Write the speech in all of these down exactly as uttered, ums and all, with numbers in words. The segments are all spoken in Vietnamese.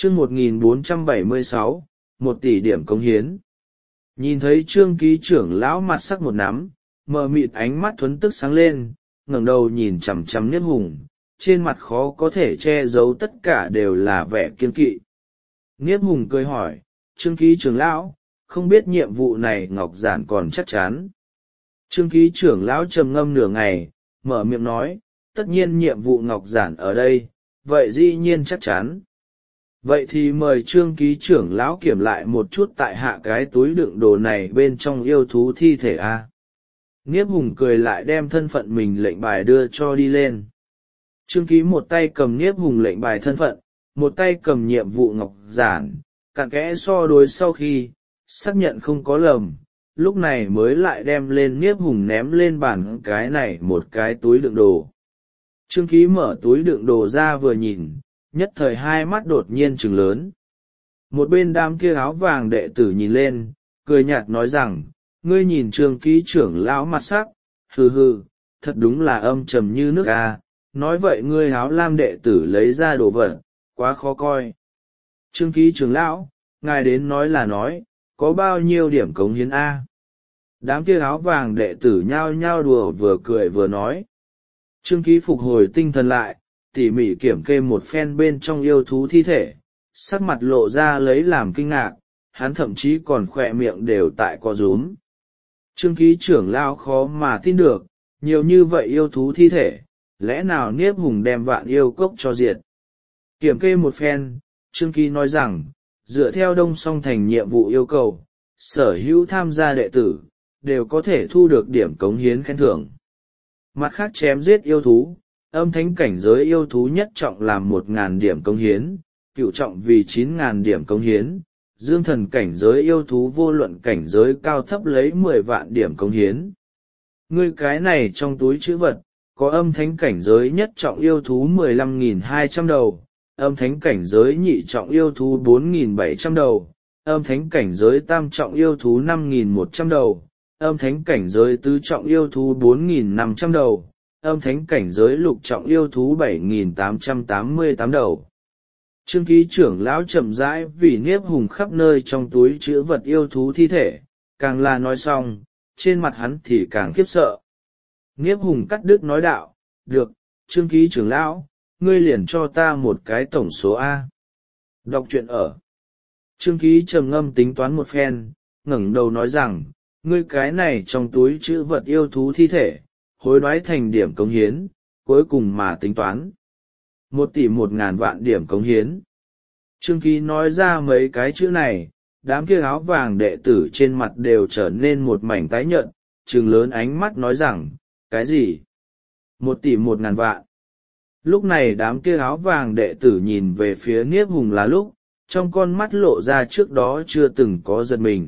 chương một nghìn bốn trăm bảy mươi sáu, một tỷ điểm cống hiến. Nhìn thấy Trương ký trưởng lão mặt sắc một nắm, mờ mịt ánh mắt thuấn tức sáng lên, ngẩng đầu nhìn chằm chằm Niếp Hùng, trên mặt khó có thể che giấu tất cả đều là vẻ kiêng kỵ. Niếp Hùng cười hỏi, Trương ký trưởng lão, không biết nhiệm vụ này Ngọc Giản còn chắc chắn. Trương ký trưởng lão trầm ngâm nửa ngày, mở miệng nói, tất nhiên nhiệm vụ Ngọc Giản ở đây, vậy dĩ nhiên chắc chắn. Vậy thì mời Trương ký trưởng lão kiểm lại một chút tại hạ cái túi đựng đồ này bên trong yêu thú thi thể a. Niếp Hùng cười lại đem thân phận mình lệnh bài đưa cho đi lên. Trương ký một tay cầm Niếp Hùng lệnh bài thân phận, một tay cầm nhiệm vụ Ngọc Giản, cặn kẽ so đối sau khi xác nhận không có lầm, lúc này mới lại đem lên Niếp Hùng ném lên bàn cái này một cái túi đựng đồ. Trương ký mở túi đựng đồ ra vừa nhìn, nhất thời hai mắt đột nhiên trừng lớn. Một bên đám kia áo vàng đệ tử nhìn lên, cười nhạt nói rằng, ngươi nhìn Trương ký trưởng lão mặt sắc, hừ hừ, thật đúng là âm trầm như nước a. Nói vậy ngươi áo lam đệ tử lấy ra đồ vật, quá khó coi. Trương ký trưởng lão, ngài đến nói là nói, có bao nhiêu điểm cống hiến a? Đám kia áo vàng đệ tử nhao nhao đùa vừa cười vừa nói. Trương ký phục hồi tinh thần lại, tỉ mỉ kiểm kê một phen bên trong yêu thú thi thể, sắc mặt lộ ra lấy làm kinh ngạc, hắn thậm chí còn khỏe miệng đều tại co rúm. Trương ký trưởng lão khó mà tin được, nhiều như vậy yêu thú thi thể, lẽ nào Niếp Hùng đem vạn yêu cốc cho diệt. Kiểm kê một phen, Trương ký nói rằng, dựa theo Đông Song Thành nhiệm vụ yêu cầu, sở hữu tham gia đệ tử, đều có thể thu được điểm cống hiến khen thưởng. Mặt khác chém giết yêu thú, âm thánh cảnh giới yêu thú nhất trọng làm một ngàn điểm cống hiến, cựu trọng vì chín ngàn điểm cống hiến, dương thần cảnh giới yêu thú vô luận cảnh giới cao thấp lấy mười vạn điểm cống hiến. Ngươi cái này trong túi chữ vật, có âm thánh cảnh giới nhất trọng yêu thú mười lăm nghìn hai trăm đầu, âm thánh cảnh giới nhị trọng yêu thú bốn nghìn bảy trăm đầu, âm thánh cảnh giới tam trọng yêu thú năm nghìn một trăm đầu, âm thánh cảnh giới tứ trọng yêu thú bốn nghìn năm trăm đầu, âm thánh cảnh giới lục trọng yêu thú bảy nghìn tám trăm tám mươi tám đầu. Trương ký trưởng lão chậm rãi vì Niếp Hùng khắp nơi trong túi chữ vật yêu thú thi thể, càng là nói xong, trên mặt hắn thì càng khiếp sợ. Niếp Hùng cắt đứt nói đạo, được, Trương ký trưởng lão, ngươi liền cho ta một cái tổng số A. Đọc truyện ở. Trương ký trầm ngâm tính toán một phen, ngẩng đầu nói rằng, ngươi cái này trong túi chữ vật yêu thú thi thể, hối đoái thành điểm cống hiến, cuối cùng mà tính toán. Một tỷ một ngàn vạn điểm cống hiến. Trương ký nói ra mấy cái chữ này, đám kia áo vàng đệ tử trên mặt đều trở nên một mảnh tái nhợt, trừng lớn ánh mắt nói rằng, cái gì? Một tỷ một ngàn vạn. Lúc này đám kia áo vàng đệ tử nhìn về phía Niếp Hùng là lúc, trong con mắt lộ ra trước đó chưa từng có giật mình.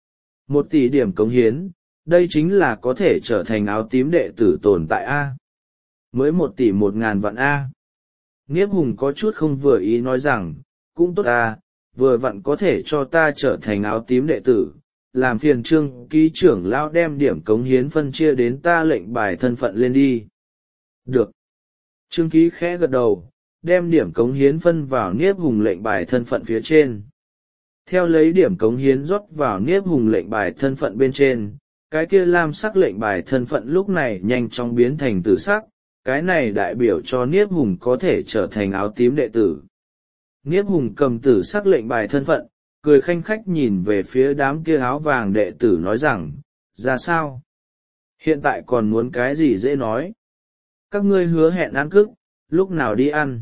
Một tỷ điểm cống hiến, đây chính là có thể trở thành áo tím đệ tử tồn tại A. Mới một tỷ một ngàn vạn A. Niếp Hùng có chút không vừa ý nói rằng, cũng tốt A, vừa vặn có thể cho ta trở thành áo tím đệ tử, làm phiền Trương ký trưởng lão đem điểm cống hiến phân chia đến ta lệnh bài thân phận lên đi. Được. Trương ký khẽ gật đầu, đem điểm cống hiến phân vào Niếp Hùng lệnh bài thân phận phía trên. Theo lấy điểm cống hiến rót vào Niếp Hùng lệnh bài thân phận bên trên, cái kia lam sắc lệnh bài thân phận lúc này nhanh chóng biến thành tử sắc, cái này đại biểu cho Niếp Hùng có thể trở thành áo tím đệ tử. Niếp Hùng cầm tử sắc lệnh bài thân phận, cười khanh khách nhìn về phía đám kia áo vàng đệ tử nói rằng, ra sao? Hiện tại còn muốn cái gì dễ nói? Các ngươi hứa hẹn ăn cức, lúc nào đi ăn?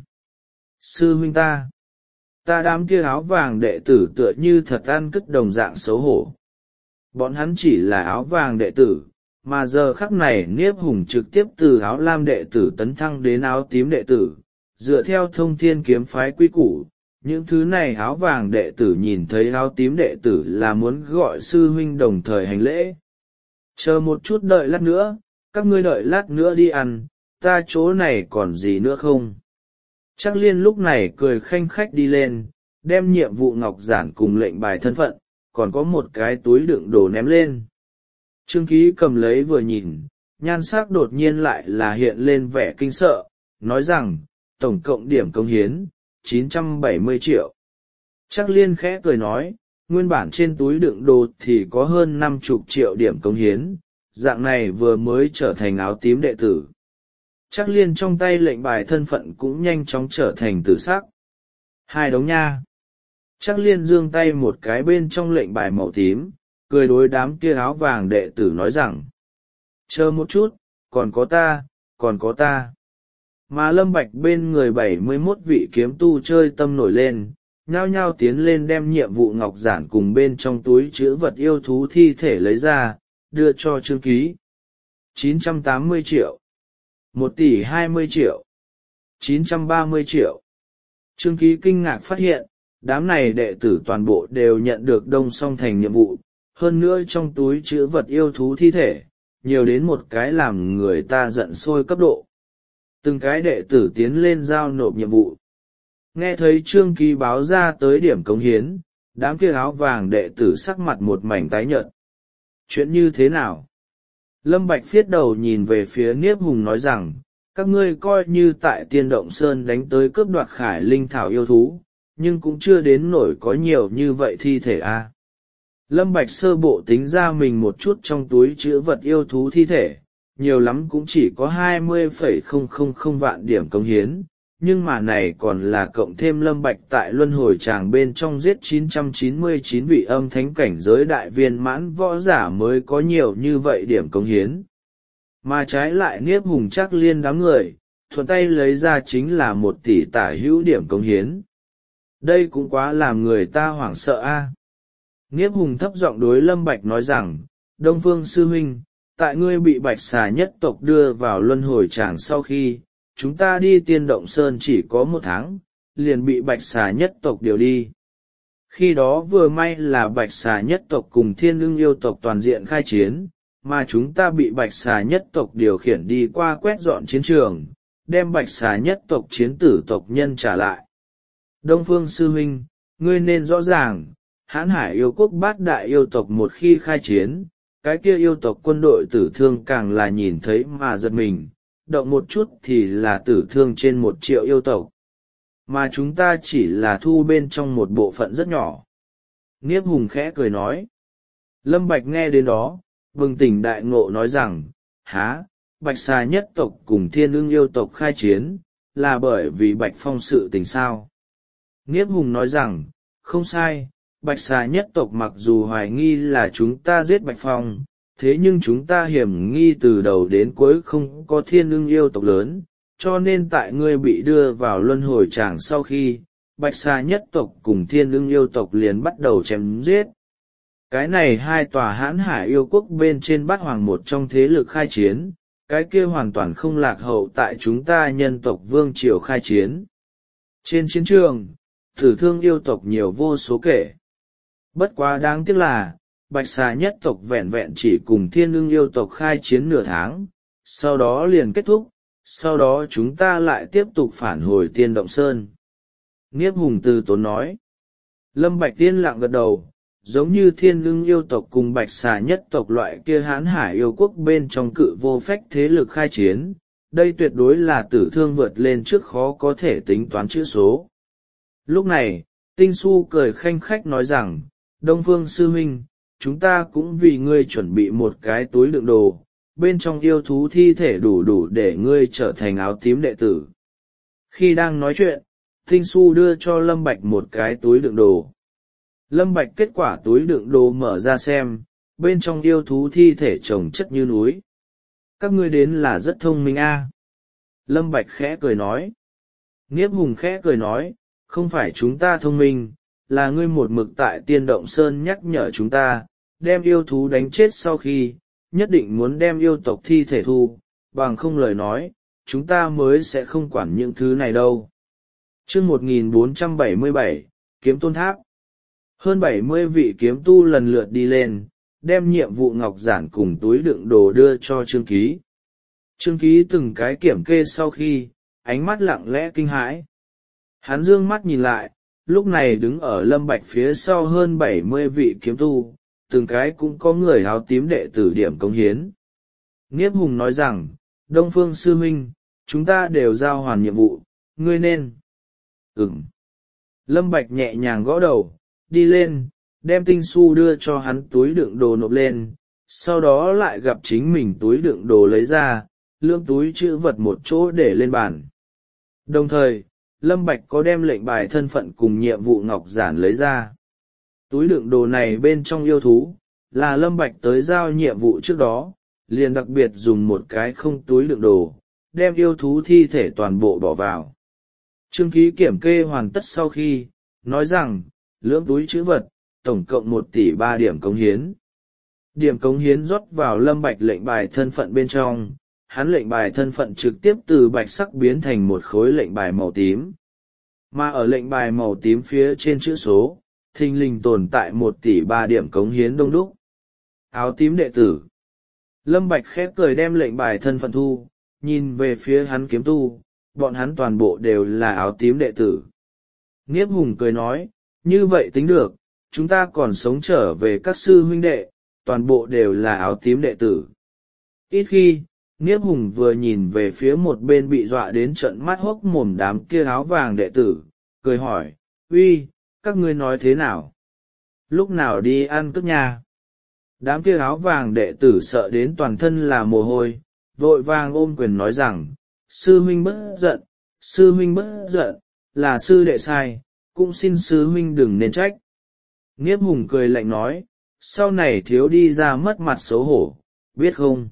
Sư huynh ta! Ta đám kia áo vàng đệ tử tựa như thật ăn cức đồng dạng xấu hổ. Bọn hắn chỉ là áo vàng đệ tử, mà giờ khắc này Niếp Hùng trực tiếp từ áo lam đệ tử tấn thăng đến áo tím đệ tử, dựa theo thông thiên kiếm phái quy củ. Những thứ này áo vàng đệ tử nhìn thấy áo tím đệ tử là muốn gọi sư huynh đồng thời hành lễ. Chờ một chút đợi lát nữa, các ngươi đợi lát nữa đi ăn, ta chỗ này còn gì nữa không? Trác Liên lúc này cười khanh khách đi lên, đem nhiệm vụ ngọc giản cùng lệnh bài thân phận, còn có một cái túi đựng đồ ném lên. Trương ký cầm lấy vừa nhìn, nhan sắc đột nhiên lại là hiện lên vẻ kinh sợ, nói rằng, tổng cộng điểm cống hiến, chín trăm bảy mươi triệu. Trác Liên khẽ cười nói, nguyên bản trên túi đựng đồ thì có hơn năm chục triệu điểm cống hiến, dạng này vừa mới trở thành áo tím đệ tử. Trác Liên trong tay lệnh bài thân phận cũng nhanh chóng trở thành tử sắc. Hai đống nha. Trác Liên giương tay một cái bên trong lệnh bài màu tím, cười đối đám kia áo vàng đệ tử nói rằng, chờ một chút, còn có ta, còn có ta. Mà Lâm Bạch bên người bảy mươi mốt vị kiếm tu chơi tâm nổi lên, nhao nhao tiến lên đem nhiệm vụ ngọc giản cùng bên trong túi chữ vật yêu thú thi thể lấy ra, đưa cho Trương Ký. chín trăm tám mươi triệu, một tỷ hai mươi triệu, chín trăm ba mươi triệu. Trương Ký kinh ngạc phát hiện, đám này đệ tử toàn bộ đều nhận được đông song thành nhiệm vụ, hơn nữa trong túi chữ vật yêu thú thi thể, nhiều đến một cái làm người ta giận sôi cấp độ. Từng cái đệ tử tiến lên giao nộp nhiệm vụ. Nghe thấy Trương Ký báo ra tới điểm cống hiến, đám kia áo vàng đệ tử sắc mặt một mảnh tái nhợt. Chuyện như thế nào? Lâm Bạch phiết đầu nhìn về phía Niếp Hùng nói rằng, các ngươi coi như tại Tiên Động Sơn đánh tới cướp đoạt khải linh thảo yêu thú, nhưng cũng chưa đến nổi có nhiều như vậy thi thể a. À. Lâm Bạch sơ bộ tính ra mình một chút trong túi chữ vật yêu thú thi thể, nhiều lắm cũng chỉ có hai mươi phẩy không không không vạn điểm cống hiến, nhưng mà này còn là cộng thêm Lâm Bạch tại luân hồi tràng bên trong giết chín trăm chín mươi chín vị âm thánh cảnh giới đại viên mãn võ giả mới có nhiều như vậy điểm cống hiến. Mà trái lại Niếp Hùng Trác Liên đám người, thuận tay lấy ra chính là một tỷ tả hữu điểm cống hiến. Đây cũng quá làm người ta hoảng sợ a. À. Niếp Hùng thấp giọng đối Lâm Bạch nói rằng, Đông Phương Sư Huynh, tại ngươi bị Bạch Xà nhất tộc đưa vào luân hồi tràng sau khi, chúng ta đi Tiên Động Sơn chỉ có một tháng, liền bị Bạch Xà nhất tộc điều đi. Khi đó vừa may là Bạch Xà nhất tộc cùng Thiên Ưng yêu tộc toàn diện khai chiến, mà chúng ta bị Bạch Xà nhất tộc điều khiển đi qua quét dọn chiến trường, đem Bạch Xà nhất tộc chiến tử tộc nhân trả lại. Đông Phương Sư Huynh, ngươi nên rõ ràng, Hãn Hải yêu quốc bát đại yêu tộc một khi khai chiến, cái kia yêu tộc quân đội tử thương càng là nhìn thấy mà giật mình, động một chút thì là tử thương trên một triệu yêu tộc. Mà chúng ta chỉ là thu bên trong một bộ phận rất nhỏ. Niếp Hùng khẽ cười nói. Lâm Bạch nghe đến đó, bừng tỉnh đại ngộ nói rằng, há, Bạch Xà nhất tộc cùng Thiên Ưng yêu tộc khai chiến, là bởi vì Bạch Phong sự tình sao. Niếp Hùng nói rằng, không sai, Bạch Xà nhất tộc mặc dù hoài nghi là chúng ta giết Bạch Phong, thế nhưng chúng ta hiểm nghi từ đầu đến cuối không có Thiên Ưng yêu tộc lớn, cho nên tại ngươi bị đưa vào luân hồi tràng sau khi, Bạch Xà nhất tộc cùng Thiên Ưng yêu tộc liền bắt đầu chém giết. Cái này hai tòa Hãn Hải yêu quốc bên trên bát hoàng một trong thế lực khai chiến, cái kia hoàn toàn không lạc hậu tại chúng ta nhân tộc vương triều khai chiến. Trên chiến trường, tử thương yêu tộc nhiều vô số kể. Bất quá đáng tiếc là, Bạch Xà nhất tộc vẹn vẹn chỉ cùng Thiên Ưng yêu tộc khai chiến nửa tháng, sau đó liền kết thúc, sau đó chúng ta lại tiếp tục phản hồi Tiên Động Sơn. Niếp Hùng từ tốn nói. Lâm Bạch tiên lặng gật đầu, giống như Thiên Ưng yêu tộc cùng Bạch Xà nhất tộc loại kia Hãn Hải yêu quốc bên trong cự vô phách thế lực khai chiến, đây tuyệt đối là tử thương vượt lên trước khó có thể tính toán chữ số. Lúc này, Tinh Su cười khanh khách nói rằng, Đông Phương Sư Huynh, chúng ta cũng vì ngươi chuẩn bị một cái túi đựng đồ, bên trong yêu thú thi thể đủ đủ để ngươi trở thành áo tím đệ tử. Khi đang nói chuyện, Tinh Su đưa cho Lâm Bạch một cái túi đựng đồ. Lâm Bạch kết quả túi đựng đồ mở ra xem, bên trong yêu thú thi thể chồng chất như núi. Các ngươi đến là rất thông minh a. Lâm Bạch khẽ cười nói. Niếp Hùng khẽ cười nói, không phải chúng ta thông minh, là ngươi một mực tại Tiên Động Sơn nhắc nhở chúng ta, đem yêu thú đánh chết sau khi, nhất định muốn đem yêu tộc thi thể thu, bằng không lời nói, chúng ta mới sẽ không quản những thứ này đâu. Chương một nghìn bốn trăm bảy mươi bảy, Kiếm Tôn Tháp. Hơn bảy mươi vị kiếm tu lần lượt đi lên, đem nhiệm vụ ngọc giản cùng túi đựng đồ đưa cho Trương Ký. Trương Ký từng cái kiểm kê sau khi, ánh mắt lặng lẽ kinh hãi. Hắn dương mắt nhìn lại, lúc này đứng ở Lâm Bạch phía sau hơn bảy mươi vị kiếm tu, từng cái cũng có người áo tím đệ tử điểm cống hiến. Niếp Hùng nói rằng, Đông Phương Sư Huynh, chúng ta đều giao hoàn nhiệm vụ, ngươi nên. Ừm. Lâm Bạch nhẹ nhàng gõ đầu, đi lên, đem tinh xu đưa cho hắn túi đựng đồ nộp lên, sau đó lại gặp chính mình túi đựng đồ lấy ra, lưỡng túi chữ vật một chỗ để lên bàn. Đồng thời, Lâm Bạch có đem lệnh bài thân phận cùng nhiệm vụ ngọc giản lấy ra. Túi đựng đồ này bên trong yêu thú, là Lâm Bạch tới giao nhiệm vụ trước đó, liền đặc biệt dùng một cái không túi đựng đồ, đem yêu thú thi thể toàn bộ bỏ vào. Trương Ký kiểm kê hoàn tất sau khi, nói rằng, lưỡng túi chữ vật, tổng cộng một tỷ ba điểm cống hiến. Điểm cống hiến rót vào Lâm Bạch lệnh bài thân phận bên trong, hắn lệnh bài thân phận trực tiếp từ bạch sắc biến thành một khối lệnh bài màu tím. Mà ở lệnh bài màu tím phía trên chữ số, thình lình tồn tại một tỷ ba điểm cống hiến đông đúc. Áo tím đệ tử. Lâm Bạch khép cười đem lệnh bài thân phận thu, nhìn về phía hắn kiếm tu, bọn hắn toàn bộ đều là áo tím đệ tử. Niếp Hùng cười nói, như vậy tính được, chúng ta còn sống trở về các sư huynh đệ, toàn bộ đều là áo tím đệ tử. Ít khi, Niếp Hùng vừa nhìn về phía một bên bị dọa đến trợn mắt hốc mồm đám kia áo vàng đệ tử, cười hỏi, uy, các ngươi nói thế nào? Lúc nào đi ăn cướp nhà? Đám kia áo vàng đệ tử sợ đến toàn thân là mồ hôi, vội vàng ôm quyền nói rằng, sư huynh bất giận, sư huynh bất giận, là sư đệ sai, cũng xin sư huynh đừng nên trách. Niếp Hùng cười lạnh nói, sau này thiếu đi ra mất mặt xấu hổ, biết không?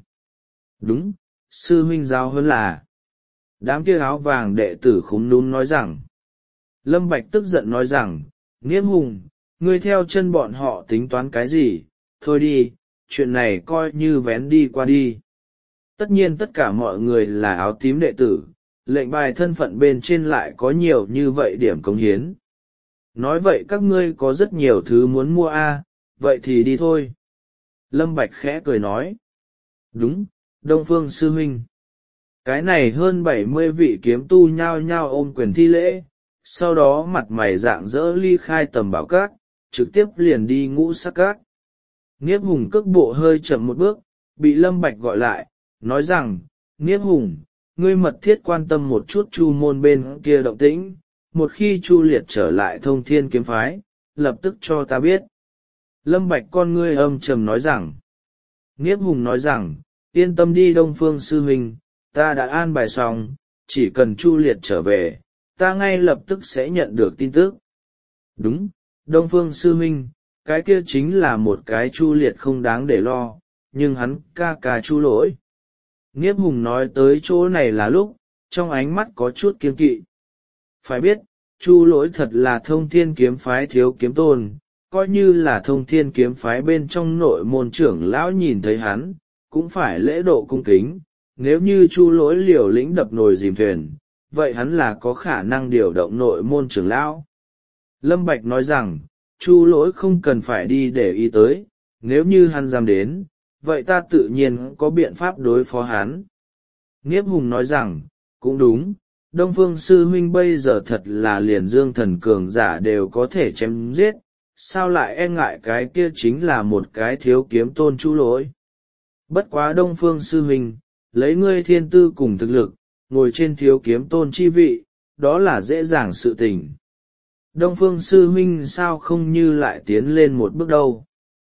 Đúng, sư huynh giáo hơn là. Đám kia áo vàng đệ tử khúm núm nói rằng. Lâm Bạch tức giận nói rằng, Niếp Hùng, ngươi theo chân bọn họ tính toán cái gì, thôi đi, chuyện này coi như vén đi qua đi. Tất nhiên tất cả mọi người là áo tím đệ tử, lệnh bài thân phận bên trên lại có nhiều như vậy điểm cống hiến. Nói vậy các ngươi có rất nhiều thứ muốn mua a, à, vậy thì đi thôi. Lâm Bạch khẽ cười nói. Đúng, Đông Phương sư huynh. Cái này hơn bảy mươi vị kiếm tu nhao nhao ôm quyền thi lễ, sau đó mặt mày rạng rỡ ly khai tầm bảo các, trực tiếp liền đi ngũ sắc các. Niếp Hùng cước bộ hơi chậm một bước, bị Lâm Bạch gọi lại, nói rằng, Niếp Hùng, ngươi mật thiết quan tâm một chút Chu môn bên kia động tĩnh, một khi Chu Liệt trở lại Thông Thiên kiếm phái, lập tức cho ta biết. Lâm Bạch con ngươi âm trầm nói rằng, Niếp Hùng nói rằng, yên tâm đi Đông Phương sư huynh, ta đã an bài xong, chỉ cần Chu Liệt trở về, ta ngay lập tức sẽ nhận được tin tức. Đúng, Đông Phương sư huynh, cái kia chính là một cái Chu Liệt không đáng để lo, nhưng hắn ca ca Chu Lỗi. Niếp Hùng nói tới chỗ này là lúc, trong ánh mắt có chút kiêng kỵ. Phải biết, Chu Lỗi thật là Thông Thiên kiếm phái thiếu kiếm tôn, coi như là Thông Thiên kiếm phái bên trong nội môn trưởng lão nhìn thấy hắn, cũng phải lễ độ cung kính. Nếu như Chu Lỗi liều lĩnh đập nồi dìm thuyền, vậy hắn là có khả năng điều động nội môn trưởng lão. Lâm Bạch nói rằng, Chu Lỗi không cần phải đi để ý tới, nếu như hắn dám đến, vậy ta tự nhiên có biện pháp đối phó hắn. Niếp Hùng nói rằng, cũng đúng, Đông Phương sư huynh bây giờ thật là liền dương thần cường giả đều có thể chém giết, sao lại e ngại cái kia chính là một cái thiếu kiếm tôn Chu Lỗi. Bất quá Đông Phương sư huynh, lấy ngươi thiên tư cùng thực lực, ngồi trên thiếu kiếm tôn chi vị, đó là dễ dàng sự tình. Đông Phương sư huynh sao không như lại tiến lên một bước đâu.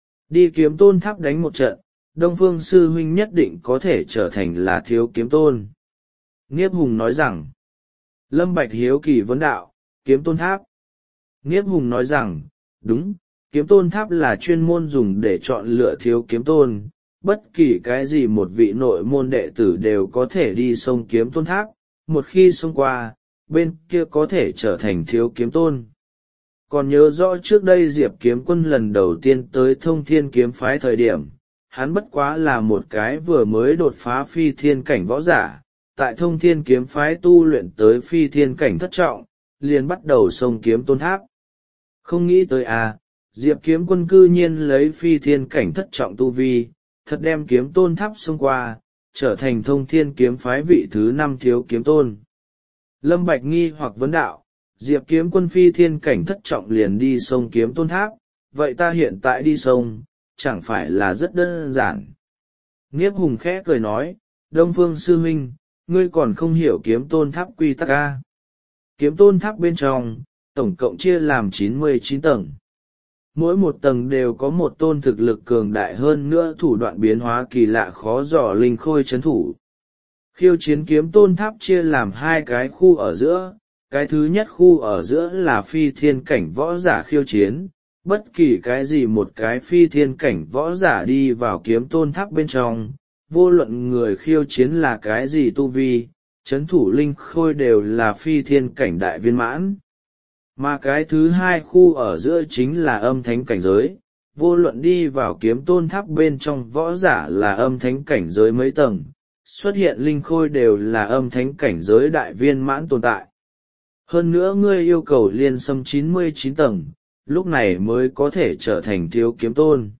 Đi kiếm tôn tháp đánh một trận, Đông Phương sư huynh nhất định có thể trở thành là thiếu kiếm tôn. Niếp Hùng nói rằng, Lâm Bạch hiếu kỳ vấn đạo, kiếm tôn tháp. Niếp Hùng nói rằng, đúng, kiếm tôn tháp là chuyên môn dùng để chọn lựa thiếu kiếm tôn, bất kỳ cái gì một vị nội môn đệ tử đều có thể đi sông kiếm tôn tháp, một khi xông qua, bên kia có thể trở thành thiếu kiếm tôn. Còn nhớ rõ trước đây Diệp Kiếm Quân lần đầu tiên tới Thông Thiên kiếm phái thời điểm, hắn bất quá là một cái vừa mới đột phá phi thiên cảnh võ giả, tại Thông Thiên kiếm phái tu luyện tới phi thiên cảnh thất trọng, liền bắt đầu xông kiếm tôn tháp. Không nghĩ tới à, Diệp Kiếm Quân cư nhiên lấy phi thiên cảnh thất trọng tu vi, thật đem kiếm tôn tháp xông qua, trở thành Thông Thiên kiếm phái vị thứ năm thiếu kiếm tôn. Lâm Bạch nghi hoặc vấn đạo, Diệp Kiếm Quân phi thiên cảnh thất trọng liền đi sông kiếm tôn tháp, vậy ta hiện tại đi sông, chẳng phải là rất đơn giản. Niếp Hùng khẽ cười nói, Đông Phương sư huynh, ngươi còn không hiểu kiếm tôn tháp quy tắc a. Kiếm tôn tháp bên trong, tổng cộng chia làm chín mươi chín tầng. Mỗi một tầng đều có một tôn thực lực cường đại hơn nữa thủ đoạn biến hóa kỳ lạ khó dò linh khôi trấn thủ. Khiêu chiến kiếm tôn tháp chia làm hai cái khu ở giữa, cái thứ nhất khu ở giữa là phi thiên cảnh võ giả khiêu chiến, bất kỳ cái gì một cái phi thiên cảnh võ giả đi vào kiếm tôn tháp bên trong, vô luận người khiêu chiến là cái gì tu vi, trấn thủ linh khôi đều là phi thiên cảnh đại viên mãn. Mà cái thứ hai khu ở giữa chính là âm thánh cảnh giới, vô luận đi vào kiếm tôn tháp bên trong võ giả là âm thánh cảnh giới mấy tầng, xuất hiện linh khôi đều là âm thánh cảnh giới đại viên mãn tồn tại. Hơn nữa ngươi yêu cầu liên xâm chín mươi chín tầng, lúc này mới có thể trở thành thiếu kiếm tôn.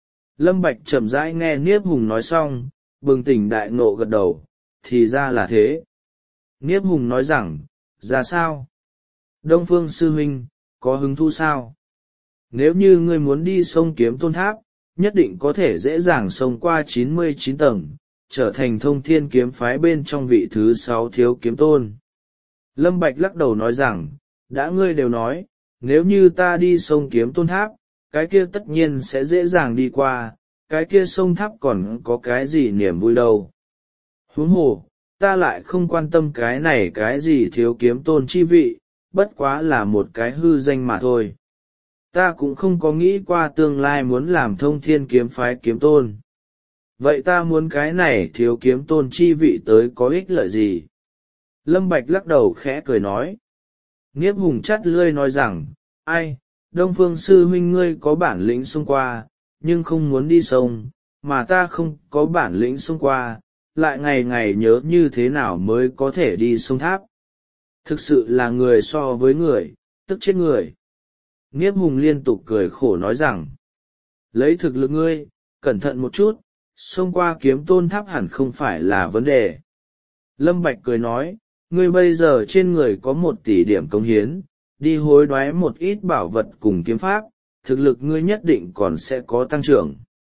Lâm Bạch chậm rãi nghe Niếp Hùng nói xong, bừng tỉnh đại ngộ gật đầu, thì ra là thế. Niếp Hùng nói rằng, ra sao? Đông Phương sư huynh, có hứng thú sao? Nếu như ngươi muốn đi sông kiếm tôn tháp, nhất định có thể dễ dàng xông qua chín mươi chín tầng, trở thành thông thiên kiếm phái bên trong vị thứ sáu thiếu kiếm tôn. Lâm Bạch lắc đầu nói rằng, đã ngươi đều nói, nếu như ta đi sông kiếm tôn tháp, cái kia tất nhiên sẽ dễ dàng đi qua, cái kia sông tháp còn có cái gì niềm vui đâu. Huống hồ, ta lại không quan tâm cái này cái gì thiếu kiếm tôn chi vị, bất quá là một cái hư danh mà thôi. Ta cũng không có nghĩ qua tương lai muốn làm thông thiên kiếm phái kiếm tôn. Vậy ta muốn cái này thiếu kiếm tôn chi vị tới có ích lợi gì? Lâm Bạch lắc đầu khẽ cười nói. Niếp Hùng chắt lưỡi nói rằng, ai, Đông Phương sư huynh ngươi có bản lĩnh xông qua, nhưng không muốn đi sông, mà ta không có bản lĩnh xông qua, lại ngày ngày nhớ như thế nào mới có thể đi sông tháp. Thực sự là người so với người, tức chết người. Niếp Hùng liên tục cười khổ nói rằng, lấy thực lực ngươi, cẩn thận một chút, xông qua kiếm tôn tháp hẳn không phải là vấn đề. Lâm Bạch cười nói, ngươi bây giờ trên người có một tỷ điểm cống hiến, đi hối đoái một ít bảo vật cùng kiếm pháp, thực lực ngươi nhất định còn sẽ có tăng trưởng.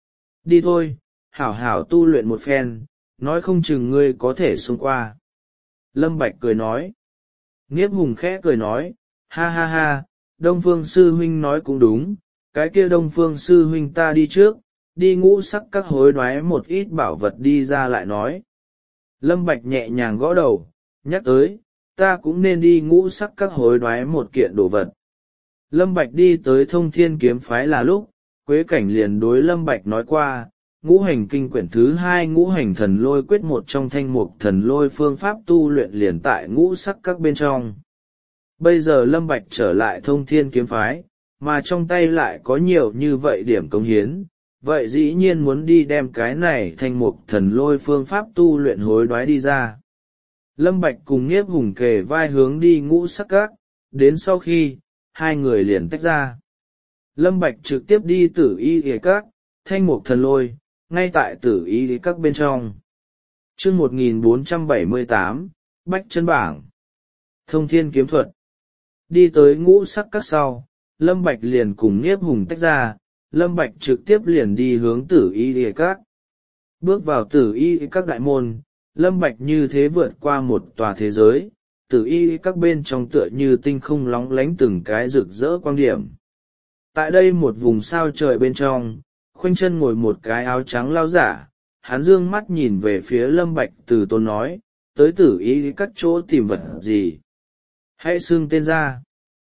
Đi thôi, hảo hảo tu luyện một phen, nói không chừng ngươi có thể xông qua. Lâm Bạch cười nói. Niếp Hùng khẽ cười nói, ha ha ha, Đông Phương sư huynh nói cũng đúng, cái kia Đông Phương sư huynh ta đi trước, đi ngũ sắc các hối đoái một ít bảo vật đi ra lại nói. Lâm Bạch nhẹ nhàng gõ đầu, nhắc tới, ta cũng nên đi ngũ sắc các hối đoái một kiện đồ vật. Lâm Bạch đi tới thông thiên kiếm phái là lúc, Quế Cảnh liền đối Lâm Bạch nói qua, ngũ hành kinh quyển thứ hai ngũ hành thần lôi quyết một trong thanh mục thần lôi phương pháp tu luyện liền tại ngũ sắc các bên trong. Bây giờ Lâm Bạch trở lại thông thiên kiếm phái, mà trong tay lại có nhiều như vậy điểm cống hiến, vậy dĩ nhiên muốn đi đem cái này thanh mục thần lôi phương pháp tu luyện hối đoái đi ra. Lâm Bạch cùng Niếp Hùng kề vai hướng đi ngũ sắc các, đến sau khi, hai người liền tách ra. Lâm Bạch trực tiếp đi tử y ghề các, thanh mục thần lôi, ngay tại tử y ghề các bên trong. Chương một nghìn bốn trăm bảy mươi tám, Bách Chân Bảng. Thông thiên kiếm thuật. Đi tới ngũ sắc các sau, Lâm Bạch liền cùng Niếp Hùng tách ra, Lâm Bạch trực tiếp liền đi hướng tử y ghề các. Bước vào tử y các đại môn, Lâm Bạch như thế vượt qua một tòa thế giới, tử y các bên trong tựa như tinh không lóng lánh từng cái rực rỡ quang điểm. Tại đây một vùng sao trời bên trong, khoanh chân ngồi một cái áo trắng lao giả, hắn dương mắt nhìn về phía Lâm Bạch từ tốn nói, tới tử y các chỗ tìm vật gì. Hãy xưng tên ra.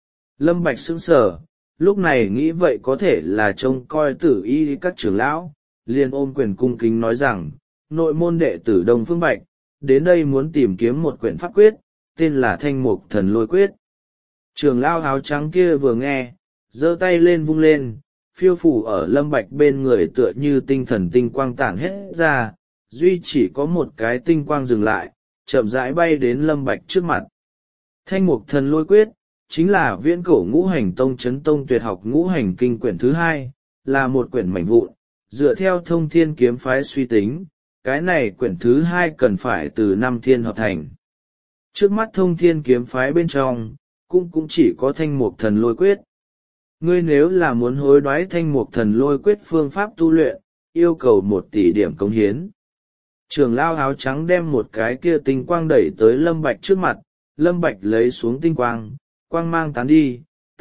Lâm Bạch sững sờ, lúc này nghĩ vậy có thể là trông coi tử y các trưởng lão, liền ôm quyền cung kính nói rằng, nội môn đệ tử Đông Phương Bạch, đến đây muốn tìm kiếm một quyển pháp quyết, tên là Thanh Mục Thần Lôi Quyết. Trưởng lão áo trắng kia vừa nghe, giơ tay lên vung lên, phiêu phủ ở Lâm Bạch bên người tựa như tinh thần tinh quang tản hết ra, duy chỉ có một cái tinh quang dừng lại, chậm rãi bay đến Lâm Bạch trước mặt. Thanh Mục Thần Lôi Quyết, chính là viễn cổ ngũ hành tông chấn tông tuyệt học ngũ hành kinh quyển thứ hai, là một quyển mảnh vụn, dựa theo thông thiên kiếm phái suy tính, cái này quyển thứ hai cần phải từ năm thiên hợp thành. Trước mắt thông thiên kiếm phái bên trong, cũng cũng chỉ có Thanh Mục Thần Lôi Quyết. Ngươi nếu là muốn hối đoái Thanh Mục Thần Lôi Quyết phương pháp tu luyện, yêu cầu một tỷ điểm cống hiến. Trưởng lão áo trắng đem một cái kia tinh quang đẩy tới Lâm Bạch trước mặt, Lâm Bạch lấy xuống tinh quang, quang mang tán đi,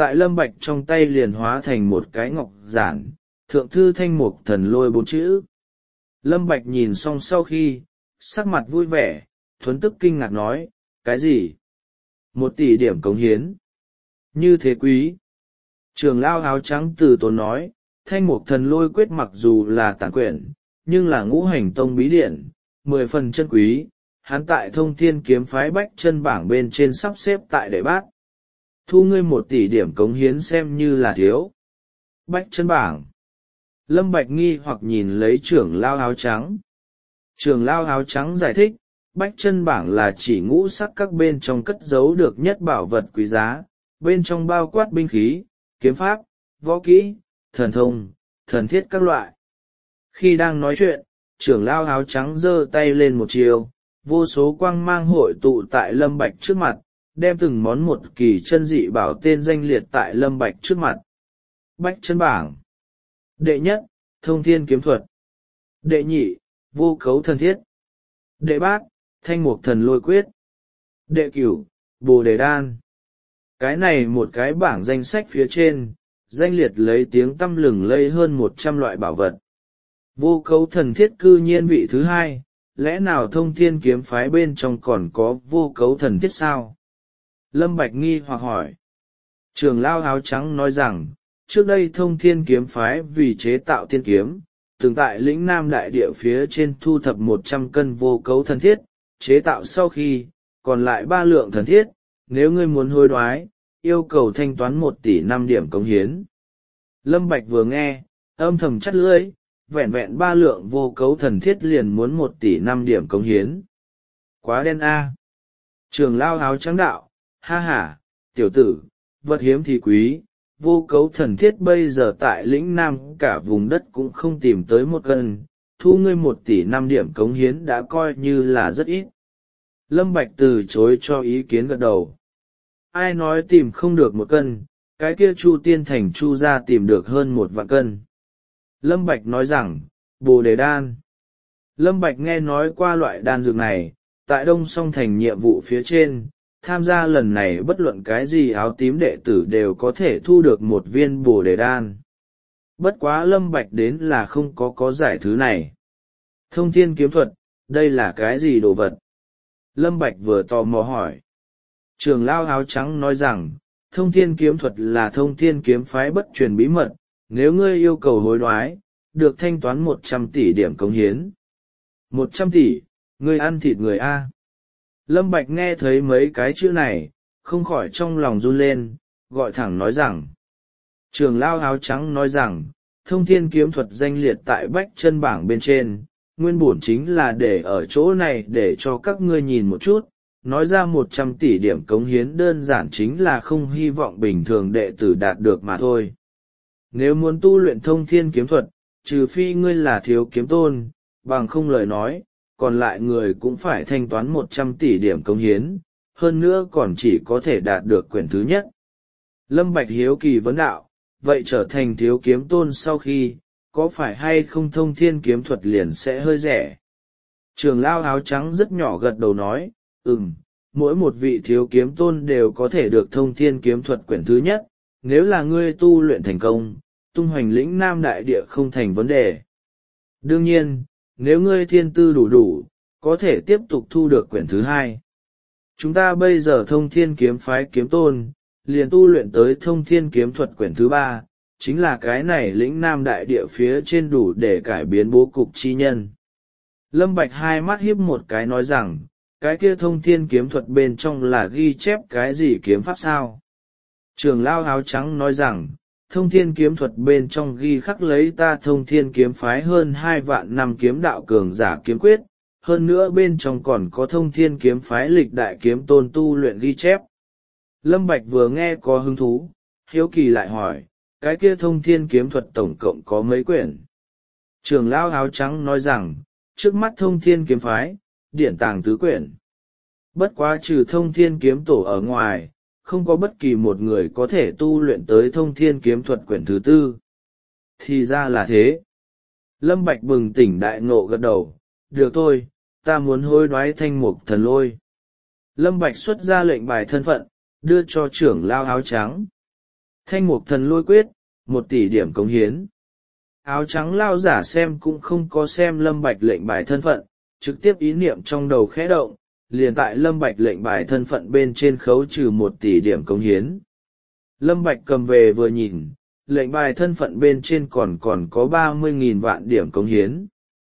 tại Lâm Bạch trong tay liền hóa thành một cái ngọc giản, thượng thư thanh mục thần lôi bốn chữ. Lâm Bạch nhìn xong sau khi, sắc mặt vui vẻ, thuấn tức kinh ngạc nói, cái gì? Một tỷ điểm cống hiến. Như thế quý. Trưởng lão áo trắng từ tốn nói, thanh mục thần lôi quyết mặc dù là tản quyển, nhưng là ngũ hành tông bí điển, mười phần chân quý, hắn tại thông thiên kiếm phái bách chân bảng bên trên sắp xếp tại đệ bát. Thu ngươi một tỷ điểm cống hiến xem như là thiếu. Bách chân bảng. Lâm Bạch nghi hoặc nhìn lấy trưởng lão áo trắng. Trưởng lão áo trắng giải thích, bách chân bảng là chỉ ngũ sắc các bên trong cất giấu được nhất bảo vật quý giá, bên trong bao quát binh khí, kiếm pháp, võ kỹ, thần thông, thần thiết các loại. Khi đang nói chuyện, trưởng lão áo trắng giơ tay lên một chiều, vô số quang mang hội tụ tại Lâm Bạch trước mặt, đem từng món một kỳ chân dị bảo tên danh liệt tại Lâm Bạch trước mặt. Bách chân bảng. Đệ nhất, thông thiên kiếm thuật. Đệ nhị, vô cấu thần thiết. Đệ bát, thanh mục thần lôi quyết. Đệ cửu, bồ đề đan. Cái này một cái bảng danh sách phía trên, danh liệt lấy tiếng tăm lừng lây hơn một trăm loại bảo vật. Vô cấu thần thiết cư nhiên vị thứ hai, lẽ nào thông thiên kiếm phái bên trong còn có vô cấu thần thiết sao? Lâm Bạch nghi hoặc hỏi. Trưởng lão áo trắng nói rằng, trước đây thông thiên kiếm phái vì chế tạo tiên kiếm, từng tại lĩnh Nam đại địa phía trên thu thập một trăm cân vô cấu thần thiết, chế tạo sau khi, còn lại ba lượng thần thiết, nếu ngươi muốn hối đoái, yêu cầu thanh toán một tỷ năm điểm cống hiến. Lâm Bạch vừa nghe, âm thầm chắt lưỡi, vẹn vẹn ba lượng vô cấu thần thiết liền muốn một tỷ năm điểm cống hiến. Quá đen a. Trường lao áo trắng đạo, ha ha, tiểu tử, vật hiếm thì quý, vô cấu thần thiết bây giờ tại lĩnh Nam cả vùng đất cũng không tìm tới một cân, thu ngươi một tỷ năm điểm cống hiến đã coi như là rất ít. Lâm Bạch từ chối cho ý kiến gật đầu. Ai nói tìm không được một cân, cái kia Chu Tiên Thành Chu gia tìm được hơn một vạn cân. Lâm Bạch nói rằng, bồ đề đan. Lâm Bạch nghe nói qua loại đan dược này, tại Đông Song Thành nhiệm vụ phía trên, tham gia lần này bất luận cái gì áo tím đệ tử đều có thể thu được một viên bồ đề đan. Bất quá Lâm Bạch đến là không có có giải thứ này. Thông thiên kiếm thuật, đây là cái gì đồ vật? Lâm Bạch vừa tò mò hỏi. Trường lão áo trắng nói rằng, thông thiên kiếm thuật là thông thiên kiếm phái bất truyền bí mật, nếu ngươi yêu cầu hối đoái, được thanh toán một trăm tỷ điểm cống hiến. Một trăm tỷ, ngươi ăn thịt người A. Lâm Bạch nghe thấy mấy cái chữ này, không khỏi trong lòng run lên, gọi thẳng nói rằng. Trường lão áo trắng nói rằng, thông thiên kiếm thuật danh liệt tại bách chân bảng bên trên, nguyên bổn chính là để ở chỗ này để cho các ngươi nhìn một chút, nói ra một trăm tỷ điểm cống hiến đơn giản chính là không hy vọng bình thường đệ tử đạt được mà thôi. Nếu muốn tu luyện thông thiên kiếm thuật, trừ phi ngươi là thiếu kiếm tôn, bằng không lời nói, còn lại người cũng phải thanh toán một trăm tỷ điểm cống hiến, hơn nữa còn chỉ có thể đạt được quyển thứ nhất. Lâm Bạch hiếu kỳ vấn đạo, vậy trở thành thiếu kiếm tôn sau khi, có phải hay không thông thiên kiếm thuật liền sẽ hơi rẻ? Trường lão áo trắng rất nhỏ gật đầu nói, ừm, mỗi một vị thiếu kiếm tôn đều có thể được thông thiên kiếm thuật quyển thứ nhất, nếu là ngươi tu luyện thành công, tung hoành lĩnh Nam đại địa không thành vấn đề. Đương nhiên, nếu ngươi thiên tư đủ đủ, có thể tiếp tục thu được quyển thứ hai. Chúng ta bây giờ thông thiên kiếm phái kiếm tôn, liền tu luyện tới thông thiên kiếm thuật quyển thứ ba, chính là cái này lĩnh Nam đại địa phía trên đủ để cải biến bố cục chi nhân. Lâm Bạch hai mắt híp một cái nói rằng, cái kia thông thiên kiếm thuật bên trong là ghi chép cái gì kiếm pháp sao? Trường lão áo trắng nói rằng, thông thiên kiếm thuật bên trong ghi khắc lấy ta thông thiên kiếm phái hơn hai vạn năm kiếm đạo cường giả kiếm quyết, hơn nữa bên trong còn có thông thiên kiếm phái lịch đại kiếm tôn tu luyện ghi chép. Lâm Bạch vừa nghe có hứng thú, hiếu kỳ lại hỏi, cái kia thông thiên kiếm thuật tổng cộng có mấy quyển? Trường lão áo trắng nói rằng, trước mắt thông thiên kiếm phái, điển tàng tứ quyển. Bất quá trừ thông thiên kiếm tổ ở ngoài, không có bất kỳ một người có thể tu luyện tới thông thiên kiếm thuật quyển thứ tư. Thì ra là thế. Lâm Bạch bừng tỉnh đại ngộ gật đầu, được thôi, ta muốn hối đoái thanh mục thần lôi. Lâm Bạch xuất ra lệnh bài thân phận, đưa cho trưởng lão áo trắng. Thanh mục thần lôi quyết, một tỷ điểm cống hiến. Áo trắng lao giả xem cũng không có xem Lâm Bạch lệnh bài thân phận, trực tiếp ý niệm trong đầu khẽ động, liền tại Lâm Bạch lệnh bài thân phận bên trên khấu trừ một tỷ điểm cống hiến. Lâm Bạch cầm về vừa nhìn, lệnh bài thân phận bên trên còn còn có ba mươi nghìn vạn điểm cống hiến.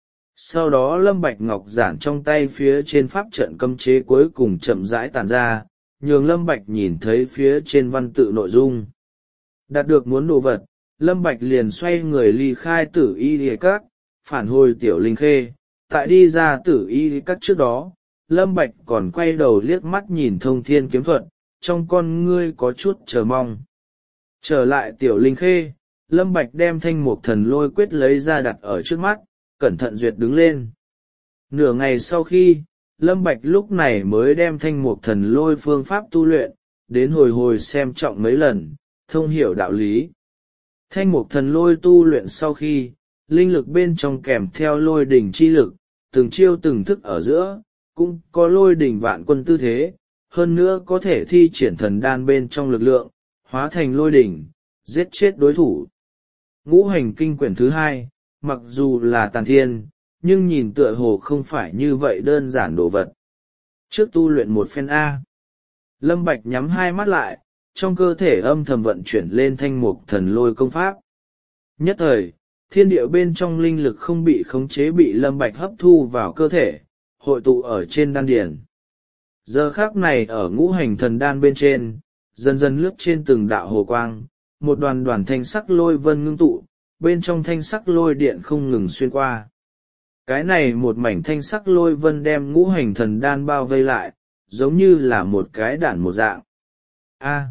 Sau đó Lâm Bạch ngọc giản trong tay phía trên pháp trận cấm chế cuối cùng chậm rãi tản ra, nhường Lâm Bạch nhìn thấy phía trên văn tự nội dung. Đạt được muốn đồ vật, Lâm Bạch liền xoay người ly khai Tử Y Lìa Các, phản hồi Tiểu Linh Khê. Tại đi ra Tử Y Lìa Các trước đó, Lâm Bạch còn quay đầu liếc mắt nhìn Thông Thiên kiếm thuật, trong con ngươi có chút chờ mong. Trở lại Tiểu Linh Khê, Lâm Bạch đem Thanh Mục Thần Lôi quyết lấy ra đặt ở trước mắt, cẩn thận duyệt đứng lên. Nửa ngày sau khi, Lâm Bạch lúc này mới đem Thanh Mục Thần Lôi phương pháp tu luyện, đến hồi hồi xem trọng mấy lần, thông hiểu đạo lý. Thanh Mục Thần Lôi tu luyện sau khi, linh lực bên trong kèm theo lôi đỉnh chi lực, từng chiêu từng thức ở giữa, cũng có lôi đỉnh vạn quân tư thế, hơn nữa có thể thi triển thần đan bên trong lực lượng, hóa thành lôi đỉnh, giết chết đối thủ. Ngũ hành kinh quyển thứ hai, mặc dù là tàn thiên, nhưng nhìn tựa hồ không phải như vậy đơn giản đồ vật. Trước tu luyện một phen A. Lâm Bạch nhắm hai mắt lại, trong cơ thể âm thầm vận chuyển lên Thanh Mục Thần Lôi công pháp. Nhất thời, thiên địa bên trong linh lực không bị khống chế bị Lâm Bạch hấp thu vào cơ thể, hội tụ ở trên đan điền. Giờ khắc này ở ngũ hành thần đan bên trên, dần dần lướt trên từng đạo hồ quang, một đoàn đoàn thanh sắc lôi vân ngưng tụ, bên trong thanh sắc lôi điện không ngừng xuyên qua. Cái này một mảnh thanh sắc lôi vân đem ngũ hành thần đan bao vây lại, giống như là một cái đản một dạng. A.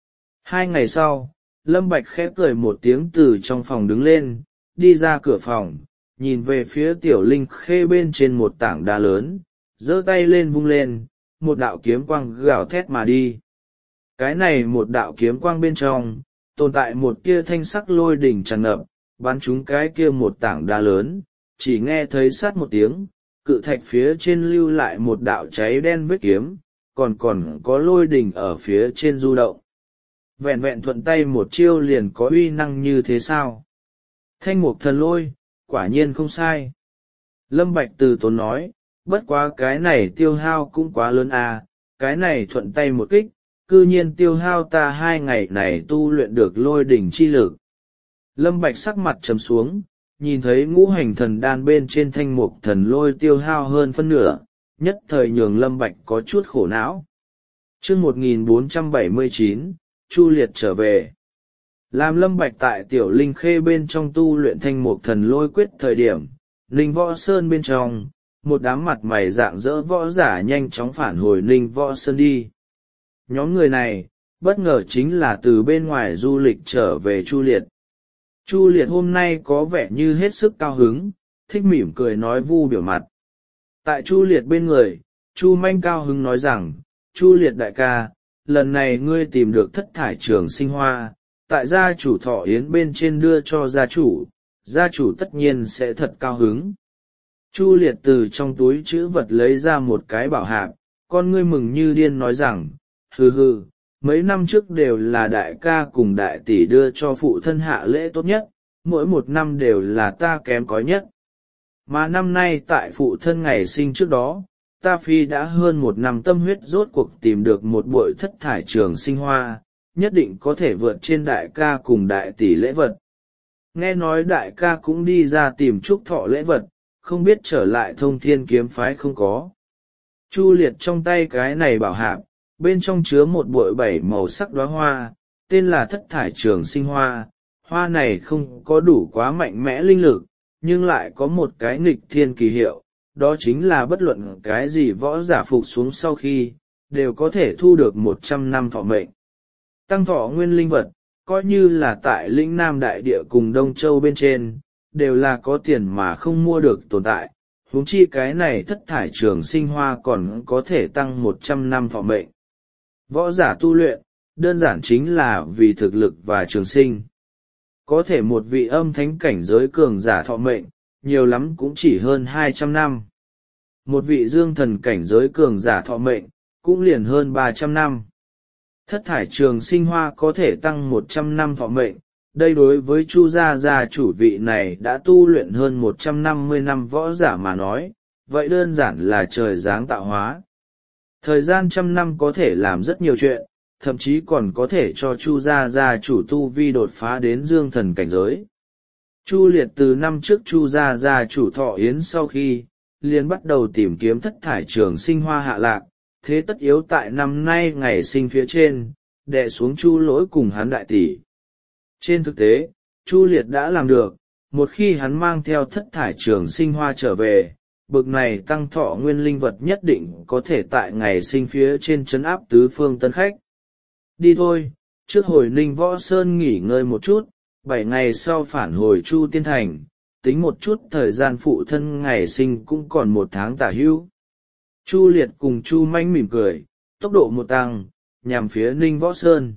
Hai ngày sau, Lâm Bạch khẽ cười một tiếng từ trong phòng đứng lên, đi ra cửa phòng, nhìn về phía Tiểu Linh Khê bên trên một tảng đá lớn, giơ tay lên vung lên, một đạo kiếm quang gào thét mà đi. Cái này một đạo kiếm quang bên trong, tồn tại một kia thanh sắc lôi đỉnh tràn ngập, bắn trúng cái kia một tảng đá lớn, chỉ nghe thấy sát một tiếng, cự thạch phía trên lưu lại một đạo cháy đen vết kiếm, còn còn có lôi đỉnh ở phía trên du động. Vẹn vẹn thuận tay một chiêu liền có uy năng như thế sao? Thanh Mục Thần Lôi, quả nhiên không sai. Lâm Bạch từ tốn nói, bất quá cái này tiêu hao cũng quá lớn à, cái này thuận tay một kích, cư nhiên tiêu hao ta hai ngày này tu luyện được lôi đỉnh chi lực. Lâm Bạch sắc mặt trầm xuống, nhìn thấy ngũ hành thần đan bên trên Thanh Mục Thần Lôi tiêu hao hơn phân nửa, nhất thời nhường Lâm Bạch có chút khổ não. Chương một nghìn bốn trăm bảy mươi chín, Chu Liệt trở về. Làm Lâm Bạch tại Tiểu Linh Khê bên trong tu luyện Thanh Mục Thần Lôi quyết thời điểm, Ninh Võ Sơn bên trong, một đám mặt mày rạng rỡ võ giả nhanh chóng phản hồi Ninh Võ Sơn đi. Nhóm người này, bất ngờ chính là từ bên ngoài du lịch trở về Chu Liệt. Chu Liệt hôm nay có vẻ như hết sức cao hứng, thích mỉm cười nói vu biểu mặt. Tại Chu Liệt bên người, Chu Manh cao hứng nói rằng, Chu Liệt đại ca, lần này ngươi tìm được thất thải trường sinh hoa, tại gia chủ thọ yến bên trên đưa cho gia chủ, gia chủ tất nhiên sẽ thật cao hứng. Chu Liệt từ trong túi chữ vật lấy ra một cái bảo hạp, con ngươi mừng như điên nói rằng, hừ hừ, mấy năm trước đều là đại ca cùng đại tỷ đưa cho phụ thân hạ lễ tốt nhất, mỗi một năm đều là ta kém cỏi nhất. Mà năm nay tại phụ thân ngày sinh trước đó, ta phi đã hơn một năm tâm huyết rốt cuộc tìm được một bội thất thải trường sinh hoa, nhất định có thể vượt trên đại ca cùng đại tỷ lễ vật. Nghe nói đại ca cũng đi ra tìm chúc thọ lễ vật, không biết trở lại Thông Thiên kiếm phái không có. Chu Liệt trong tay cái này bảo hạp, bên trong chứa một bội bảy màu sắc đóa hoa, tên là thất thải trường sinh hoa. Hoa này không có đủ quá mạnh mẽ linh lực, nhưng lại có một cái nghịch thiên kỳ hiệu, đó chính là bất luận cái gì võ giả phục xuống sau khi, đều có thể thu được một trăm năm thọ mệnh. Tăng thọ nguyên linh vật, coi như là tại lĩnh Nam Đại Địa cùng Đông Châu bên trên, đều là có tiền mà không mua được tồn tại, huống chi cái này thất thải trường sinh hoa còn có thể tăng một trăm năm thọ mệnh. Võ giả tu luyện, đơn giản chính là vì thực lực và trường sinh. Có thể một vị âm thánh cảnh giới cường giả thọ mệnh, nhiều lắm cũng chỉ hơn hai trăm năm. Một vị dương thần cảnh giới cường giả thọ mệnh, cũng liền hơn ba trăm năm. Thất thải trường sinh hoa có thể tăng một trăm năm thọ mệnh, đây đối với Chu gia gia chủ vị này đã tu luyện hơn một trăm năm mươi năm võ giả mà nói, vậy đơn giản là trời giáng tạo hóa. Thời gian trăm năm có thể làm rất nhiều chuyện, thậm chí còn có thể cho Chu gia gia chủ tu vi đột phá đến dương thần cảnh giới. Chu Liệt từ năm trước Chu gia gia chủ thọ yến sau khi, liền bắt đầu tìm kiếm thất thải trường sinh hoa hạ lạc, thế tất yếu tại năm nay ngày sinh phía trên, đè xuống Chu Lỗi cùng hắn đại tỷ. Trên thực tế, Chu Liệt đã làm được, một khi hắn mang theo thất thải trường sinh hoa trở về, bực này tăng thọ nguyên linh vật nhất định có thể tại ngày sinh phía trên trấn áp tứ phương tân khách. Đi thôi, trước hồi Ninh Võ Sơn nghỉ ngơi một chút, bảy ngày sau phản hồi Chu Tiên Thành, tính một chút thời gian phụ thân ngày sinh cũng còn một tháng tả hữu. Chu Liệt cùng Chu Manh mỉm cười, tốc độ một tăng, nhằm phía Ninh Võ Sơn.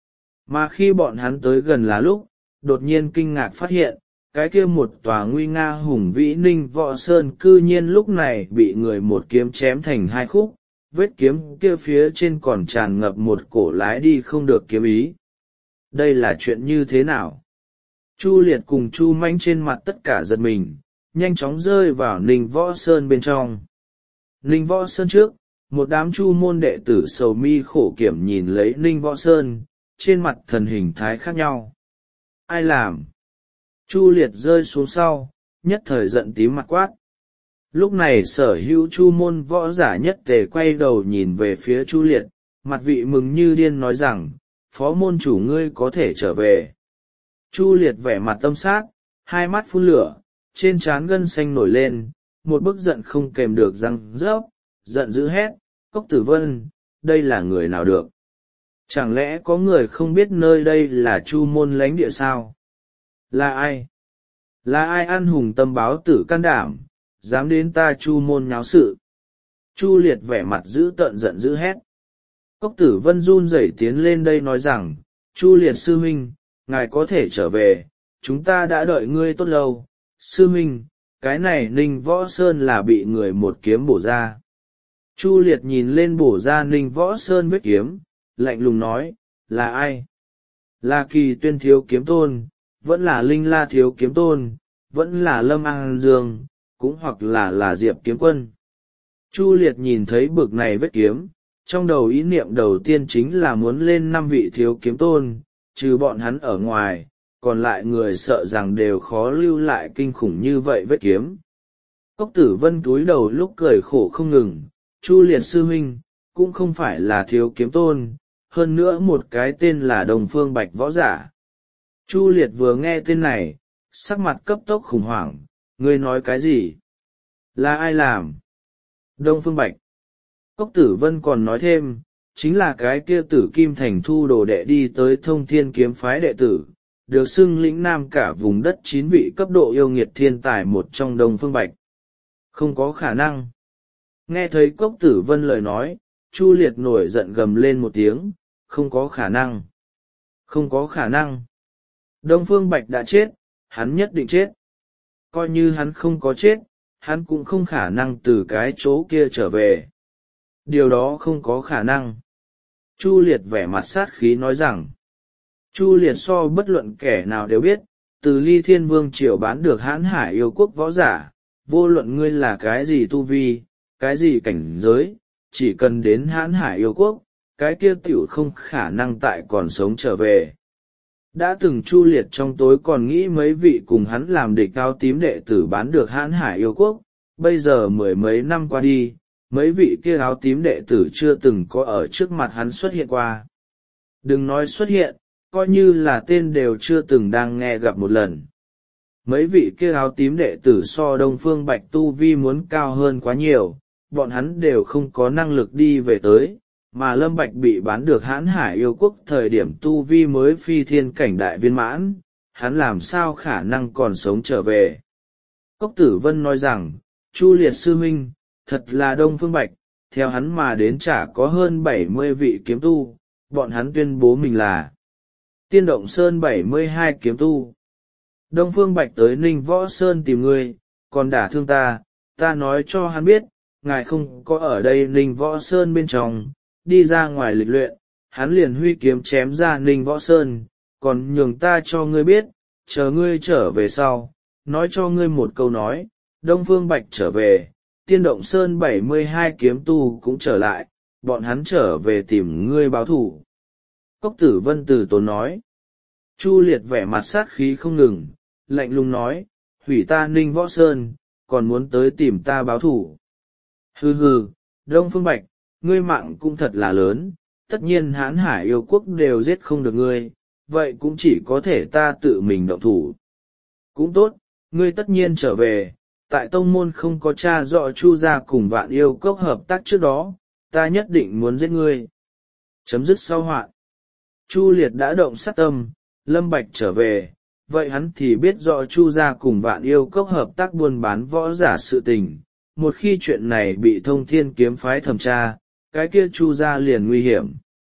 Mà khi bọn hắn tới gần là lúc, đột nhiên kinh ngạc phát hiện, cái kia một tòa nguy nga hùng vĩ Ninh Võ Sơn cư nhiên lúc này bị người một kiếm chém thành hai khúc, vết kiếm kia phía trên còn tràn ngập một cổ lái đi không được kiếm ý. Đây là chuyện như thế nào? Chu Liệt cùng Chu Manh trên mặt tất cả giật mình, nhanh chóng rơi vào Ninh Võ Sơn bên trong. Ninh Võ Sơn trước, một đám Chu môn đệ tử sầu mi khổ kiểm nhìn lấy Ninh Võ Sơn, trên mặt thần hình thái khác nhau. Ai làm? Chu Liệt rơi xuống sau, nhất thời giận tím mặt quát. Lúc này sở hữu Chu môn võ giả nhất tề quay đầu nhìn về phía Chu Liệt, mặt vị mừng như điên nói rằng, phó môn chủ ngươi có thể trở về. Chu Liệt vẻ mặt tâm sát, hai mắt phun lửa, trên trán gân xanh nổi lên, một bức giận không kềm được răng rớp, giận dữ hét, Cốc Tử Vân, đây là người nào được? Chẳng lẽ có người không biết nơi đây là Chu môn lãnh địa sao? Là ai? Là ai ăn hùng tâm báo tử can đảm, dám đến ta Chu môn nháo sự? Chu Liệt vẻ mặt dữ tợn giận dữ hét. Cốc Tử Vân run rẩy tiến lên đây nói rằng, Chu Liệt sư huynh, ngài có thể trở về, chúng ta đã đợi ngươi tốt lâu. Sư huynh, cái này Ninh Võ Sơn là bị người một kiếm bổ ra. Chu Liệt nhìn lên bổ ra Ninh Võ Sơn vết kiếm, lạnh lùng nói, là ai? Là Kỳ Tuyên thiếu kiếm tôn, vẫn là Linh La thiếu kiếm tôn, vẫn là Lâm An Dương, cũng hoặc là là Diệp kiếm quân. Chu Liệt nhìn thấy bực này vết kiếm, trong đầu ý niệm đầu tiên chính là muốn lên năm vị thiếu kiếm tôn, trừ bọn hắn ở ngoài, còn lại người sợ rằng đều khó lưu lại kinh khủng như vậy vết kiếm. Cốc Tử Vân cúi đầu lúc cười khổ không ngừng, Chu Liệt sư huynh, cũng không phải là thiếu kiếm tôn, hơn nữa một cái tên là Đông Phương Bạch võ giả. Chu Liệt vừa nghe tên này, sắc mặt cấp tốc khủng hoảng, ngươi nói cái gì? Là ai làm? Đông Phương Bạch. Cốc Tử Vân còn nói thêm, chính là cái kia Tử Kim Thành thu đồ đệ đi tới Thông Thiên kiếm phái đệ tử, được xưng lĩnh nam cả vùng đất chín vị cấp độ yêu nghiệt thiên tài một trong Đông Phương Bạch. Không có khả năng. Nghe thấy Cốc Tử Vân lời nói, Chu Liệt nổi giận gầm lên một tiếng, không có khả năng. Không có khả năng. Đông Phương Bạch đã chết, hắn nhất định chết. Coi như hắn không có chết, hắn cũng không khả năng từ cái chỗ kia trở về. Điều đó không có khả năng. Chu Liệt vẻ mặt sát khí nói rằng, Chu Liệt so bất luận kẻ nào đều biết, từ Ly Thiên Vương triều bán được Hãn Hải yêu quốc võ giả, vô luận ngươi là cái gì tu vi, cái gì cảnh giới, chỉ cần đến Hãn Hải yêu quốc, cái kia tiểu không khả năng tại còn sống trở về. Đã từng Chu Liệt trong tối còn nghĩ mấy vị cùng hắn làm địch áo tím đệ tử bán được Hãn Hải yêu quốc, bây giờ mười mấy năm qua đi, mấy vị kia áo tím đệ tử chưa từng có ở trước mặt hắn xuất hiện qua. Đừng nói xuất hiện, coi như là tên đều chưa từng đang nghe gặp một lần. Mấy vị kia áo tím đệ tử so Đông Phương Bạch tu vi muốn cao hơn quá nhiều, bọn hắn đều không có năng lực đi về tới, mà Lâm Bạch bị bán được Hãn Hải yêu quốc thời điểm tu vi mới phi thiên cảnh đại viên mãn, hắn làm sao khả năng còn sống trở về. Cốc Tử Vân nói rằng, Chu Liệt sư huynh, thật là Đông Phương Bạch, theo hắn mà đến chả có hơn bảy mươi vị kiếm tu, bọn hắn tuyên bố mình là Tiên Động Sơn bảy mươi hai kiếm tu. Đông Phương Bạch tới Ninh Võ Sơn tìm ngươi, còn đả thương ta, ta nói cho hắn biết, ngài không có ở đây Ninh Võ Sơn bên trong, đi ra ngoài lịch luyện, hắn liền huy kiếm chém ra Ninh Võ Sơn, còn nhường ta cho ngươi biết, chờ ngươi trở về sau, nói cho ngươi một câu nói, Đông Phương Bạch trở về, Tiên Động Sơn bảy mươi hai kiếm tu cũng trở lại, bọn hắn trở về tìm ngươi báo thù. Cốc Tử Vân từ tốn nói. Chu Liệt vẻ mặt sát khí không ngừng, lạnh lùng nói, hủy ta Ninh Võ Sơn, còn muốn tới tìm ta báo thù. Hừ hừ, Đông Phương Bạch, ngươi mạng cũng thật là lớn, tất nhiên Hán Hải yêu quốc đều giết không được ngươi, vậy cũng chỉ có thể ta tự mình động thủ. Cũng tốt, ngươi tất nhiên trở về, tại tông môn không có tra rõ Chu gia cùng Vạn Yêu Cốc hợp tác trước đó, ta nhất định muốn giết ngươi. Chấm dứt sau hoạn. Chu Liệt đã động sát tâm, Lâm Bạch trở về, vậy hắn thì biết rõ Chu gia cùng Vạn Yêu Cốc hợp tác buôn bán võ giả sự tình. Một khi chuyện này bị Thông Thiên kiếm phái thẩm tra, cái kia Chu gia liền nguy hiểm.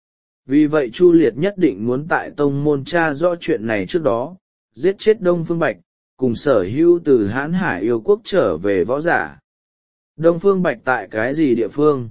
Vì vậy Chu Liệt nhất định muốn tại tông môn tra rõ chuyện này trước đó, giết chết Đông Phương Bạch, cùng sở hữu từ Hán Hải yêu quốc trở về võ giả. Đông Phương Bạch tại cái gì địa phương?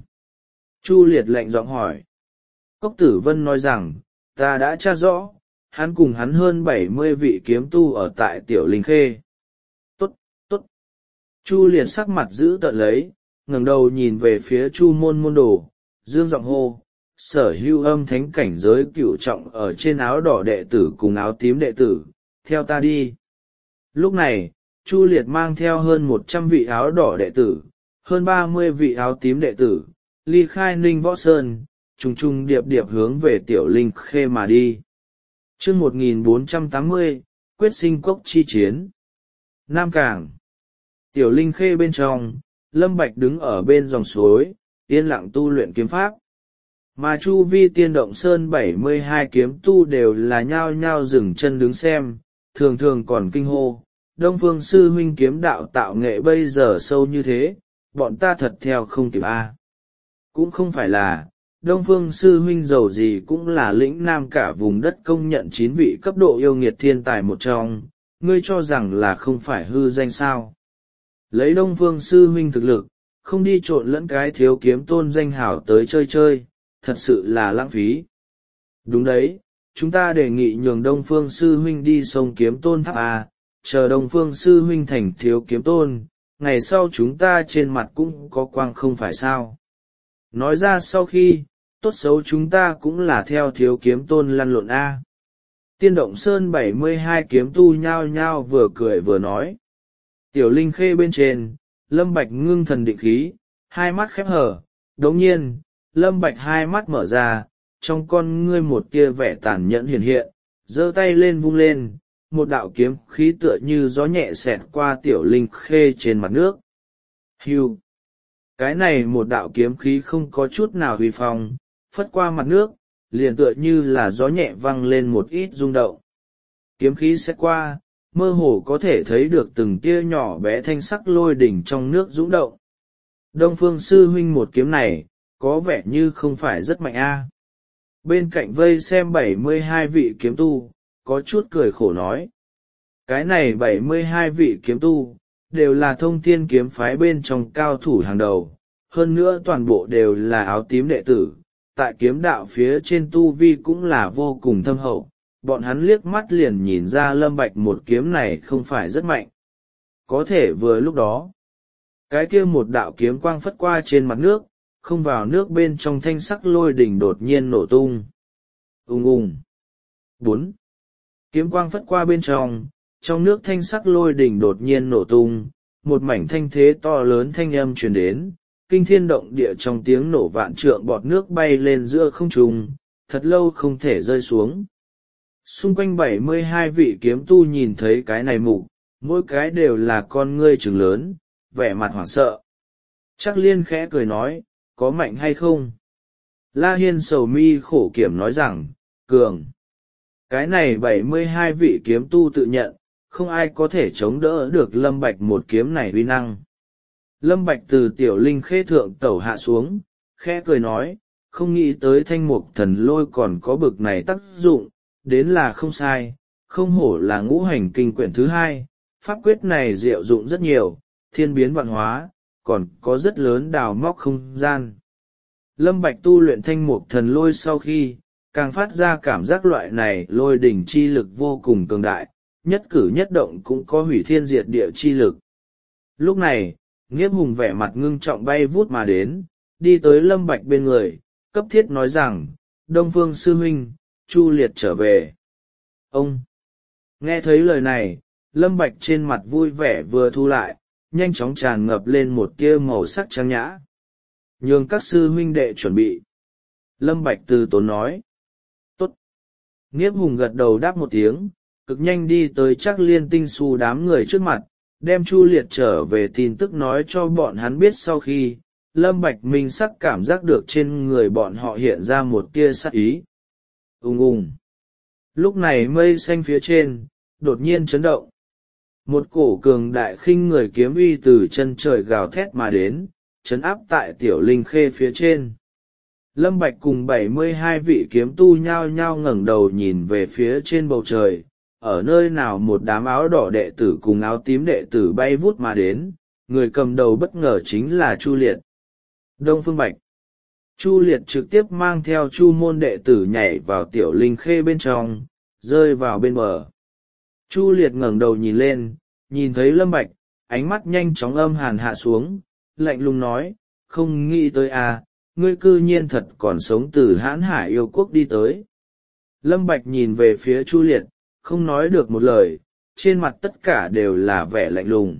Chu Liệt lạnh giọng hỏi. Cốc Tử Vân nói rằng, ta đã tra rõ, hắn cùng hắn hơn bảy mươi vị kiếm tu ở tại Tiểu Linh Khê. Tốt, tốt. Chu Liệt sắc mặt giữ tợn lấy, ngẩng đầu nhìn về phía Chu môn môn đồ, dương giọng hô, sở hữu âm thánh cảnh giới cửu trọng ở trên áo đỏ đệ tử cùng áo tím đệ tử, theo ta đi. Lúc này, Chu Liệt mang theo hơn một trăm vị áo đỏ đệ tử, hơn ba mươi vị áo tím đệ tử, ly khai Ninh Võ Sơn, trùng trùng điệp điệp hướng về Tiểu Linh Khê mà đi. Chương một nghìn bốn trăm tám mươi, quyết sinh cốc chi chiến. Nam Cảng. Tiểu Linh Khê bên trong, Lâm Bạch đứng ở bên dòng suối, yên lặng tu luyện kiếm pháp. Mà chu vi Tiên Động Sơn bảy mươi hai kiếm tu đều là nhao nhao dừng chân đứng xem, thường thường còn kinh hô, Đông Phương sư huynh kiếm đạo tạo nghệ bây giờ sâu như thế, bọn ta thật theo không kịp a. Cũng không phải là, Đông Phương sư huynh giàu gì cũng là lĩnh nam cả vùng đất công nhận chín vị cấp độ yêu nghiệt thiên tài một trong, ngươi cho rằng là không phải hư danh sao. Lấy Đông Phương sư huynh thực lực, không đi trộn lẫn cái thiếu kiếm tôn danh hảo tới chơi chơi, thật sự là lãng phí. Đúng đấy, chúng ta đề nghị nhường Đông Phương sư huynh đi sông kiếm tôn tháp A, chờ Đông Phương sư huynh thành thiếu kiếm tôn, ngày sau chúng ta trên mặt cũng có quang không phải sao. Nói ra sau khi, tốt xấu chúng ta cũng là theo thiếu kiếm tôn lăn lộn A. Tiên Động Sơn bảy mươi hai kiếm tu nhao nhao vừa cười vừa nói. Tiểu Linh Khê bên trên, Lâm Bạch ngưng thần định khí, hai mắt khép hở, đồng nhiên, Lâm Bạch hai mắt mở ra, trong con ngươi một tia vẻ tàn nhẫn hiện hiện, giơ tay lên vung lên, một đạo kiếm khí tựa như gió nhẹ xẹt qua Tiểu Linh Khê trên mặt nước. Hưu! Cái này một đạo kiếm khí không có chút nào huy phong, phất qua mặt nước, liền tựa như là gió nhẹ văng lên một ít rung động. Kiếm khí sẽ qua, mơ hồ có thể thấy được từng tia nhỏ bé thanh sắc lôi đỉnh trong nước dũng động. Đông Phương sư huynh một kiếm này, có vẻ như không phải rất mạnh a. Bên cạnh vây xem bảy mươi hai vị kiếm tu, có chút cười khổ nói. Cái này bảy mươi hai vị kiếm tu, đều là Thông Thiên kiếm phái bên trong cao thủ hàng đầu, hơn nữa toàn bộ đều là áo tím đệ tử, tại kiếm đạo phía trên tu vi cũng là vô cùng thâm hậu, bọn hắn liếc mắt liền nhìn ra Lâm Bạch một kiếm này không phải rất mạnh. Có thể vừa lúc đó, cái kia một đạo kiếm quang phất qua trên mặt nước, không vào nước bên trong thanh sắc lôi đỉnh đột nhiên nổ tung. Ung ung. Bốn. Kiếm quang phất qua bên trong, trong nước thanh sắc lôi đỉnh đột nhiên nổ tung, một mảnh thanh thế to lớn thanh âm truyền đến, kinh thiên động địa trong tiếng nổ vạn trượng bọt nước bay lên giữa không trung, thật lâu không thể rơi xuống. Xung quanh bảy mươi hai vị kiếm tu nhìn thấy cái này mục, mỗi cái đều là con ngươi trừng lớn, vẻ mặt hoảng sợ. Trác Liên khẽ cười nói, có mạnh hay không? La Hiên sầu mi khổ kiểm nói rằng, cường. Cái này bảy mươi hai vị kiếm tu tự nhận, không ai có thể chống đỡ được Lâm Bạch một kiếm này uy năng. Lâm Bạch từ Tiểu Linh Khê thượng tẩu hạ xuống, khẽ cười nói, không nghĩ tới thanh mục thần lôi còn có bực này tác dụng, đến là không sai, không hổ là ngũ hành kinh quyển thứ hai, pháp quyết này diệu dụng rất nhiều, thiên biến vạn hóa, còn có rất lớn đào móc không gian. Lâm Bạch tu luyện thanh mục thần lôi sau khi, càng phát ra cảm giác loại này lôi đỉnh chi lực vô cùng cường đại, nhất cử nhất động cũng có hủy thiên diệt địa chi lực. Lúc này, Nhiếp Hùng vẻ mặt ngưng trọng bay vút mà đến, đi tới Lâm Bạch bên người, cấp thiết nói rằng, Đông Phương sư huynh, Chu Liệt trở về. Ông! Nghe thấy lời này, Lâm Bạch trên mặt vui vẻ vừa thu lại, nhanh chóng tràn ngập lên một tia màu sắc trang nhã. Nhường các sư huynh đệ chuẩn bị. Lâm Bạch từ tốn nói. Tốt! Nhiếp Hùng gật đầu đáp một tiếng, cực nhanh đi tới Trác Liên Tinh Xu đám người trước mặt, đem Chu Liệt trở về tin tức nói cho bọn hắn biết. Sau khi Lâm Bạch minh sắc cảm giác được trên người bọn họ hiện ra một tia sát ý. Ùng ùng. Lúc này mây xanh phía trên đột nhiên chấn động, một cổ cường đại khinh người kiếm uy từ chân trời gào thét mà đến, chấn áp tại Tiểu Linh Khê phía trên. Lâm Bạch cùng bảy mươi hai vị kiếm tu nhao nhao ngẩng đầu nhìn về phía trên bầu trời, ở nơi nào một đám áo đỏ đệ tử cùng áo tím đệ tử bay vút mà đến, người cầm đầu bất ngờ chính là Chu Liệt. Đông Phương Bạch. Chu Liệt trực tiếp mang theo Chu môn đệ tử nhảy vào Tiểu Linh Khê bên trong, rơi vào bên bờ. Chu Liệt ngẩng đầu nhìn lên, nhìn thấy Lâm Bạch, ánh mắt nhanh chóng âm hàn hạ xuống, lạnh lùng nói, không nghĩ tới à, ngươi cư nhiên thật còn sống từ Hãn Hải yêu quốc đi tới. Lâm Bạch nhìn về phía Chu Liệt, không nói được một lời, trên mặt tất cả đều là vẻ lạnh lùng.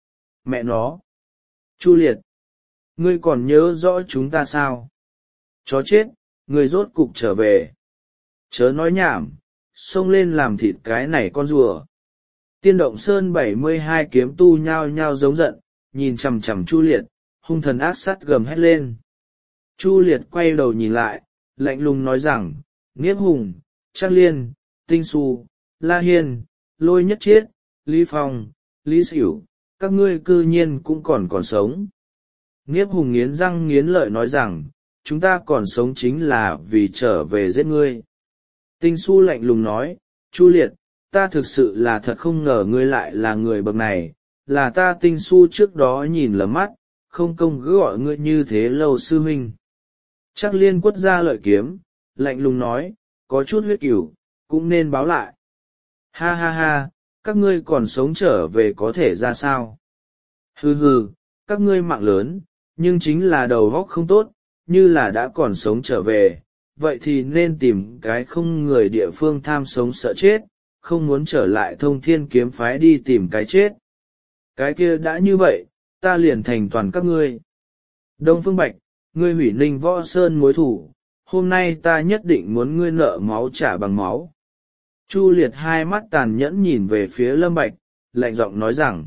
Mẹ nó! Chu Liệt! Ngươi còn nhớ rõ chúng ta sao? Chó chết, ngươi rốt cục trở về. Chớ nói nhảm, xông lên làm thịt cái này con rùa. Tiên Động Sơn bảy mươi hai kiếm tu nhao nhao giống giận, nhìn chằm chằm Chu Liệt, hung thần ác sát gầm hét lên. Chu Liệt quay đầu nhìn lại, lạnh lùng nói rằng, Nhiếp Hùng, Trác Liên, Tinh Xu, La Hiên, Lôi Nhất Chiết, Lý Phong, Lý Sửu, các ngươi cư nhiên cũng còn còn sống. Nhiếp Hùng nghiến răng nghiến lợi nói rằng, chúng ta còn sống chính là vì trở về giết ngươi. Tinh Xu lạnh lùng nói, Chu Liệt, ta thực sự là thật không ngờ ngươi lại là người bậc này, là ta Tinh Xu trước đó nhìn lầm mắt, không công cứ gọi ngươi như thế lâu sư huynh. Trác Liên quất ra lợi kiếm, lạnh lùng nói, có chút huyết cửu, cũng nên báo lại. Ha ha ha, các ngươi còn sống trở về có thể ra sao? Hừ hừ, các ngươi mạng lớn, nhưng chính là đầu óc không tốt, như là đã còn sống trở về, vậy thì nên tìm cái không người địa phương tham sống sợ chết, không muốn trở lại Thông Thiên kiếm phái đi tìm cái chết. Cái kia đã như vậy, ta liền thành toàn các ngươi. Đông Phương Bạch, ngươi hủy Ninh Võ Sơn mối thủ, hôm nay ta nhất định muốn ngươi nợ máu trả bằng máu. Chu Liệt hai mắt tàn nhẫn nhìn về phía Lâm Bạch, lạnh giọng nói rằng.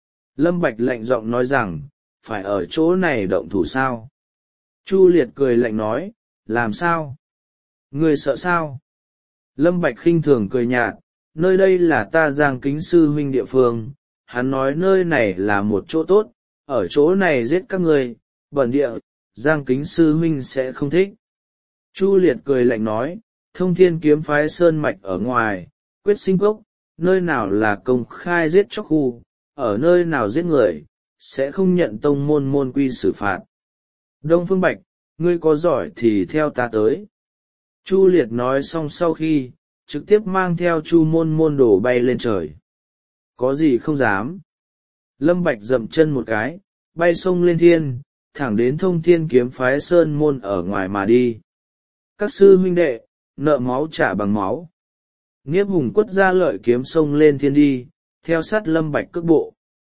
Lâm Bạch lạnh giọng nói rằng, phải ở chỗ này động thủ sao? Chu Liệt cười lạnh nói, làm sao? Ngươi sợ sao? Lâm Bạch khinh thường cười nhạt, nơi đây là ta Giang Kính sư huynh địa phương, hắn nói nơi này là một chỗ tốt, ở chỗ này giết các ngươi, bẩn địa, Giang Kính sư huynh sẽ không thích. Chu Liệt cười lạnh nói, Thông Thiên kiếm phái sơn mạch ở ngoài, quyết sinh cốc, nơi nào là công khai giết chóc khu, ở nơi nào giết người, sẽ không nhận tông môn môn quy xử phạt. Đông Phương Bạch, ngươi có giỏi thì theo ta tới. Chu Liệt nói xong sau khi, trực tiếp mang theo Chu môn môn đồ bay lên trời. Có gì không dám. Lâm Bạch dậm chân một cái, bay sông lên thiên, thẳng đến Thông Thiên kiếm phái sơn môn ở ngoài mà đi. Các sư huynh đệ, nợ máu trả bằng máu. Nhiếp Hùng quất ra lợi kiếm sông lên thiên đi, theo sát Lâm Bạch cước bộ.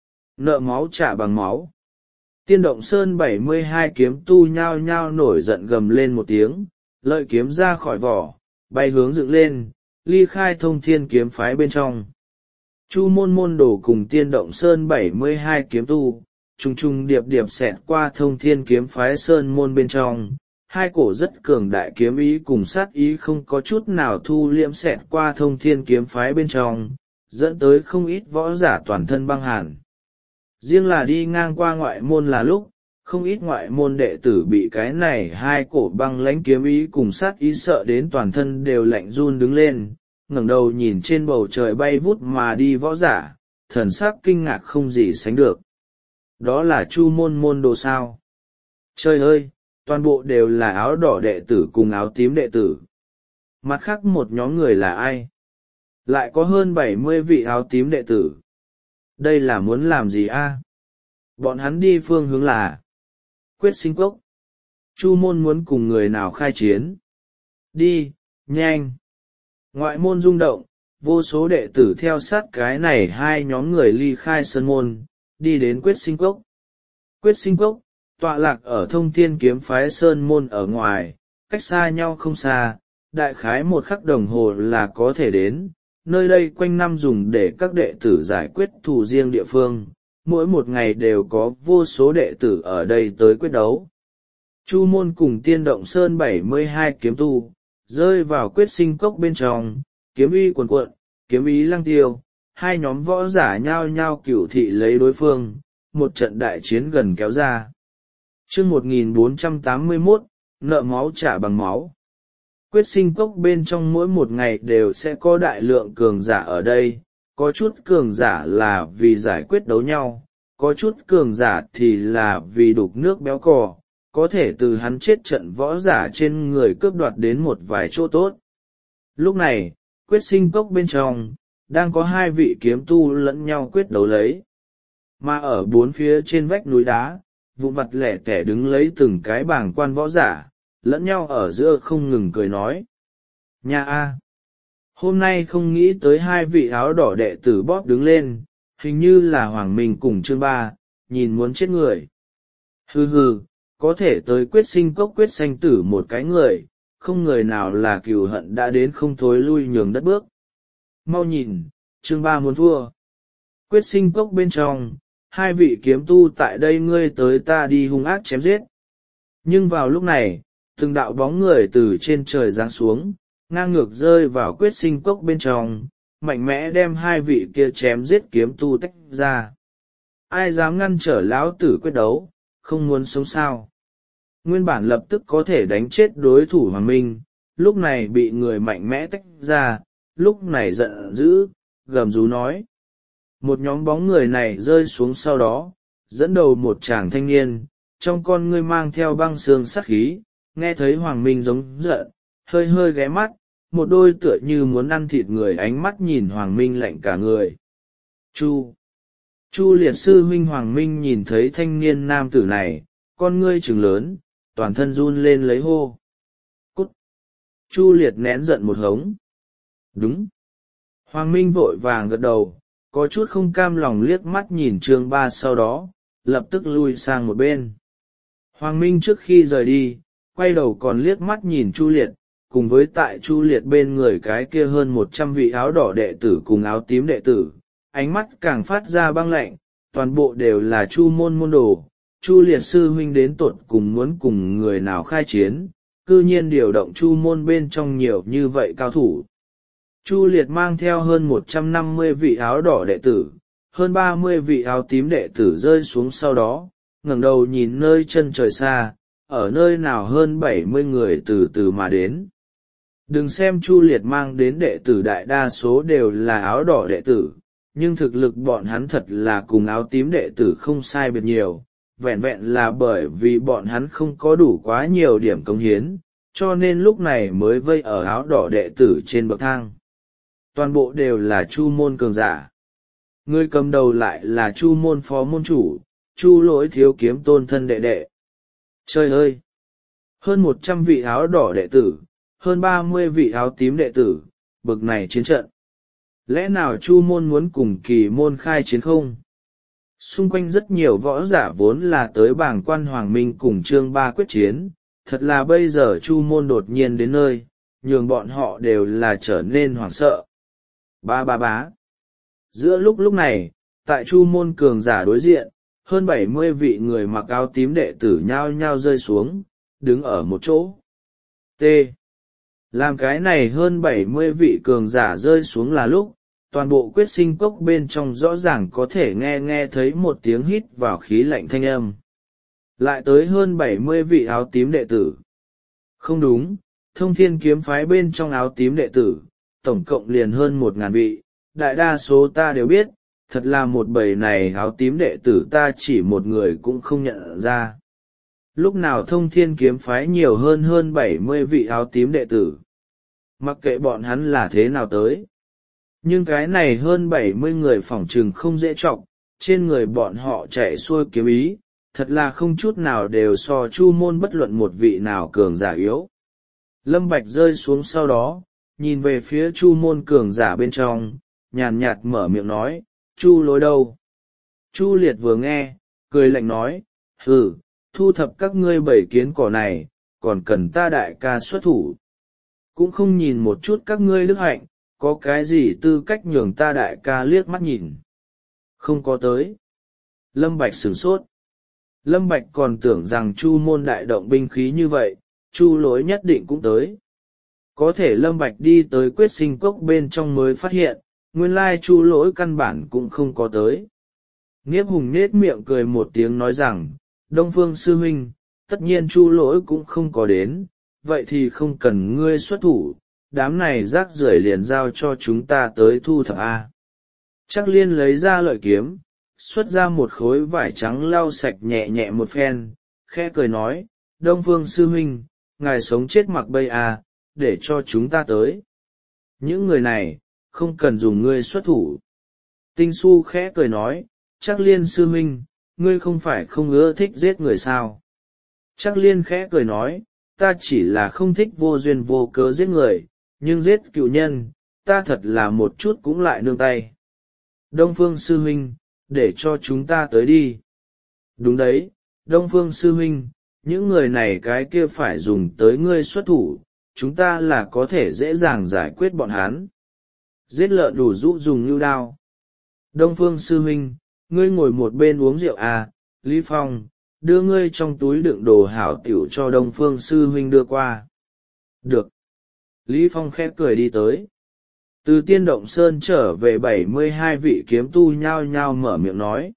Nợ máu trả bằng máu. Tiên Động Sơn bảy mươi hai kiếm tu nhao nhao nổi giận gầm lên một tiếng, lợi kiếm ra khỏi vỏ, bay hướng dựng lên, ly khai Thông Thiên kiếm phái bên trong. Chu môn môn đồ cùng Tiên Động Sơn bảy mươi hai kiếm tu, trùng trùng điệp điệp xẹt qua Thông Thiên kiếm phái sơn môn bên trong, hai cổ rất cường đại kiếm ý cùng sát ý không có chút nào thu liễm xẹt qua Thông Thiên kiếm phái bên trong, dẫn tới không ít võ giả toàn thân băng hàn. Riêng là đi ngang qua ngoại môn là lúc, không ít ngoại môn đệ tử bị cái này hai cổ băng lãnh kiếm ý cùng sát ý sợ đến toàn thân đều lạnh run đứng lên, ngẩng đầu nhìn trên bầu trời bay vút mà đi võ giả, thần sắc kinh ngạc không gì sánh được. Đó là Chu môn môn đồ sao? Trời ơi, toàn bộ đều là áo đỏ đệ tử cùng áo tím đệ tử. Mặt khác một nhóm người là ai? Lại có hơn bảy mươi vị áo tím đệ tử. Đây là muốn làm gì a? Bọn hắn đi phương hướng là Quyết Sinh Cốc. Chu môn muốn cùng người nào khai chiến? Đi, nhanh! Ngoại môn rung động, vô số đệ tử theo sát cái này hai nhóm người ly khai sơn môn, đi đến Quyết Sinh Cốc. Quyết Sinh Cốc, tọa lạc ở Thông Thiên Kiếm Phái sơn môn ở ngoài, cách xa nhau không xa, đại khái một khắc đồng hồ là có thể đến. Nơi đây quanh năm dùng để các đệ tử giải quyết thù riêng địa phương, mỗi một ngày đều có vô số đệ tử ở đây tới quyết đấu. Chu môn cùng Tiên Động Sơn bảy mươi hai kiếm tu, rơi vào Quyết Sinh Cốc bên trong, kiếm uy cuồn cuộn, kiếm ý lăng tiêu, hai nhóm võ giả nhao nhao cửu thị lấy đối phương, một trận đại chiến gần kéo ra. Chương một nghìn bốn trăm tám mươi mốt, nợ máu trả bằng máu. Quyết Sinh Cốc bên trong mỗi một ngày đều sẽ có đại lượng cường giả ở đây, có chút cường giả là vì giải quyết đấu nhau, có chút cường giả thì là vì đục nước béo cò, có thể từ hắn chết trận võ giả trên người cướp đoạt đến một vài chỗ tốt. Lúc này, Quyết Sinh Cốc bên trong, đang có hai vị kiếm tu lẫn nhau quyết đấu lấy. Mà ở bốn phía trên vách núi đá, vụn vặt lẻ tẻ đứng lấy từng cái bảng quan võ giả, lẫn nhau ở giữa không ngừng cười nói. Nha a, hôm nay không nghĩ tới hai vị áo đỏ đệ tử bóp đứng lên, hình như là Hoàng Minh cùng Trương Ba, nhìn muốn chết người. Hừ hừ, có thể tới Quyết Sinh Cốc quyết sanh tử một cái người, không người nào là cừu hận đã đến không thối lui nhường đất bước. Mau nhìn, Trương Ba muốn thua. Quyết Sinh Cốc bên trong, hai vị kiếm tu tại đây ngươi tới ta đi hung ác chém giết. Nhưng vào lúc này, từng đạo bóng người từ trên trời giáng xuống, ngang ngược rơi vào Quyết Sinh Cốc bên trong, mạnh mẽ đem hai vị kia chém giết kiếm tu tách ra. Ai dám ngăn trở lão tử quyết đấu, không muốn sống sao? Nguyên bản lập tức có thể đánh chết đối thủ Hoàng Minh, lúc này bị người mạnh mẽ tách ra, lúc này giận dữ, gầm rú nói. Một nhóm bóng người này rơi xuống sau đó, dẫn đầu một chàng thanh niên, trong con ngươi mang theo băng xương sắc khí, nghe thấy Hoàng Minh giống giận, hơi hơi ghé mắt, một đôi tựa như muốn ăn thịt người ánh mắt nhìn Hoàng Minh lạnh cả người. Chu! Chu liệt sư huynh Hoàng Minh nhìn thấy thanh niên nam tử này, con ngươi trừng lớn, toàn thân run lên lấy hô. Cút! Chu liệt nén giận một hống. Đúng! Hoàng Minh vội vàng gật đầu, có chút không cam lòng liếc mắt nhìn Trương Ba sau đó, lập tức lui sang một bên. Hoàng Minh trước khi rời đi, quay đầu còn liếc mắt nhìn Chu liệt, cùng với tại Chu liệt bên người cái kia hơn một trăm vị áo đỏ đệ tử cùng áo tím đệ tử, ánh mắt càng phát ra băng lạnh, toàn bộ đều là Chu môn môn đồ. Chu liệt sư huynh đến tột cùng muốn cùng người nào khai chiến, cư nhiên điều động Chu môn bên trong nhiều như vậy cao thủ. Chu liệt mang theo hơn một trăm năm mươi vị áo đỏ đệ tử, hơn ba mươi vị áo tím đệ tử rơi xuống sau đó, ngẩng đầu nhìn nơi chân trời xa, ở nơi nào hơn bảy mươi người từ từ mà đến. Đừng xem Chu liệt mang đến đệ tử đại đa số đều là áo đỏ đệ tử, nhưng thực lực bọn hắn thật là cùng áo tím đệ tử không sai biệt nhiều, vẹn vẹn là bởi vì bọn hắn không có đủ quá nhiều điểm cống hiến, cho nên lúc này mới vây ở áo đỏ đệ tử trên bậc thang. Toàn bộ đều là Chu môn cường giả. Người cầm đầu lại là Chu môn phó môn chủ, Chu lỗi thiếu kiếm tôn thân đệ đệ. Trời ơi! Hơn một trăm vị áo đỏ đệ tử, hơn ba mươi vị áo tím đệ tử, bực này chiến trận. Lẽ nào Chu môn muốn cùng Kỳ môn khai chiến không? Xung quanh rất nhiều võ giả vốn là tới bảng quan Hoàng Minh cùng Trương Ba quyết chiến, thật là bây giờ Chu môn đột nhiên đến nơi, nhường bọn họ đều là trở nên hoảng sợ. Ba ba bá. Giữa lúc lúc này, tại Chu môn cường giả đối diện, hơn bảy mươi vị người mặc áo tím đệ tử nhao nhao rơi xuống, đứng ở một chỗ. T. Làm cái này hơn bảy mươi vị cường giả rơi xuống là lúc, toàn bộ Quyết Sinh Cốc bên trong rõ ràng có thể nghe nghe thấy một tiếng hít vào khí lạnh thanh âm. Lại tới hơn bảy mươi vị áo tím đệ tử. Không đúng, Thông Thiên Kiếm Phái bên trong áo tím đệ tử, tổng cộng liền hơn một ngàn vị, đại đa số ta đều biết, thật là một bầy này áo tím đệ tử ta chỉ một người cũng không nhận ra. Lúc nào Thông Thiên Kiếm Phái nhiều hơn hơn bảy mươi vị áo tím đệ tử. mặc kệ bọn hắn là thế nào tới. Nhưng cái này hơn bảy mươi người phỏng chừng không dễ chọc, trên người bọn họ chạy xuôi kiếm ý, thật là không chút nào đều so chu môn bất luận một vị nào cường giả yếu. Lâm Bạch rơi xuống sau đó, nhìn về phía chu môn cường giả bên trong, nhàn nhạt mở miệng nói, chu lối đâu? Chu Liệt vừa nghe, cười lạnh nói, hừ, thu thập các ngươi bảy kiến cỏ này, còn cần ta đại ca xuất thủ. Cũng không nhìn một chút các ngươi đức hạnh, có cái gì tư cách nhường ta đại ca liếc mắt nhìn. Không có tới. Lâm Bạch sửng sốt. Lâm Bạch còn tưởng rằng chu môn đại động binh khí như vậy, chu lối nhất định cũng tới. Có thể Lâm Bạch đi tới quyết sinh cốc bên trong mới phát hiện, nguyên lai chu lỗi căn bản cũng không có tới. Niếp Hùng nết miệng cười một tiếng nói rằng, Đông Phương sư huynh, tất nhiên chu lỗi cũng không có đến, vậy thì không cần ngươi xuất thủ, đám này rác rưởi liền giao cho chúng ta tới thu thập A. Chắc Liên lấy ra lợi kiếm, xuất ra một khối vải trắng lau sạch nhẹ nhẹ một phen, khẽ cười nói, Đông Phương sư huynh, ngài sống chết mặc bây à, để cho chúng ta tới. Những người này, không cần dùng ngươi xuất thủ. Tinh Su khẽ cười nói, Chắc Liên sư huynh, ngươi không phải không ưa thích giết người sao? Chắc Liên khẽ cười nói, ta chỉ là không thích vô duyên vô cớ giết người, nhưng giết cựu nhân, ta thật là một chút cũng lại nương tay. Đông Phương sư huynh, để cho chúng ta tới đi. Đúng đấy, Đông Phương sư huynh, những người này cái kia phải dùng tới ngươi xuất thủ, chúng ta là có thể dễ dàng giải quyết bọn hắn. Giết lợn đủ rũ dùng như đao. Đông Phương sư huynh, ngươi ngồi một bên uống rượu à, Lý Phong, đưa ngươi trong túi đựng đồ hảo tiểu cho Đông Phương sư huynh đưa qua. Được. Lý Phong khẽ cười đi tới. Từ Tiên Động Sơn trở về bảy mươi hai vị kiếm tu nhao nhao mở miệng nói.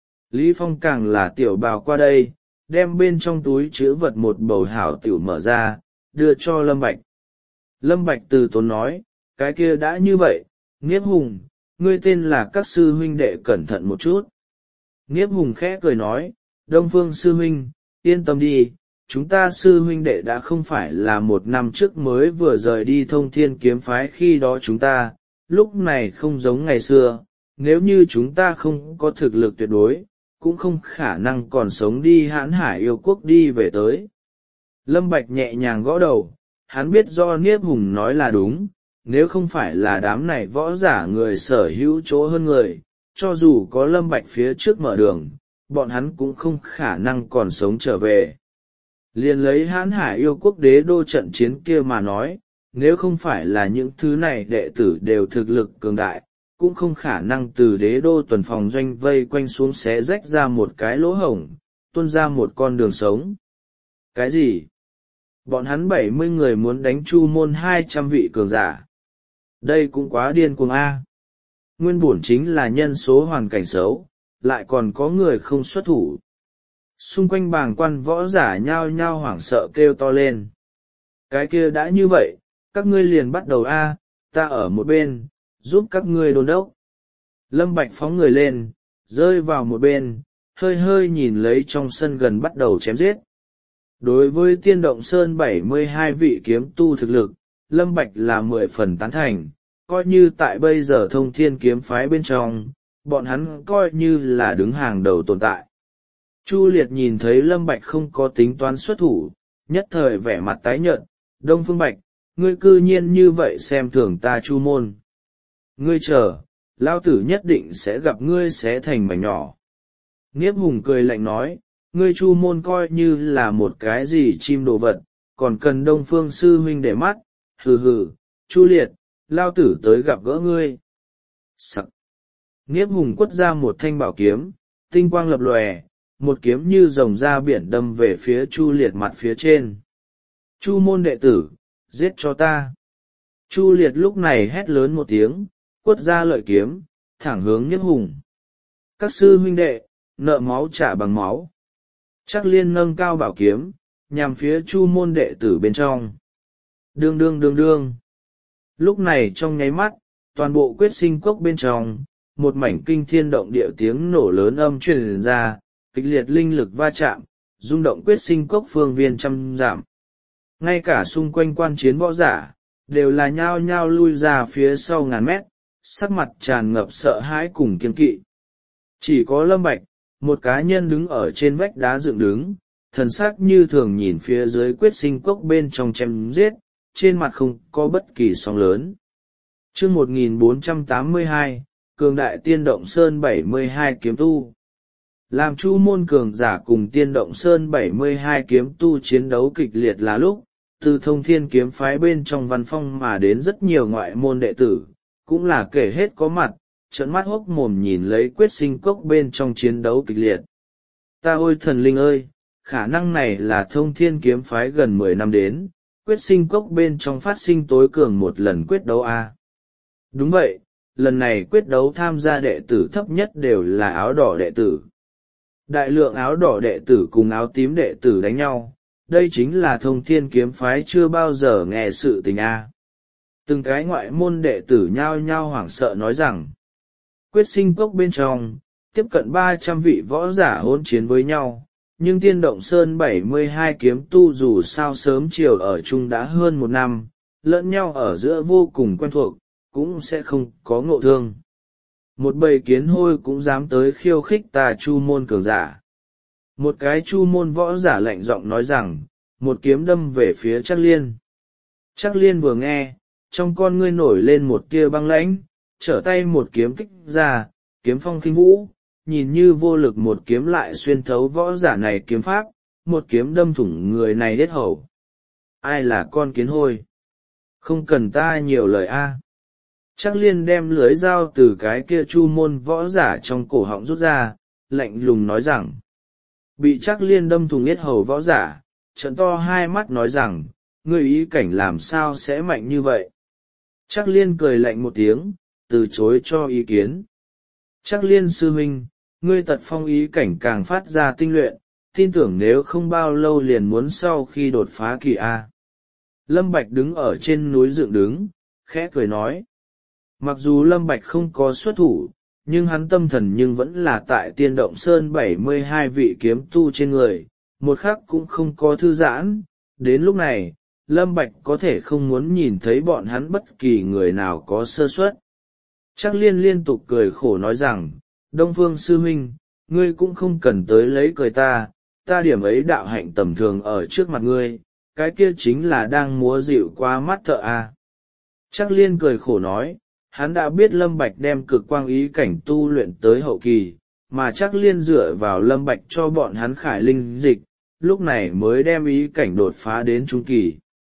Lý Phong càng là tiểu bào qua đây, đem bên trong túi chứa vật một bầu hảo tiểu mở ra, đưa cho Lâm Bạch. Lâm Bạch từ tốn nói, cái kia đã như vậy, Niếp Hùng, ngươi tên là các sư huynh đệ cẩn thận một chút. Niếp Hùng khẽ cười nói, Đông Phương sư huynh, yên tâm đi, chúng ta sư huynh đệ đã không phải là một năm trước mới vừa rời đi Thông Thiên kiếm phái, khi đó chúng ta, lúc này không giống ngày xưa, nếu như chúng ta không có thực lực tuyệt đối, cũng không khả năng còn sống đi Hãn Hải yêu quốc đi về tới. Lâm Bạch nhẹ nhàng gõ đầu, hắn biết do Niếp Hùng nói là đúng, nếu không phải là đám này võ giả người sở hữu chỗ hơn người, cho dù có Lâm Bạch phía trước mở đường, bọn hắn cũng không khả năng còn sống trở về. Liền lấy Hãn Hải yêu quốc đế đô trận chiến kia mà nói, nếu không phải là những thứ này đệ tử đều thực lực cường đại, cũng không khả năng từ đế đô tuần phòng doanh vây quanh xuống xé rách ra một cái lỗ hổng, tuôn ra một con đường sống. Cái gì? Bọn hắn bảy mươi người muốn đánh chu môn hai trăm vị cường giả. Đây cũng quá điên cuồng a. Nguyên bổn chính là nhân số hoàn cảnh xấu, lại còn có người không xuất thủ. Xung quanh bàng quan võ giả nhao nhao hoảng sợ kêu to lên. Cái kia đã như vậy, các ngươi liền bắt đầu a, ta ở một bên, giúp các ngươi đôn đốc. Lâm Bạch phóng người lên, rơi vào một bên, hơi hơi nhìn lấy trong sân gần bắt đầu chém giết. Đối với Tiên Động Sơn bảy mươi hai vị kiếm tu thực lực, Lâm Bạch là mười phần tán thành, coi như tại bây giờ Thông Thiên kiếm phái bên trong, bọn hắn coi như là đứng hàng đầu tồn tại. Chu Liệt nhìn thấy Lâm Bạch không có tính toán xuất thủ, nhất thời vẻ mặt tái nhợt, Đông Phương Bạch, ngươi cư nhiên như vậy xem thường ta Chu môn. Ngươi chờ, lao tử nhất định sẽ gặp ngươi xé thành mảnh nhỏ. Niếp Hùng cười lạnh nói, ngươi Chu môn coi như là một cái gì chim đồ vật, còn cần Đông Phương sư huynh để mắt, hừ hừ, Chu Liệt, lao tử tới gặp gỡ ngươi. Sắc. Niếp Hùng quất ra một thanh bảo kiếm, tinh quang lập lòe, một kiếm như rồng ra biển đâm về phía Chu Liệt mặt phía trên. Chu môn đệ tử, giết cho ta. Chu Liệt lúc này hét lớn một tiếng, quất ra lợi kiếm, thẳng hướng Niếp Hùng. Các sư huynh đệ, nợ máu trả bằng máu. Chắc Liên nâng cao bảo kiếm, nhằm phía Chu môn đệ tử bên trong. Đương đương đương đương. Lúc này trong nháy mắt, toàn bộ quyết sinh cốc bên trong, một mảnh kinh thiên động địa tiếng nổ lớn âm truyền ra, kịch liệt linh lực va chạm, rung động quyết sinh cốc phương viên trăm dặm. Ngay cả xung quanh quan chiến võ giả, đều là nhao nhao lui ra phía sau ngàn mét, sắc mặt tràn ngập sợ hãi cùng kiêng kỵ. Chỉ có Lâm Bạch, một cá nhân đứng ở trên vách đá dựng đứng, thần sắc như thường nhìn phía dưới quyết sinh cốc bên trong chém giết, trên mặt không có bất kỳ sóng lớn. Chương một nghìn bốn trăm tám mươi hai, Cường đại Tiên Động Sơn bảy mươi hai kiếm tu. Làm chu môn cường giả cùng Tiên Động Sơn bảy mươi hai kiếm tu chiến đấu kịch liệt là lúc, từ Thông Thiên kiếm phái bên trong văn phong mà đến rất nhiều ngoại môn đệ tử, cũng là kể hết có mặt, trợn mắt hốc mồm nhìn lấy quyết sinh cốc bên trong chiến đấu kịch liệt. Ta ôi thần linh ơi, khả năng này là Thông Thiên kiếm phái gần mười năm đến, quyết sinh cốc bên trong phát sinh tối cường một lần quyết đấu a. Đúng vậy, lần này quyết đấu tham gia đệ tử thấp nhất đều là áo đỏ đệ tử. Đại lượng áo đỏ đệ tử cùng áo tím đệ tử đánh nhau, đây chính là Thông Thiên kiếm phái chưa bao giờ nghe sự tình a. Từng cái ngoại môn đệ tử nhao nhao hoảng sợ nói rằng, quyết sinh cốc bên trong, tiếp cận ba trăm vị võ giả hỗn chiến với nhau, nhưng Tiên Động Sơn bảy mươi hai kiếm tu dù sao sớm chiều ở chung đã hơn một năm, lẫn nhau ở giữa vô cùng quen thuộc, cũng sẽ không có ngộ thương. Một bầy kiến hôi cũng dám tới khiêu khích ta chu môn cường giả. Một cái chu môn võ giả lạnh giọng nói rằng, một kiếm đâm về phía Trác Liên. Trác Liên vừa nghe, trong con ngươi nổi lên một tia băng lãnh, trở tay một kiếm kích ra, kiếm phong khinh vũ, nhìn như vô lực một kiếm lại xuyên thấu võ giả này kiếm pháp, một kiếm đâm thủng người này hết hầu. Ai là con kiến hôi? Không cần ta nhiều lời a. Trác Liên đem lưới dao từ cái kia chu môn võ giả trong cổ họng rút ra, lạnh lùng nói rằng. Bị Trác Liên đâm thủng yết hầu võ giả, trợn to hai mắt nói rằng, ngươi ý cảnh làm sao sẽ mạnh như vậy? Trác Liên cười lạnh một tiếng, từ chối cho ý kiến. Trác Liên sư huynh, ngươi tật phong ý cảnh càng phát ra tinh luyện, tin tưởng nếu không bao lâu liền muốn sau khi đột phá kỳ A. Lâm Bạch đứng ở trên núi dựng đứng, khẽ cười nói. Mặc dù Lâm Bạch không có xuất thủ, nhưng hắn tâm thần nhưng vẫn là tại Tiên Động Sơn bảy mươi hai vị kiếm tu trên người, một khắc cũng không có thư giãn. Đến lúc này, Lâm Bạch có thể không muốn nhìn thấy bọn hắn bất kỳ người nào có sơ suất. Trác Liên liên tục cười khổ nói rằng, Đông Phương sư huynh, ngươi cũng không cần tới lấy cười ta, ta điểm ấy đạo hạnh tầm thường ở trước mặt ngươi, cái kia chính là đang múa dịu qua mắt thợ a. Trác Liên cười khổ nói, hắn đã biết Lâm Bạch đem cực quang ý cảnh tu luyện tới hậu kỳ, mà Trác Liên dựa vào Lâm Bạch cho bọn hắn khải linh dịch, lúc này mới đem ý cảnh đột phá đến trung kỳ.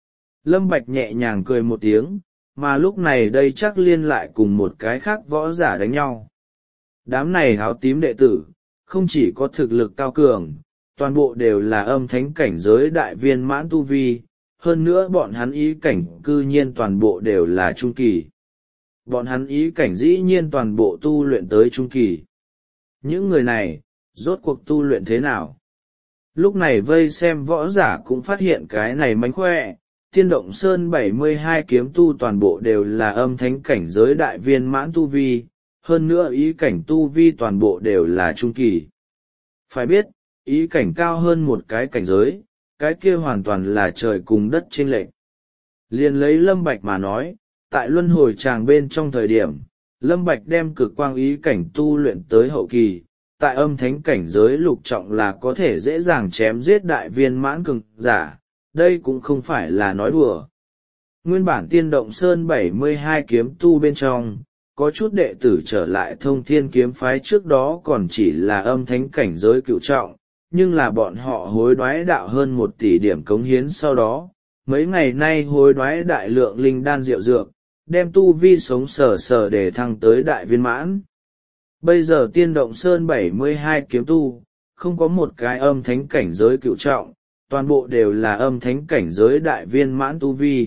Lâm Bạch nhẹ nhàng cười một tiếng, mà lúc này đây Trác Liên lại cùng một cái khác võ giả đánh nhau. Đám này áo tím đệ tử, không chỉ có thực lực cao cường, toàn bộ đều là âm thánh cảnh giới đại viên mãn tu vi, hơn nữa bọn hắn ý cảnh cư nhiên toàn bộ đều là trung kỳ. Bọn hắn ý cảnh dĩ nhiên toàn bộ tu luyện tới trung kỳ. Những người này, rốt cuộc tu luyện thế nào? Lúc này vây xem võ giả cũng phát hiện cái này mánh khỏe, Tiên Động Sơn bảy mươi hai kiếm tu toàn bộ đều là âm thánh cảnh giới đại viên mãn tu vi, hơn nữa ý cảnh tu vi toàn bộ đều là trung kỳ. Phải biết, ý cảnh cao hơn một cái cảnh giới, cái kia hoàn toàn là trời cùng đất chênh lệch. Liền lấy Lâm Bạch mà nói, tại luân hồi tràng bên trong thời điểm, Lâm Bạch đem cực quang ý cảnh tu luyện tới hậu kỳ, tại âm thánh cảnh giới lục trọng là có thể dễ dàng chém giết đại viên mãn cường giả, đây cũng không phải là nói đùa. Nguyên bản Tiên Động Sơn bảy mươi hai kiếm tu bên trong, có chút đệ tử trở lại Thông Thiên kiếm phái trước đó còn chỉ là âm thánh cảnh giới cựu trọng, nhưng là bọn họ hối đoái đạo hơn một tỷ điểm cống hiến sau đó, mấy ngày nay hối đoái đại lượng linh đan diệu dược, đem tu vi sống sờ sờ để thăng tới đại viên mãn. Bây giờ Tiên Động Sơn bảy mươi hai kiếm tu, không có một cái âm thánh cảnh giới cựu trọng, toàn bộ đều là âm thánh cảnh giới đại viên mãn tu vi.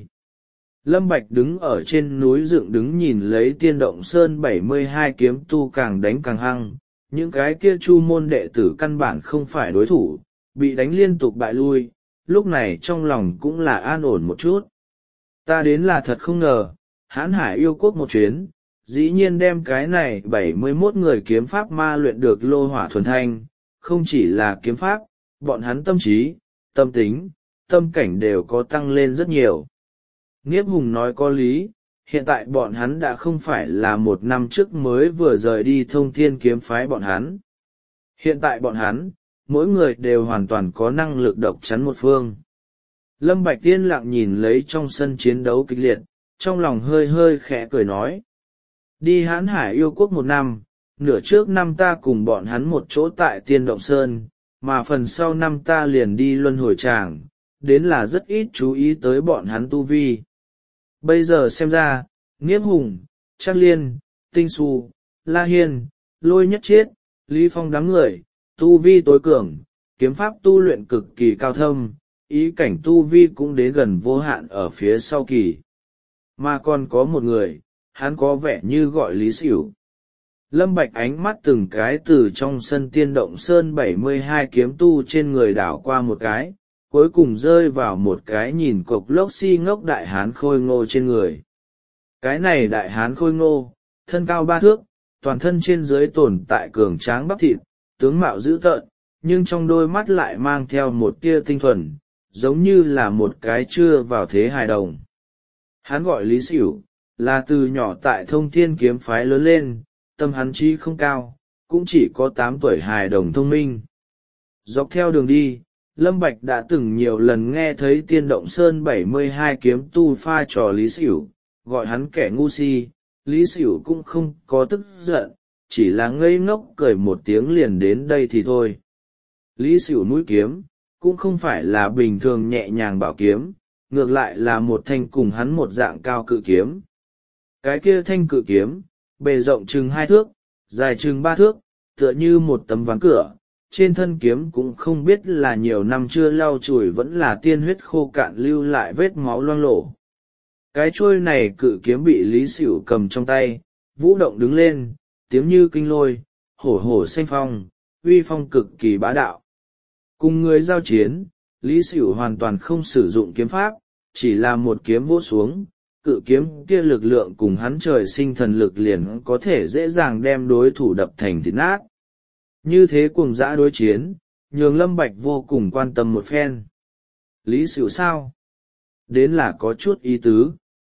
Lâm Bạch đứng ở trên núi dựng đứng nhìn lấy Tiên Động Sơn bảy mươi hai kiếm tu càng đánh càng hăng, những cái kia chu môn đệ tử căn bản không phải đối thủ, bị đánh liên tục bại lui, lúc này trong lòng cũng là an ổn một chút. Ta đến là thật không ngờ, Hán Hải yêu quốc một chuyến, dĩ nhiên đem cái này bảy mươi mốt người kiếm pháp ma luyện được lô hỏa thuần thanh, không chỉ là kiếm pháp, bọn hắn tâm trí, tâm tính, tâm cảnh đều có tăng lên rất nhiều. Nghiếp hùng nói có lý, hiện tại bọn hắn đã không phải là một năm trước mới vừa rời đi thông thiên kiếm phái bọn hắn. Hiện tại bọn hắn, mỗi người đều hoàn toàn có năng lực độc chắn một phương. Lâm Bạch yên lặng nhìn lấy trong sân chiến đấu kịch liệt, trong lòng hơi hơi khẽ cười nói. Đi Hán Hải yêu quốc một năm, nửa trước năm ta cùng bọn hắn một chỗ tại Tiên Động Sơn, mà phần sau năm ta liền đi luân hồi tràng, đến là rất ít chú ý tới bọn hắn tu vi. Bây giờ xem ra, Nghiếp Hùng, Trác Liên, Tinh Xu, La Hiên, Lôi Nhất Chiết, Lý Phong đám người, tu vi tối cường, kiếm pháp tu luyện cực kỳ cao thâm, ý cảnh tu vi cũng đến gần vô hạn ở phía sau kỳ. Mà còn có một người, hắn có vẻ như gọi Lý Sửu. Lâm Bạch ánh mắt từng cái từ trong sân Tiên Động Sơn bảy mươi hai kiếm tu trên người đảo qua một cái, cuối cùng rơi vào một cái nhìn cục lốc si ngốc đại hán khôi ngô trên người. Cái này đại hán khôi ngô, thân cao ba thước, toàn thân trên dưới tồn tại cường tráng bắp thịt, tướng mạo dữ tợn, nhưng trong đôi mắt lại mang theo một tia tinh thuần, giống như là một cái chưa vào thế hài đồng. Hắn gọi Lý Sửu, là từ nhỏ tại Thông Thiên kiếm phái lớn lên, tâm hắn trí không cao, cũng chỉ có tám tuổi hài đồng thông minh. Dọc theo đường đi, Lâm Bạch đã từng nhiều lần nghe thấy Tiên Động Sơn bảy mươi hai kiếm tu pha trò Lý Sửu, gọi hắn kẻ ngu si. Lý Sửu cũng không có tức giận, chỉ là ngây ngốc cười một tiếng liền đến đây thì thôi. Lý Sửu mũi kiếm, cũng không phải là bình thường nhẹ nhàng bảo kiếm, ngược lại là một thanh cùng hắn một dạng cao cự kiếm. Cái kia thanh cự kiếm, bề rộng chừng hai thước, dài chừng ba thước, tựa như một tấm ván cửa, trên thân kiếm cũng không biết là nhiều năm chưa lau chùi vẫn là tiên huyết khô cạn lưu lại vết máu loang lổ. Cái trôi này cự kiếm bị Lý Sửu cầm trong tay, vũ động đứng lên, tiếng như kinh lôi, hổ hổ xanh phong, uy phong cực kỳ bá đạo. Cùng người giao chiến, Lý Sửu hoàn toàn không sử dụng kiếm pháp, chỉ là một kiếm vỗ xuống, cự kiếm kia lực lượng cùng hắn trời sinh thần lực liền có thể dễ dàng đem đối thủ đập thành thịt nát. Như thế cuồng dã đối chiến, nhường Lâm Bạch vô cùng quan tâm một phen. Lý Sửu sao? Đến là có chút ý tứ.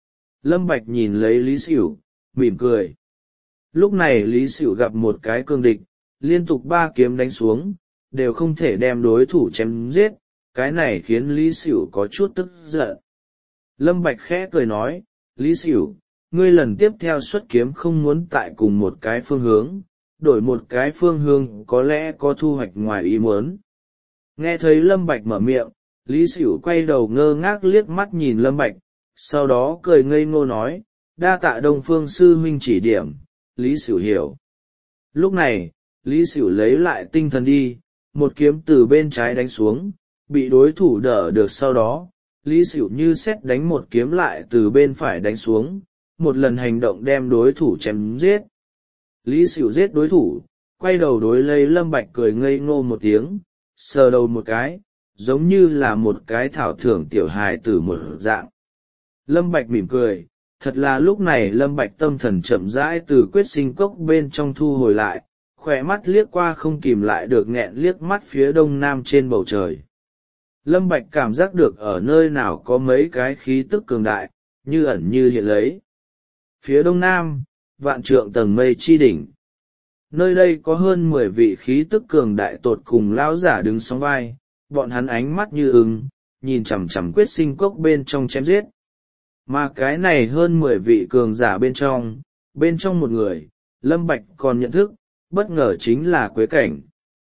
Lâm Bạch nhìn lấy Lý Sửu, mỉm cười. Lúc này Lý Sửu gặp một cái cương địch, liên tục ba kiếm đánh xuống, đều không thể đem đối thủ chém giết, cái này khiến Lý Sửu có chút tức giận. Lâm Bạch khẽ cười nói, Lý Sửu, ngươi lần tiếp theo xuất kiếm không muốn tại cùng một cái phương hướng, đổi một cái phương hướng có lẽ có thu hoạch ngoài ý muốn. Nghe thấy Lâm Bạch mở miệng, Lý Sửu quay đầu ngơ ngác liếc mắt nhìn Lâm Bạch, sau đó cười ngây ngô nói, đa tạ Đông Phương sư huynh chỉ điểm, Lý Sửu hiểu. Lúc này, Lý Sửu lấy lại tinh thần đi, một kiếm từ bên trái đánh xuống, bị đối thủ đỡ được sau đó, Lý Sửu như xét đánh một kiếm lại từ bên phải đánh xuống, một lần hành động đem đối thủ chém giết. Lý Sửu giết đối thủ, quay đầu đối lấy Lâm Bạch cười ngây ngô một tiếng, sờ đầu một cái, giống như là một cái thảo thưởng tiểu hài tử một dạng. Lâm Bạch mỉm cười, thật là lúc này Lâm Bạch tâm thần chậm rãi từ quyết sinh cốc bên trong thu hồi lại, khỏe mắt liếc qua không kìm lại được nghẹn liếc mắt phía đông nam trên bầu trời. Lâm Bạch cảm giác được ở nơi nào có mấy cái khí tức cường đại, như ẩn như hiện lấy. Phía đông nam, vạn trượng tầng mây chi đỉnh. Nơi đây có hơn mười vị khí tức cường đại tột cùng lão giả đứng sóng vai, bọn hắn ánh mắt như ưng, nhìn chằm chằm quyết sinh cốc bên trong chém giết. Mà cái này hơn mười vị cường giả bên trong, bên trong một người, Lâm Bạch còn nhận thức, bất ngờ chính là Quế Cảnh.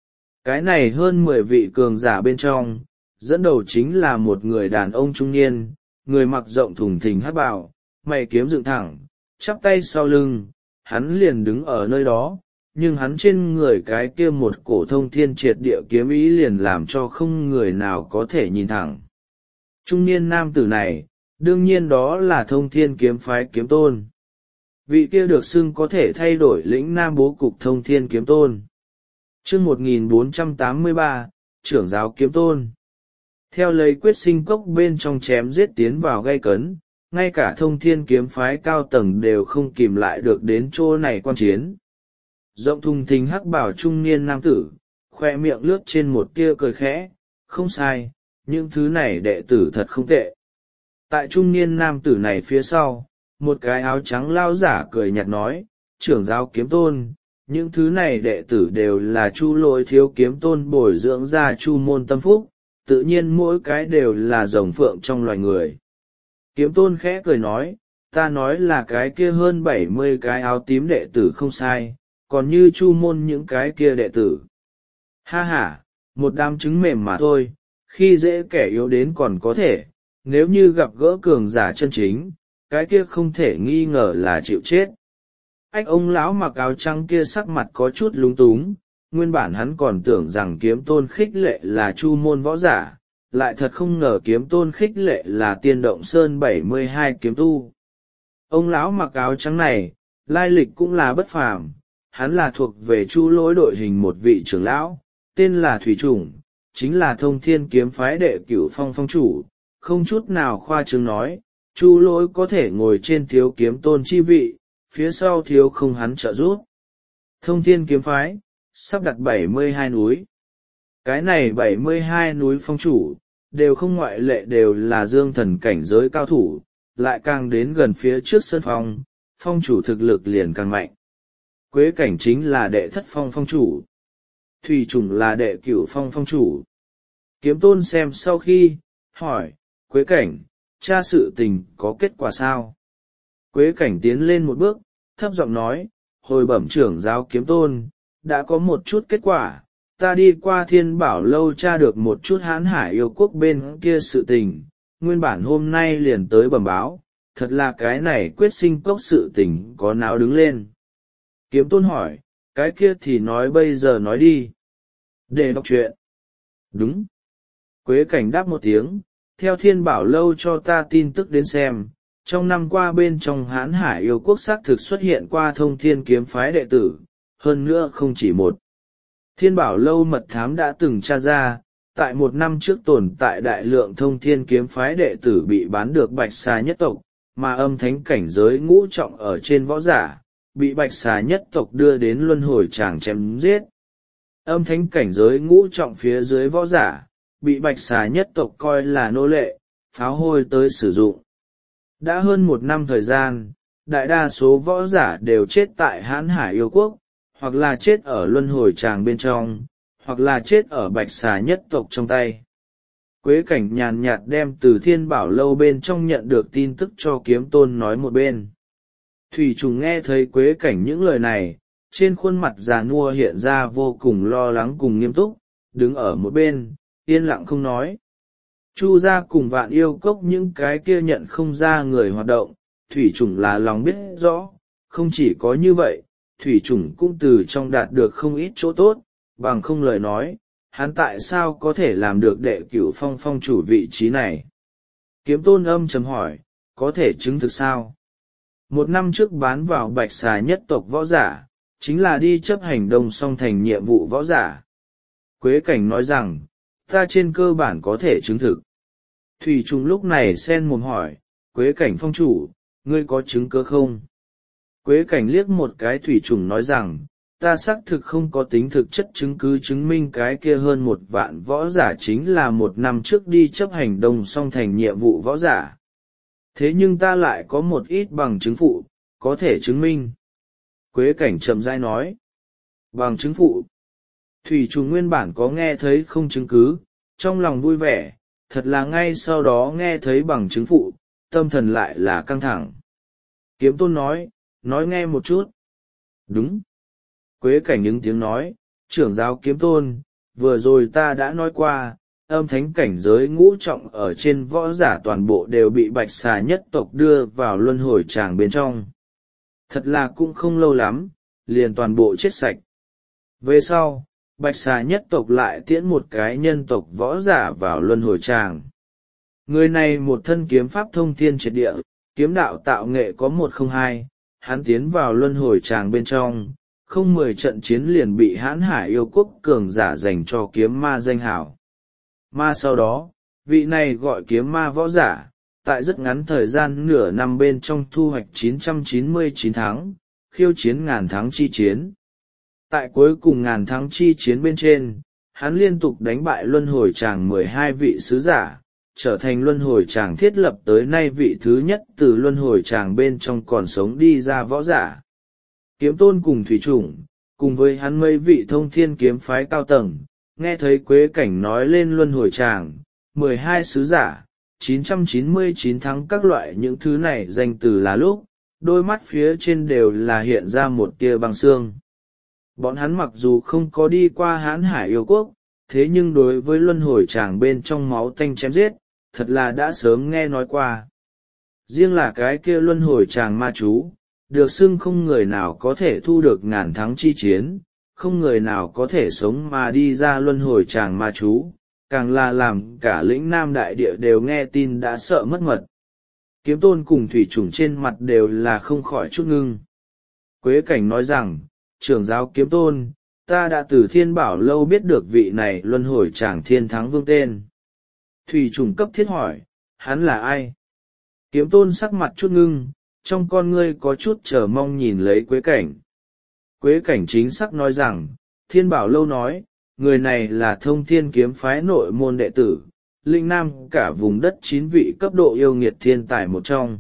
Cái này hơn mười vị cường giả bên trong, dẫn đầu chính là một người đàn ông trung niên, người mặc rộng thùng thình hắc bào, mày kiếm dựng thẳng, chắp tay sau lưng, hắn liền đứng ở nơi đó, nhưng hắn trên người cái kia một cổ thông thiên triệt địa kiếm ý liền làm cho không người nào có thể nhìn thẳng. Trung niên nam tử này, đương nhiên đó là Thông Thiên kiếm phái kiếm tôn. Vị kia được xưng có thể thay đổi lĩnh nam bố cục Thông Thiên kiếm tôn. Chương một nghìn bốn trăm tám mươi ba, trưởng giáo kiếm tôn. Theo lấy quyết sinh cốc bên trong chém giết tiến vào gay cấn, ngay cả Thông Thiên kiếm phái cao tầng đều không kìm lại được đến chỗ này quan chiến. Rộng thùng thình hắc bảo trung niên nam tử, khoe miệng lướt trên một tia cười khẽ, không sai, những thứ này đệ tử thật không tệ. Tại trung niên nam tử này phía sau, một cái áo trắng lao giả cười nhạt nói, trưởng giáo kiếm tôn, những thứ này đệ tử đều là chu lỗi thiếu kiếm tôn bồi dưỡng ra chu môn tâm phúc, tự nhiên mỗi cái đều là rồng phượng trong loài người. Kiếm tôn khẽ cười nói, ta nói là cái kia hơn bảy mươi cái áo tím đệ tử không sai, còn như chu môn những cái kia đệ tử. Ha ha, một đám trứng mềm mà thôi, khi dễ kẻ yếu đến còn có thể, nếu như gặp gỡ cường giả chân chính, cái kia không thể nghi ngờ là chịu chết. Anh ông lão mặc áo trắng kia sắc mặt có chút lúng túng, nguyên bản hắn còn tưởng rằng kiếm tôn khích lệ là chu môn võ giả, lại thật không ngờ kiếm tôn khích lệ là tiên động sơn bảy mươi hai kiếm tu. Ông lão mặc áo trắng này, lai lịch cũng là bất phàm, hắn là thuộc về chu lỗi đội hình một vị trưởng lão, tên là Thủy Chủng, chính là thông thiên kiếm phái đệ cửu phong phong chủ, không chút nào khoa trương nói, chu lỗi có thể ngồi trên thiếu kiếm tôn chi vị, phía sau thiếu không hắn trợ giúp. Thông thiên kiếm phái, sắp đặt bảy mươi hai núi. Cái này bảy mươi hai núi phong chủ, đều không ngoại lệ đều là dương thần cảnh giới cao thủ, lại càng đến gần phía trước sân phong, phong chủ thực lực liền càng mạnh. Quế cảnh chính là đệ thất phong phong chủ. Thủy Chủng là đệ cửu phong phong chủ. Kiếm tôn xem sau khi, hỏi, Quế cảnh, tra sự tình có kết quả sao? Quế cảnh tiến lên một bước, thấp giọng nói, hồi bẩm trưởng giáo kiếm tôn, đã có một chút kết quả, ta đi qua Thiên Bảo lâu tra được một chút hãn hải yêu quốc bên kia sự tình, nguyên bản hôm nay liền tới bẩm báo, thật là cái này quyết sinh cốc sự tình có não đứng lên. Kiếm tôn hỏi, cái kia thì nói bây giờ nói đi. Để đọc truyện. Đúng. Quế cảnh đáp một tiếng, theo Thiên Bảo lâu cho ta tin tức đến xem, trong năm qua bên trong hãn hải yêu quốc xác thực xuất hiện qua thông thiên kiếm phái đệ tử, hơn nữa không chỉ một. Thiên Bảo lâu mật thám đã từng tra ra, tại một năm trước tồn tại đại lượng thông thiên kiếm phái đệ tử bị bán được bạch xà nhất tộc, mà âm thánh cảnh giới ngũ trọng ở trên võ giả, bị bạch xà nhất tộc đưa đến luân hồi tràng chém giết. Âm thánh cảnh giới ngũ trọng phía dưới võ giả, bị bạch xà nhất tộc coi là nô lệ, pháo hôi tới sử dụng. Đã hơn một năm thời gian, đại đa số võ giả đều chết tại hãn hải yêu quốc, hoặc là chết ở luân hồi tràng bên trong, hoặc là chết ở bạch xà nhất tộc trong tay. Quế cảnh nhàn nhạt đem từ Thiên Bảo lâu bên trong nhận được tin tức cho kiếm tôn nói một bên. Thủy Chủng nghe thấy Quế cảnh những lời này, trên khuôn mặt già nua hiện ra vô cùng lo lắng cùng nghiêm túc, đứng ở một bên, yên lặng không nói. Chu gia cùng Vạn Yêu Cốc những cái kia nhận không ra người hoạt động, Thủy Chủng là lòng biết rõ, không chỉ có như vậy, Thủy Chủng cũng từ trong đạt được không ít chỗ tốt, bằng không lời nói, hắn tại sao có thể làm được đệ cửu phong phong chủ vị trí này. Kiếm tôn âm trầm hỏi, có thể chứng thực sao? Một năm trước bán vào bạch xà nhất tộc võ giả, chính là đi chấp hành đông song thành nhiệm vụ võ giả. Quế cảnh nói rằng, ta trên cơ bản có thể chứng thực. Thủy Chủng lúc này sen mồm hỏi, Quế cảnh phong chủ, ngươi có chứng cứ không? Quế cảnh liếc một cái Thủy Chủng nói rằng, ta xác thực không có tính thực chất chứng cứ chứng minh cái kia hơn một vạn võ giả chính là một năm trước đi chấp hành đông song thành nhiệm vụ võ giả. Thế nhưng ta lại có một ít bằng chứng phụ, có thể chứng minh. Quế cảnh chậm rãi nói, bằng chứng phụ. Thủy Chủng nguyên bản có nghe thấy không chứng cứ, trong lòng vui vẻ, thật là ngay sau đó nghe thấy bằng chứng phụ, tâm thần lại là căng thẳng. Kiếm tôn nói, nói nghe một chút. Đúng. Quế cảnh những tiếng nói, trưởng giáo kiếm tôn, vừa rồi ta đã nói qua, âm thánh cảnh giới ngũ trọng ở trên võ giả toàn bộ đều bị bạch xà nhất tộc đưa vào luân hồi tràng bên trong. Thật là cũng không lâu lắm, liền toàn bộ chết sạch. Về sau, bạch xà nhất tộc lại tiễn một cái nhân tộc võ giả vào luân hồi tràng. Người này một thân kiếm pháp thông thiên triệt địa, kiếm đạo tạo nghệ có một không hai, hắn tiến vào luân hồi tràng bên trong, không mười trận chiến liền bị hãn hải yêu quốc cường giả dành cho kiếm ma danh hảo. Mà sau đó, vị này gọi kiếm ma võ giả, tại rất ngắn thời gian nửa năm bên trong thu hoạch chín trăm chín mươi chín tháng, khiêu chiến ngàn thắng chi chiến. Tại cuối cùng ngàn thắng chi chiến bên trên, hắn liên tục đánh bại luân hồi tràng mười hai vị sứ giả, trở thành luân hồi tràng thiết lập tới nay vị thứ nhất từ luân hồi tràng bên trong còn sống đi ra võ giả. Kiếm tôn cùng thủy chủng, cùng với hắn mấy vị thông thiên kiếm phái cao tầng, nghe thấy Quế Cảnh nói lên luân hồi tràng, mười hai sứ giả, chín trăm chín mươi chín thắng các loại những thứ này danh từ là lúc, đôi mắt phía trên đều là hiện ra một tia băng xương. Bọn hắn mặc dù không có đi qua Hán Hải yêu quốc, thế nhưng đối với luân hồi tràng bên trong máu tanh chém giết, thật là đã sớm nghe nói qua. Riêng là cái kia luân hồi tràng ma chú, được xưng không người nào có thể thu được ngàn thắng chi chiến, không người nào có thể sống mà đi ra luân hồi tràng ma chú, càng là làm cả lĩnh Nam Đại Địa đều nghe tin đã sợ mất mật. Kiếm tôn cùng thủy chủng trên mặt đều là không khỏi chút ngưng. Quế Cảnh nói rằng, trưởng giáo kiếm tôn, ta đã từ Thiên Bảo Lâu biết được vị này luân hồi tràng thiên thắng vương tên. Thủy chủng cấp thiết hỏi, hắn là ai? Kiếm tôn sắc mặt chút ngưng, trong con ngươi có chút chờ mong nhìn lấy Quế Cảnh. Quế Cảnh chính xác nói rằng, Thiên Bảo Lâu nói, người này là thông thiên kiếm phái nội môn đệ tử, linh nam cả vùng đất chín vị cấp độ yêu nghiệt thiên tài một trong.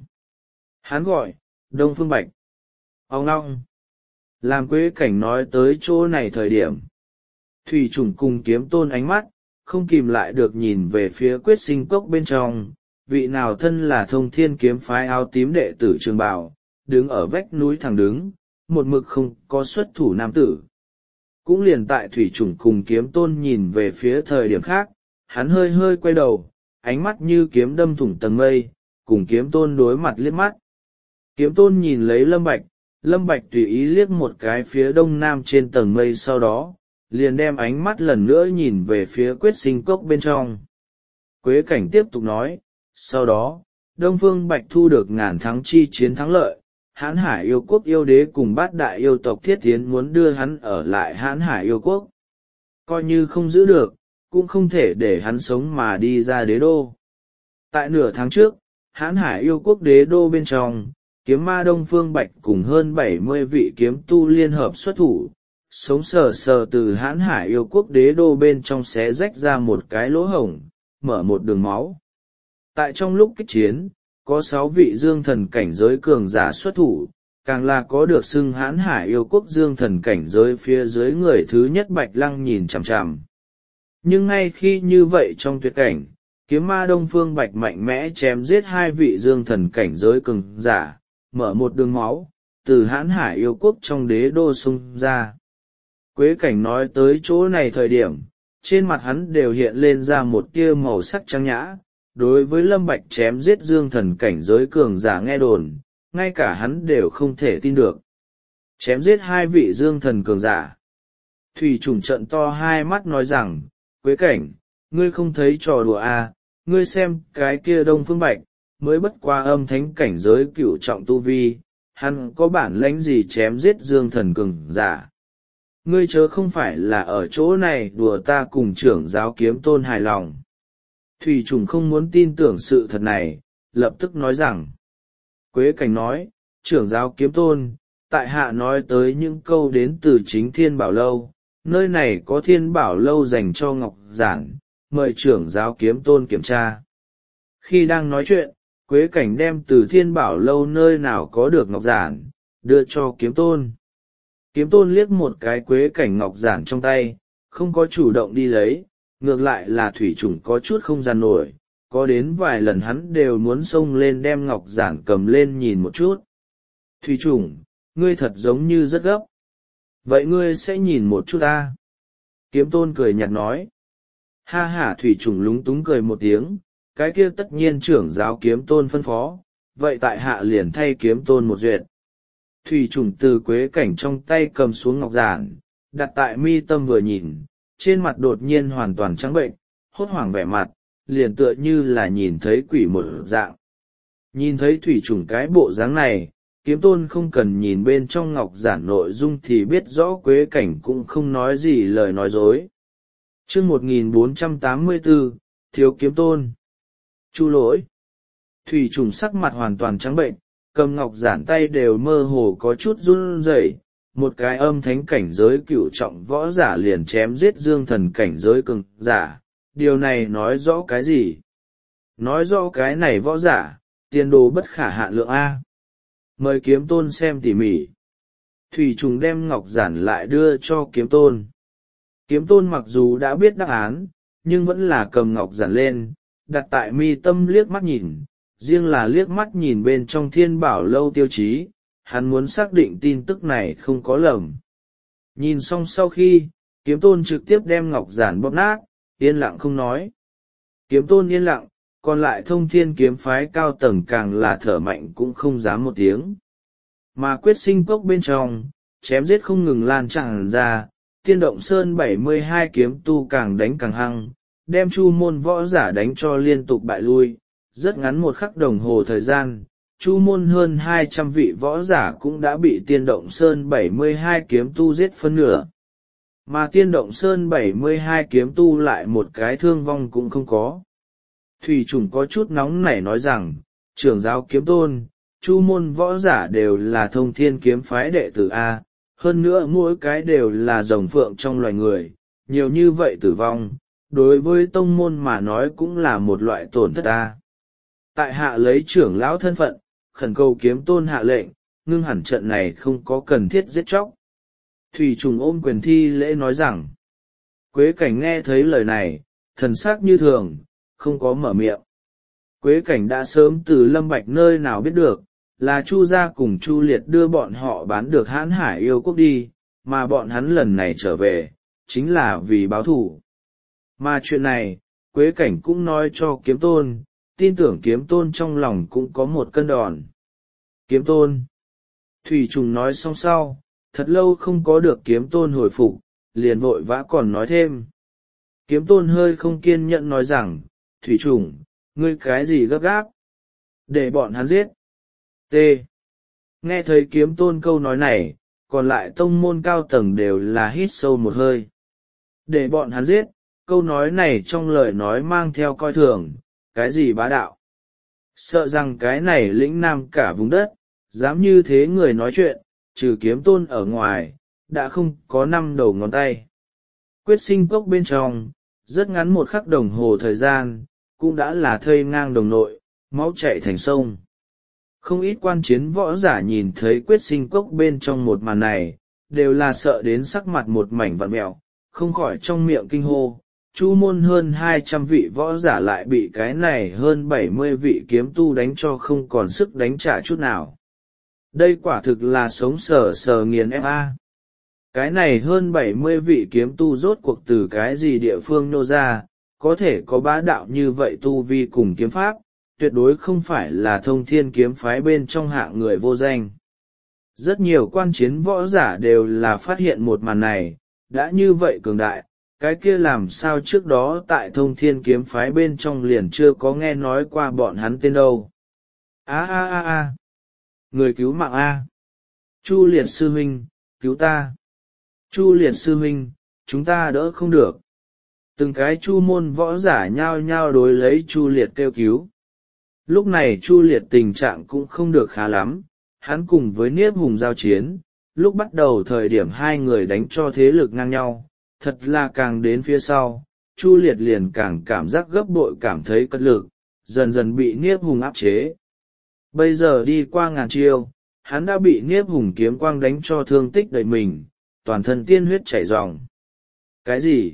Hắn gọi, Đông Phương Bạch. Ông ngong. Làm Quế Cảnh nói tới chỗ này thời điểm. Thủy chủng cùng kiếm tôn ánh mắt, không kìm lại được nhìn về phía quyết sinh cốc bên trong, vị nào thân là thông thiên kiếm phái áo tím đệ tử Trường Bảo, đứng ở vách núi thẳng đứng, một mực không có xuất thủ nam tử. Cũng liền tại thủy chủng cùng kiếm tôn nhìn về phía thời điểm khác, hắn hơi hơi quay đầu, ánh mắt như kiếm đâm thủng tầng mây, cùng kiếm tôn đối mặt liếc mắt. Kiếm tôn nhìn lấy Lâm Bạch, Lâm Bạch tùy ý liếc một cái phía đông nam trên tầng mây, sau đó, liền đem ánh mắt lần nữa nhìn về phía quyết sinh cốc bên trong. Quế Cảnh tiếp tục nói, sau đó, Đông Phương Bạch thu được ngàn thắng chi chiến thắng lợi, Hán Hải yêu quốc yêu đế cùng bát đại yêu tộc thiết tiến muốn đưa hắn ở lại Hán Hải yêu quốc. Coi như không giữ được, cũng không thể để hắn sống mà đi ra đế đô. Tại nửa tháng trước, Hán Hải yêu quốc đế đô bên trong, kiếm ma Đông Phương Bạch cùng hơn bảy mươi vị kiếm tu liên hợp xuất thủ, sống sờ sờ từ Hán Hải yêu quốc đế đô bên trong xé rách ra một cái lỗ hổng, mở một đường máu. Tại trong lúc kích chiến, có sáu vị dương thần cảnh giới cường giả xuất thủ, càng là có được xưng Hán Hải yêu quốc dương thần cảnh giới phía dưới người thứ nhất Bạch Lăng nhìn chằm chằm. Nhưng ngay khi như vậy trong tuyệt cảnh, kiếm ma Đông Phương Bạch mạnh mẽ chém giết hai vị dương thần cảnh giới cường giả, mở một đường máu, từ Hán Hải yêu quốc trong đế đô xung ra. Quế Cảnh nói tới chỗ này thời điểm, trên mặt hắn đều hiện lên ra một tia màu sắc trắng nhã. Đối với Lâm Bạch chém giết dương thần cảnh giới cường giả nghe đồn, ngay cả hắn đều không thể tin được. Chém giết hai vị dương thần cường giả. Thủy chủng trận to hai mắt nói rằng, Quế Cảnh, ngươi không thấy trò đùa à, ngươi xem cái kia Đông Phương Bạch, mới bất qua âm thánh cảnh giới cửu trọng tu vi, hắn có bản lãnh gì chém giết dương thần cường giả. Ngươi chớ không phải là ở chỗ này đùa ta cùng trưởng giáo kiếm tôn hài lòng. Thủy chủng không muốn tin tưởng sự thật này, lập tức nói rằng. Quế Cảnh nói, trưởng giáo kiếm tôn, tại hạ nói tới những câu đến từ chính Thiên Bảo Lâu, nơi này có Thiên Bảo Lâu dành cho Ngọc Giản, mời trưởng giáo kiếm tôn kiểm tra. Khi đang nói chuyện, Quế Cảnh đem từ Thiên Bảo Lâu nơi nào có được Ngọc Giản, đưa cho kiếm tôn. Kiếm tôn liếc một cái Quế Cảnh Ngọc Giản trong tay, không có chủ động đi lấy. Ngược lại là thủy chủng có chút không gian nổi, có đến vài lần hắn đều muốn xông lên đem Ngọc Giản cầm lên nhìn một chút. Thủy chủng, ngươi thật giống như rất gấp. Vậy ngươi sẽ nhìn một chút ta. Kiếm tôn cười nhạt nói. Ha ha, thủy chủng lúng túng cười một tiếng, cái kia tất nhiên trưởng giáo kiếm tôn phân phó, vậy tại hạ liền thay kiếm tôn một duyệt. Thủy chủng từ Quế Cảnh trong tay cầm xuống Ngọc Giản, đặt tại mi tâm vừa nhìn, trên mặt đột nhiên hoàn toàn trắng bệnh, hốt hoảng vẻ mặt, liền tựa như là nhìn thấy quỷ một dạng. Nhìn thấy thủy chủng cái bộ dáng này, kiếm tôn không cần nhìn bên trong Ngọc Giản nội dung thì biết rõ Quế Cảnh cũng không nói gì lời nói dối. Chương một nghìn bốn trăm tám mươi tư, Thiếu kiếm tôn. Chu lỗi. Thủy trùng sắc mặt hoàn toàn trắng bệnh, cầm Ngọc Giản tay đều mơ hồ có chút run rẩy. Một cái âm thánh cảnh giới cửu trọng võ giả liền chém giết dương thần cảnh giới cường giả, điều này nói rõ cái gì? nói rõ cái này võ giả tiền đồ bất khả hạn lượng a. Mời kiếm tôn xem tỉ mỉ. Thủy trùng đem ngọc giản lại đưa cho kiếm tôn. Kiếm tôn mặc dù đã biết đáp án nhưng vẫn là cầm ngọc giản lên đặt tại mi tâm liếc mắt nhìn, riêng là liếc mắt nhìn bên trong Thiên Bảo Lâu tiêu chí, hắn muốn xác định tin tức này không có lầm. Nhìn xong sau khi, kiếm tôn trực tiếp đem ngọc giản bóp nát, yên lặng không nói. Kiếm tôn yên lặng, còn lại Thông Thiên kiếm phái cao tầng càng là thở mạnh cũng không dám một tiếng. Mà quyết sinh cốc bên trong, chém giết không ngừng lan tràn ra, Tiên Động Sơn bảy mươi hai kiếm tu càng đánh càng hăng, đem chu môn võ giả đánh cho liên tục bại lui. Rất ngắn một khắc đồng hồ thời gian, chu môn hơn hai trăm vị võ giả cũng đã bị Tiên Động Sơn bảy mươi hai kiếm tu giết phân nửa. Mà Tiên Động Sơn bảy mươi hai kiếm tu lại một cái thương vong cũng không có. Thủy Trùng có chút nóng nảy nói rằng, trưởng giáo kiếm tôn, chu môn võ giả đều là Thông Thiên kiếm phái đệ tử A, hơn nữa mỗi cái đều là rồng phượng trong loài người, nhiều như vậy tử vong, đối với tông môn mà nói cũng là một loại tổn thất A. Tại hạ lấy trưởng lão thân phận, khẩn cầu kiếm tôn hạ lệnh, ngưng hẳn trận này không có cần thiết giết chóc. Thủy Trùng ôm quyền thi lễ nói rằng, Quế Cảnh nghe thấy lời này, thần sắc như thường, không có mở miệng. Quế Cảnh đã sớm từ Lâm Bạch nơi nào biết được, là Chu gia cùng Chu Liệt đưa bọn họ bán được Hãn Hải yêu quốc đi, mà bọn hắn lần này trở về, chính là vì báo thù. Mà chuyện này, Quế Cảnh cũng nói cho kiếm tôn, tin tưởng kiếm tôn trong lòng cũng có một cân đòn. Kiếm tôn. Thủy Trùng nói xong sau, thật lâu không có được kiếm tôn hồi phục, liền vội vã còn nói thêm. Kiếm tôn hơi không kiên nhẫn nói rằng, Thủy Trùng, ngươi cái gì gấp gáp? Để bọn hắn giết. T. Nghe thấy kiếm tôn câu nói này, còn lại tông môn cao tầng đều là hít sâu một hơi. Để bọn hắn giết, câu nói này trong lời nói mang theo coi thường, cái gì bá đạo. Sợ rằng cái này lĩnh nam cả vùng đất, dám như thế người nói chuyện, trừ kiếm tôn ở ngoài, đã không có năm đầu ngón tay. Quyết sinh cốc bên trong, rất ngắn một khắc đồng hồ thời gian, cũng đã là thây ngang đồng nội, máu chảy thành sông. Không ít quan chiến võ giả nhìn thấy quyết sinh cốc bên trong một màn này, đều là sợ đến sắc mặt một mảnh vặn mẹo, không khỏi trong miệng kinh hô. Chu môn hơn hai trăm vị võ giả lại bị cái này hơn bảy mươi vị kiếm tu đánh cho không còn sức đánh trả chút nào. Đây quả thực là sống sờ sờ nghiền ép a. Cái này hơn bảy mươi vị kiếm tu rốt cuộc từ cái gì địa phương nô ra, có thể có bá đạo như vậy tu vi cùng kiếm pháp, tuyệt đối không phải là Thông Thiên kiếm phái bên trong hạng người vô danh. Rất nhiều quan chiến võ giả đều là phát hiện một màn này, đã như vậy cường đại, cái kia làm sao trước đó tại Thông Thiên kiếm phái bên trong liền chưa có nghe nói qua bọn hắn tên đâu. A a a a, người cứu mạng a. Chu Liệt sư huynh, cứu ta. Chu Liệt sư huynh, chúng ta đỡ không được. Từng cái chu môn võ giả nhao nhao đối lấy Chu Liệt kêu cứu. Lúc này Chu Liệt tình trạng cũng không được khá lắm, hắn cùng với Niếp Hùng giao chiến, lúc bắt đầu thời điểm hai người đánh cho thế lực ngang nhau, thật là càng đến phía sau, Chu Liệt liền càng cảm giác gấp bội cảm thấy cật lực, dần dần bị Niếp Hùng áp chế. Bây giờ đi qua ngàn chiêu, hắn đã bị Niếp Hùng kiếm quang đánh cho thương tích đầy mình, toàn thân tiên huyết chảy ròng. Cái gì?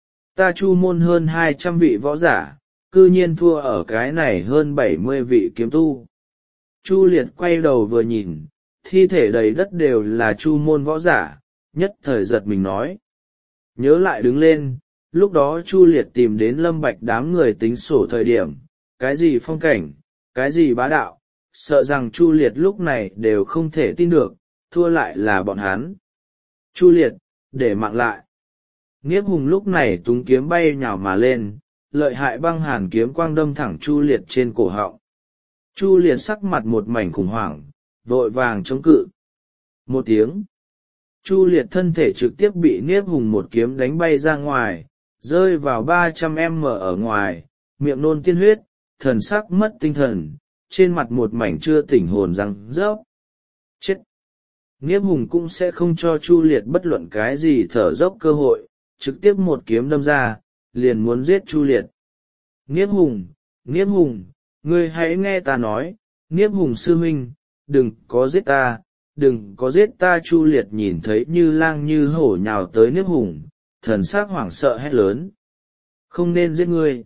Ta Chu môn hơn hai trăm vị võ giả, cư nhiên thua ở cái này hơn bảy mươi vị kiếm tu. Chu Liệt quay đầu vừa nhìn, thi thể đầy đất đều là chu môn võ giả, nhất thời giật mình nói. Nhớ lại đứng lên, lúc đó Chu Liệt tìm đến Lâm Bạch đám người tính sổ thời điểm, cái gì phong cảnh, cái gì bá đạo, sợ rằng Chu Liệt lúc này đều không thể tin được, thua lại là bọn hắn. Chu Liệt, để mạng lại. Niếp Hùng lúc này túng kiếm bay nhào mà lên, lợi hại băng hàn kiếm quang đâm thẳng Chu Liệt trên cổ họng. Chu Liệt sắc mặt một mảnh khủng hoảng, vội vàng chống cự. Một tiếng, Chu Liệt thân thể trực tiếp bị Niếp Hùng một kiếm đánh bay ra ngoài, rơi vào ba trăm em mở ở ngoài, miệng nôn tiên huyết, thần sắc mất tinh thần, trên mặt một mảnh chưa tỉnh hồn răng rớp. Chết! Niếp Hùng cũng sẽ không cho Chu Liệt bất luận cái gì thở dốc cơ hội, trực tiếp một kiếm đâm ra, liền muốn giết Chu Liệt. Niếp Hùng, Niếp Hùng, ngươi hãy nghe ta nói, Niếp Hùng sư huynh, đừng có giết ta, đừng có giết ta. Chu Liệt nhìn thấy Như Lang như hổ nhào tới Niếp Hùng, thần sắc hoảng sợ hét lớn. Không nên giết ngươi.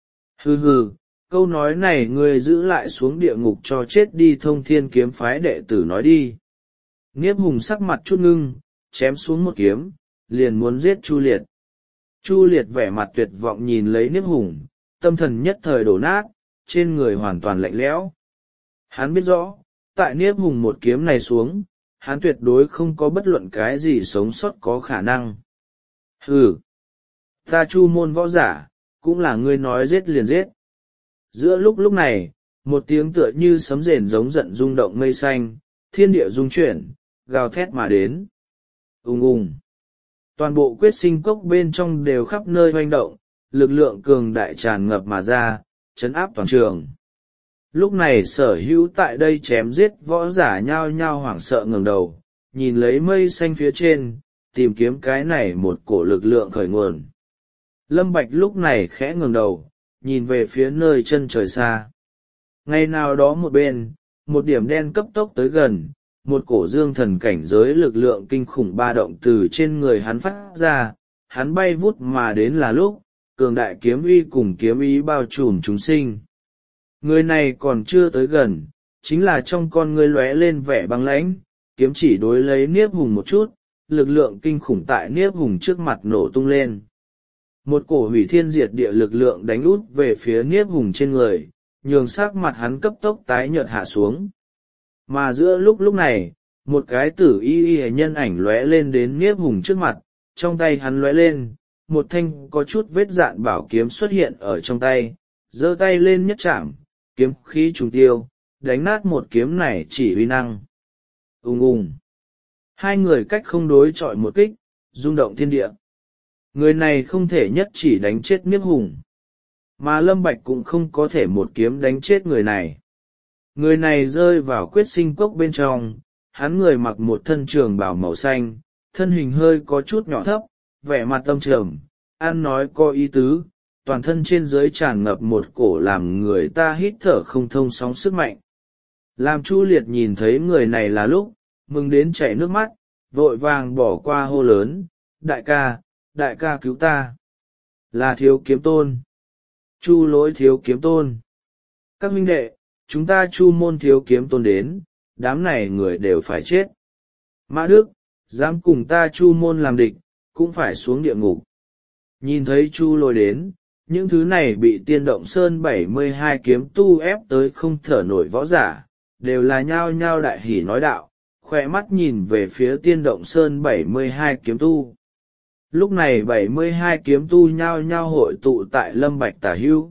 Hừ hừ, câu nói này ngươi giữ lại xuống địa ngục cho chết đi. Thông Thiên kiếm phái đệ tử nói đi. Niếp Hùng sắc mặt chút ngưng, chém xuống một kiếm, liền muốn giết Chu Liệt. Chu Liệt vẻ mặt tuyệt vọng nhìn lấy Niếp Hùng, tâm thần nhất thời đổ nát, trên người hoàn toàn lạnh lẽo. Hắn biết rõ, tại Niếp Hùng một kiếm này xuống, hắn tuyệt đối không có bất luận cái gì sống sót có khả năng. Hừ, ta Chu môn võ giả, cũng là ngươi nói giết liền giết. Giữa lúc lúc này, một tiếng tựa như sấm rền giống giận rung động mây xanh, thiên địa rung chuyển, gào thét mà đến. Ùng ùng. Toàn bộ quyết sinh cốc bên trong đều khắp nơi hoành động, lực lượng cường đại tràn ngập mà ra, chấn áp toàn trường. Lúc này sở hữu tại đây chém giết võ giả nhao nhao hoảng sợ ngẩng đầu, nhìn lấy mây xanh phía trên, tìm kiếm cái này một cổ lực lượng khởi nguồn. Lâm Bạch lúc này khẽ ngẩng đầu, nhìn về phía nơi chân trời xa. Ngày nào đó một bên, một điểm đen cấp tốc tới gần, một cổ dương thần cảnh giới lực lượng kinh khủng ba động từ trên người hắn phát ra, hắn bay vút mà đến là lúc, cường đại kiếm uy cùng kiếm ý bao trùm chúng sinh. Người này còn chưa tới gần, chính là trong con ngươi lóe lên vẻ băng lãnh, kiếm chỉ đối lấy Niếp Hùng một chút, lực lượng kinh khủng tại Niếp Hùng trước mặt nổ tung lên. Một cổ hủy thiên diệt địa lực lượng đánh út về phía Niếp Hùng trên người, nhường sắc mặt hắn cấp tốc tái nhợt hạ xuống. Mà giữa lúc lúc này, một cái tử y y nhân ảnh lóe lên đến Niếp Hùng trước mặt, trong tay hắn lóe lên, một thanh có chút vết dạn bảo kiếm xuất hiện ở trong tay, giơ tay lên nhất chạm, kiếm khí trùng tiêu, đánh nát một kiếm này chỉ uy năng. Ùng ùng. Hai người cách không đối chọi một kích, rung động thiên địa. Người này không thể nhất chỉ đánh chết Niếp Hùng, mà Lâm Bạch cũng không có thể một kiếm đánh chết người này. Người này rơi vào quyết sinh cốc bên trong, hắn người mặc một thân trường bào màu xanh, thân hình hơi có chút nhỏ thấp, vẻ mặt tâm trầm, ăn nói có ý tứ, toàn thân trên dưới tràn ngập một cổ làm người ta hít thở không thông sóng sức mạnh. Làm Chu Liệt nhìn thấy người này là lúc, mừng đến chảy nước mắt, vội vàng bỏ qua hô lớn, đại ca, đại ca cứu ta. Là Thiếu Kiếm Tôn. Chu Lỗi Thiếu Kiếm Tôn. Các huynh đệ, chúng ta Chu môn Thiếu Kiếm Tôn đến, đám này người đều phải chết. Mã Đức, dám cùng ta Chu môn làm địch, cũng phải xuống địa ngục. Nhìn thấy Chu Lỗi đến, những thứ này bị Tiên Động Sơn bảy mươi hai kiếm tu ép tới không thở nổi võ giả, đều là nhao nhao đại hỉ nói đạo, khỏe mắt nhìn về phía Tiên Động Sơn bảy mươi hai kiếm tu. Lúc này bảy mươi hai kiếm tu nhao nhao hội tụ tại Lâm Bạch tả hữu,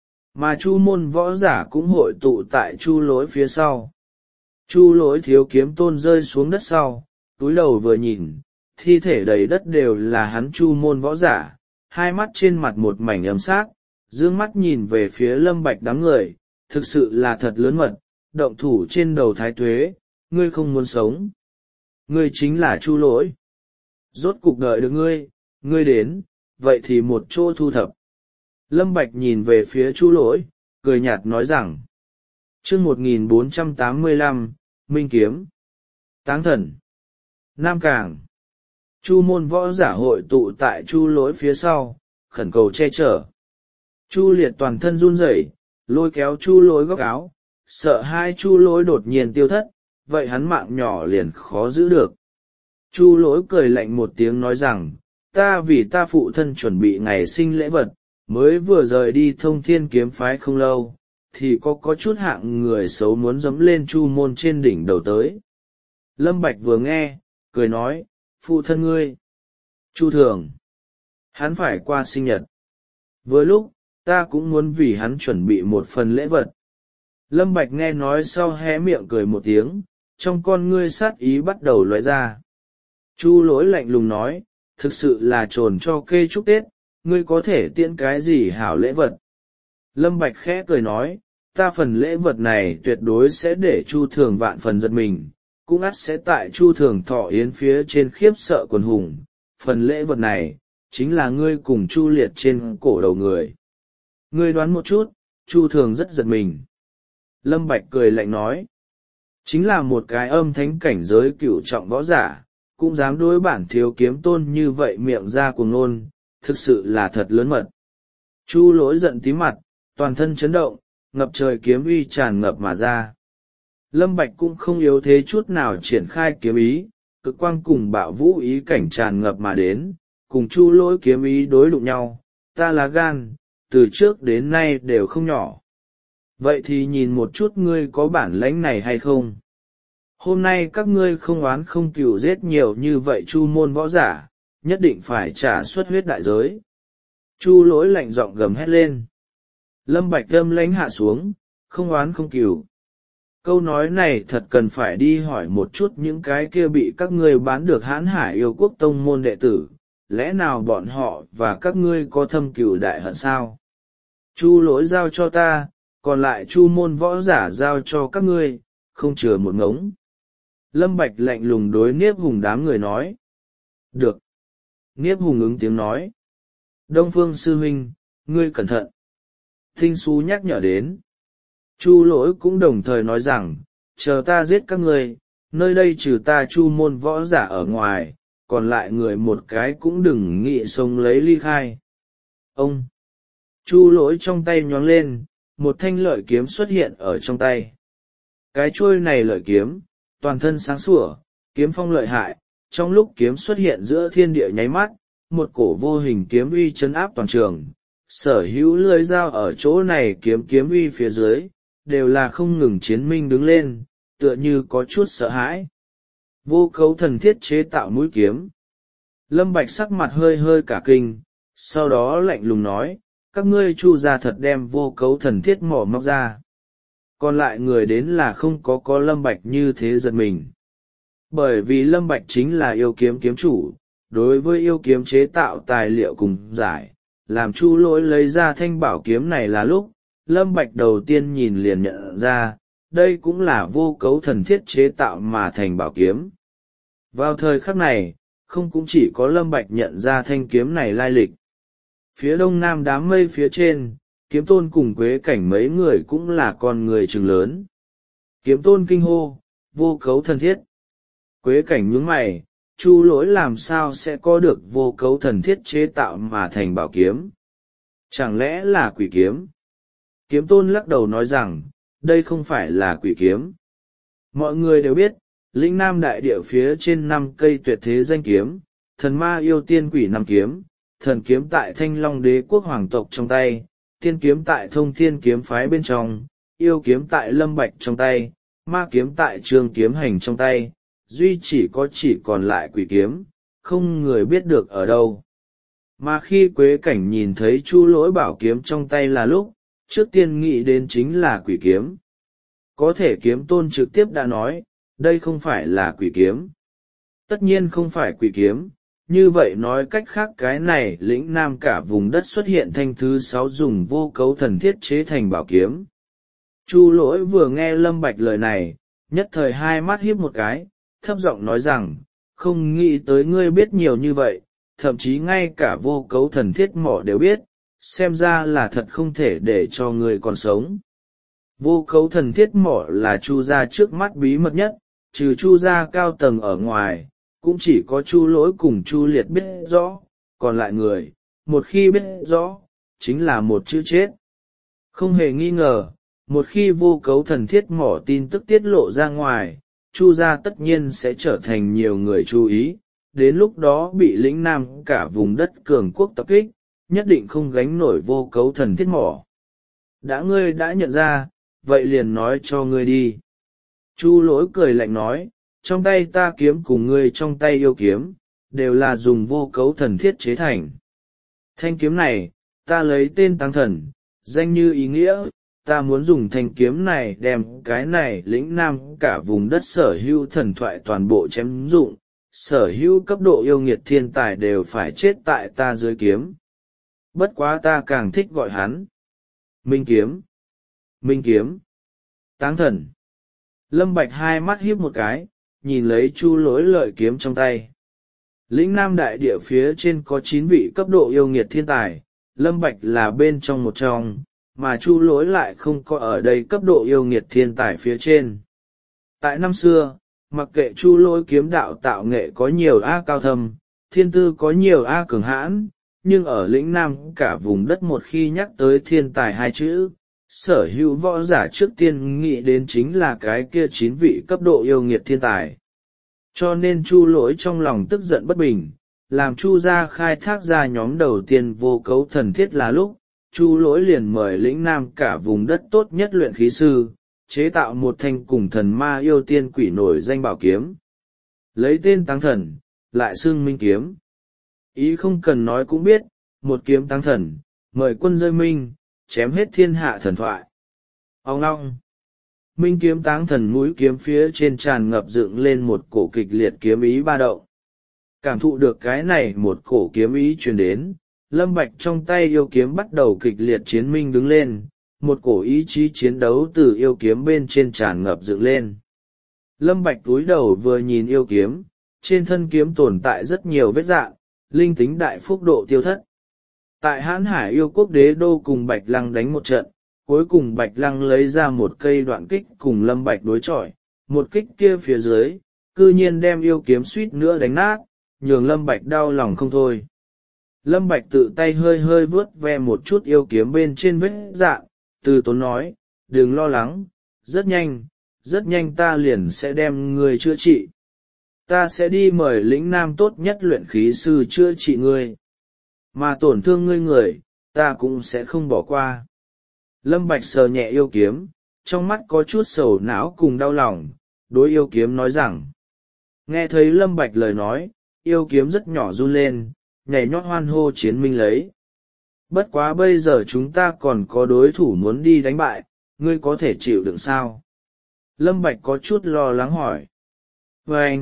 mà Chu môn võ giả cũng hội tụ tại Chu Lỗi phía sau. Chu Lỗi Thiếu Kiếm Tôn rơi xuống đất sau, túi đầu vừa nhìn, thi thể đầy đất đều là hắn Chu môn võ giả, hai mắt trên mặt một mảnh ấm sát, dương mắt nhìn về phía Lâm Bạch đám người, thực sự là thật lớn mật, động thủ trên đầu Thái Tuế, ngươi không muốn sống. Ngươi chính là Chu Lỗi. Rốt cục đợi được ngươi, ngươi đến, vậy thì một chỗ thu thập. Lâm Bạch nhìn về phía Chu Lỗi, cười nhạt nói rằng, chương một nghìn bốn trăm tám mươi lăm, Minh Kiếm, Táng Thần, Nam Cảng. Chu môn võ giả hội tụ tại Chu Lỗi phía sau, khẩn cầu che chở. Chu Liệt toàn thân run rẩy, lôi kéo Chu Lỗi góc áo, sợ hai Chu Lỗi đột nhiên tiêu thất, vậy hắn mạng nhỏ liền khó giữ được. Chu Lỗi cười lạnh một tiếng nói rằng, ta vì ta phụ thân chuẩn bị ngày sinh lễ vật, mới vừa rời đi Thông Thiên kiếm phái không lâu, thì có có chút hạng người xấu muốn dẫm lên Chu môn trên đỉnh đầu tới. Lâm Bạch vừa nghe, cười nói, phụ thân ngươi, Chu Thường, hắn phải qua sinh nhật. Vừa lúc, ta cũng muốn vì hắn chuẩn bị một phần lễ vật. Lâm Bạch nghe nói sau hé miệng cười một tiếng, trong con ngươi sát ý bắt đầu lóe ra. Chu Lỗi lạnh lùng nói, thực sự là trồn cho kê chúc Tết, ngươi có thể tiễn cái gì hảo lễ vật. Lâm Bạch khẽ cười nói, ta phần lễ vật này tuyệt đối sẽ để Chu Thường vạn phần giật mình, cũng ắt sẽ tại Chu Thường thọ yến phía trên khiếp sợ quần hùng. Phần lễ vật này, chính là ngươi cùng Chu Liệt trên cổ đầu người. Ngươi đoán một chút, Chu Thường rất giật mình. Lâm Bạch cười lạnh nói, chính là một cái âm thánh cảnh giới cửu trọng võ giả, cũng dám đối bản thiếu kiếm tôn như vậy, miệng ra cuồng ngôn, thực sự là thật lớn mật. Chu Lỗi giận tí mặt, toàn thân chấn động, ngập trời kiếm uy tràn ngập mà ra. Lâm Bạch cũng không yếu thế chút nào triển khai kiếm ý, cực quang cùng bạo vũ ý cảnh tràn ngập mà đến, cùng Chu Lỗi kiếm ý đối đụng nhau, ta là gan, từ trước đến nay đều không nhỏ. Vậy thì nhìn một chút ngươi có bản lãnh này hay không? Hôm nay các ngươi không oán không cừu giết nhiều như vậy Chu môn võ giả, nhất định phải trả xuất huyết đại giới. Chu Lỗi lạnh giọng gầm hét lên. Lâm Bạch âm lãnh hạ xuống, không oán không cừu. Câu nói này thật cần phải đi hỏi một chút những cái kia bị các ngươi bán được Hán Hải Yêu Quốc tông môn đệ tử, lẽ nào bọn họ và các ngươi có thâm cừu đại hận sao? Chu Lỗi giao cho ta, còn lại Chu môn võ giả giao cho các ngươi, không chừa một ngống. Lâm Bạch lạnh lùng đối Niếp Hùng đám người nói. Được. Niếp Hùng ứng tiếng nói. Đông Phương sư huynh, ngươi cẩn thận. Tinh Xú nhắc nhở đến. Chu Lỗi cũng đồng thời nói rằng, chờ ta giết các ngươi, nơi đây trừ ta Chu môn võ giả ở ngoài, còn lại người một cái cũng đừng nghĩ sống lấy ly khai. Ông! Chu Lỗi trong tay nhoáng lên, một thanh lợi kiếm xuất hiện ở trong tay. Cái chuôi này lợi kiếm, toàn thân sáng sủa, kiếm phong lợi hại, trong lúc kiếm xuất hiện giữa thiên địa nháy mắt, một cổ vô hình kiếm uy chấn áp toàn trường. Sở hữu lưỡi dao ở chỗ này kiếm kiếm uy phía dưới, đều là không ngừng chiến minh đứng lên, tựa như có chút sợ hãi. Vô cấu thần thiết chế tạo mũi kiếm. Lâm Bạch sắc mặt hơi hơi cả kinh, sau đó lạnh lùng nói, các ngươi Chu gia thật đem vô cấu thần thiết mỏ móc ra. Còn lại người đến là không có có Lâm Bạch như thế giật mình. Bởi vì Lâm Bạch chính là yêu kiếm kiếm chủ, đối với yêu kiếm chế tạo tài liệu cùng giải, làm Chu Lỗi lấy ra thanh bảo kiếm này là lúc, Lâm Bạch đầu tiên nhìn liền nhận ra, đây cũng là vô cấu thần thiết chế tạo mà thành bảo kiếm. Vào thời khắc này, không cũng chỉ có Lâm Bạch nhận ra thanh kiếm này lai lịch. Phía đông nam đám mây phía trên, Kiếm Tôn cùng Quế Cảnh mấy người cũng là con người trừng lớn. Kiếm Tôn kinh hô, vô cấu thần thiết. Quế Cảnh nhướng mày, Chu Lỗi làm sao sẽ có được vô cấu thần thiết chế tạo mà thành bảo kiếm? Chẳng lẽ là quỷ kiếm? Kiếm Tôn lắc đầu nói rằng, đây không phải là quỷ kiếm. Mọi người đều biết, lĩnh nam đại địa phía trên năm cây tuyệt thế danh kiếm, thần ma yêu tiên quỷ năm kiếm, thần kiếm tại Thanh Long Đế quốc hoàng tộc trong tay, tiên kiếm tại Thông Thiên kiếm phái bên trong, yêu kiếm tại Lâm Bạch trong tay, ma kiếm tại Trường kiếm hành trong tay, duy chỉ có chỉ còn lại quỷ kiếm, không người biết được ở đâu. Mà khi Quế Cảnh nhìn thấy Chu Lỗi bảo kiếm trong tay là lúc, trước tiên nghĩ đến chính là quỷ kiếm. Có thể Kiếm Tôn trực tiếp đã nói, đây không phải là quỷ kiếm. Tất nhiên không phải quỷ kiếm, như vậy nói cách khác cái này lĩnh nam cả vùng đất xuất hiện thanh thứ sáu dùng vô cấu thần thiết chế thành bảo kiếm. Chu Lỗi vừa nghe Lâm Bạch lời này, nhất thời hai mắt híp một cái, thấp giọng nói rằng, không nghĩ tới ngươi biết nhiều như vậy, thậm chí ngay cả vô cấu thần thiết mỏ đều biết, xem ra là thật không thể để cho ngươi còn sống. Vô cấu thần thiết mỏ là Chu gia trước mắt bí mật nhất, trừ Chu gia cao tầng ở ngoài, cũng chỉ có Chu Lỗi cùng Chu Liệt biết rõ, còn lại người, một khi biết rõ, chính là một chữ chết. Không hề nghi ngờ, một khi vô cấu thần thiết mỏ tin tức tiết lộ ra ngoài, Chu gia tất nhiên sẽ trở thành nhiều người chú ý, đến lúc đó bị lĩnh nam cả vùng đất cường quốc tập kích, nhất định không gánh nổi vô cấu thần thiết mỏ. Đã ngươi đã nhận ra, vậy liền nói cho ngươi đi. Chu Lỗi cười lạnh nói, trong tay ta kiếm cùng ngươi trong tay yêu kiếm, đều là dùng vô cấu thần thiết chế thành. Thanh kiếm này, ta lấy tên Tăng Thần, danh như ý nghĩa, ta muốn dùng thanh kiếm này đem cái này lĩnh nam cả vùng đất sở hữu thần thoại toàn bộ chém dụng, sở hữu cấp độ yêu nghiệt thiên tài đều phải chết tại ta dưới kiếm. Bất quá ta càng thích gọi hắn Minh Kiếm. Minh Kiếm. Táng Thần. Lâm Bạch hai mắt híp một cái, nhìn lấy Chu Lỗi lợi kiếm trong tay. Lĩnh nam đại địa phía trên có chín vị cấp độ yêu nghiệt thiên tài, Lâm Bạch là bên trong một trong, mà chu lỗi lại không có ở đây cấp độ yêu nghiệt thiên tài phía trên. Tại năm xưa, mặc kệ chu lỗi kiếm đạo tạo nghệ có nhiều a cao thâm, thiên tư có nhiều a cường hãn, nhưng ở lĩnh nam cả vùng đất một khi nhắc tới thiên tài hai chữ, sở hữu võ giả trước tiên nghĩ đến chính là cái kia chín vị cấp độ yêu nghiệt thiên tài. Cho nên chu lỗi trong lòng tức giận bất bình, làm chu gia khai thác ra nhóm đầu tiên vô cấu thần thiết là lúc, chu lỗi liền mời lĩnh nam cả vùng đất tốt nhất luyện khí sư, chế tạo một thanh cùng thần ma yêu tiên quỷ nổi danh bảo kiếm. Lấy tên táng thần, lại xưng minh kiếm. Ý không cần nói cũng biết, một kiếm táng thần, mời quân rơi minh, chém hết thiên hạ thần thoại. Ông long minh kiếm táng thần mũi kiếm phía trên tràn ngập dựng lên một cổ kịch liệt kiếm ý ba động. Cảm thụ được cái này một cổ kiếm ý truyền đến, Lâm Bạch trong tay yêu kiếm bắt đầu kịch liệt chiến minh đứng lên, một cổ ý chí chiến đấu từ yêu kiếm bên trên tràn ngập dựng lên. Lâm Bạch cúi đầu vừa nhìn yêu kiếm, trên thân kiếm tồn tại rất nhiều vết rạn, linh tính đại phúc độ tiêu thất. Tại Hán Hải yêu quốc đế đô cùng Bạch Lăng đánh một trận, cuối cùng Bạch Lăng lấy ra một cây đoạn kích cùng Lâm Bạch đối chọi, một kích kia phía dưới, cư nhiên đem yêu kiếm suýt nữa đánh nát, nhường Lâm Bạch đau lòng không thôi. Lâm Bạch tự tay hơi hơi vướt ve một chút yêu kiếm bên trên vết rạn, từ tốn nói, đừng lo lắng, rất nhanh, rất nhanh ta liền sẽ đem ngươi chữa trị. Ta sẽ đi mời lĩnh nam tốt nhất luyện khí sư chữa trị ngươi. Mà tổn thương ngươi người, ta cũng sẽ không bỏ qua. Lâm Bạch sờ nhẹ yêu kiếm, trong mắt có chút sầu não cùng đau lòng, đối yêu kiếm nói rằng. Nghe thấy Lâm Bạch lời nói, yêu kiếm rất nhỏ run lên, nhảy nhót hoan hô chiến minh lấy. Bất quá bây giờ chúng ta còn có đối thủ muốn đi đánh bại, ngươi có thể chịu đựng sao? Lâm Bạch có chút lo lắng hỏi. Và anh,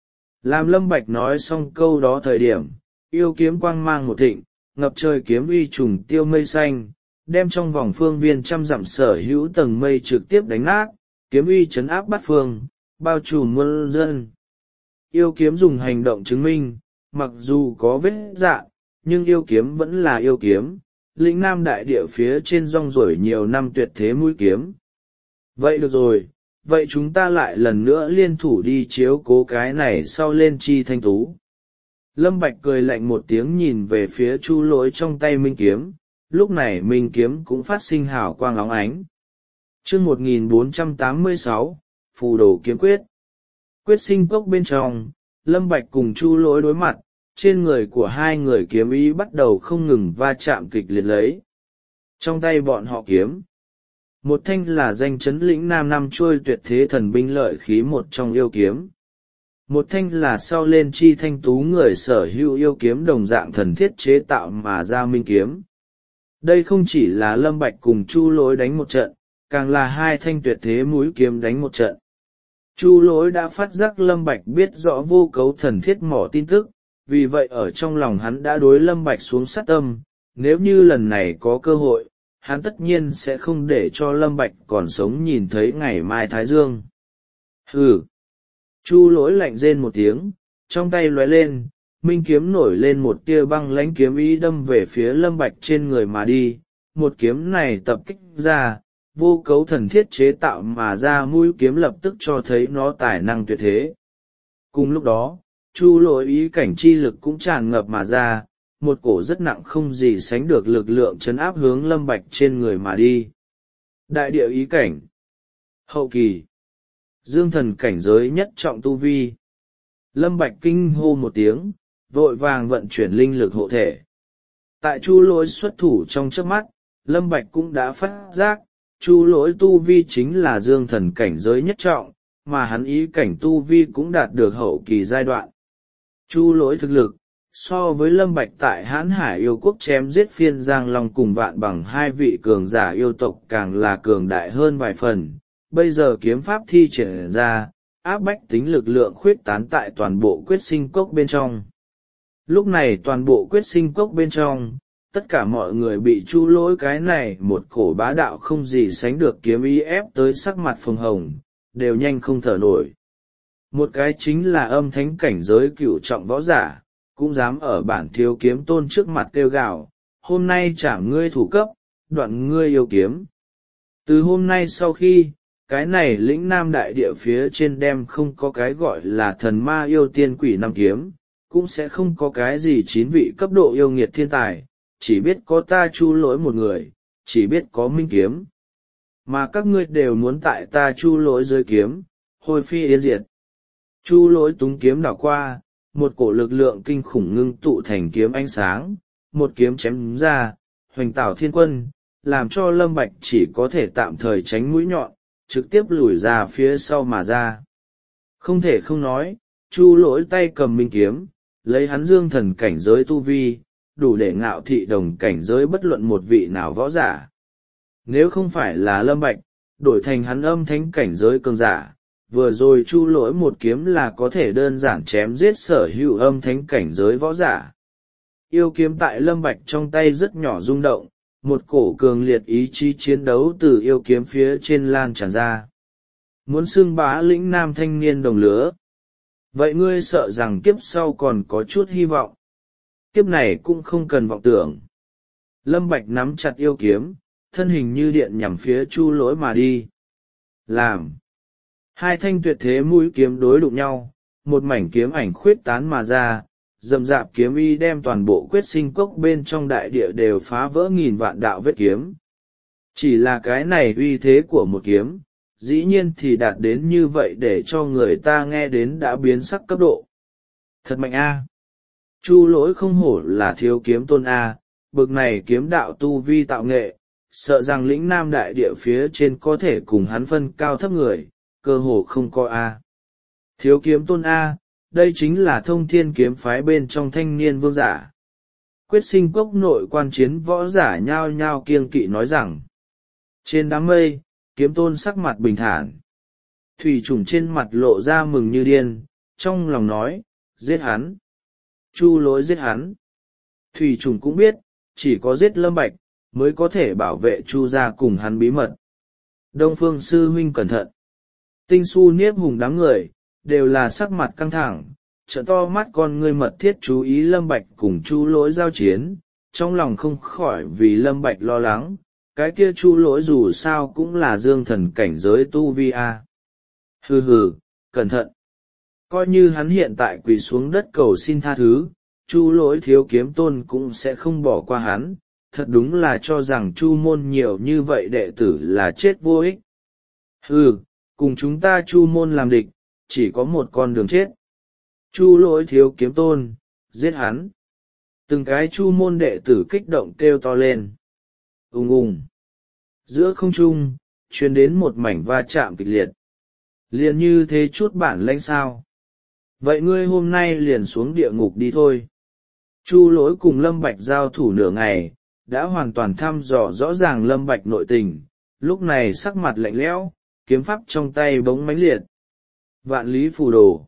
làm Lâm Bạch nói xong câu đó thời điểm, yêu kiếm quang mang một thịnh, ngập trời kiếm uy trùng tiêu mây xanh, đem trong vòng phương viên trăm dặm sở hữu tầng mây trực tiếp đánh nát, kiếm uy chấn áp bát phương, bao trùm muôn dân. Yêu kiếm dùng hành động chứng minh, mặc dù có vết rạn, nhưng yêu kiếm vẫn là yêu kiếm, lĩnh nam đại địa phía trên rong ruổi nhiều năm tuyệt thế mũi kiếm. Vậy được rồi, vậy chúng ta lại lần nữa liên thủ đi chiếu cố cái này sau lên chi thanh tú. Lâm Bạch cười lạnh một tiếng nhìn về phía chu lỗi trong tay minh kiếm, lúc này minh kiếm cũng phát sinh hào quang óng ánh. Chương một nghìn bốn trăm tám mươi sáu, Phù Đồ Kiếm Quyết. Quyết sinh cốc bên trong, Lâm Bạch cùng chu lỗi đối mặt, trên người của hai người kiếm ý bắt đầu không ngừng va chạm kịch liệt lấy. Trong tay bọn họ kiếm, một thanh là danh chấn lĩnh nam năm chuôi tuyệt thế thần binh lợi khí một trong yêu kiếm. Một thanh là sau lên chi thanh tú người sở hữu yêu kiếm đồng dạng thần thiết chế tạo mà ra minh kiếm. Đây không chỉ là Lâm Bạch cùng chu lỗi đánh một trận, càng là hai thanh tuyệt thế mũi kiếm đánh một trận. Chu lỗi đã phát giác Lâm Bạch biết rõ vô cấu thần thiết mỏ tin tức, vì vậy ở trong lòng hắn đã đối Lâm Bạch xuống sát tâm, nếu như lần này có cơ hội, hắn tất nhiên sẽ không để cho Lâm Bạch còn sống nhìn thấy ngày mai Thái Dương. Hừ! Chu lỗi lạnh rên một tiếng, trong tay lóe lên, minh kiếm nổi lên một tia băng lãnh kiếm ý đâm về phía Lâm Bạch trên người mà đi, một kiếm này tập kích ra, vô cấu thần thiết chế tạo mà ra mũi kiếm lập tức cho thấy nó tài năng tuyệt thế. Cùng lúc đó, chu lỗi ý cảnh chi lực cũng tràn ngập mà ra, một cổ rất nặng không gì sánh được lực lượng chấn áp hướng Lâm Bạch trên người mà đi. Đại địa ý cảnh hậu kỳ, dương thần cảnh giới nhất trọng tu vi. Lâm Bạch kinh hô một tiếng, vội vàng vận chuyển linh lực hộ thể. Tại chu lỗi xuất thủ trong chớp mắt, Lâm Bạch cũng đã phát giác, chu lỗi tu vi chính là dương thần cảnh giới nhất trọng, mà hắn ý cảnh tu vi cũng đạt được hậu kỳ giai đoạn. Chu lỗi thực lực, so với Lâm Bạch tại Hán Hải yêu quốc chém giết phiên Giang Long cùng vạn bằng hai vị cường giả yêu tộc càng là cường đại hơn vài phần, bây giờ kiếm pháp thi triển ra, áp bách tính lực lượng khuyết tán tại toàn bộ quyết sinh cốc bên trong. Lúc này toàn bộ quyết sinh cốc bên trong, tất cả mọi người bị chu lỗi cái này một cổ bá đạo không gì sánh được kiếm ý ép tới sắc mặt phồng hồng, đều nhanh không thở nổi. Một cái chính là âm thánh cảnh giới cửu trọng võ giả, cũng dám ở bản thiếu kiếm tôn trước mặt kêu gào, hôm nay chảm ngươi thủ cấp, đoạn ngươi yêu kiếm. Từ hôm nay sau khi cái này lĩnh nam đại địa phía trên đem không có cái gọi là thần ma yêu tiên quỷ năm kiếm, cũng sẽ không có cái gì chín vị cấp độ yêu nghiệt thiên tài, chỉ biết có ta Chu Lỗi một người, chỉ biết có minh kiếm. Mà các ngươi đều muốn tại ta Chu Lỗi dưới kiếm, hôi phi yên diệt. Chu Lỗi túng kiếm đảo qua, một cổ lực lượng kinh khủng ngưng tụ thành kiếm ánh sáng, một kiếm chém ra, hoành tảo thiên quân, làm cho Lâm Bạch chỉ có thể tạm thời tránh mũi nhọn, trực tiếp lùi ra phía sau mà ra. Không thể không nói, Chu Lỗi tay cầm minh kiếm, lấy hắn dương thần cảnh giới tu vi, đủ để ngạo thị đồng cảnh giới bất luận một vị nào võ giả. Nếu không phải là Lâm Bạch, đổi thành hắn âm thánh cảnh giới cường giả, vừa rồi Chu Lỗi một kiếm là có thể đơn giản chém giết sở hữu âm thánh cảnh giới võ giả. Yêu kiếm tại Lâm Bạch trong tay rất nhỏ rung động, một cổ cường liệt ý chí chiến đấu từ yêu kiếm phía trên lan tràn ra. Muốn xưng bá lĩnh nam thanh niên đồng lứa. Vậy ngươi sợ rằng kiếp sau còn có chút hy vọng. Kiếp này cũng không cần vọng tưởng. Lâm Bạch nắm chặt yêu kiếm, thân hình như điện nhằm phía Chu Lỗi mà đi. Làm. Hai thanh tuyệt thế mũi kiếm đối đụng nhau, một mảnh kiếm ảnh khuyết tán mà ra, rậm rạp kiếm y đem toàn bộ quyết sinh cốc bên trong đại địa đều phá vỡ nghìn vạn đạo vết kiếm. Chỉ là cái này uy thế của một kiếm, dĩ nhiên thì đạt đến như vậy để cho người ta nghe đến đã biến sắc cấp độ. Thật mạnh a! Chu Lỗi không hổ là thiếu kiếm tôn a, bực này kiếm đạo tu vi tạo nghệ, sợ rằng lĩnh nam đại địa phía trên có thể cùng hắn phân cao thấp người, cơ hồ không có a. Thiếu kiếm tôn a, đây chính là thông thiên kiếm phái bên trong thanh niên vương giả. Quyết sinh cốc nội quan chiến võ giả nhao nhao kiêng kỵ nói rằng, trên đám mây, kiếm tôn sắc mặt bình thản. Thủy Trùng trên mặt lộ ra mừng như điên, trong lòng nói, giết hắn. Chu Lỗi giết hắn. Thủy Trùng cũng biết, chỉ có giết Lâm Bạch, mới có thể bảo vệ Chu gia cùng hắn bí mật. Đông Phương sư huynh cẩn thận. Tinh Su Niếp Hùng đám người, đều là sắc mặt căng thẳng, trợ to mắt con ngươi mật thiết chú ý Lâm Bạch cùng Chu Lỗi giao chiến, trong lòng không khỏi vì Lâm Bạch lo lắng, cái kia Chu Lỗi dù sao cũng là dương thần cảnh giới tu vi a. Hừ hừ, cẩn thận. Coi như hắn hiện tại quỳ xuống đất cầu xin tha thứ, Chu Lỗi thiếu kiếm tôn cũng sẽ không bỏ qua hắn, thật đúng là cho rằng Chu môn nhiều như vậy đệ tử là chết vô ích. Hừ, cùng chúng ta Chu môn làm địch, chỉ có một con đường chết. Chu Lỗi thiếu kiếm tôn, giết hắn. Từng cái Chu môn đệ tử kích động kêu to lên. Ùng ùng. Giữa không trung, truyền đến một mảnh va chạm kịch liệt. Liền như thế chút bản lãnh sao. Vậy ngươi hôm nay liền xuống địa ngục đi thôi. Chu Lỗi cùng Lâm Bạch giao thủ nửa ngày, đã hoàn toàn thăm dò rõ ràng Lâm Bạch nội tình, lúc này sắc mặt lạnh lẽo, kiếm pháp trong tay bỗng mãnh liệt. Vạn lý phù đồ.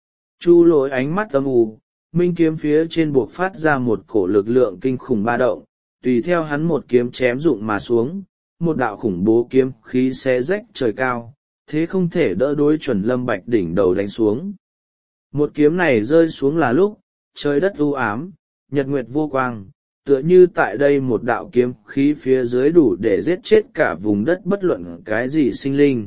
Chu Lỗi ánh mắt âm u, minh kiếm phía trên buộc phát ra một cổ lực lượng kinh khủng ba động, tùy theo hắn một kiếm chém rụng mà xuống, một đạo khủng bố kiếm khí xé rách trời cao, thế không thể đỡ đối chuẩn Lâm Bạch đỉnh đầu đánh xuống. Một kiếm này rơi xuống là lúc, trời đất u ám, nhật nguyệt vô quang, tựa như tại đây một đạo kiếm khí phía dưới đủ để giết chết cả vùng đất bất luận cái gì sinh linh.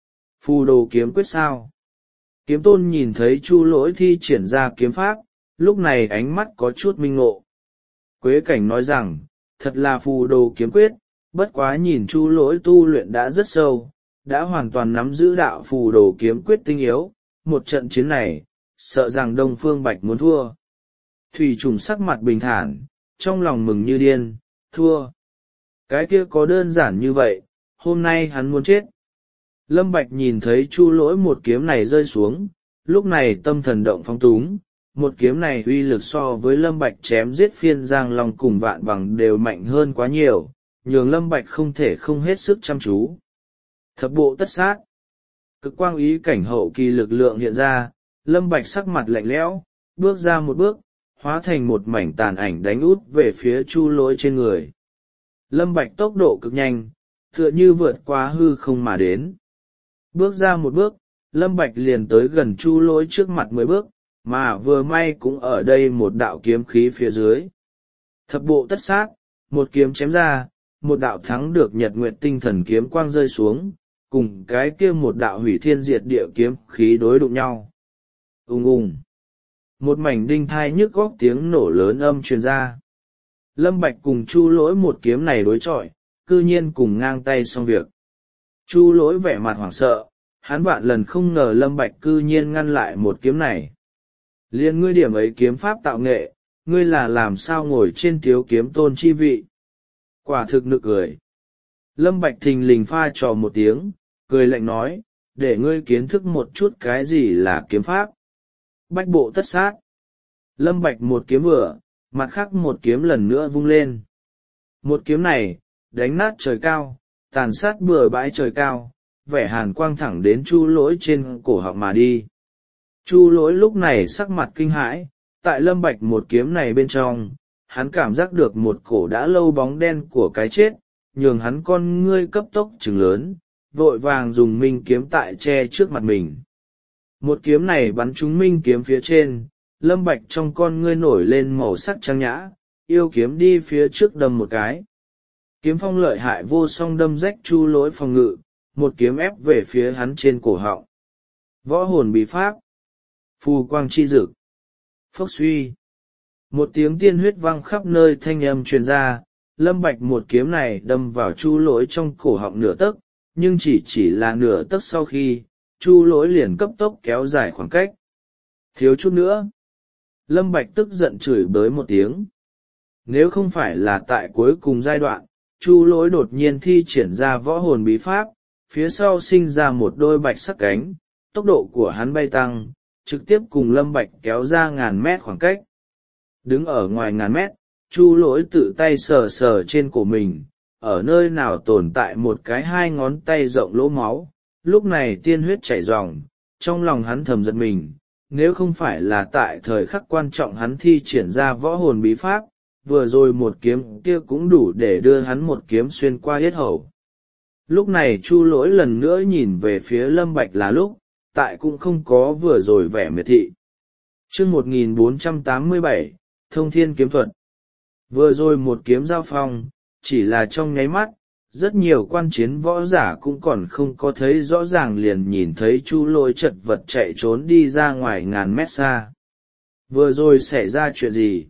Phù đồ kiếm quyết sao? Kiếm tôn nhìn thấy Chu Lỗi thi triển ra kiếm pháp, lúc này ánh mắt có chút minh ngộ. Quế Cảnh nói rằng, thật là phù đồ kiếm quyết, bất quá nhìn Chu Lỗi tu luyện đã rất sâu, đã hoàn toàn nắm giữ đạo phù đồ kiếm quyết tinh yếu, một trận chiến này, sợ rằng Đông Phương Bạch muốn thua. Thủy Trùng sắc mặt bình thản, trong lòng mừng như điên, thua. Cái kia có đơn giản như vậy, hôm nay hắn muốn chết. Lâm Bạch nhìn thấy Chu Lỗi một kiếm này rơi xuống, lúc này tâm thần động phóng túng, một kiếm này uy lực so với Lâm Bạch chém giết phiên giang long cùng vạn bằng đều mạnh hơn quá nhiều, nhường Lâm Bạch không thể không hết sức chăm chú. Thập bộ tất sát. Cực quang ý cảnh hậu kỳ lực lượng hiện ra, Lâm Bạch sắc mặt lạnh lẽo, bước ra một bước, hóa thành một mảnh tàn ảnh đánh út về phía Chu Lỗi trên người. Lâm Bạch tốc độ cực nhanh, tựa như vượt qua hư không mà đến. Bước ra một bước, Lâm Bạch liền tới gần Chu Lỗi trước mặt mười bước, mà vừa may cũng ở đây một đạo kiếm khí phía dưới. Thập bộ tất sát, một kiếm chém ra, một đạo thắng được nhật nguyệt tinh thần kiếm quang rơi xuống, cùng cái kia một đạo hủy thiên diệt địa kiếm khí đối đụng nhau. Ùng ùng, một mảnh đinh thai nhức góc tiếng nổ lớn âm truyền ra. Lâm Bạch cùng Chu Lỗi một kiếm này đối chọi, cư nhiên cùng ngang tay xong việc. Chu Lỗi vẻ mặt hoảng sợ, hắn vạn lần không ngờ Lâm Bạch cư nhiên ngăn lại một kiếm này. Liên ngươi điểm ấy kiếm pháp tạo nghệ, ngươi là làm sao ngồi trên thiếu kiếm tôn chi vị. Quả thực nực cười. Lâm Bạch thình lình pha trò một tiếng, cười lạnh nói, để ngươi kiến thức một chút cái gì là kiếm pháp. Bách bộ tất sát. Lâm Bạch một kiếm vừa, mặt khác một kiếm lần nữa vung lên. Một kiếm này, đánh nát trời cao, tàn sát bừa bãi trời cao, vẻ hàn quang thẳng đến Chu Lỗi trên cổ họng mà đi. Chu Lỗi lúc này sắc mặt kinh hãi, tại Lâm Bạch một kiếm này bên trong, hắn cảm giác được một cổ đã lâu bóng đen của cái chết, nhường hắn con ngươi cấp tốc trừng lớn, vội vàng dùng minh kiếm tại che trước mặt mình. Một kiếm này bắn trúng minh kiếm phía trên, Lâm Bạch trong con ngươi nổi lên màu sắc trang nhã, yêu kiếm đi phía trước đâm một cái. Kiếm phong lợi hại vô song đâm rách Chu Lỗi phòng ngự, một kiếm ép về phía hắn trên cổ họng. Võ hồn bí pháp, phù quang chi dực, phốc suy. Một tiếng tiên huyết vang khắp nơi thanh âm truyền ra, Lâm Bạch một kiếm này đâm vào Chu Lỗi trong cổ họng nửa tấc, nhưng chỉ chỉ là nửa tấc sau khi, Chu Lỗi liền cấp tốc kéo dài khoảng cách. Thiếu chút nữa. Lâm Bạch tức giận chửi bới một tiếng. Nếu không phải là tại cuối cùng giai đoạn, Chu Lỗi đột nhiên thi triển ra võ hồn bí pháp, phía sau sinh ra một đôi bạch sắc cánh, tốc độ của hắn bay tăng, trực tiếp cùng Lâm Bạch kéo ra ngàn mét khoảng cách. Đứng ở ngoài ngàn mét, Chu Lỗi tự tay sờ sờ trên cổ mình, ở nơi nào tồn tại một cái hai ngón tay rộng lỗ máu, lúc này tiên huyết chảy ròng, trong lòng hắn thầm giật mình, nếu không phải là tại thời khắc quan trọng hắn thi triển ra võ hồn bí pháp, vừa rồi một kiếm kia cũng đủ để đưa hắn một kiếm xuyên qua yết hầu. Lúc này Chu Lỗi lần nữa nhìn về phía Lâm Bạch là lúc, tại cũng không có vừa rồi vẻ miệt thị. Chương một nghìn bốn trăm tám mươi bảy, Thông Thiên Kiếm Thuật. Vừa rồi một kiếm giao phong, chỉ là trong nháy mắt, rất nhiều quan chiến võ giả cũng còn không có thấy rõ ràng liền nhìn thấy Chu Lỗi chật vật chạy trốn đi ra ngoài ngàn mét xa. Vừa rồi xảy ra chuyện gì?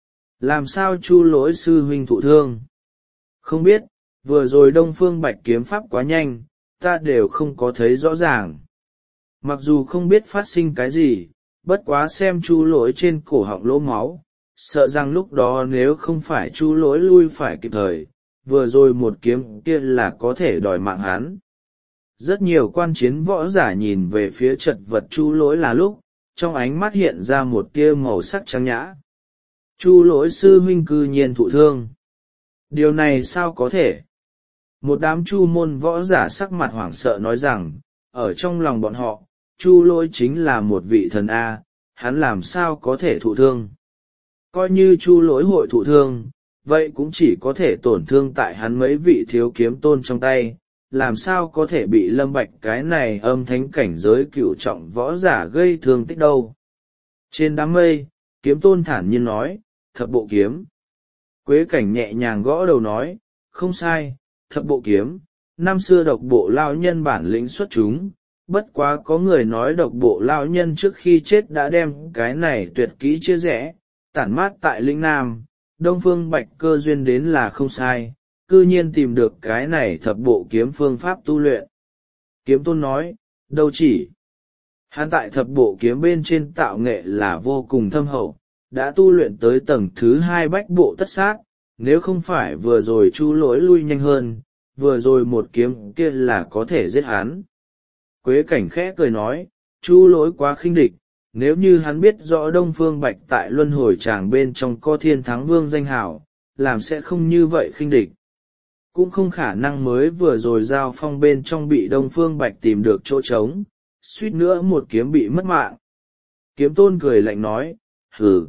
Làm sao Chu Lỗi sư huynh thụ thương? Không biết, vừa rồi Đông Phương Bạch kiếm pháp quá nhanh, ta đều không có thấy rõ ràng. Mặc dù không biết phát sinh cái gì, bất quá xem Chu Lỗi trên cổ họng lỗ máu, sợ rằng lúc đó nếu không phải Chu Lỗi lui phải kịp thời, vừa rồi một kiếm kia là có thể đòi mạng hắn. Rất nhiều quan chiến võ giả nhìn về phía chật vật Chu Lỗi là lúc, trong ánh mắt hiện ra một tia màu sắc trắng nhã. Chu Lỗi sư huynh cư nhiên thụ thương. Điều này sao có thể? Một đám Chu môn võ giả sắc mặt hoảng sợ nói rằng, ở trong lòng bọn họ, Chu Lỗi chính là một vị thần A, hắn làm sao có thể thụ thương? Coi như Chu Lỗi hội thụ thương, vậy cũng chỉ có thể tổn thương tại hắn mấy vị thiếu kiếm tôn trong tay, làm sao có thể bị Lâm Bạch cái này âm thánh cảnh giới cựu trọng võ giả gây thương tích đâu. Trên đám mây, kiếm tôn thản nhiên nói, thập bộ kiếm. Quế cảnh nhẹ nhàng gõ đầu nói, không sai, thập bộ kiếm, năm xưa độc bộ lao nhân bản lĩnh xuất chúng, bất quá có người nói độc bộ lao nhân trước khi chết đã đem cái này tuyệt kỹ chia rẽ, tản mát tại lĩnh Nam. Đông Phương Bạch cơ duyên đến là không sai, cư nhiên tìm được cái này thập bộ kiếm phương pháp tu luyện. Kiếm tôn nói, đâu chỉ. Hắn tại thập bộ kiếm bên trên tạo nghệ là vô cùng thâm hậu, đã tu luyện tới tầng thứ hai bách bộ tất sát, nếu không phải vừa rồi Chu Lỗi lui nhanh hơn, vừa rồi một kiếm kia là có thể giết hắn. Quế cảnh khẽ cười nói, Chu Lỗi quá khinh địch. Nếu như hắn biết rõ Đông Phương Bạch tại luân hồi tràng bên trong có thiên thắng vương danh hào, làm sẽ không như vậy khinh địch. Cũng không khả năng mới vừa rồi giao phong bên trong bị Đông Phương Bạch tìm được chỗ trống, suýt nữa một kiếm bị mất mạng. Kiếm tôn cười lạnh nói, hừ.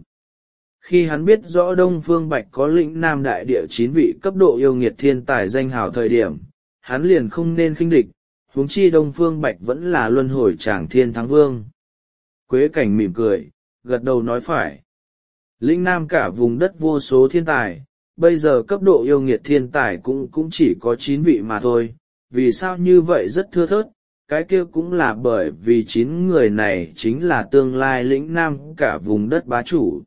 Khi hắn biết rõ Đông Phương Bạch có lĩnh Nam đại địa chín vị cấp độ yêu nghiệt thiên tài danh hào thời điểm, hắn liền không nên khinh địch, huống chi Đông Phương Bạch vẫn là luân hồi tràng thiên thắng vương. Quế cảnh mỉm cười, gật đầu nói phải. Lĩnh Nam cả vùng đất vô số thiên tài, bây giờ cấp độ yêu nghiệt thiên tài cũng cũng chỉ có chín vị mà thôi. Vì sao như vậy rất thưa thớt? Cái kia cũng là bởi vì chín người này chính là tương lai lĩnh nam cả vùng đất bá chủ.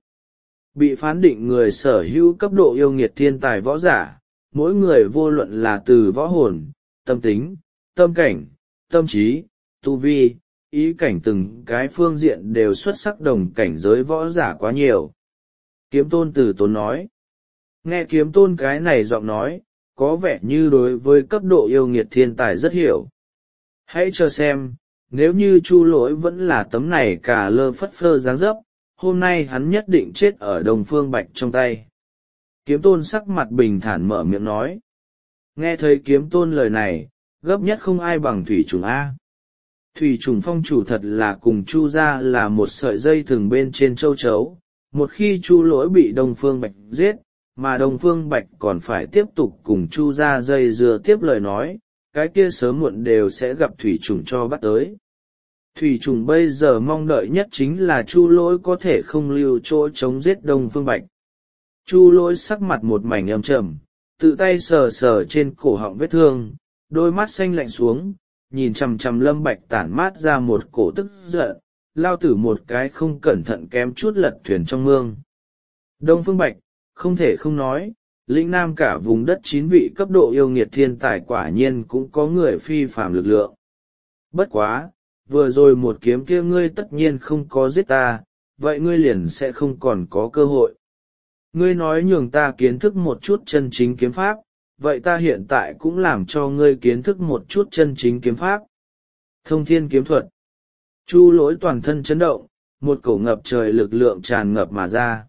Bị phán định người sở hữu cấp độ yêu nghiệt thiên tài võ giả, mỗi người vô luận là từ võ hồn, tâm tính, tâm cảnh, tâm trí, tu vi, ý cảnh từng cái phương diện đều xuất sắc đồng cảnh giới võ giả quá nhiều. Kiếm tôn từ tốn nói. Nghe kiếm tôn cái này giọng nói, có vẻ như đối với cấp độ yêu nghiệt thiên tài rất hiểu. Hãy chờ xem, nếu như Chu Lỗi vẫn là tấm này cả lơ phất phơ dáng dấp, hôm nay hắn nhất định chết ở Đông Phương Bạch trong tay. Kiếm tôn sắc mặt bình thản mở miệng nói. Nghe thấy kiếm tôn lời này, gấp nhất không ai bằng Thủy Trùng A. Thủy Trùng phong chủ thật là cùng Chu gia là một sợi dây thừng bên trên châu chấu. Một khi Chu Lỗi bị Đông Phương Bạch giết, mà Đông Phương Bạch còn phải tiếp tục cùng Chu gia dây dưa tiếp lời nói, cái kia sớm muộn đều sẽ gặp Thủy Trùng cho bắt tới. Thủy Trùng bây giờ mong đợi nhất chính là Chu Lỗi có thể không lưu chỗ chống giết Đông Phương Bạch. Chu Lỗi sắc mặt một mảnh âm trầm, tự tay sờ sờ trên cổ họng vết thương, đôi mắt xanh lạnh xuống, nhìn chằm chằm Lâm Bạch tản mát ra một cổ tức giận, lao tử một cái không cẩn thận kém chút lật thuyền trong mương. Đông Phương Bạch, không thể không nói, lĩnh nam cả vùng đất chín vị cấp độ yêu nghiệt thiên tài quả nhiên cũng có người phi phàm lực lượng. Bất quá, vừa rồi một kiếm kia ngươi tất nhiên không có giết ta, vậy ngươi liền sẽ không còn có cơ hội. Ngươi nói nhường ta kiến thức một chút chân chính kiếm pháp, vậy ta hiện tại cũng làm cho ngươi kiến thức một chút chân chính kiếm pháp. Thông thiên kiếm thuật. Chu Lỗi toàn thân chấn động, một cổ ngập trời lực lượng tràn ngập mà ra.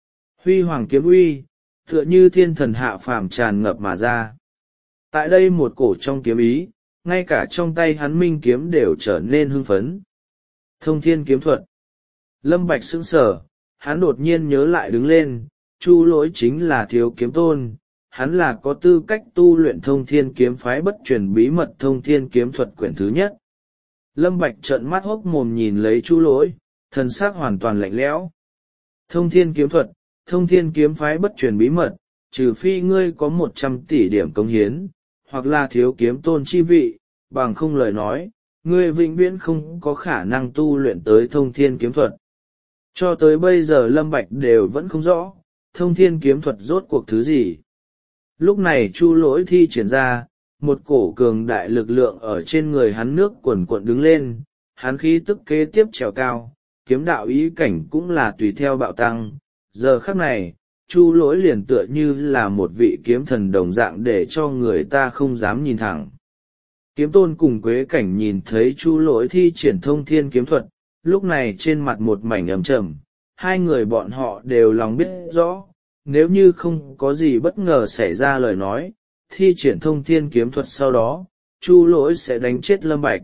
Huy hoàng kiếm uy, tựa như thiên thần hạ phàm tràn ngập mà ra. Tại đây một cổ trong kiếm ý, ngay cả trong tay hắn minh kiếm đều trở nên hưng phấn. Thông thiên kiếm thuật. Lâm Bạch sững sờ, hắn đột nhiên nhớ lại đứng lên, Chu Lỗi chính là thiếu kiếm tôn, hắn là có tư cách tu luyện thông thiên kiếm phái bất truyền bí mật thông thiên kiếm thuật quyển thứ nhất. Lâm Bạch trợn mắt hốc mồm nhìn lấy Chu Lỗi, thần sắc hoàn toàn lạnh lẽo. Thông thiên kiếm thuật, thông thiên kiếm phái bất truyền bí mật, trừ phi ngươi có một trăm tỷ điểm công hiến, hoặc là thiếu kiếm tôn chi vị, bằng không lời nói, ngươi vĩnh viễn không có khả năng tu luyện tới thông thiên kiếm thuật. Cho tới bây giờ Lâm Bạch đều vẫn không rõ, thông thiên kiếm thuật rốt cuộc thứ gì. Lúc này Chu Lỗi thi triển ra, một cổ cường đại lực lượng ở trên người hắn nước cuồn cuộn đứng lên, hắn khí tức kế tiếp trèo cao, kiếm đạo ý cảnh cũng là tùy theo bạo tăng. Giờ khắc này, Chu Lỗi liền tựa như là một vị kiếm thần đồng dạng để cho người ta không dám nhìn thẳng. Kiếm tôn cùng Quế Cảnh nhìn thấy Chu Lỗi thi triển thông thiên kiếm thuật, lúc này trên mặt một mảnh ầm trầm, hai người bọn họ đều lòng biết rõ, nếu như không có gì bất ngờ xảy ra lời nói, thi triển thông thiên kiếm thuật sau đó, Chu Lỗi sẽ đánh chết Lâm Bạch.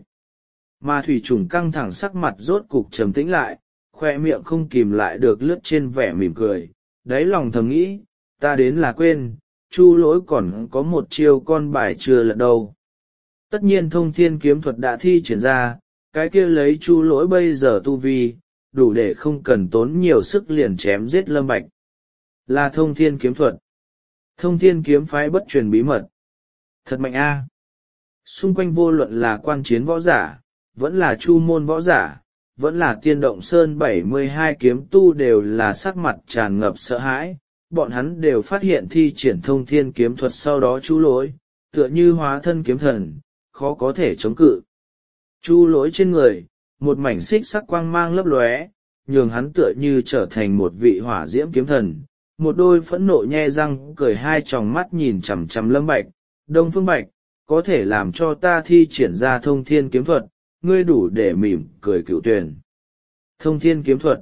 Mà Thủy Trùng căng thẳng sắc mặt rốt cục trầm tĩnh lại, khoe miệng không kìm lại được lướt trên vẻ mỉm cười, đáy lòng thầm nghĩ, ta đến là quên, Chu Lỗi còn có một chiêu con bài chưa lật đâu. Tất nhiên thông thiên kiếm thuật đã thi triển ra, cái kia lấy Chu Lỗi bây giờ tu vi, đủ để không cần tốn nhiều sức liền chém giết Lâm Bạch. Là thông thiên kiếm thuật. Thông thiên kiếm phái bất truyền bí mật. Thật mạnh a. Xung quanh vô luận là quan chiến võ giả, vẫn là chu môn võ giả, vẫn là tiên động sơn bảy mươi hai kiếm tu đều là sắc mặt tràn ngập sợ hãi, bọn hắn đều phát hiện thi triển thông thiên kiếm thuật sau đó Chu Lỗi, tựa như hóa thân kiếm thần, khó có thể chống cự. Chu Lỗi trên người, một mảnh xích sắc quang mang lấp lóe, nhường hắn tựa như trở thành một vị hỏa diễm kiếm thần, một đôi phẫn nộ nhe răng cười hai tròng mắt nhìn chằm chằm Lâm Bạch, Đông Phương Bạch, có thể làm cho ta thi triển ra thông thiên kiếm thuật, ngươi đủ để mỉm cười cựu tuyển. Thông thiên kiếm thuật,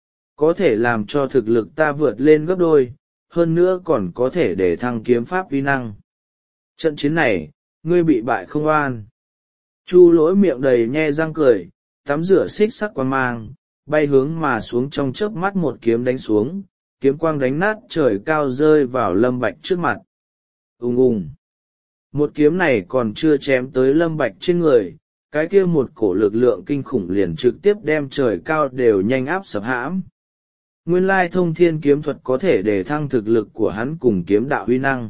có thể làm cho thực lực ta vượt lên gấp đôi, hơn nữa còn có thể để thăng kiếm pháp uy năng. Trận chiến này, ngươi bị bại không oan. Chu Lỗi miệng đầy nhe răng cười, tắm rửa xích sắc quang mang, bay hướng mà xuống trong chớp mắt một kiếm đánh xuống, kiếm quang đánh nát trời cao rơi vào Lâm Bạch trước mặt. Ùng ùng. Một kiếm này còn chưa chém tới Lâm Bạch trên người, cái kia một cổ lực lượng kinh khủng liền trực tiếp đem trời cao đều nhanh áp sập hãm. Nguyên lai thông thiên kiếm thuật có thể để thăng thực lực của hắn cùng kiếm đạo huy năng.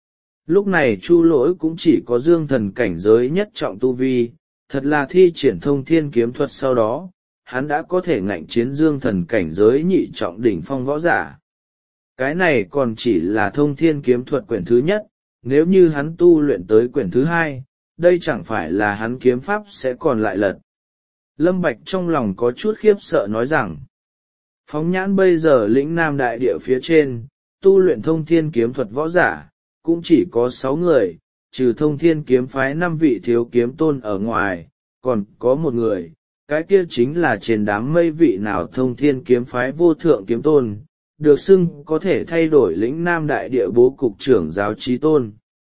Lúc này Chu Lỗi cũng chỉ có dương thần cảnh giới nhất trọng tu vi, thật là thi triển thông thiên kiếm thuật sau đó, hắn đã có thể ngạnh chiến dương thần cảnh giới nhị trọng đỉnh phong võ giả. Cái này còn chỉ là thông thiên kiếm thuật quyển thứ nhất, nếu như hắn tu luyện tới quyển thứ hai, đây chẳng phải là hắn kiếm pháp sẽ còn lại lật. Lâm Bạch trong lòng có chút khiếp sợ nói rằng, phóng nhãn bây giờ lĩnh Nam đại địa phía trên, tu luyện thông thiên kiếm thuật võ giả, cũng chỉ có sáu người, trừ thông thiên kiếm phái năm vị thiếu kiếm tôn ở ngoài, còn có một người, cái kia chính là trên đám mây vị nào thông thiên kiếm phái vô thượng kiếm tôn, được xưng có thể thay đổi lĩnh Nam đại địa bố cục trưởng giáo chí tôn.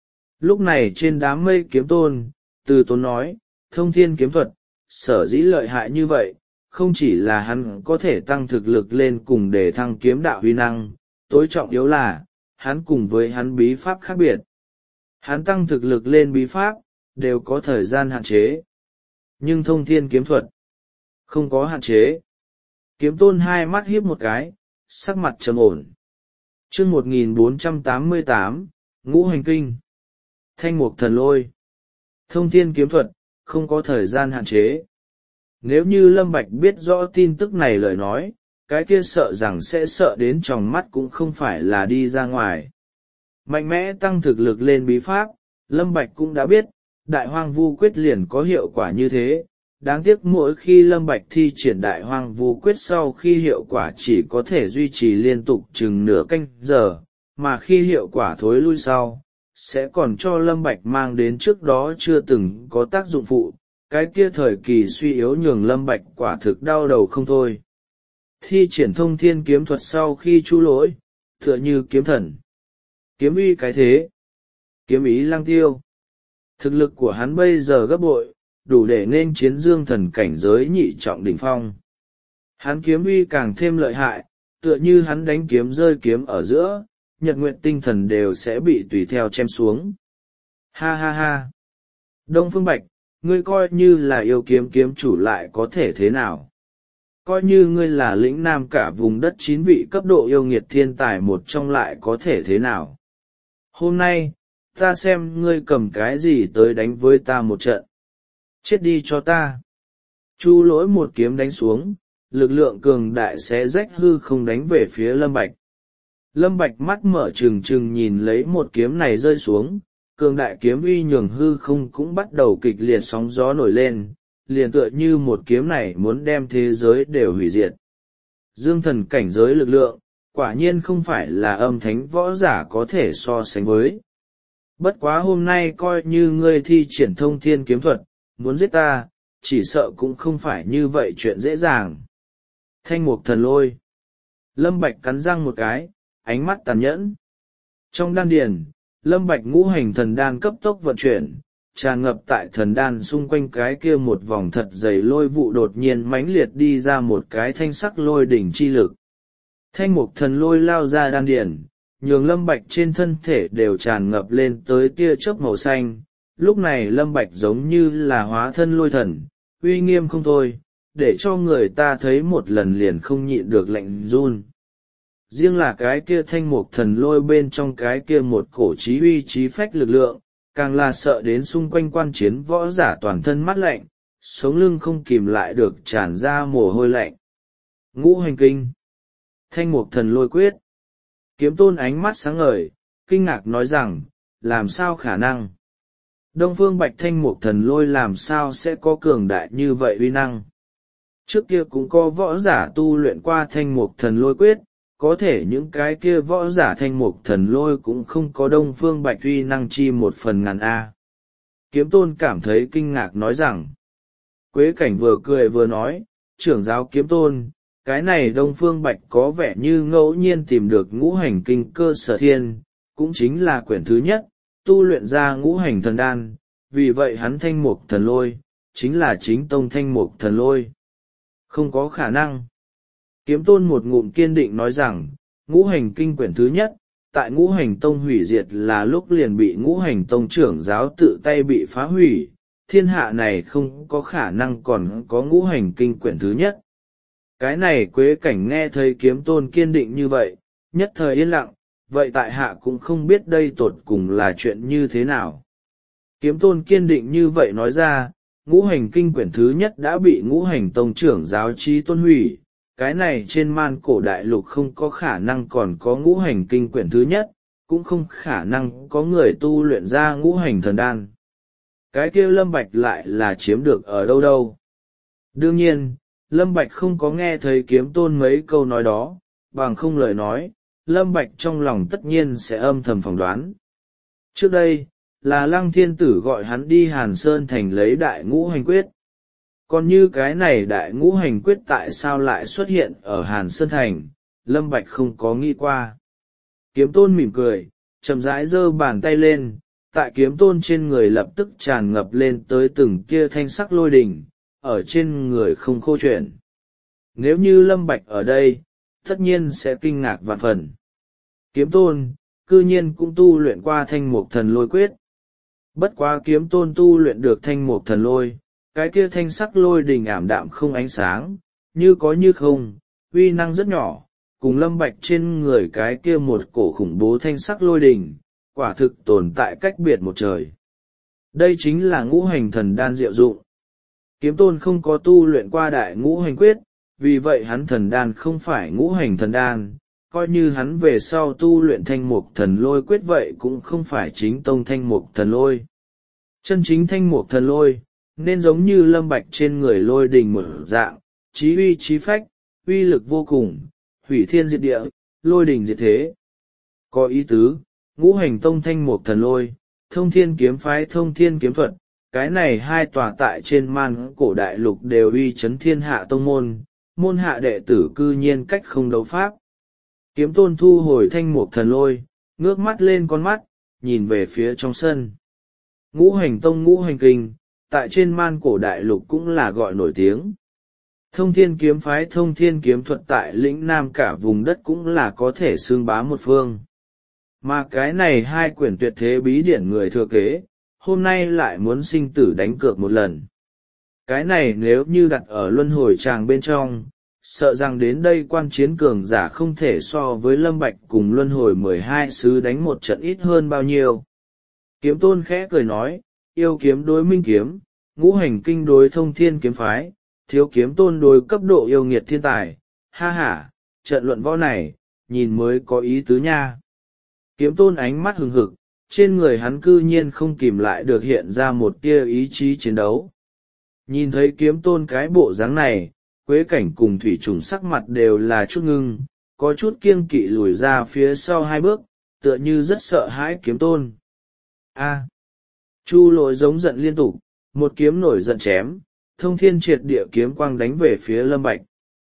Lúc này trên đám mây kiếm tôn, Từ Tốn nói, thông thiên kiếm thuật, sở dĩ lợi hại như vậy, không chỉ là hắn có thể tăng thực lực lên cùng để thăng kiếm đạo huy năng, tối trọng yếu là, hắn cùng với hắn bí pháp khác biệt. Hắn tăng thực lực lên bí pháp, đều có thời gian hạn chế. Nhưng thông thiên kiếm thuật, không có hạn chế. Kiếm tôn hai mắt híp một cái, sắc mặt trầm ổn. Chương một nghìn bốn trăm tám mươi tám, Ngũ Hành Kinh. Thanh mục thần lôi. Thông thiên kiếm thuật, không có thời gian hạn chế. Nếu như Lâm Bạch biết rõ tin tức này lời nói, cái kia sợ rằng sẽ sợ đến tròng mắt cũng không phải là đi ra ngoài. Mạnh mẽ tăng thực lực lên bí pháp, Lâm Bạch cũng đã biết, Đại Hoang Vu Quyết liền có hiệu quả như thế. Đáng tiếc mỗi khi Lâm Bạch thi triển Đại Hoang Vu Quyết sau khi hiệu quả chỉ có thể duy trì liên tục chừng nửa canh giờ, mà khi hiệu quả thối lui sau, sẽ còn cho Lâm Bạch mang đến trước đó chưa từng có tác dụng phụ, cái kia thời kỳ suy yếu nhường Lâm Bạch quả thực đau đầu không thôi. Thi triển thông thiên kiếm thuật sau khi Chu Lỗi, tựa như kiếm thần. Kiếm uy cái thế. Kiếm ý lang tiêu. Thực lực của hắn bây giờ gấp bội, đủ để nên chiến dương thần cảnh giới nhị trọng đỉnh phong. Hắn kiếm uy càng thêm lợi hại, tựa như hắn đánh kiếm rơi kiếm ở giữa, nhật nguyện tinh thần đều sẽ bị tùy theo chém xuống. Ha ha ha! Đông Phương Bạch, ngươi coi như là yêu kiếm kiếm chủ lại có thể thế nào? Coi như ngươi là lĩnh Nam cả vùng đất chín vị cấp độ yêu nghiệt thiên tài một trong lại có thể thế nào? Hôm nay, ta xem ngươi cầm cái gì tới đánh với ta một trận. Chết đi cho ta. Chu Lỗi một kiếm đánh xuống, lực lượng cường đại xé rách hư không đánh về phía Lâm Bạch. Lâm Bạch mắt mở trừng trừng nhìn lấy một kiếm này rơi xuống, cường đại kiếm uy nhường hư không cũng bắt đầu kịch liệt sóng gió nổi lên, liền tựa như một kiếm này muốn đem thế giới đều hủy diệt. Dương thần cảnh giới lực lượng, quả nhiên không phải là âm thánh võ giả có thể so sánh với. Bất quá hôm nay coi như ngươi thi triển thông thiên kiếm thuật, muốn giết ta, chỉ sợ cũng không phải như vậy chuyện dễ dàng. Thanh mục thần lôi. Lâm Bạch cắn răng một cái, ánh mắt tàn nhẫn. Trong đan điền, Lâm Bạch ngũ hành thần đan cấp tốc vận chuyển, tràn ngập tại thần đan xung quanh cái kia một vòng thật dày lôi vụ đột nhiên mãnh liệt đi ra một cái thanh sắc lôi đỉnh chi lực. Thanh mục thần lôi lao ra đan điền, nhường Lâm Bạch trên thân thể đều tràn ngập lên tới tia chớp màu xanh. Lúc này Lâm Bạch giống như là hóa thân lôi thần, uy nghiêm không thôi, để cho người ta thấy một lần liền không nhịn được lạnh run. Riêng là cái kia thanh mục thần lôi bên trong cái kia một cổ chí uy chí phách lực lượng, càng là sợ đến xung quanh quan chiến võ giả toàn thân mát lạnh, sống lưng không kìm lại được tràn ra mồ hôi lạnh. Ngũ hành kinh. Thanh mục thần lôi quyết. Kiếm tôn ánh mắt sáng ngời, kinh ngạc nói rằng, làm sao khả năng? Đông Phương Bạch thanh mục thần lôi làm sao sẽ có cường đại như vậy uy năng? Trước kia cũng có võ giả tu luyện qua thanh mục thần lôi quyết, có thể những cái kia võ giả thanh mục thần lôi cũng không có Đông Phương Bạch uy năng chi một phần ngàn A. Kiếm tôn cảm thấy kinh ngạc nói rằng, Quế Cảnh vừa cười vừa nói, trưởng giáo kiếm tôn, cái này Đông Phương Bạch có vẻ như ngẫu nhiên tìm được ngũ hành kinh cơ sở thiên, cũng chính là quyển thứ nhất, tu luyện ra ngũ hành thần đan, vì vậy hắn thanh mục thần lôi, chính là chính tông thanh mục thần lôi. Không có khả năng. Kiếm tôn một ngụm kiên định nói rằng, ngũ hành kinh quyển thứ nhất, tại ngũ hành tông hủy diệt là lúc liền bị ngũ hành tông trưởng giáo tự tay bị phá hủy, thiên hạ này không có khả năng còn có ngũ hành kinh quyển thứ nhất. Cái này Quế Cảnh nghe thấy kiếm tôn kiên định như vậy, nhất thời yên lặng, vậy tại hạ cũng không biết đây tột cùng là chuyện như thế nào. Kiếm tôn kiên định như vậy nói ra, ngũ hành kinh quyển thứ nhất đã bị ngũ hành tông trưởng giáo trí tôn hủy, cái này trên man cổ đại lục không có khả năng còn có ngũ hành kinh quyển thứ nhất, cũng không khả năng có người tu luyện ra ngũ hành thần đan. Cái kia Lâm Bạch lại là chiếm được ở đâu đâu. Đương nhiên, Lâm Bạch không có nghe thấy kiếm tôn mấy câu nói đó, bằng không lời nói, Lâm Bạch trong lòng tất nhiên sẽ âm thầm phỏng đoán. Trước đây, là Lăng Thiên Tử gọi hắn đi Hàn Sơn Thành lấy đại ngũ hành quyết. Còn như cái này đại ngũ hành quyết tại sao lại xuất hiện ở Hàn Sơn Thành, Lâm Bạch không có nghĩ qua. Kiếm tôn mỉm cười, chậm rãi giơ bàn tay lên, tại kiếm tôn trên người lập tức tràn ngập lên tới từng kia thanh sắc lôi đỉnh, ở trên người không khô chuyển. Nếu như Lâm Bạch ở đây, tất nhiên sẽ kinh ngạc vạn phần. Kiếm tôn, cư nhiên cũng tu luyện qua thanh mục thần lôi quyết. Bất quá kiếm tôn tu luyện được thanh mục thần lôi, cái kia thanh sắc lôi đỉnh ảm đạm không ánh sáng, như có như không, uy năng rất nhỏ, cùng Lâm Bạch trên người cái kia một cổ khủng bố thanh sắc lôi đỉnh, quả thực tồn tại cách biệt một trời. Đây chính là ngũ hành thần đan diệu dụng. Kiếm tôn không có tu luyện qua đại ngũ hành quyết, vì vậy hắn thần đan không phải ngũ hành thần đan, coi như hắn về sau tu luyện thanh mục thần lôi quyết vậy cũng không phải chính tông thanh mục thần lôi. Chân chính thanh mục thần lôi, nên giống như Lâm Bạch trên người lôi đình một dạng, chí uy chí phách, uy lực vô cùng, hủy thiên diệt địa, lôi đình diệt thế. Có ý tứ, ngũ hành tông thanh mục thần lôi, thông thiên kiếm phái thông thiên kiếm thuật, cái này hai tòa tại trên man cổ đại lục đều uy chấn thiên hạ tông môn, môn hạ đệ tử cư nhiên cách không đấu pháp. Kiếm tôn thu hồi thanh mục thần lôi, ngước mắt lên con mắt, nhìn về phía trong sân. Ngũ hành tông ngũ hành kinh, tại trên man cổ đại lục cũng là gọi nổi tiếng. Thông thiên kiếm phái thông thiên kiếm thuật tại lĩnh nam cả vùng đất cũng là có thể xương bá một phương. Mà cái này hai quyển tuyệt thế bí điển người thừa kế, hôm nay lại muốn sinh tử đánh cược một lần. Cái này nếu như đặt ở luân hồi tràng bên trong, sợ rằng đến đây quan chiến cường giả không thể so với Lâm Bạch cùng luân hồi mười hai sứ đánh một trận ít hơn bao nhiêu. Kiếm tôn khẽ cười nói, yêu kiếm đối minh kiếm, ngũ hành kinh đối thông thiên kiếm phái, thiếu kiếm tôn đối cấp độ yêu nghiệt thiên tài, ha ha, trận luận võ này, nhìn mới có ý tứ nha. Kiếm tôn ánh mắt hừng hực, trên người hắn cư nhiên không kìm lại được hiện ra một tia ý chí chiến đấu. Nhìn thấy kiếm tôn cái bộ dáng này, Quế Cảnh cùng Thủy Trùng sắc mặt đều là chút ngưng, có chút kiêng kỵ lùi ra phía sau hai bước, tựa như rất sợ hãi kiếm tôn. A. Chu Lỗi giống giận liên tục, một kiếm nổi giận chém, thông thiên triệt địa kiếm quang đánh về phía Lâm Bạch.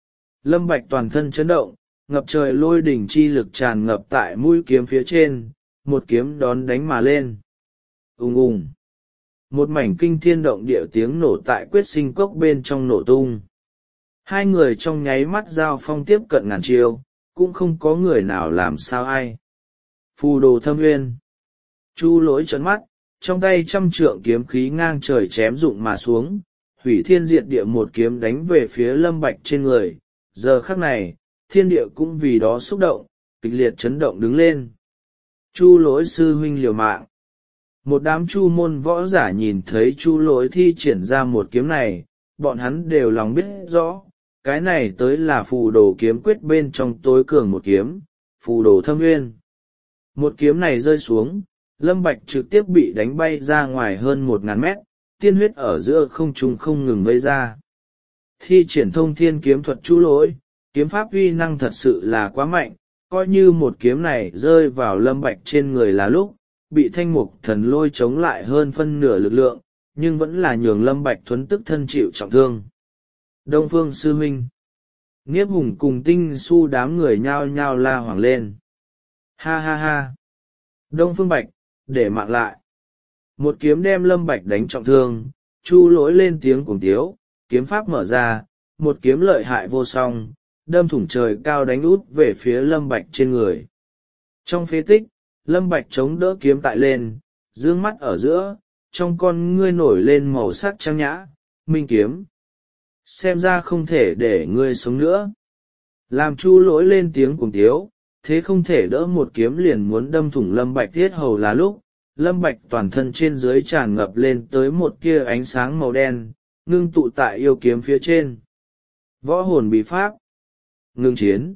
Lâm Bạch toàn thân chấn động, ngập trời lôi đỉnh chi lực tràn ngập tại mũi kiếm phía trên, một kiếm đón đánh mà lên. Ùng ùng. Một mảnh kinh thiên động địa tiếng nổ tại quyết sinh cốc bên trong nổ tung. Hai người trong nháy mắt giao phong tiếp cận ngàn chiêu, cũng không có người nào làm sao ai. Phù đồ thâm uyên. Chu Lỗi trợn mắt, trong tay trăm trượng kiếm khí ngang trời chém rụng mà xuống, hủy thiên diệt địa một kiếm đánh về phía Lâm Bạch trên người. Giờ khắc này, thiên địa cũng vì đó xúc động, kịch liệt chấn động đứng lên. Chu Lỗi sư huynh liều mạng. Một đám chu môn võ giả nhìn thấy Chu Lỗi thi triển ra một kiếm này, bọn hắn đều lòng biết rõ, cái này tới là phù đồ kiếm quyết bên trong tối cường một kiếm, phù đồ thâm uyên. Một kiếm này rơi xuống, Lâm Bạch trực tiếp bị đánh bay ra ngoài hơn một ngàn mét, tiên huyết ở giữa không trung không ngừng vây ra. Thi triển thông thiên kiếm thuật Chu Lỗi, kiếm pháp uy năng thật sự là quá mạnh, coi như một kiếm này rơi vào Lâm Bạch trên người là lúc, bị thanh mục thần lôi chống lại hơn phân nửa lực lượng, nhưng vẫn là nhường Lâm Bạch thuấn tức thân chịu trọng thương. Đông Phương sư huynh, Niếp Hùng cùng Tinh Su đám người nhao nhao la hoảng lên. Ha ha ha. Đông Phương Bạch, để mạng lại. Một kiếm đem Lâm Bạch đánh trọng thương, Chu Lỗi lên tiếng cuồng tiếu, kiếm pháp mở ra, một kiếm lợi hại vô song, đâm thủng trời cao đánh út về phía Lâm Bạch trên người. Trong phế tích, Lâm Bạch chống đỡ kiếm tại lên, dương mắt ở giữa, trong con ngươi nổi lên màu sắc trang nhã, minh kiếm. xem ra không thể để ngươi sống nữa. Làm Chu Lỗi lên tiếng cuồng tiếu, thế không thể đỡ một kiếm liền muốn đâm thủng Lâm Bạch thiết hầu là lúc, Lâm Bạch toàn thân trên dưới tràn ngập lên tới một tia ánh sáng màu đen, ngưng tụ tại yêu kiếm phía trên. Võ hồn bí pháp. Ngưng chiến.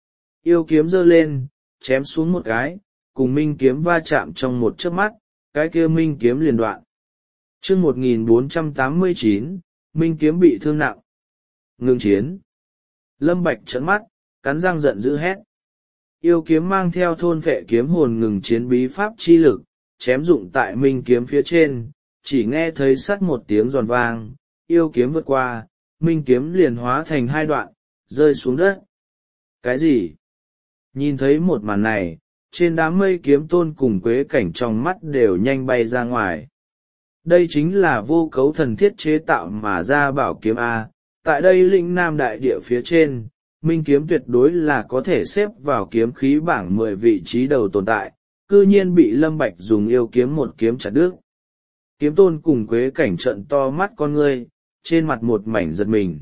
Yêu kiếm giơ lên, chém xuống một cái, cùng minh kiếm va chạm trong một chớp mắt, cái kia minh kiếm liền đoạn. Chương một nghìn bốn trăm tám mươi chín, minh kiếm bị thương nặng. Ngưng chiến. Lâm Bạch trợn mắt, cắn răng giận dữ hét. Yêu kiếm mang theo thôn phệ kiếm hồn ngừng chiến bí pháp chi lực, chém dụng tại minh kiếm phía trên, chỉ nghe thấy sắt một tiếng giòn vang, yêu kiếm vượt qua, minh kiếm liền hóa thành hai đoạn, rơi xuống đất. Cái gì? Nhìn thấy một màn này, trên đám mây kiếm tôn cùng quế cảnh trong mắt đều nhanh bay ra ngoài. Đây chính là vô cấu thần thiết chế tạo mà ra bảo kiếm A, tại đây lĩnh nam đại địa phía trên, minh kiếm tuyệt đối là có thể xếp vào kiếm khí bảng mười vị trí đầu tồn tại, cư nhiên bị Lâm Bạch dùng yêu kiếm một kiếm chặt đứt. Kiếm tôn cùng quế cảnh trợn to mắt con ngươi, trên mặt một mảnh giật mình.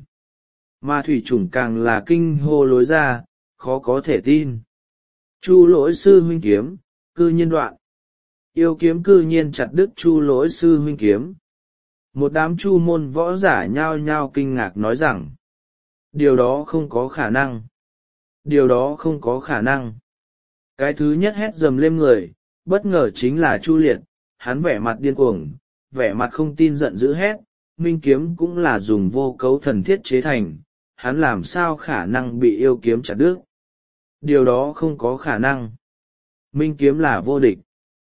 Mà thủy chủng càng là kinh hô lối ra, khó có thể tin. Chu Lỗi sư huynh kiếm, cư nhiên đoạn. Yêu kiếm cư nhiên chặt đứt Chu Lỗi sư huynh kiếm. Một đám chu môn võ giả nhao nhao kinh ngạc nói rằng, điều đó không có khả năng. Điều đó không có khả năng. Cái thứ nhất hét dầm lên người, bất ngờ chính là Chu Liệt, hắn vẻ mặt điên cuồng, vẻ mặt không tin giận dữ hét, minh kiếm cũng là dùng vô cấu thần thiết chế thành, hắn làm sao khả năng bị yêu kiếm chặt đứt. Điều đó không có khả năng. Minh kiếm là vô địch.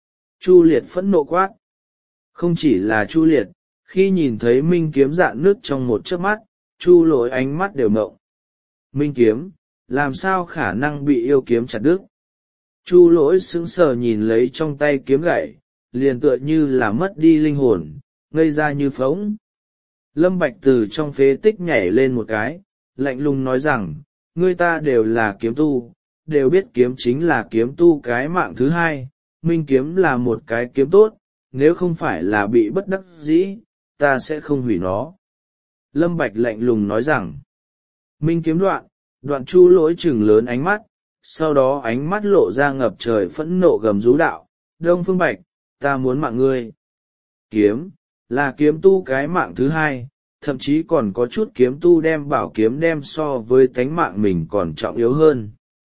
Chu Liệt phẫn nộ quát. Không chỉ là Chu Liệt, khi nhìn thấy minh kiếm dạn nứt trong một chớp mắt, Chu Lỗi ánh mắt đều mộng. Minh kiếm, làm sao khả năng bị yêu kiếm chặt đứt? Chu Lỗi sững sờ nhìn lấy trong tay kiếm gậy, liền tựa như là mất đi linh hồn, ngây ra như phỗng. Lâm Bạch từ trong phế tích nhảy lên một cái, lạnh lùng nói rằng, ngươi ta đều là kiếm tu, đều biết kiếm chính là kiếm tu cái mạng thứ hai, minh kiếm là một cái kiếm tốt, nếu không phải là bị bất đắc dĩ, ta sẽ không hủy nó. Lâm Bạch lạnh lùng nói rằng, minh kiếm đoạn, đoạn Chu Lỗi trừng lớn ánh mắt, sau đó ánh mắt lộ ra ngập trời phẫn nộ gầm rú đạo, Đông Phương Bạch, ta muốn mạng ngươi. Kiếm, là kiếm tu cái mạng thứ hai, thậm chí còn có chút kiếm tu đem bảo kiếm đem so với tánh mạng mình còn trọng yếu hơn.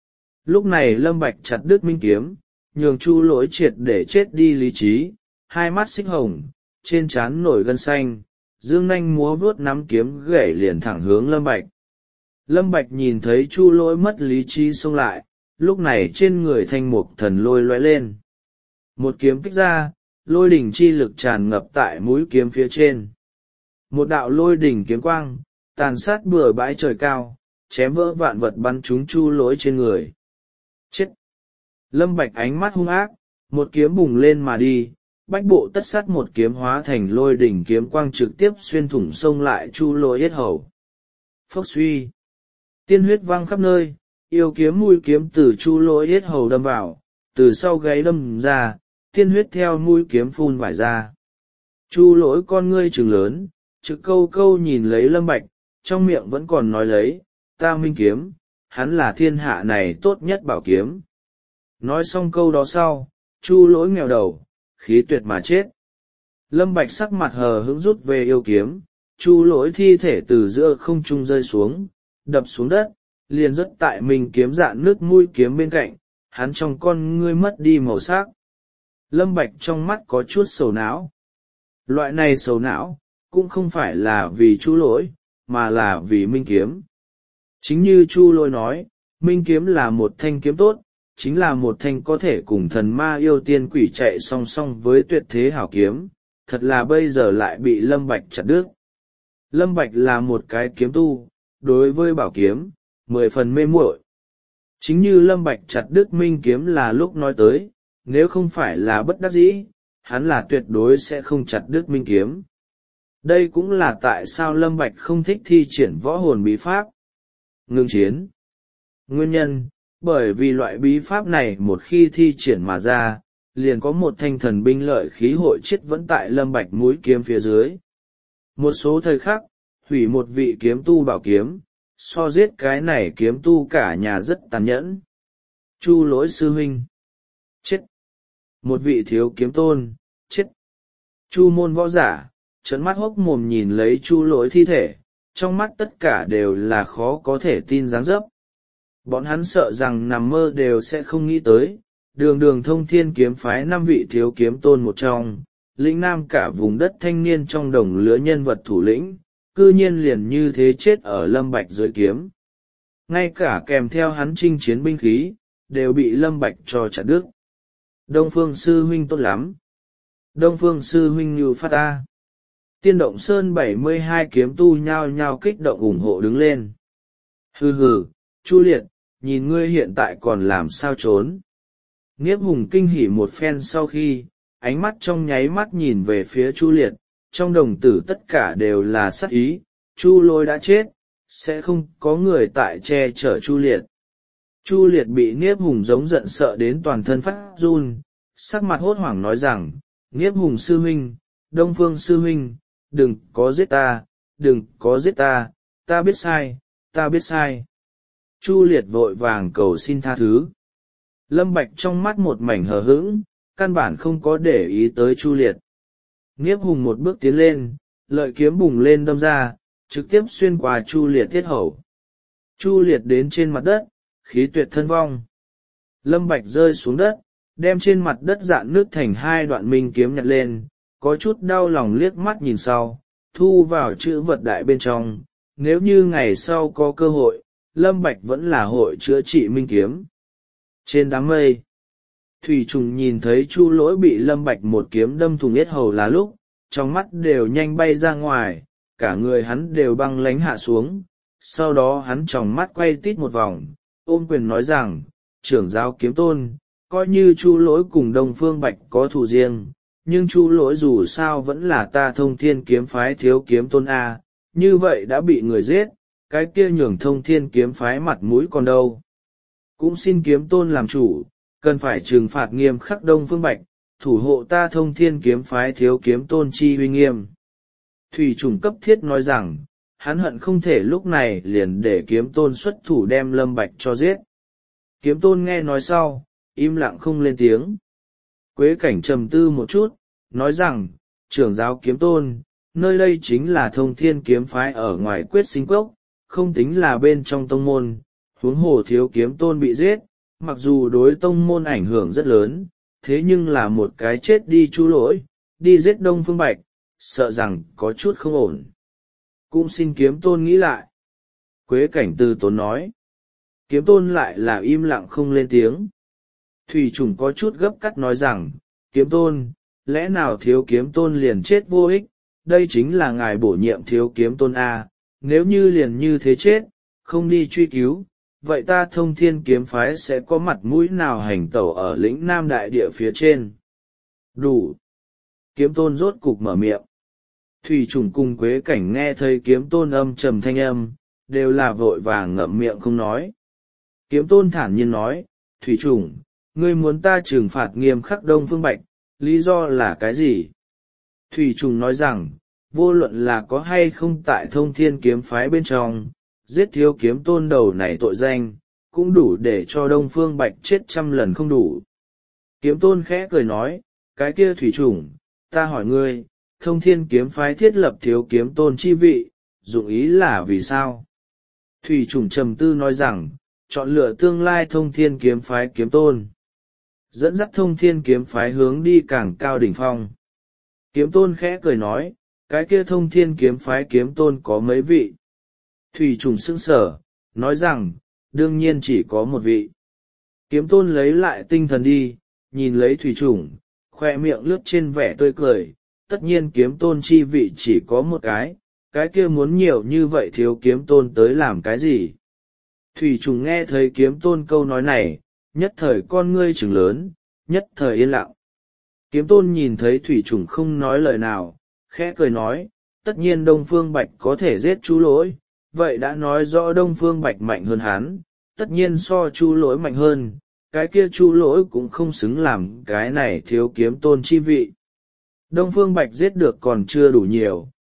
Lúc này Lâm Bạch chặt đứt minh kiếm, nhường Chu Lỗi triệt để chết đi lý trí, hai mắt xích hồng, trên trán nổi gân xanh, dương nanh múa vuốt nắm kiếm gãy liền thẳng hướng Lâm Bạch. Lâm Bạch nhìn thấy Chu Lỗi mất lý trí xông lại, lúc này trên người thanh mục thần lôi lóe lên. Một kiếm kích ra, lôi đỉnh chi lực tràn ngập tại mũi kiếm phía trên. Một đạo lôi đỉnh kiếm quang, tàn sát bừa bãi trời cao, chém vỡ vạn vật bắn trúng Chu Lỗi trên người. Chết! Lâm Bạch ánh mắt hung ác, một kiếm bùng lên mà đi, bách bộ tất sát một kiếm hóa thành lôi đỉnh kiếm quang trực tiếp xuyên thủng sông lại Chu Lỗi yết hầu. Phốc suy! Tiên huyết văng khắp nơi, yêu kiếm mũi kiếm từ Chu Lỗi yết hầu đâm vào, từ sau gáy đâm ra, tiên huyết theo mũi kiếm phun vải ra. Chu Lỗi con ngươi trừng lớn, trực câu câu nhìn lấy Lâm Bạch, trong miệng vẫn còn nói lấy, ta minh kiếm, hắn là thiên hạ này tốt nhất bảo kiếm. Nói xong câu đó sau, Chu Lỗi nghèo đầu, khí tuyệt mà chết. Lâm Bạch sắc mặt hờ hững rút về yêu kiếm, Chu Lỗi thi thể từ giữa không trung rơi xuống, đập xuống đất, liền rớt tại mình kiếm dạn nước mũi kiếm bên cạnh, hắn trong con ngươi mất đi màu sắc. Lâm Bạch trong mắt có chút sầu não. Loại này sầu não, cũng không phải là vì Chu Lỗi, mà là vì minh kiếm. Chính như Chu Lỗi nói, minh kiếm là một thanh kiếm tốt, chính là một thanh có thể cùng thần ma yêu tiên quỷ chạy song song với tuyệt thế hảo kiếm, thật là bây giờ lại bị Lâm Bạch chặt đứt. Lâm Bạch là một cái kiếm tu, đối với bảo kiếm, mười phần mê muội. Chính như Lâm Bạch chặt đứt minh kiếm là lúc nói tới, nếu không phải là bất đắc dĩ, hắn là tuyệt đối sẽ không chặt đứt minh kiếm. Đây cũng là tại sao Lâm Bạch không thích thi triển võ hồn bí pháp. Ngưng chiến. Nguyên nhân, bởi vì loại bí pháp này một khi thi triển mà ra, liền có một thanh thần binh lợi khí hội chết vẫn tại Lâm Bạch mũi kiếm phía dưới. Một số thời khắc, hủy một vị kiếm tu bảo kiếm, so giết cái này kiếm tu cả nhà rất tàn nhẫn. Chu Lỗi sư huynh, chết. Một vị thiếu kiếm tôn, chết. Chu môn võ giả trợn mắt hốc mồm nhìn lấy Chu Lỗi thi thể, trong mắt tất cả đều là khó có thể tin dáng dấp. Bọn hắn sợ rằng nằm mơ đều sẽ không nghĩ tới, đường đường thông thiên kiếm phái năm vị thiếu kiếm tôn một trong, lĩnh nam cả vùng đất thanh niên trong đồng lứa nhân vật thủ lĩnh, cư nhiên liền như thế chết ở Lâm Bạch dưới kiếm. Ngay cả kèm theo hắn chinh chiến binh khí, đều bị Lâm Bạch cho chặt đứt. Đông Phương sư huynh tốt lắm. Đông Phương sư huynh như phát ta. Tiên Động Sơn bảy mươi hai kiếm tu nhao nhao kích động ủng hộ đứng lên. Hừ hừ, Chu Liệt, nhìn ngươi hiện tại còn làm sao trốn. Niếp Hùng kinh hỉ một phen sau khi, ánh mắt trong nháy mắt nhìn về phía Chu Liệt, trong đồng tử tất cả đều là sát ý, Chu Lỗi đã chết, sẽ không có người tại che chở Chu Liệt. Chu Liệt bị Niếp Hùng giống giận sợ đến toàn thân phát run, sắc mặt hốt hoảng nói rằng, Niếp Hùng sư huynh, Đông Phương sư huynh, đừng có giết ta, đừng có giết ta, ta biết sai, ta biết sai. Chu Liệt vội vàng cầu xin tha thứ. Lâm Bạch trong mắt một mảnh hờ hững, căn bản không có để ý tới Chu Liệt. Niếp Hùng một bước tiến lên, lợi kiếm bùng lên đâm ra, trực tiếp xuyên qua Chu Liệt tiết hầu. Chu Liệt đến trên mặt đất, khí tuyệt thân vong. Lâm Bạch rơi xuống đất, đem trên mặt đất dạn nước thành hai đoạn minh kiếm nhặt lên, có chút đau lòng liếc mắt nhìn sau, thu vào chữ vật đại bên trong. Nếu như ngày sau có cơ hội, Lâm Bạch vẫn là hội chữa trị minh kiếm. Trên đám mây, Thủy Trùng nhìn thấy Chu Lỗi bị Lâm Bạch một kiếm đâm thủng yết hầu là lúc, trong mắt đều nhanh bay ra ngoài, cả người hắn đều băng lánh hạ xuống. Sau đó hắn tròng mắt quay tít một vòng, ôm quyền nói rằng, trưởng giáo kiếm tôn, coi như Chu Lỗi cùng Đông Phương Bạch có thù riêng, nhưng Chu Lỗi dù sao vẫn là ta Thông Thiên kiếm phái thiếu kiếm tôn A, như vậy đã bị người giết, cái kia nhường Thông Thiên kiếm phái mặt mũi còn đâu. Cũng xin kiếm tôn làm chủ, cần phải trừng phạt nghiêm khắc Đông Phương Bạch, thủ hộ ta Thông Thiên kiếm phái thiếu kiếm tôn chi uy nghiêm. Thủy Trùng cấp thiết nói rằng, hắn hận không thể lúc này liền để kiếm tôn xuất thủ đem Lâm Bạch cho giết. Kiếm tôn nghe nói sau, im lặng không lên tiếng. Quế Cảnh trầm tư một chút, nói rằng, trưởng giáo kiếm tôn, nơi đây chính là Thông Thiên kiếm phái ở ngoài Quyết Sinh Cốc, không tính là bên trong tông môn, huống hồ thiếu kiếm tôn bị giết, mặc dù đối tông môn ảnh hưởng rất lớn, thế nhưng là một cái chết đi Chu Lỗi, đi giết Đông Phương Bạch, sợ rằng có chút không ổn. Cũng xin kiếm tôn nghĩ lại. Quế Cảnh từ tốn nói. Kiếm tôn lại là im lặng không lên tiếng. Thủy Trùng có chút gấp cắt nói rằng, kiếm tôn, lẽ nào thiếu kiếm tôn liền chết vô ích, đây chính là ngài bổ nhiệm thiếu kiếm tôn A, nếu như liền như thế chết, không đi truy cứu, vậy ta Thông Thiên kiếm phái sẽ có mặt mũi nào hành tẩu ở lĩnh Nam đại địa phía trên. Đủ. Kiếm tôn rốt cục mở miệng. Thủy Trùng cùng Quế Cảnh nghe thấy kiếm tôn âm trầm thanh âm, đều là vội vàng ngậm miệng không nói. Kiếm tôn thản nhiên nói, Thủy Trùng, ngươi muốn ta trừng phạt nghiêm khắc Đông Phương Bạch, lý do là cái gì? Thủy Trùng nói rằng, vô luận là có hay không tại Thông Thiên kiếm phái bên trong, giết thiếu kiếm tôn đầu này tội danh, cũng đủ để cho Đông Phương Bạch chết trăm lần không đủ. Kiếm tôn khẽ cười nói, cái kia Thủy Trùng, ta hỏi ngươi, Thông Thiên kiếm phái thiết lập thiếu kiếm tôn chi vị, dụng ý là vì sao? Thủy Trùng trầm tư nói rằng, chọn lựa tương lai Thông Thiên kiếm phái kiếm tôn, dẫn dắt Thông Thiên kiếm phái hướng đi càng cao đỉnh phong. Kiếm tôn khẽ cười nói, cái kia Thông Thiên kiếm phái kiếm tôn có mấy vị? Thủy Trùng sững sờ, nói rằng, đương nhiên chỉ có một vị. Kiếm tôn lấy lại tinh thần đi, nhìn lấy Thủy Trùng, khoe miệng lướt trên vẻ tươi cười, tất nhiên kiếm tôn chi vị chỉ có một cái, cái kia muốn nhiều như vậy thiếu kiếm tôn tới làm cái gì? Thủy Trùng nghe thấy kiếm tôn câu nói này, nhất thời con ngươi trừng lớn, nhất thời yên lặng. Kiếm tôn nhìn thấy Thủy Trùng không nói lời nào, khẽ cười nói, tất nhiên Đông Phương Bạch có thể giết Chu Lỗi, vậy đã nói rõ Đông Phương Bạch mạnh hơn hắn, tất nhiên so Chu Lỗi mạnh hơn, cái kia Chu Lỗi cũng không xứng làm cái này thiếu kiếm tôn chi vị. Đông Phương Bạch giết được còn chưa đủ nhiều,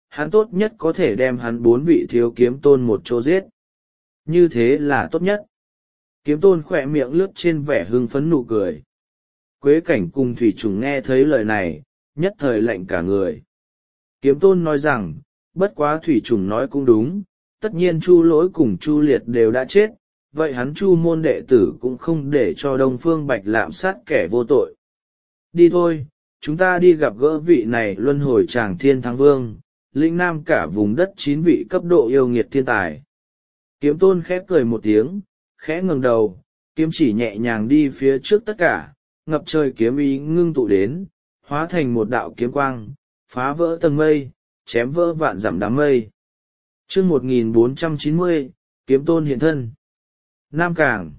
hắn tốt nhất có thể đem hắn bốn vị thiếu kiếm tôn một chỗ giết. Như thế là tốt nhất. Kiếm tôn khỏe miệng lướt trên vẻ hưng phấn nụ cười. Quế cảnh cùng thủy trùng nghe thấy lời này, nhất thời lạnh cả người. Kiếm tôn nói rằng, bất quá thủy trùng nói cũng đúng, tất nhiên Chu Lỗi cùng Chu Liệt đều đã chết, vậy hắn Chu môn đệ tử cũng không để cho Đông Phương Bạch lạm sát kẻ vô tội. Đi thôi, chúng ta đi gặp gỡ vị này luân hồi tràng thiên thắng vương, lĩnh nam cả vùng đất chín vị cấp độ yêu nghiệt thiên tài. Kiếm tôn khẽ cười một tiếng, khẽ ngẩng đầu, kiếm chỉ nhẹ nhàng đi phía trước tất cả, ngập trời kiếm ý ngưng tụ đến, hóa thành một đạo kiếm quang, phá vỡ tầng mây, chém vỡ vạn dặm đám mây. Chương một nghìn bốn trăm chín mươi, kiếm tôn hiện thân. Nam Cảng.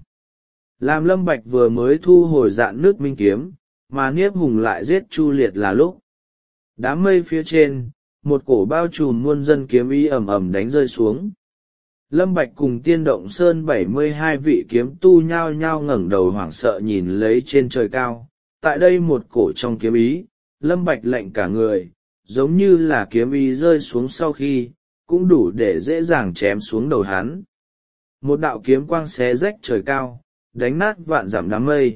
Làm Lâm Bạch vừa mới thu hồi dạn nước minh kiếm, mà Niếp Hùng lại giết Chu Liệt là lúc. Đám mây phía trên, một cổ bao trùm muôn dân kiếm ý ầm ầm đánh rơi xuống. Lâm Bạch cùng Tiên Động Sơn bảy mươi hai vị kiếm tu nhao nhao ngẩng đầu hoảng sợ nhìn lấy trên trời cao. Tại đây một cổ trong kiếm ý, Lâm Bạch lạnh cả người, giống như là kiếm ý rơi xuống sau khi, cũng đủ để dễ dàng chém xuống đầu hắn. Một đạo kiếm quang xé rách trời cao, đánh nát vạn dặm đám mây.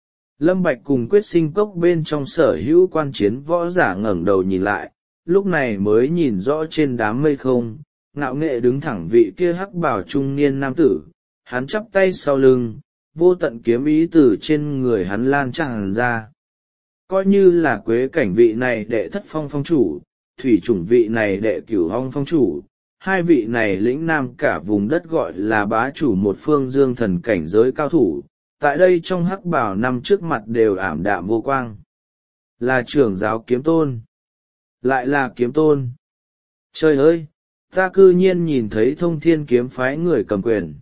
Lâm Bạch cùng Quyết Sinh Cốc bên trong sở hữu quan chiến võ giả ngẩng đầu nhìn lại, lúc này mới nhìn rõ trên đám mây không, ngạo nghệ đứng thẳng vị kia hắc bào trung niên nam tử, hắn chắp tay sau lưng, vô tận kiếm ý từ trên người hắn lan tràn ra. Coi như là Quế Cảnh vị này đệ thất phong phong chủ, thủy chủng vị này đệ cửu hong phong chủ, hai vị này lĩnh nam cả vùng đất gọi là bá chủ một phương dương thần cảnh giới cao thủ, tại đây trong hắc bào năm trước mặt đều ảm đạm vô quang. Là trưởng giáo kiếm tôn. Lại là kiếm tôn. Trời ơi, ta cư nhiên nhìn thấy Thông Thiên kiếm phái người cầm quyền.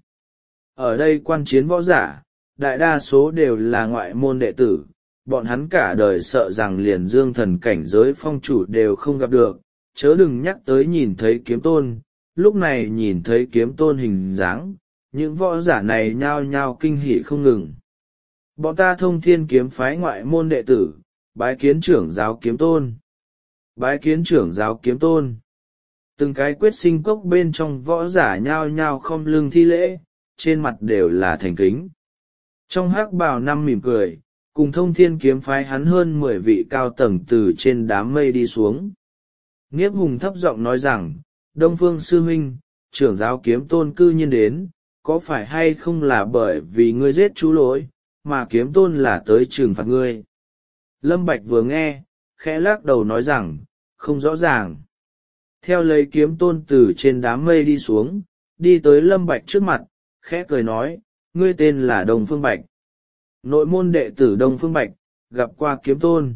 Ở đây quan chiến võ giả, đại đa số đều là ngoại môn đệ tử, bọn hắn cả đời sợ rằng liền dương thần cảnh giới phong chủ đều không gặp được, chớ đừng nhắc tới nhìn thấy kiếm tôn. Lúc này nhìn thấy kiếm tôn hình dáng, những võ giả này nhao nhao kinh hỉ không ngừng. Bọn ta Thông Thiên kiếm phái ngoại môn đệ tử, bái kiến trưởng giáo kiếm tôn. Bái kiến trưởng giáo kiếm tôn. Từng cái Quyết Sinh Cốc bên trong võ giả nhao nhao khom lưng thi lễ, trên mặt đều là thành kính. Trong hắc bào năm mỉm cười, cùng Thông Thiên kiếm phái hắn hơn mười vị cao tầng từ trên đám mây đi xuống. Niếp Hùng thấp giọng nói rằng, Đông Phương sư huynh, trưởng giáo kiếm tôn cư nhiên đến, có phải hay không là bởi vì ngươi giết Chu Lỗi, mà kiếm tôn là tới trừng phạt ngươi? Lâm Bạch vừa nghe, khẽ lắc đầu nói rằng, không rõ ràng. Theo lấy kiếm tôn từ trên đám mây đi xuống, đi tới Lâm Bạch trước mặt, khẽ cười nói, ngươi tên là Đông Phương Bạch. Nội môn đệ tử Đông Phương Bạch, gặp qua kiếm tôn.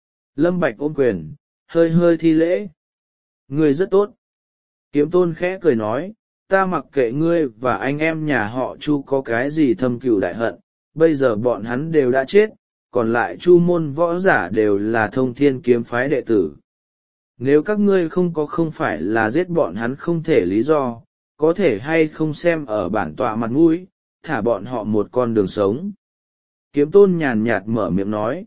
Lâm Bạch ôm quyền, hơi hơi thi lễ. Ngươi rất tốt. Kiếm tôn khẽ cười nói, ta mặc kệ ngươi và anh em nhà họ Chu có cái gì thâm cừu đại hận, bây giờ bọn hắn đều đã chết, còn lại Chu môn võ giả đều là Thông Thiên kiếm phái đệ tử. Nếu các ngươi không có không phải là giết bọn hắn không thể lý do, có thể hay không xem ở bản tọa mặt mũi, thả bọn họ một con đường sống. Kiếm tôn nhàn nhạt mở miệng nói.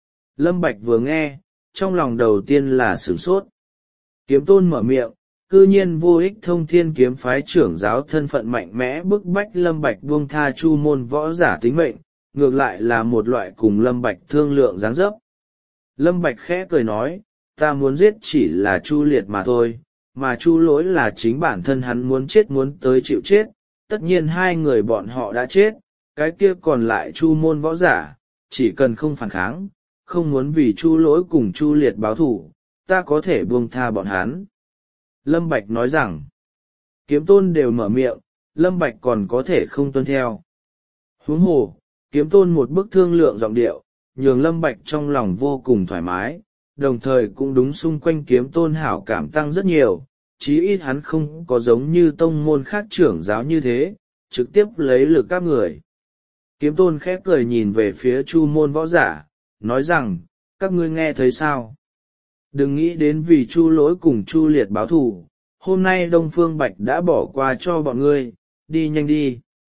Lâm Bạch vừa nghe, trong lòng đầu tiên là sửng sốt. Kiếm tôn mở miệng, cư nhiên vô ích Thông Thiên kiếm phái trưởng giáo thân phận mạnh mẽ bức bách Lâm Bạch buông tha Chu môn võ giả tính mệnh, ngược lại là một loại cùng Lâm Bạch thương lượng dáng dấp. Lâm Bạch khẽ cười nói, ta muốn giết chỉ là Chu Liệt mà thôi, mà Chu Lỗi là chính bản thân hắn muốn chết muốn tới chịu chết, tất nhiên hai người bọn họ đã chết, cái kia còn lại Chu môn võ giả, chỉ cần không phản kháng, không muốn vì Chu Lỗi cùng Chu Liệt báo thù, ta có thể buông tha bọn hắn. Lâm Bạch nói rằng, kiếm tôn đều mở miệng, Lâm Bạch còn có thể không tuân theo. Huống hồ, kiếm tôn một bức thương lượng giọng điệu, nhường Lâm Bạch trong lòng vô cùng thoải mái, đồng thời cũng đúng xung quanh kiếm tôn hảo cảm tăng rất nhiều, chí ít hắn không có giống như tông môn khác trưởng giáo như thế, trực tiếp lấy lực các người. Kiếm tôn khẽ cười nhìn về phía Chu môn võ giả, nói rằng, các ngươi nghe thấy sao? Đừng nghĩ đến vì Chu Lỗi cùng Chu Liệt báo thù, hôm nay Đông Phương Bạch đã bỏ qua cho bọn ngươi, đi nhanh đi.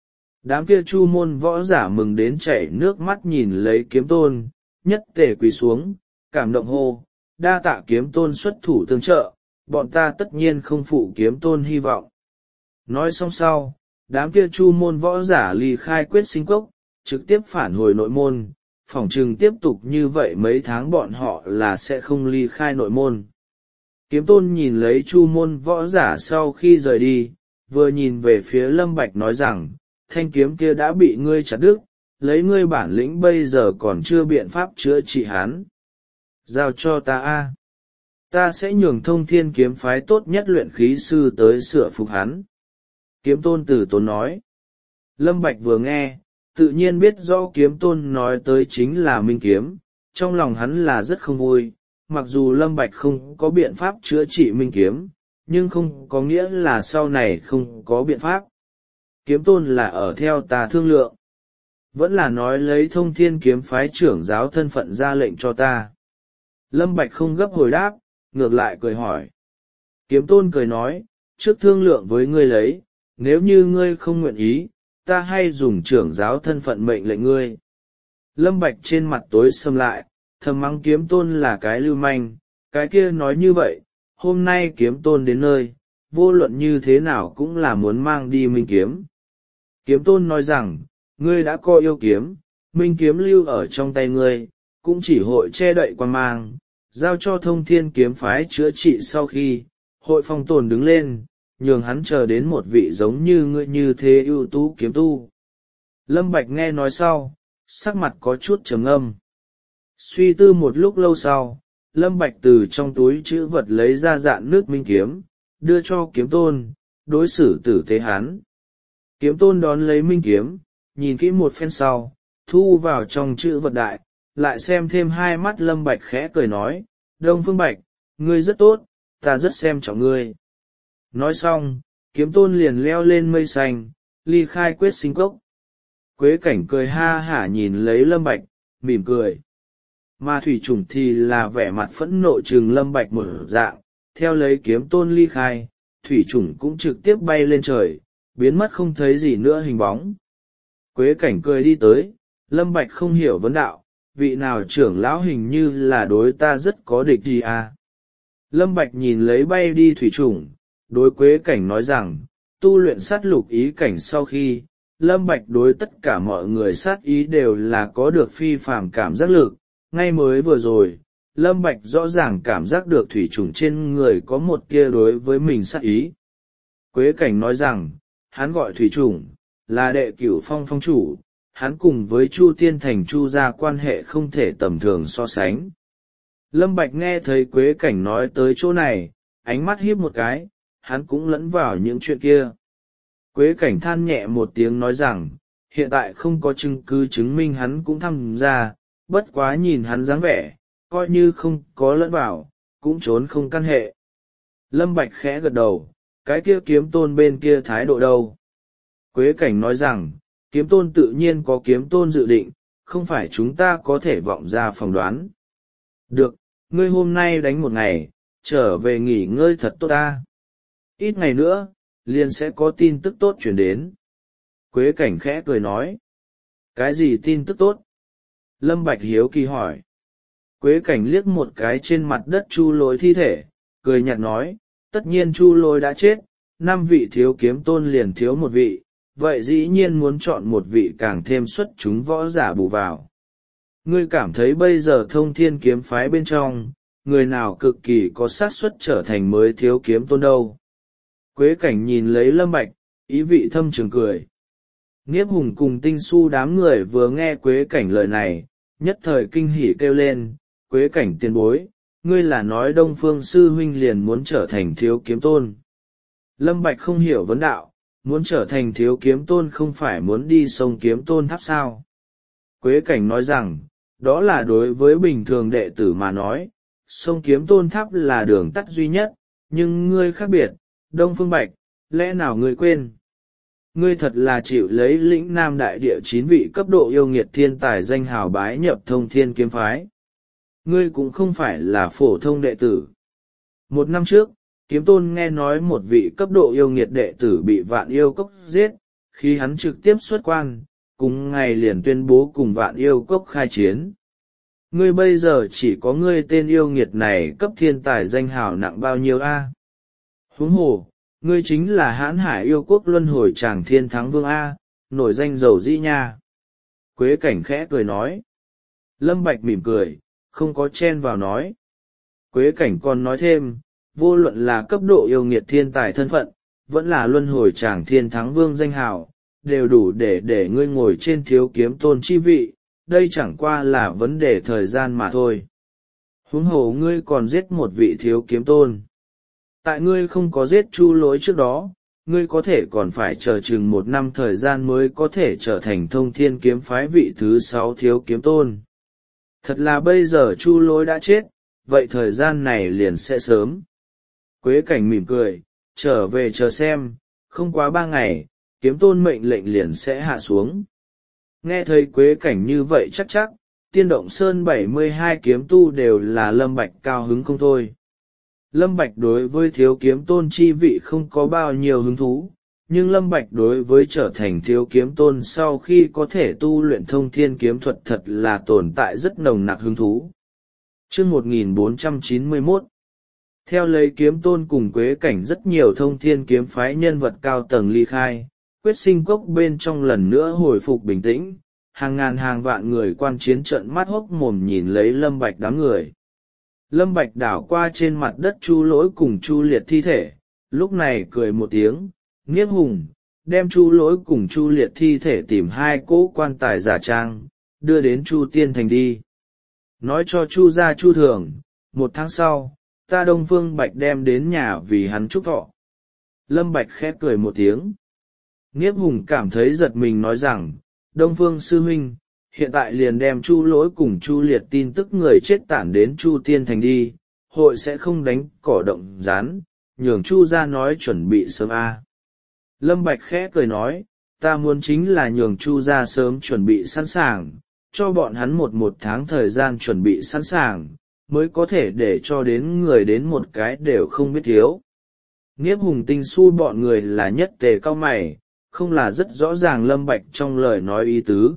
Đám kia Chu môn võ giả mừng đến chảy nước mắt nhìn lấy kiếm tôn, nhất tề quỳ xuống, cảm động hô, đa tạ kiếm tôn xuất thủ tương trợ, bọn ta tất nhiên không phụ kiếm tôn hy vọng. Nói xong sau, đám kia chu môn võ giả ly khai quyết sinh cốc, trực tiếp phản hồi nội môn, phỏng chừng tiếp tục như vậy mấy tháng bọn họ là sẽ không ly khai nội môn. Kiếm tôn nhìn lấy chu môn võ giả sau khi rời đi, vừa nhìn về phía Lâm Bạch nói rằng, thanh kiếm kia đã bị ngươi chặt đứt, lấy ngươi bản lĩnh bây giờ còn chưa biện pháp chữa trị hắn. Giao cho ta a, ta sẽ nhường Thông Thiên kiếm phái tốt nhất luyện khí sư tới sửa phục hắn. Kiếm tôn tử tốn nói. Lâm Bạch vừa nghe, tự nhiên biết rõ kiếm tôn nói tới chính là Minh kiếm, trong lòng hắn là rất không vui, mặc dù Lâm Bạch không có biện pháp chữa trị Minh kiếm, nhưng không có nghĩa là sau này không có biện pháp. Kiếm tôn là ở theo ta thương lượng, vẫn là nói lấy Thông Thiên kiếm phái trưởng giáo thân phận ra lệnh cho ta. Lâm Bạch không gấp hồi đáp, ngược lại cười hỏi. Kiếm tôn cười nói, trước thương lượng với ngươi lấy, nếu như ngươi không nguyện ý, ta hay dùng trưởng giáo thân phận mệnh lệnh ngươi. Lâm Bạch trên mặt tối sầm lại, thầm mắng kiếm tôn là cái lưu manh, cái kia nói như vậy, hôm nay kiếm tôn đến nơi, vô luận như thế nào cũng là muốn mang đi Minh kiếm. Kiếm tôn nói rằng, ngươi đã có yêu kiếm, Minh kiếm lưu ở trong tay ngươi, cũng chỉ hội che đậy quan mang, giao cho Thông Thiên kiếm phái chữa trị sau khi, hội phong tồn đứng lên, nhường hắn chờ đến một vị giống như ngươi như thế ưu tú kiếm tu. Lâm Bạch nghe nói sau, sắc mặt có chút trầm ngâm. Suy tư một lúc lâu sau, Lâm Bạch từ trong túi trữ vật lấy ra dạn nước Minh kiếm, đưa cho kiếm tôn, đối xử tử tế hắn. Kiếm tôn đón lấy Minh kiếm, nhìn kỹ một phen sau, thu vào trong trữ vật đại, lại xem thêm hai mắt Lâm Bạch khẽ cười nói, Đông Phương Bạch, ngươi rất tốt, ta rất xem trọng ngươi. Nói xong, kiếm tôn liền leo lên mây xanh, ly khai quyết sinh cốc. Quế Cảnh cười ha hả nhìn lấy Lâm Bạch, mỉm cười. Mà Thủy Chủng thì là vẻ mặt phẫn nộ trừng Lâm Bạch một dạng, theo lấy kiếm tôn ly khai, Thủy Chủng cũng trực tiếp bay lên trời, biến mất không thấy gì nữa hình bóng. Quế Cảnh cười đi tới, Lâm Bạch không hiểu vấn đạo, vị nào trưởng lão hình như là đối ta rất có địch gì à. Lâm Bạch nhìn lấy bay đi Thủy Chủng, đối Quế Cảnh nói rằng, tu luyện sát lục ý cảnh sau khi, Lâm Bạch đối tất cả mọi người sát ý đều là có được phi phàm cảm giác lực, ngay mới vừa rồi, Lâm Bạch rõ ràng cảm giác được Thủy Chủng trên người có một tia đối với mình sát ý. Quế Cảnh nói rằng, hắn gọi Thủy Chủng, là đệ cửu phong phong chủ, hắn cùng với Chu Tiên Thành Chu gia quan hệ không thể tầm thường so sánh. Lâm Bạch nghe thấy Quế Cảnh nói tới chỗ này, ánh mắt híp một cái, hắn cũng lẫn vào những chuyện kia. Quế Cảnh than nhẹ một tiếng nói rằng, hiện tại không có chứng cứ chứng minh hắn cũng tham gia, bất quá nhìn hắn dáng vẻ, coi như không có lẫn vào, cũng trốn không căn hệ. Lâm Bạch khẽ gật đầu, cái kia kiếm tôn bên kia thái độ đâu? Quế Cảnh nói rằng, kiếm tôn tự nhiên có kiếm tôn dự định, không phải chúng ta có thể vọng ra phỏng đoán. Được, ngươi hôm nay đánh một ngày, trở về nghỉ ngơi thật tốt ta. Ít ngày nữa, liền sẽ có tin tức tốt chuyển đến. Quế Cảnh khẽ cười nói. Cái gì tin tức tốt? Lâm Bạch hiếu kỳ hỏi. Quế Cảnh liếc một cái trên mặt đất Chu Lôi thi thể, cười nhạt nói, tất nhiên Chu Lôi đã chết, năm vị thiếu kiếm tôn liền thiếu một vị, vậy dĩ nhiên muốn chọn một vị càng thêm xuất chúng võ giả bù vào. Ngươi cảm thấy bây giờ Thông Thiên kiếm phái bên trong, người nào cực kỳ có xác suất trở thành mới thiếu kiếm tôn đâu? Quế Cảnh nhìn lấy Lâm Bạch, ý vị thâm trường cười. Niếp Hùng cùng Tinh Su đám người vừa nghe Quế Cảnh lời này, nhất thời kinh hỉ kêu lên, Quế Cảnh tiền bối, ngươi là nói Đông Phương sư huynh liền muốn trở thành thiếu kiếm tôn. Lâm Bạch không hiểu vấn đạo, muốn trở thành thiếu kiếm tôn không phải muốn đi sông kiếm tôn tháp sao? Quế Cảnh nói rằng, đó là đối với bình thường đệ tử mà nói, sông kiếm tôn tháp là đường tắt duy nhất, nhưng ngươi khác biệt, Đông Phương Bạch, lẽ nào ngươi quên? Ngươi thật là chịu lấy lĩnh nam đại địa chín vị cấp độ yêu nghiệt thiên tài danh hào bái nhập Thông Thiên kiếm phái. Ngươi cũng không phải là phổ thông đệ tử. Một năm trước, kiếm tôn nghe nói một vị cấp độ yêu nghiệt đệ tử bị vạn yêu cốc giết, khi hắn trực tiếp xuất quan, cùng ngày liền tuyên bố cùng vạn yêu cốc khai chiến. Ngươi bây giờ chỉ có ngươi tên yêu nghiệt này cấp thiên tài danh hào nặng bao nhiêu a? Huống hồ, ngươi chính là hãn hải yêu quốc luân hồi tràng thiên thắng vương A, nổi danh dầu dĩ nha. Quế cảnh khẽ cười nói. Lâm Bạch mỉm cười, không có chen vào nói. Quế cảnh còn nói thêm, vô luận là cấp độ yêu nghiệt thiên tài thân phận, vẫn là luân hồi tràng thiên thắng vương danh hào, đều đủ để để ngươi ngồi trên thiếu kiếm tôn chi vị, đây chẳng qua là vấn đề thời gian mà thôi. Huống hồ ngươi còn giết một vị thiếu kiếm tôn. Tại ngươi không có giết Chu Lỗi trước đó, ngươi có thể còn phải chờ chừng một năm thời gian mới có thể trở thành thông thiên kiếm phái vị thứ sáu thiếu kiếm tôn. Thật là bây giờ Chu Lỗi đã chết, vậy thời gian này liền sẽ sớm. Quế cảnh mỉm cười, trở về chờ xem, không quá ba ngày, kiếm tôn mệnh lệnh liền sẽ hạ xuống. Nghe thấy Quế cảnh như vậy chắc chắc, Tiên Động Sơn bảy mươi hai kiếm tu đều là Lâm Bạch cao hứng không thôi. Lâm Bạch đối với thiếu kiếm tôn chi vị không có bao nhiêu hứng thú, nhưng Lâm Bạch đối với trở thành thiếu kiếm tôn sau khi có thể tu luyện thông thiên kiếm thuật thật là tồn tại rất nồng nặc hứng thú. Chương một nghìn bốn trăm chín mươi mốt. Theo lấy kiếm tôn cùng Quế cảnh rất nhiều thông thiên kiếm phái nhân vật cao tầng ly khai, quyết sinh cốc bên trong lần nữa hồi phục bình tĩnh, hàng ngàn hàng vạn người quan chiến trận mắt hốc mồm nhìn lấy Lâm Bạch đám người. Lâm Bạch đảo qua trên mặt đất Chu Lỗi cùng Chu Liệt thi thể, lúc này cười một tiếng, Niếp Hùng, đem Chu Lỗi cùng Chu Liệt thi thể tìm hai cỗ quan tài giả trang, đưa đến Chu Tiên Thành đi. Nói cho Chu gia Chu Thường, một tháng sau, ta Đông Phương Bạch đem đến nhà vì hắn chúc thọ. Lâm Bạch khẽ cười một tiếng. Niếp Hùng cảm thấy giật mình nói rằng, Đông Phương sư huynh, hiện tại liền đem Chu Lỗi cùng Chu Liệt tin tức người chết tản đến Chu Tiên Thành đi, hội sẽ không đánh cỏ động rán, nhường Chu gia nói chuẩn bị sớm a. À. Lâm Bạch khẽ cười nói, ta muốn chính là nhường Chu gia sớm chuẩn bị sẵn sàng, cho bọn hắn một một tháng thời gian chuẩn bị sẵn sàng, mới có thể để cho đến người đến một cái đều không biết thiếu. Niếp Hùng Tinh xui bọn người là nhất tề cao mày, không là rất rõ ràng Lâm Bạch trong lời nói ý tứ.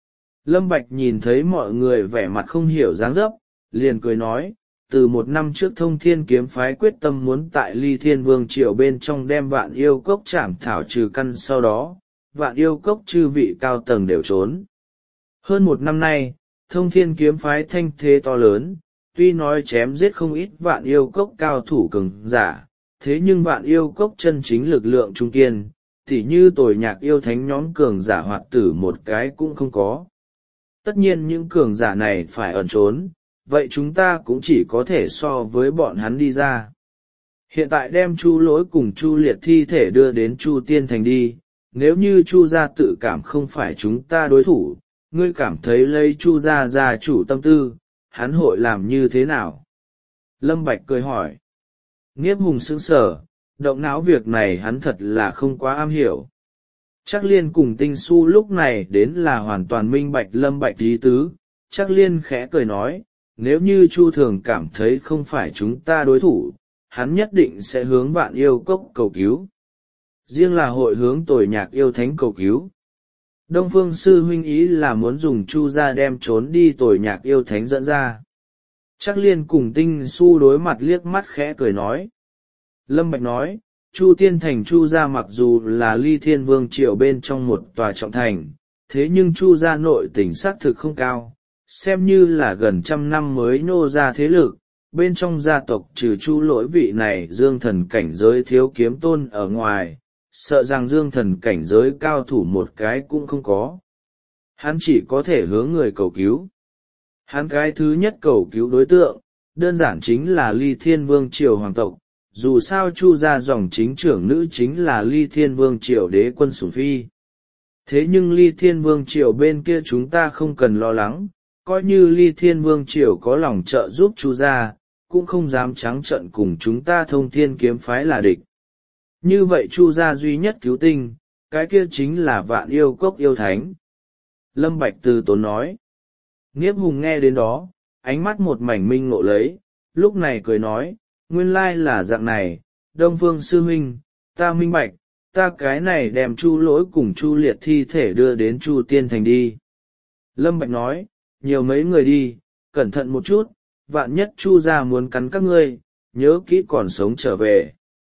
Lâm Bạch nhìn thấy mọi người vẻ mặt không hiểu dáng dấp, liền cười nói, từ một năm trước thông thiên kiếm phái quyết tâm muốn tại Ly Thiên Vương triều bên trong đem vạn yêu cốc trảm thảo trừ căn sau đó, vạn yêu cốc chư vị cao tầng đều trốn. Hơn một năm nay, thông thiên kiếm phái thanh thế to lớn, tuy nói chém giết không ít vạn yêu cốc cao thủ cường giả, thế nhưng vạn yêu cốc chân chính lực lượng trung kiên, thì như tồi nhạc yêu thánh nhóm cường giả hoạt tử một cái cũng không có. Tất nhiên những cường giả này phải ẩn trốn, vậy chúng ta cũng chỉ có thể so với bọn hắn đi ra. Hiện tại đem Chu Lỗi cùng Chu Liệt thi thể đưa đến Chu Tiên Thành đi, nếu như Chu gia tự cảm không phải chúng ta đối thủ, ngươi cảm thấy lấy Chu gia gia chủ tâm tư, hắn hội làm như thế nào? Lâm Bạch cười hỏi. Niếp Hùng sững sờ, động não việc này hắn thật là không quá am hiểu. Chắc Liên cùng Tinh Su lúc này đến là hoàn toàn minh bạch Lâm Bạch ý tứ, Chắc Liên khẽ cười nói, nếu như Chu Thường cảm thấy không phải chúng ta đối thủ, hắn nhất định sẽ hướng vạn yêu cốc cầu cứu. Riêng là hội hướng tồi nhạc yêu thánh cầu cứu. Đông Phương sư huynh ý là muốn dùng Chu gia đem trốn đi tồi nhạc yêu thánh dẫn ra. Chắc Liên cùng Tinh Su đối mặt liếc mắt khẽ cười nói. Lâm Bạch nói, Chu Tiên Thành Chu gia mặc dù là Ly Thiên Vương triều bên trong một tòa trọng thành, thế nhưng Chu gia nội tình xác thực không cao, xem như là gần trăm năm mới nô ra thế lực, bên trong gia tộc trừ Chu Lỗi vị này dương thần cảnh giới thiếu kiếm tôn ở ngoài, sợ rằng dương thần cảnh giới cao thủ một cái cũng không có. Hắn chỉ có thể hướng người cầu cứu. Hắn cái thứ nhất cầu cứu đối tượng, đơn giản chính là Ly Thiên Vương triều hoàng tộc, dù sao Chu gia dòng chính trưởng nữ chính là Ly Thiên Vương triều đế quân Sủng Phi. Thế nhưng Ly Thiên Vương triều bên kia chúng ta không cần lo lắng, coi như Ly Thiên Vương triều có lòng trợ giúp Chu gia, cũng không dám trắng trợn cùng chúng ta thông thiên kiếm phái là địch. Như vậy Chu gia duy nhất cứu tinh, cái kia chính là vạn yêu cốc yêu thánh. Lâm Bạch từ tốn nói. Niếp Hùng nghe đến đó, ánh mắt một mảnh minh ngộ lấy, lúc này cười nói, nguyên lai là dạng này, Đông Phương sư huynh, ta minh bạch, ta cái này đem Chu Lỗi cùng Chu Liệt thi thể đưa đến Chu Tiên Thành đi. Lâm Bạch nói, nhiều mấy người đi, cẩn thận một chút, vạn nhất Chu gia muốn cắn các ngươi, nhớ kỹ còn sống trở về.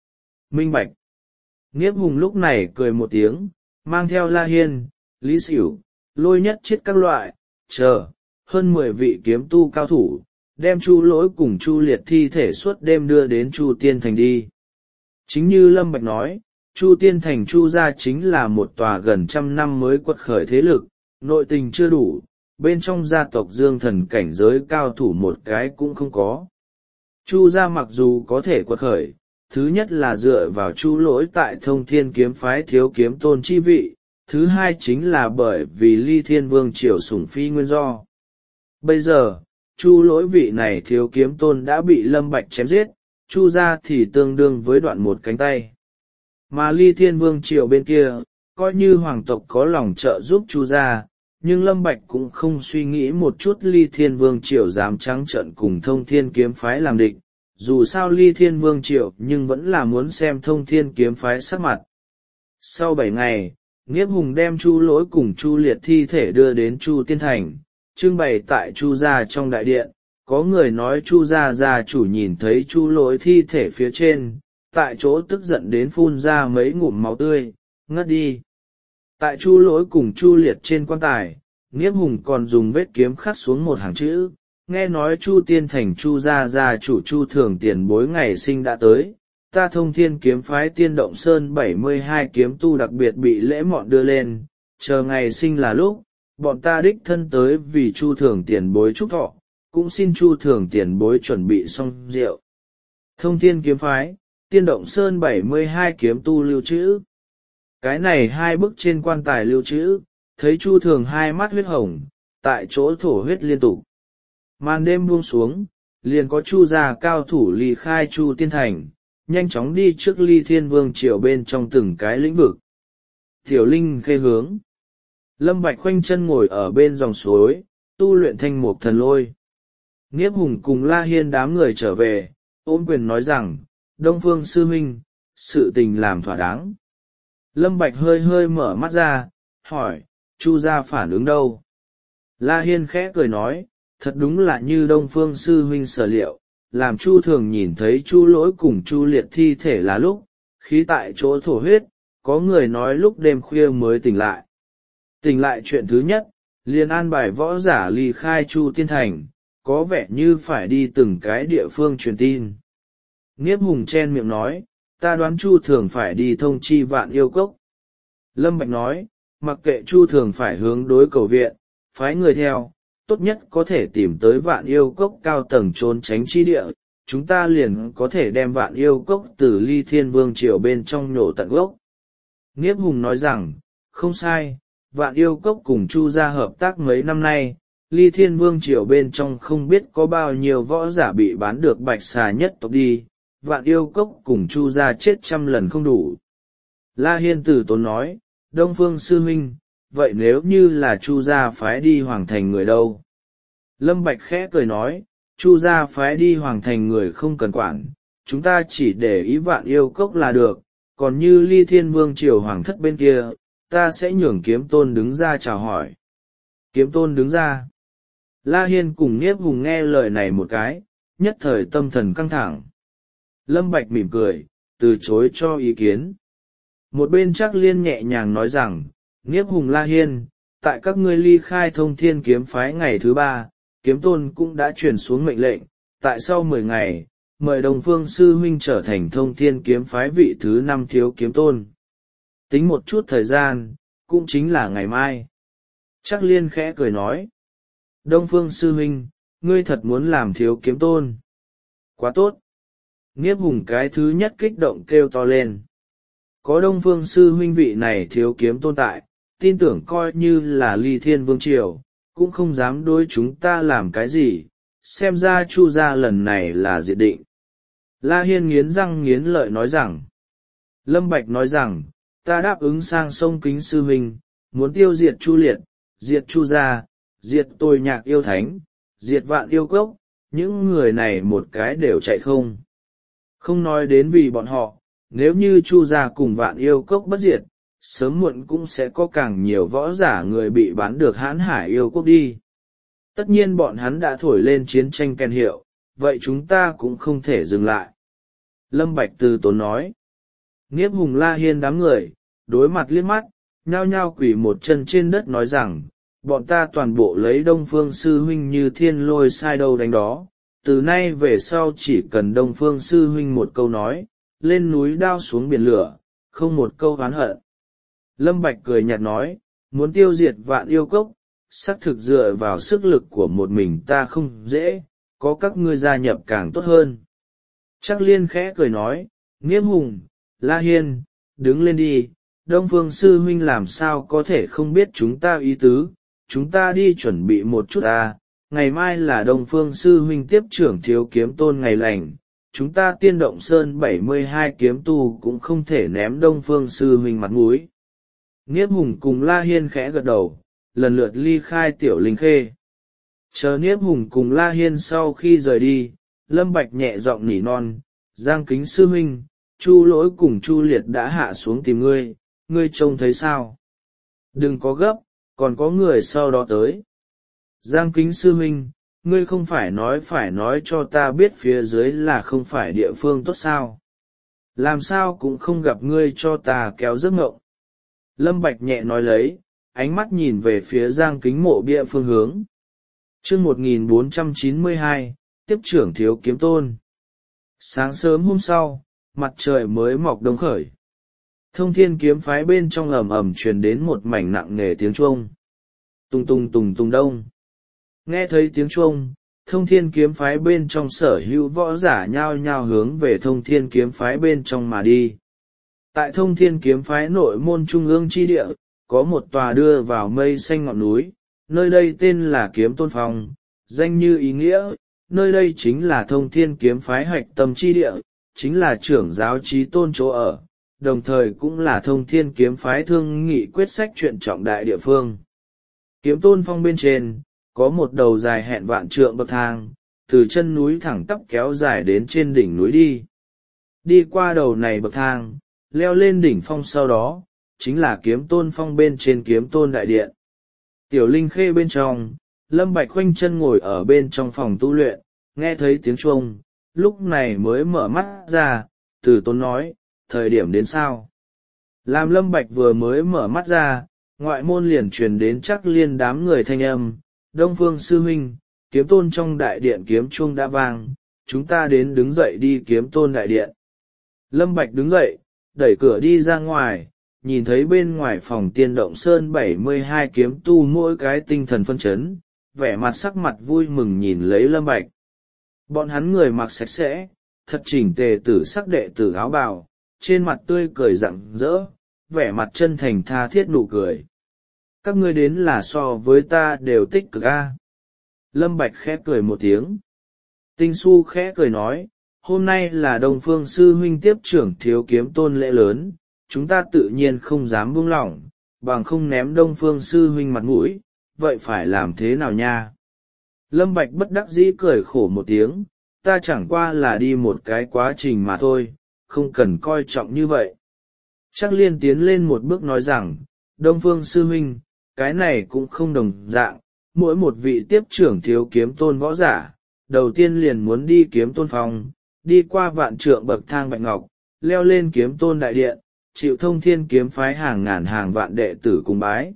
minh bạch. Niếp Hùng lúc này cười một tiếng, mang theo La Hiên, Lý Sửu, Lôi Nhất Chiết các loại, chờ, hơn mười vị kiếm tu cao thủ, đem Chu Lỗi cùng Chu Liệt thi thể suốt đêm đưa đến Chu Tiên Thành đi. Chính như Lâm Bạch nói, Chu Tiên Thành Chu gia chính là một tòa gần trăm năm mới quật khởi thế lực, nội tình chưa đủ, bên trong gia tộc Dương Thần cảnh giới cao thủ một cái cũng không có. Chu gia mặc dù có thể quật khởi, thứ nhất là dựa vào Chu Lỗi tại Thông Thiên kiếm phái thiếu kiếm tôn chi vị, thứ hai chính là bởi vì Ly Thiên Vương triều sủng phi nguyên do. Bây giờ, Chu Lỗi vị này thiếu kiếm tôn đã bị Lâm Bạch chém giết, Chu gia thì tương đương với đoạn một cánh tay. Mà Ly Thiên Vương triều bên kia, coi như hoàng tộc có lòng trợ giúp Chu gia, nhưng Lâm Bạch cũng không suy nghĩ một chút Ly Thiên Vương triều dám trắng trợn cùng Thông Thiên kiếm phái làm địch. Dù sao Ly Thiên Vương triều nhưng vẫn là muốn xem Thông Thiên kiếm phái sắc mặt. Sau bảy ngày, Niếp Hùng đem Chu Lỗi cùng Chu Liệt thi thể đưa đến Chu Tiên Thành, trưng bày tại Chu gia trong đại điện. Có người nói Chu gia gia chủ nhìn thấy Chu Lỗi thi thể phía trên, tại chỗ tức giận đến phun ra mấy ngụm máu tươi, ngất đi. Tại Chu Lỗi cùng Chu Liệt trên quan tài, Niếp Hùng còn dùng vết kiếm khắc xuống một hàng chữ. Nghe nói Chu Tiên Thành Chu gia gia chủ Chu Thường tiền bối ngày sinh đã tới, ta Thông Thiên kiếm phái Tiên Động Sơn bảy mươi hai kiếm tu đặc biệt bị lễ mọn đưa lên, chờ ngày sinh là lúc, bọn ta đích thân tới vì Chu Thường tiền bối chúc thọ, cũng xin Chu Thường tiền bối chuẩn bị xong rượu. Thông Thiên kiếm phái, Tiên Động Sơn bảy mươi hai kiếm tu lưu trữ. Cái này hai bức trên quan tài lưu trữ, thấy Chu Thường hai mắt huyết hồng, tại chỗ thổ huyết liên tục. Màn đêm buông xuống, liền có Chu gia cao thủ ly khai Chu Tiên Thành, nhanh chóng đi trước Ly Thiên Vương triều bên trong từng cái lĩnh vực. Tiểu Linh khê hướng. Lâm Bạch khoanh chân ngồi ở bên dòng suối, tu luyện thanh mục thần lôi. Niếp Hùng cùng La Hiên đám người trở về, ôm quyền nói rằng, Đông Phương sư huynh, sự tình làm thỏa đáng. Lâm Bạch hơi hơi mở mắt ra, hỏi, Chu gia phản ứng đâu? La Hiên khẽ cười nói, thật đúng là như Đông Phương sư huynh sở liệu, làm Chu Thường nhìn thấy Chu Lỗi cùng Chu Liệt thi thể là lúc, khí tại chỗ thổ huyết, có người nói lúc đêm khuya mới tỉnh lại. Tỉnh lại chuyện thứ nhất, liền an bài võ giả ly khai Chu Tiên Thành, có vẻ như phải đi từng cái địa phương truyền tin. Niếp Hùng chen miệng nói, ta đoán Chu Thường phải đi thông chi Vạn Yêu Cốc. Lâm Bạch nói, mặc kệ Chu Thường phải hướng đối cầu viện, phái người theo, tốt nhất có thể tìm tới Vạn Yêu Cốc cao tầng trốn tránh chi địa, chúng ta liền có thể đem Vạn Yêu Cốc từ Ly Thiên Vương triều bên trong nhổ tận gốc. Niếp Hùng nói rằng, không sai, Vạn Yêu Cốc cùng Chu gia hợp tác mấy năm nay, Ly Thiên Vương triều bên trong không biết có bao nhiêu võ giả bị bán được Bạch Xà nhất tộc đi, Vạn Yêu Cốc cùng Chu gia chết trăm lần không đủ. La Hiên tử tốn nói, Đông Phương sư huynh, vậy nếu như là Chu gia phái đi Hoàng Thành người đâu? Lâm Bạch khẽ cười nói, Chu gia phái đi Hoàng Thành người không cần quản, chúng ta chỉ để ý Vạn Yêu Cốc là được, còn như Ly Thiên Vương triều Hoàng thất bên kia, ta sẽ nhường Kiếm Tôn đứng ra chào hỏi. Kiếm Tôn đứng ra. La Hiên cùng Niếp Hùng nghe lời này một cái, nhất thời tâm thần căng thẳng. Lâm Bạch mỉm cười, từ chối cho ý kiến. Một bên Trác Liên nhẹ nhàng nói rằng, Niếp Hùng La Hiên, tại các ngươi ly khai Thông Thiên kiếm phái ngày thứ ba, Kiếm Tôn cũng đã truyền xuống mệnh lệnh, tại sau mười ngày, mời Đông Phương sư huynh trở thành Thông Thiên kiếm phái vị thứ năm thiếu kiếm tôn. Tính một chút thời gian, cũng chính là ngày mai. Trác Liên khẽ cười nói, Đông Phương sư huynh, ngươi thật muốn làm thiếu kiếm tôn. Quá tốt. Niếp Hùng cái thứ nhất kích động kêu to lên. Có Đông Phương sư huynh vị này thiếu kiếm tôn tại, tin tưởng coi như là Ly Thiên Vương triều, cũng không dám đối chúng ta làm cái gì, xem ra Chu gia lần này là diệt định. La Hiên nghiến răng nghiến lợi nói rằng, Lâm Bạch nói rằng, ta đáp ứng sang sông Kính sư huynh, muốn tiêu diệt Chu Liệt, diệt Chu gia, diệt Tôi Nhạc yêu thánh, diệt Vạn Yêu Cốc, những người này một cái đều chạy không. Không nói đến vì bọn họ, nếu như Chu gia cùng Vạn Yêu Cốc bất diệt, sớm muộn cũng sẽ có càng nhiều võ giả người bị bán được Hán Hải Yêu Cốc đi. Tất nhiên bọn hắn đã thổi lên chiến tranh kèn hiệu, vậy chúng ta cũng không thể dừng lại. Lâm Bạch từ tốn nói. Niếp Hùng La Hiên đám người đối mặt liếc mắt, nhao nhao quỳ một chân trên đất nói rằng, bọn ta toàn bộ lấy Đông Phương sư huynh như thiên lôi sai đâu đánh đó, từ nay về sau chỉ cần Đông Phương sư huynh một câu nói, lên núi đao xuống biển lửa, không một câu oán hận. Lâm Bạch cười nhạt nói, muốn tiêu diệt Vạn Yêu Cốc, xác thực dựa vào sức lực của một mình ta không dễ, có các ngươi gia nhập càng tốt hơn. Trác Liên khẽ cười nói, Niếp Hùng, La Hiên, đứng lên đi, Đông Phương sư huynh làm sao có thể không biết chúng ta ý tứ, chúng ta đi chuẩn bị một chút à, ngày mai là Đông Phương sư huynh tiếp trưởng Thiếu Kiếm Tôn ngày lành, chúng ta Tiên Động Sơn bảy mươi hai kiếm tu cũng không thể ném Đông Phương sư huynh mặt mũi. Niếp Hùng cùng La Hiên khẽ gật đầu, lần lượt ly khai Tiểu Linh Khê. Chờ Niếp Hùng cùng La Hiên sau khi rời đi, Lâm Bạch nhẹ giọng nỉ non, Giang Kính sư huynh, Chu Lỗi cùng Chu Liệt đã hạ xuống tìm ngươi, ngươi trông thấy sao? Đừng có gấp, còn có người sau đó tới. Giang Kính sư huynh, ngươi không phải nói phải nói cho ta biết phía dưới là không phải địa phương tốt sao? Làm sao cũng không gặp ngươi cho ta kéo giấc ngộng. Lâm Bạch nhẹ nói lấy, ánh mắt nhìn về phía Giang Kính mộ bia phương hướng. Chương một nghìn bốn trăm chín mươi hai, tiếp trưởng Thiếu Kiếm Tôn. Sáng sớm hôm sau, mặt trời mới mọc đông khởi. Thông Thiên kiếm phái bên trong ầm ầm truyền đến một mảnh nặng nề tiếng chuông. Tung tung tùng tung đông. Nghe thấy tiếng chuông, Thông Thiên kiếm phái bên trong sở hữu võ giả nhao nhao hướng về Thông Thiên kiếm phái bên trong mà đi. Tại Thông Thiên kiếm phái nội môn trung ương chi địa, có một tòa đưa vào mây xanh ngọn núi, nơi đây tên là Kiếm Tôn Phong, danh như ý nghĩa, nơi đây chính là Thông Thiên kiếm phái hạch tâm chi địa, chính là trưởng giáo chí tôn chỗ ở, đồng thời cũng là Thông Thiên kiếm phái thương nghị quyết sách chuyện trọng đại địa phương. Kiếm Tôn Phong bên trên, có một đầu dài hẹn vạn trượng bậc thang, từ chân núi thẳng tắp kéo dài đến trên đỉnh núi đi. Đi qua đầu này bậc thang, leo lên đỉnh phong sau đó, chính là Kiếm Tôn Phong bên trên Kiếm Tôn Đại Điện. Tiểu Linh Khê bên trong, Lâm Bạch khoanh chân ngồi ở bên trong phòng tu luyện, nghe thấy tiếng chuông, lúc này mới mở mắt ra, Từ Tôn nói, thời điểm đến sao? Làm Lâm Bạch vừa mới mở mắt ra, ngoại môn liền truyền đến Trác Liên đám người thanh âm, Đông Phương sư huynh, Kiếm Tôn trong đại điện kiếm chuông đã vang, chúng ta đến đứng dậy đi Kiếm Tôn đại điện. Lâm Bạch đứng dậy, đẩy cửa đi ra ngoài, nhìn thấy bên ngoài phòng Tiên Động Sơn bảy mươi hai kiếm tu mỗi cái tinh thần phân chấn, vẻ mặt sắc mặt vui mừng nhìn lấy Lâm Bạch. Bọn hắn người mặc sạch sẽ, thật chỉnh tề tử sắc đệ tử áo bào, trên mặt tươi cười rạng rỡ, vẻ mặt chân thành tha thiết nụ cười. Các ngươi đến là so với ta đều tích cực a. Lâm Bạch khẽ cười một tiếng. Tinh Su khẽ cười nói, hôm nay là Đông Phương sư huynh tiếp trưởng Thiếu Kiếm Tôn lễ lớn, chúng ta tự nhiên không dám buông lỏng, bằng không ném Đông Phương sư huynh mặt mũi, vậy phải làm thế nào nha? Lâm Bạch bất đắc dĩ cười khổ một tiếng, ta chẳng qua là đi một cái quá trình mà thôi, không cần coi trọng như vậy. Trác Liên tiến lên một bước nói rằng, Đông Phương sư huynh, cái này cũng không đồng dạng, mỗi một vị tiếp trưởng Thiếu Kiếm Tôn võ giả, đầu tiên liền muốn đi Kiếm Tôn Phong, đi qua vạn trượng bậc thang bạch ngọc, leo lên Kiếm Tôn đại điện, chịu Thông Thiên kiếm phái hàng ngàn hàng vạn đệ tử cùng bái.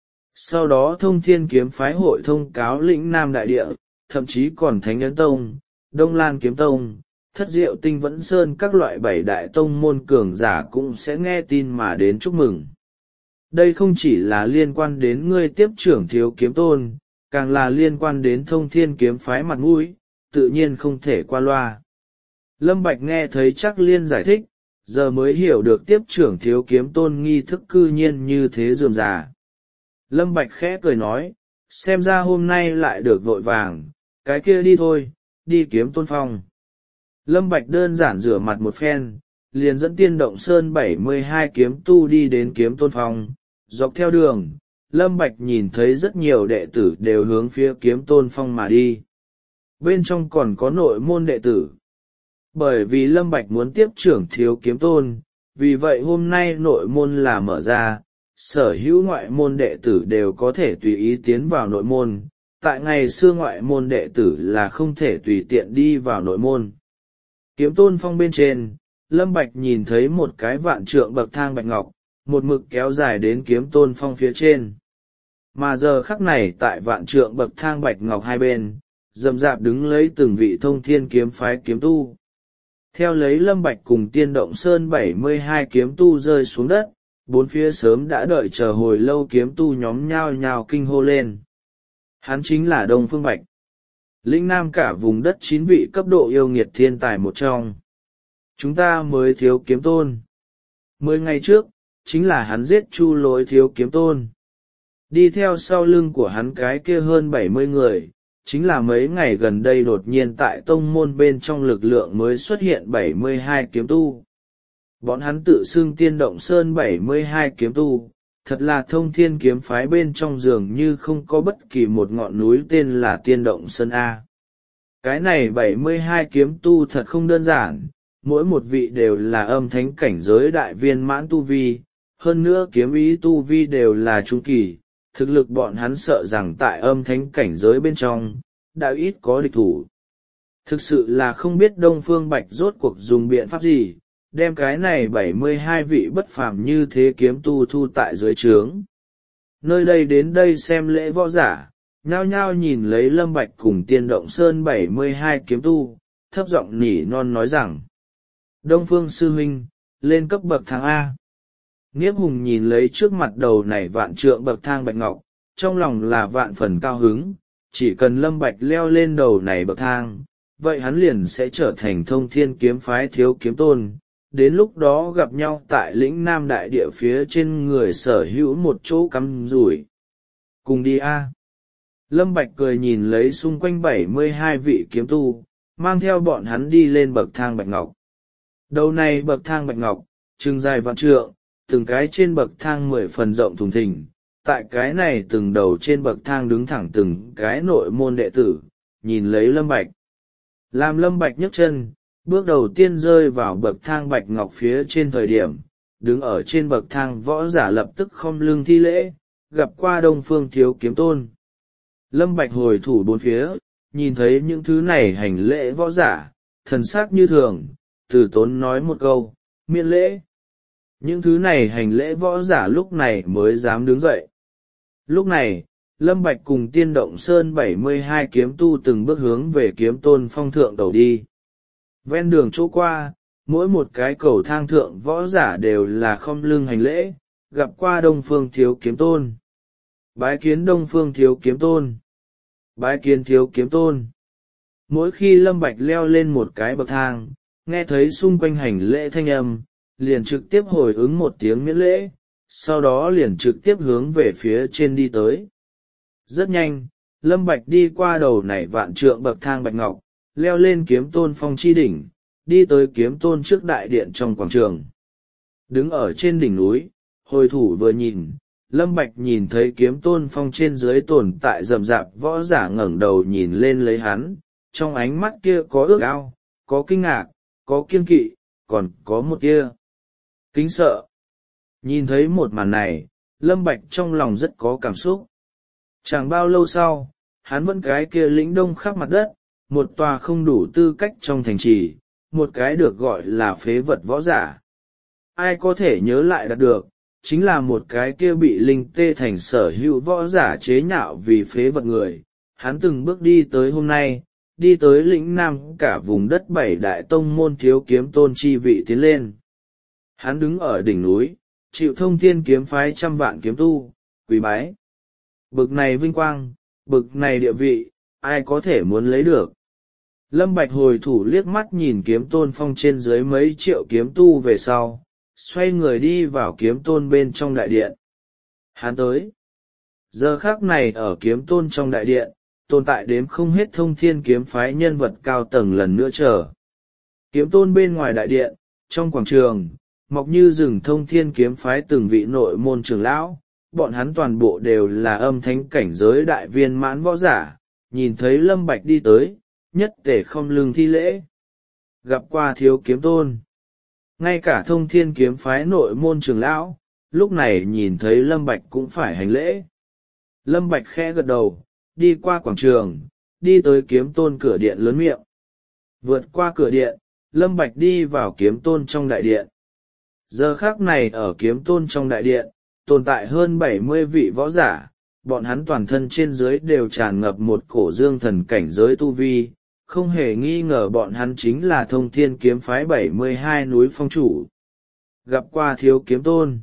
Sau đó Thông Thiên kiếm phái hội thông cáo lĩnh Nam đại địa, thậm chí còn Thánh Ấn Tông, Đông Lan Kiếm Tông, Thất Diệu Tinh Vẫn Sơn các loại bảy đại tông môn cường giả cũng sẽ nghe tin mà đến chúc mừng. Đây không chỉ là liên quan đến ngươi tiếp trưởng Thiếu Kiếm Tôn, càng là liên quan đến Thông Thiên kiếm phái mặt mũi, tự nhiên không thể qua loa. Lâm Bạch nghe thấy Trác Liên giải thích, giờ mới hiểu được tiếp trưởng Thiếu Kiếm Tôn nghi thức cư nhiên như thế rườm rà. Lâm Bạch khẽ cười nói, xem ra hôm nay lại được vội vàng, cái kia đi thôi, đi Kiếm Tôn Phong. Lâm Bạch đơn giản rửa mặt một phen, liền dẫn Tiên Động Sơn bảy mươi hai kiếm tu đi đến Kiếm Tôn Phong. Dọc theo đường, Lâm Bạch nhìn thấy rất nhiều đệ tử đều hướng phía Kiếm Tôn Phong mà đi. Bên trong còn có nội môn đệ tử. Bởi vì Lâm Bạch muốn tiếp trưởng Thiếu Kiếm Tôn, vì vậy hôm nay nội môn là mở ra, sở hữu ngoại môn đệ tử đều có thể tùy ý tiến vào nội môn, tại ngày xưa ngoại môn đệ tử là không thể tùy tiện đi vào nội môn. Kiếm Tôn Phong bên trên, Lâm Bạch nhìn thấy một cái vạn trượng bậc thang bạch ngọc, một mực kéo dài đến kiếm tôn phong phía trên. Mà giờ khắc này tại vạn trượng bậc thang bạch ngọc hai bên, rậm rạp đứng lấy từng vị thông thiên kiếm phái kiếm tu. Theo lấy Lâm Bạch cùng Tiên Động Sơn bảy mươi hai kiếm tu rơi xuống đất, bốn phía sớm đã đợi chờ hồi lâu kiếm tu nhóm nhao nhao kinh hô lên. Hắn chính là Đông Phương Bạch, lĩnh nam cả vùng đất chín vị cấp độ yêu nghiệt thiên tài một trong. Chúng ta mới thiếu kiếm tôn. Mười ngày trước, chính là hắn giết Chu Lỗi thiếu kiếm tôn. Đi theo sau lưng của hắn cái kia hơn bảy mươi người, chính là mấy ngày gần đây đột nhiên tại tông môn bên trong lực lượng mới xuất hiện bảy mươi hai kiếm tu. Bọn hắn tự xưng Tiên Động Sơn bảy mươi hai kiếm tu, thật là thông thiên kiếm phái bên trong dường như không có bất kỳ một ngọn núi tên là Tiên Động Sơn A. Cái này bảy mươi hai kiếm tu thật không đơn giản, mỗi một vị đều là âm thánh cảnh giới đại viên mãn tu vi, hơn nữa kiếm ý tu vi đều là trung kỳ. Thực lực bọn hắn sợ rằng tại âm thánh cảnh giới bên trong, đã ít có địch thủ. Thực sự là không biết Đông Phương Bạch rốt cuộc dùng biện pháp gì, đem cái này bảy mươi hai vị bất phàm như thế kiếm tu thu tại dưới trướng. Nơi đây đến đây xem lễ võ giả, nhao nhao nhìn lấy Lâm Bạch cùng Tiên Động Sơn bảy mươi hai kiếm tu, thấp giọng nỉ non nói rằng: Đông Phương sư huynh, lên cấp bậc thang A. Niếp Hùng nhìn lấy trước mặt đầu này vạn trượng bậc thang bạch ngọc, trong lòng là vạn phần cao hứng, chỉ cần Lâm Bạch leo lên đầu này bậc thang, vậy hắn liền sẽ trở thành thông thiên kiếm phái thiếu kiếm tôn, đến lúc đó gặp nhau tại lĩnh nam đại địa phía trên người sở hữu một chỗ cắm rủi. Cùng đi a. Lâm Bạch cười nhìn lấy xung quanh bảy mươi hai vị kiếm tu, mang theo bọn hắn đi lên bậc thang bạch ngọc. Đầu này bậc thang bạch ngọc, chừng dài vạn trượng, từng cái trên bậc thang mười phần rộng thùng thình, tại cái này từng đầu trên bậc thang đứng thẳng từng cái nội môn đệ tử, nhìn lấy Lâm Bạch. Làm Lâm Bạch nhấc chân, bước đầu tiên rơi vào bậc thang bạch ngọc phía trên thời điểm, đứng ở trên bậc thang võ giả lập tức khom lưng thi lễ, gặp qua Đông Phương thiếu kiếm tôn. Lâm Bạch hồi thủ bốn phía, nhìn thấy những thứ này hành lễ võ giả, thần sắc như thường, từ tốn nói một câu, miễn lễ. Những thứ này hành lễ võ giả lúc này mới dám đứng dậy. Lúc này, Lâm Bạch cùng Tiên Động Sơn bảy mươi hai kiếm tu từng bước hướng về kiếm tôn phong thượng đầu đi. Ven đường chỗ qua, mỗi một cái cầu thang thượng võ giả đều là khom lưng hành lễ, gặp qua Đông Phương thiếu kiếm tôn. Bái kiến Đông Phương thiếu kiếm tôn. Bái kiến thiếu kiếm tôn. Mỗi khi Lâm Bạch leo lên một cái bậc thang, nghe thấy xung quanh hành lễ thanh âm, liền trực tiếp hồi ứng một tiếng miễn lễ, sau đó liền trực tiếp hướng về phía trên đi tới. Rất nhanh, Lâm Bạch đi qua đầu này vạn trượng bậc thang bạch ngọc, leo lên kiếm tôn phong chi đỉnh, đi tới kiếm tôn trước đại điện trong quảng trường. Đứng ở trên đỉnh núi, hồi thủ vừa nhìn, Lâm Bạch nhìn thấy kiếm tôn phong trên dưới tồn tại rậm rạp võ giả ngẩng đầu nhìn lên lấy hắn, trong ánh mắt kia có ước ao, có kinh ngạc, có kiên kỵ, còn có một kia kính sợ. Nhìn thấy một màn này, Lâm Bạch trong lòng rất có cảm xúc. Chẳng bao lâu sau, hắn vẫn cái kia lĩnh đông khắp mặt đất, một tòa không đủ tư cách trong thành trì, một cái được gọi là phế vật võ giả. Ai có thể nhớ lại đạt được, chính là một cái kia bị linh tê thành sở hữu võ giả chế nhạo vì phế vật người. Hắn từng bước đi tới hôm nay, đi tới lĩnh nam cả vùng đất bảy đại tông môn thiếu kiếm tôn chi vị tiến lên. Hắn đứng ở đỉnh núi, chịu thông thiên kiếm phái trăm vạn kiếm tu, quý bái. Bực này vinh quang, bực này địa vị, ai có thể muốn lấy được. Lâm Bạch hồi thủ liếc mắt nhìn kiếm tôn phong trên dưới mấy triệu kiếm tu về sau, xoay người đi vào kiếm tôn bên trong đại điện. Hắn tới. Giờ khắc này ở kiếm tôn trong đại điện, tồn tại đếm không hết thông thiên kiếm phái nhân vật cao tầng lần nữa chờ. Kiếm tôn bên ngoài đại điện, trong quảng trường, mọc như rừng thông thiên kiếm phái từng vị nội môn trưởng lão, bọn hắn toàn bộ đều là âm thánh cảnh giới đại viên mãn võ giả, nhìn thấy Lâm Bạch đi tới, nhất tể không lưng thi lễ. Gặp qua thiếu kiếm tôn. Ngay cả thông thiên kiếm phái nội môn trưởng lão, lúc này nhìn thấy Lâm Bạch cũng phải hành lễ. Lâm Bạch khẽ gật đầu, đi qua quảng trường, đi tới kiếm tôn cửa điện lớn miệng. Vượt qua cửa điện, Lâm Bạch đi vào kiếm tôn trong đại điện. Giờ khắc này ở kiếm tôn trong đại điện, tồn tại hơn bảy mươi vị võ giả, bọn hắn toàn thân trên dưới đều tràn ngập một cổ dương thần cảnh giới tu vi, không hề nghi ngờ bọn hắn chính là Thông Thiên kiếm phái bảy mươi hai núi phong chủ. Gặp qua thiếu kiếm tôn.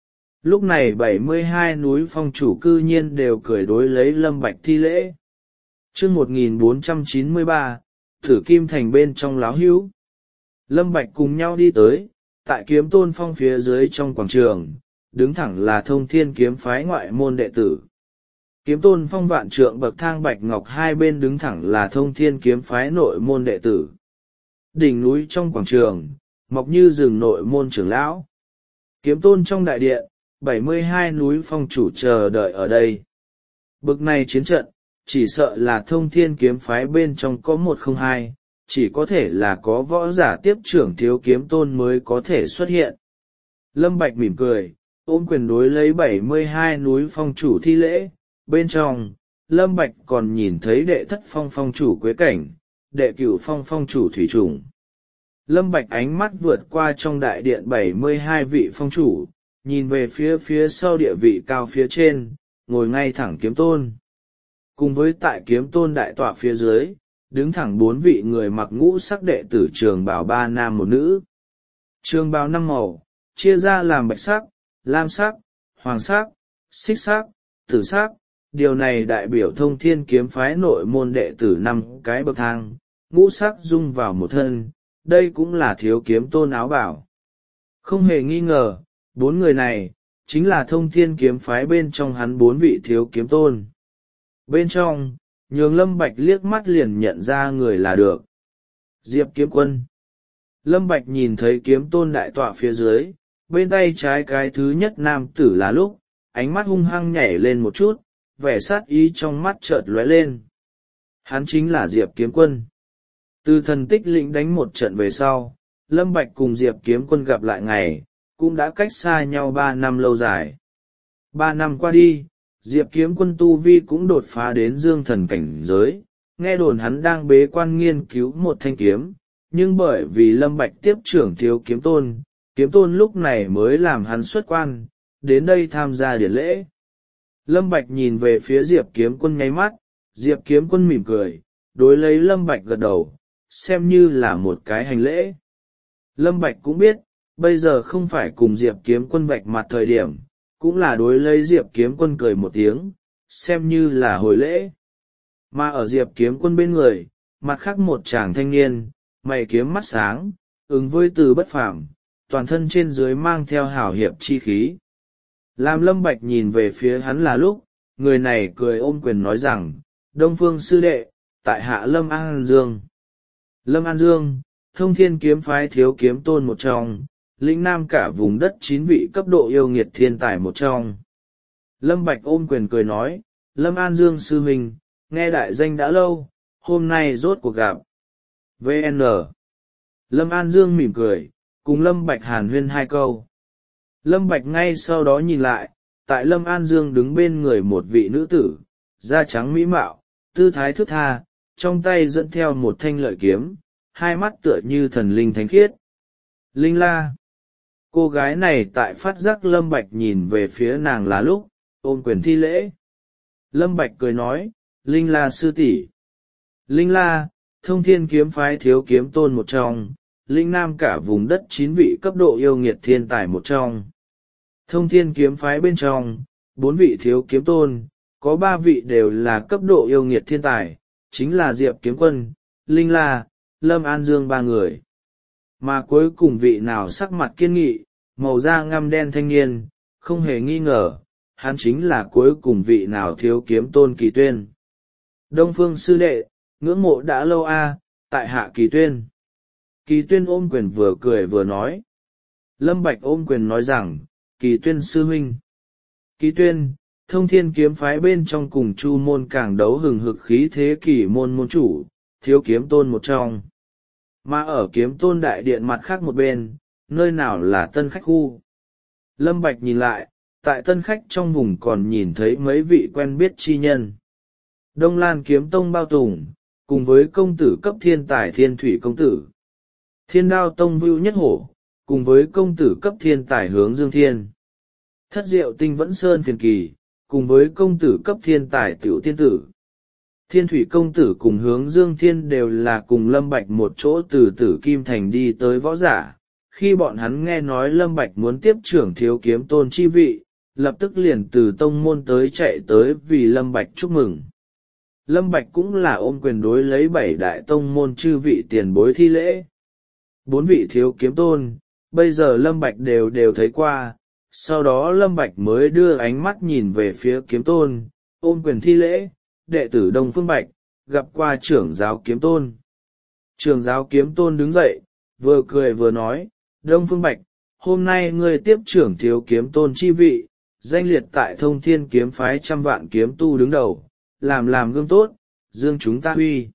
Lúc này bảy mươi hai núi phong chủ cư nhiên đều cười đối lấy Lâm Bạch thi lễ. Chương một nghìn bốn trăm chín mươi ba, Thử Kim Thành bên trong láo hữu. Lâm Bạch cùng nhau đi tới, tại kiếm tôn phong phía dưới trong quảng trường, đứng thẳng là Thông Thiên kiếm phái ngoại môn đệ tử. Kiếm tôn phong vạn trượng bậc thang bạch ngọc hai bên đứng thẳng là Thông Thiên kiếm phái nội môn đệ tử. Đỉnh núi trong quảng trường, mọc như rừng nội môn trưởng lão. Kiếm tôn trong đại điện, bảy mươi hai núi phong chủ chờ đợi ở đây. Bực này chiến trận, chỉ sợ là Thông Thiên kiếm phái bên trong có một không hai, chỉ có thể là có võ giả tiếp trưởng thiếu kiếm tôn mới có thể xuất hiện. Lâm Bạch mỉm cười, ôm quyền đối lấy bảy mươi hai núi phong chủ thi lễ, bên trong, Lâm Bạch còn nhìn thấy đệ thất phong phong chủ Quế Cảnh, đệ cửu phong phong chủ Thủy Trùng. Lâm Bạch ánh mắt vượt qua trong đại điện bảy mươi hai vị phong chủ, nhìn về phía phía sau địa vị cao phía trên, ngồi ngay thẳng kiếm tôn. Cùng với tại kiếm tôn đại tọa phía dưới, đứng thẳng bốn vị người mặc ngũ sắc đệ tử trường bào ba nam một nữ. Trường bào năm màu, chia ra làm bạch sắc, lam sắc, hoàng sắc, xích sắc, tử sắc, điều này đại biểu Thông Thiên kiếm phái nội môn đệ tử năm cái bậc thang, ngũ sắc dung vào một thân, đây cũng là thiếu kiếm tôn áo bảo. Không hề nghi ngờ, bốn người này, chính là Thông Thiên kiếm phái bên trong hắn bốn vị thiếu kiếm tôn. Bên trong, nhường Lâm Bạch liếc mắt liền nhận ra người là được. Diệp Kiếm Quân. Lâm Bạch nhìn thấy kiếm tôn đại tọa phía dưới, bên tay trái cái thứ nhất nam tử là lúc, ánh mắt hung hăng nhảy lên một chút, vẻ sát ý trong mắt chợt lóe lên. Hắn chính là Diệp Kiếm Quân. Từ thần tích lĩnh đánh một trận về sau, Lâm Bạch cùng Diệp Kiếm Quân gặp lại ngày, cũng đã cách xa nhau ba năm lâu dài. Ba năm qua đi, Diệp Kiếm Quân tu vi cũng đột phá đến dương thần cảnh giới, nghe đồn hắn đang bế quan nghiên cứu một thanh kiếm, nhưng bởi vì Lâm Bạch tiếp trưởng thiếu kiếm tôn, kiếm tôn lúc này mới làm hắn xuất quan, đến đây tham gia điển lễ. Lâm Bạch nhìn về phía Diệp Kiếm Quân nháy mắt, Diệp Kiếm Quân mỉm cười, đối lấy Lâm Bạch gật đầu, xem như là một cái hành lễ. Lâm Bạch cũng biết, bây giờ không phải cùng Diệp Kiếm Quân vạch mặt thời điểm, cũng là đối lấy Diệp Kiếm Quân cười một tiếng, xem như là hồi lễ. Mà ở Diệp Kiếm Quân bên người, mặt khác một chàng thanh niên, mày kiếm mắt sáng, ứng với từ bất phàm, toàn thân trên dưới mang theo hảo hiệp chi khí. Làm Lâm Bạch nhìn về phía hắn là lúc, người này cười ôm quyền nói rằng, Đông Phương sư đệ, tại hạ Lâm An Dương. Lâm An Dương, Thông Thiên kiếm phái thiếu kiếm tôn một trong, lĩnh nam cả vùng đất chín vị cấp độ yêu nghiệt thiên tài một trong. Lâm Bạch ôm quyền cười nói, Lâm An Dương sư huynh, nghe đại danh đã lâu, hôm nay rốt cuộc gặp. vê en Lâm An Dương mỉm cười, cùng Lâm Bạch hàn huyên hai câu. Lâm Bạch ngay sau đó nhìn lại, tại Lâm An Dương đứng bên người một vị nữ tử, da trắng mỹ mạo, tư thái thướt tha, trong tay dẫn theo một thanh lợi kiếm, hai mắt tựa như thần linh thánh khiết. Linh La. Cô gái này tại phát giác Lâm Bạch nhìn về phía nàng là lúc, ôm quyền thi lễ. Lâm Bạch cười nói, Linh La sư tỷ. Linh La, Thông Thiên kiếm phái thiếu kiếm tôn một trong, linh nam cả vùng đất chín vị cấp độ yêu nghiệt thiên tài một trong. Thông Thiên kiếm phái bên trong, bốn vị thiếu kiếm tôn, có ba vị đều là cấp độ yêu nghiệt thiên tài, chính là Diệp Kiếm Quân, Linh La, Lâm An Dương ba người. Mà cuối cùng vị nào sắc mặt kiên nghị, màu da ngăm đen thanh niên, không hề nghi ngờ, hắn chính là cuối cùng vị nào thiếu kiếm tôn Kỳ Tuyên. Đông Phương sư đệ, ngưỡng mộ đã lâu a, tại hạ Kỳ Tuyên. Kỳ Tuyên ôm quyền vừa cười vừa nói. Lâm Bạch ôm quyền nói rằng, Kỳ Tuyên sư huynh. Kỳ Tuyên, Thông Thiên kiếm phái bên trong cùng Chu môn càng đấu hừng hực khí thế kỷ môn môn chủ, thiếu kiếm tôn một trong. Mà ở kiếm tôn đại điện mặt khác một bên, nơi nào là tân khách khu. Lâm Bạch nhìn lại, tại tân khách trong vùng còn nhìn thấy mấy vị quen biết chi nhân. Đông Lan kiếm tông Bao Tùng, cùng với công tử cấp thiên tài Thiên Thủy công tử. Thiên Đao Tông Vưu Nhất Hổ, cùng với công tử cấp thiên tài Hướng Dương Thiên. Thất Diệu Tinh Vẫn Sơn Phiền Kỳ, cùng với công tử cấp thiên tài Tiểu Tiên Tử. Thiên Thủy công tử cùng Hướng Dương Thiên đều là cùng Lâm Bạch một chỗ từ Tử Kim Thành đi tới võ giả. Khi bọn hắn nghe nói Lâm Bạch muốn tiếp trưởng Thiếu Kiếm Tôn chi vị, lập tức liền từ tông môn tới chạy tới vì Lâm Bạch chúc mừng. Lâm Bạch cũng là ôm quyền đối lấy bảy đại tông môn chư vị tiền bối thi lễ. Bốn vị Thiếu Kiếm Tôn, bây giờ Lâm Bạch đều đều thấy qua, sau đó Lâm Bạch mới đưa ánh mắt nhìn về phía Kiếm Tôn, ôm quyền thi lễ, đệ tử Đông Phương Bạch, gặp qua trưởng giáo Kiếm Tôn. Trưởng giáo Kiếm Tôn đứng dậy, vừa cười vừa nói, Đông Phương Bạch, hôm nay ngươi tiếp trưởng Thiếu Kiếm Tôn chi vị, danh liệt tại Thông Thiên kiếm phái trăm vạn kiếm tu đứng đầu, làm làm gương tốt, dương chúng ta huy.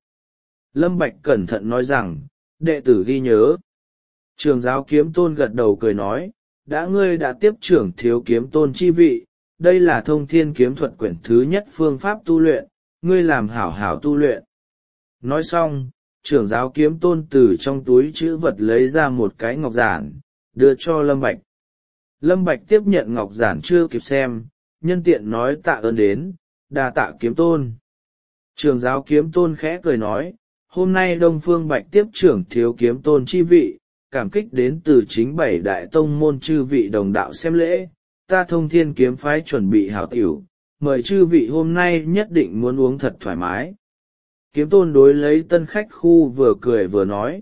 Lâm Bạch cẩn thận nói rằng, đệ tử ghi nhớ. Trưởng giáo Kiếm Tôn gật đầu cười nói, đã ngươi đã tiếp trưởng Thiếu Kiếm Tôn chi vị, đây là Thông Thiên kiếm thuật quyển thứ nhất phương pháp tu luyện, ngươi làm hảo hảo tu luyện. Nói xong, trưởng giáo Kiếm Tôn từ trong túi chữ vật lấy ra một cái ngọc giản, đưa cho Lâm Bạch. Lâm Bạch tiếp nhận ngọc giản chưa kịp xem, nhân tiện nói tạ ơn đến, đa tạ Kiếm Tôn. Trưởng giáo Kiếm Tôn khẽ cười nói, hôm nay Đông Phương Bạch tiếp trưởng Thiếu Kiếm Tôn chi vị, cảm kích đến từ chính bảy đại tông môn chư vị đồng đạo xem lễ, ta Thông Thiên kiếm phái chuẩn bị hảo tiểu, mời chư vị hôm nay nhất định muốn uống thật thoải mái. Kiếm Tôn đối lấy tân khách khu vừa cười vừa nói,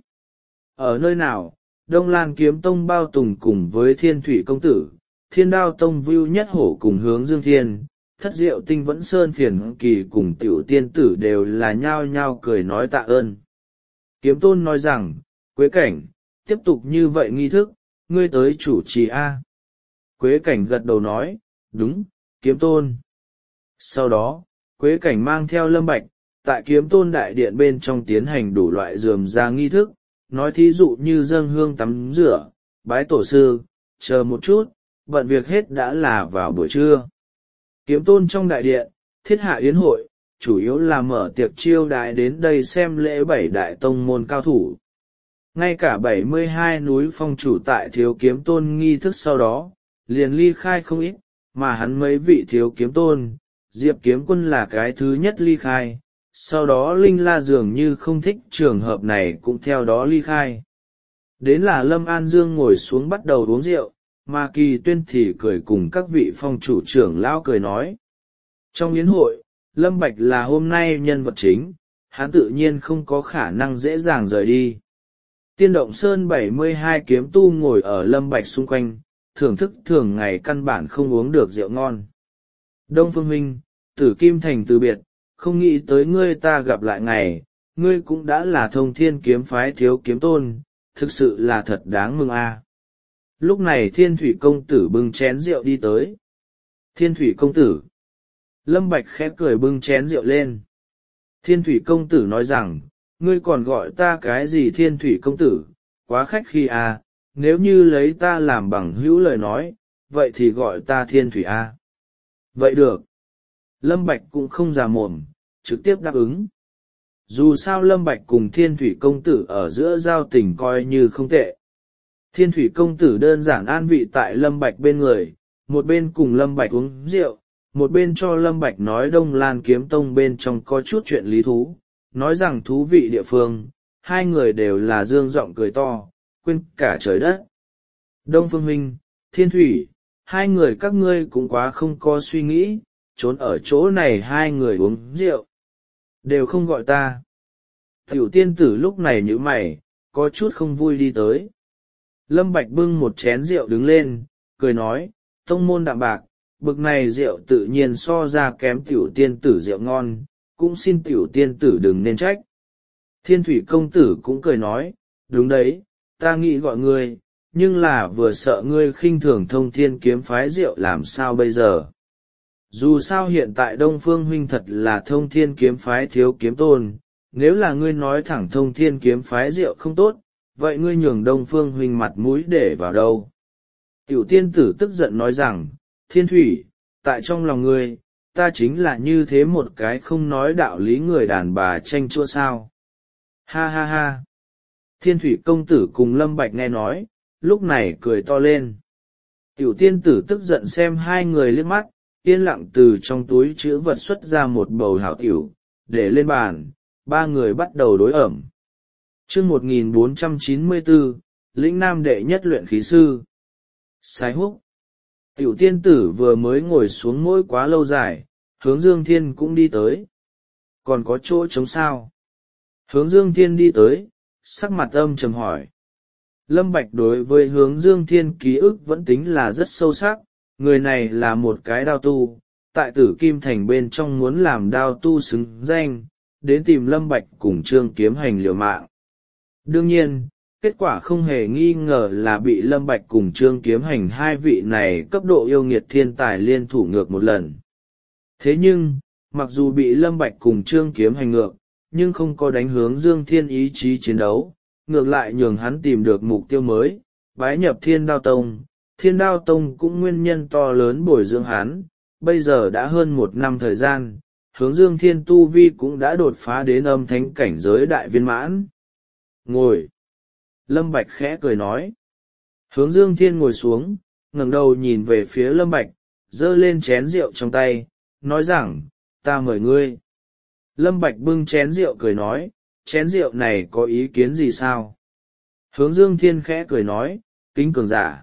ở nơi nào, Đông Lan Kiếm Tông Bao Tùng cùng với Thiên Thủy Công Tử, Thiên Đao Tông Vưu Nhất Hổ cùng Hướng Dương Thiên, Thất Diệu Tinh Vẫn Sơn Phiền Kỳ cùng Tiểu Tiên Tử đều là nhao nhao cười nói tạ ơn. Kiếm Tôn nói rằng, Quế Cảnh, tiếp tục như vậy nghi thức, ngươi tới chủ trì A. Quế Cảnh gật đầu nói, đúng, Kiếm Tôn. Sau đó, Quế Cảnh mang theo Lâm Bạch, tại Kiếm Tôn đại điện bên trong tiến hành đủ loại rườm ra nghi thức, nói thí dụ như dâng hương tắm rửa, bái tổ sư, chờ một chút, bận việc hết đã là vào buổi trưa. Kiếm Tôn trong đại điện, thiết hạ yến hội, chủ yếu là mở tiệc chiêu đãi đến đây xem lễ bảy đại tông môn cao thủ. Ngay cả bảy mươi hai núi phong chủ tại Thiếu Kiếm Tôn nghi thức sau đó, liền ly khai không ít, mà hắn mấy vị Thiếu Kiếm Tôn, Diệp Kiếm Quân là cái thứ nhất ly khai, sau đó Linh La dường như không thích trường hợp này cũng theo đó ly khai. Đến là Lâm An Dương ngồi xuống bắt đầu uống rượu, mà Kỳ Tuyên thì cười cùng các vị phong chủ trưởng lão cười nói. Trong yến hội, Lâm Bạch là hôm nay nhân vật chính, hắn tự nhiên không có khả năng dễ dàng rời đi. Tiên Động Sơn bảy mươi hai kiếm tu ngồi ở Lâm Bạch xung quanh, thưởng thức thường ngày căn bản không uống được rượu ngon. Đông Phương huynh, Tử Kim Thành từ biệt, không nghĩ tới ngươi ta gặp lại ngày, ngươi cũng đã là Thông Thiên kiếm phái Thiếu Kiếm Tôn, thực sự là thật đáng mừng a. Lúc này Thiên Thủy công tử bưng chén rượu đi tới. Thiên Thủy công tử. Lâm Bạch khẽ cười bưng chén rượu lên. Thiên Thủy công tử nói rằng, ngươi còn gọi ta cái gì Thiên Thủy công tử, quá khách khí a, nếu như lấy ta làm bằng hữu lời nói, vậy thì gọi ta Thiên Thủy a. Vậy được. Lâm Bạch cũng không già mồm, trực tiếp đáp ứng. Dù sao Lâm Bạch cùng Thiên Thủy công tử ở giữa giao tình coi như không tệ. Thiên Thủy công tử đơn giản an vị tại Lâm Bạch bên người, một bên cùng Lâm Bạch uống rượu, một bên cho Lâm Bạch nói Đông Lan Kiếm Tông bên trong có chút chuyện lý thú, nói rằng thú vị địa phương, hai người đều là dương giọng cười to, quên cả trời đất. Đông Phương huynh, Thiên Thủy, hai người các ngươi cũng quá không có suy nghĩ, trốn ở chỗ này hai người uống rượu, đều không gọi ta. Tiểu Tiên Tử lúc này nhíu mày, có chút không vui đi tới. Lâm Bạch bưng một chén rượu đứng lên, cười nói, tông môn đạm bạc, bực này rượu tự nhiên so ra kém Tiểu Tiên Tử rượu ngon, cũng xin Tiểu Tiên Tử đừng nên trách. Thiên Thủy công tử cũng cười nói, đúng đấy, ta nghĩ gọi ngươi, nhưng là vừa sợ ngươi khinh thường Thông Thiên kiếm phái rượu làm sao bây giờ. Dù sao hiện tại Đông Phương huynh thật là Thông Thiên kiếm phái Thiếu Kiếm Tôn, nếu là ngươi nói thẳng Thông Thiên kiếm phái rượu không tốt, vậy ngươi nhường Đông Phương huynh mặt mũi để vào đâu? Tiểu Tiên Tử tức giận nói rằng, Thiên Thủy, tại trong lòng ngươi, ta chính là như thế một cái không nói đạo lý người đàn bà tranh chua sao. Ha ha ha. Thiên thủy công tử cùng Lâm Bạch nghe nói, lúc này cười to lên. Tiểu tiên tử tức giận xem hai người liếc mắt, yên lặng từ trong túi chữ vật xuất ra một bầu hảo tiểu, để lên bàn, ba người bắt đầu đối ẩm. Chương một nghìn bốn trăm chín mươi bốn, lĩnh nam đệ nhất luyện khí sư. Sái húc. Tiểu tiên tử vừa mới ngồi xuống mỗi quá lâu dài, Hướng Dương Thiên cũng đi tới. Còn có chỗ trống sao? Hướng Dương Thiên đi tới, sắc mặt âm trầm hỏi. Lâm Bạch đối với Hướng Dương Thiên ký ức vẫn tính là rất sâu sắc, người này là một cái đao tu, tại Tử Kim Thành bên trong muốn làm đao tu xứng danh, đến tìm Lâm Bạch cùng Trương Kiếm Hành liều mạng. Đương nhiên, kết quả không hề nghi ngờ là bị Lâm Bạch cùng Trương Kiếm Hành hai vị này cấp độ yêu nghiệt thiên tài liên thủ ngược một lần. Thế nhưng, mặc dù bị Lâm Bạch cùng Trương Kiếm Hành ngược, nhưng không có đánh Hướng Dương Thiên ý chí chiến đấu, ngược lại nhường hắn tìm được mục tiêu mới, bái nhập Thiên Đao Tông. Thiên Đao Tông cũng nguyên nhân to lớn bồi dưỡng hắn, bây giờ đã hơn một năm thời gian, Hướng Dương Thiên tu vi cũng đã đột phá đến âm thánh cảnh giới đại viên mãn. Ngồi. Lâm Bạch khẽ cười nói. Hướng Dương Thiên ngồi xuống, ngẩng đầu nhìn về phía Lâm Bạch, giơ lên chén rượu trong tay, nói rằng, ta mời ngươi. Lâm Bạch bưng chén rượu cười nói, chén rượu này có ý kiến gì sao? Hướng Dương Thiên khẽ cười nói, kính cường giả.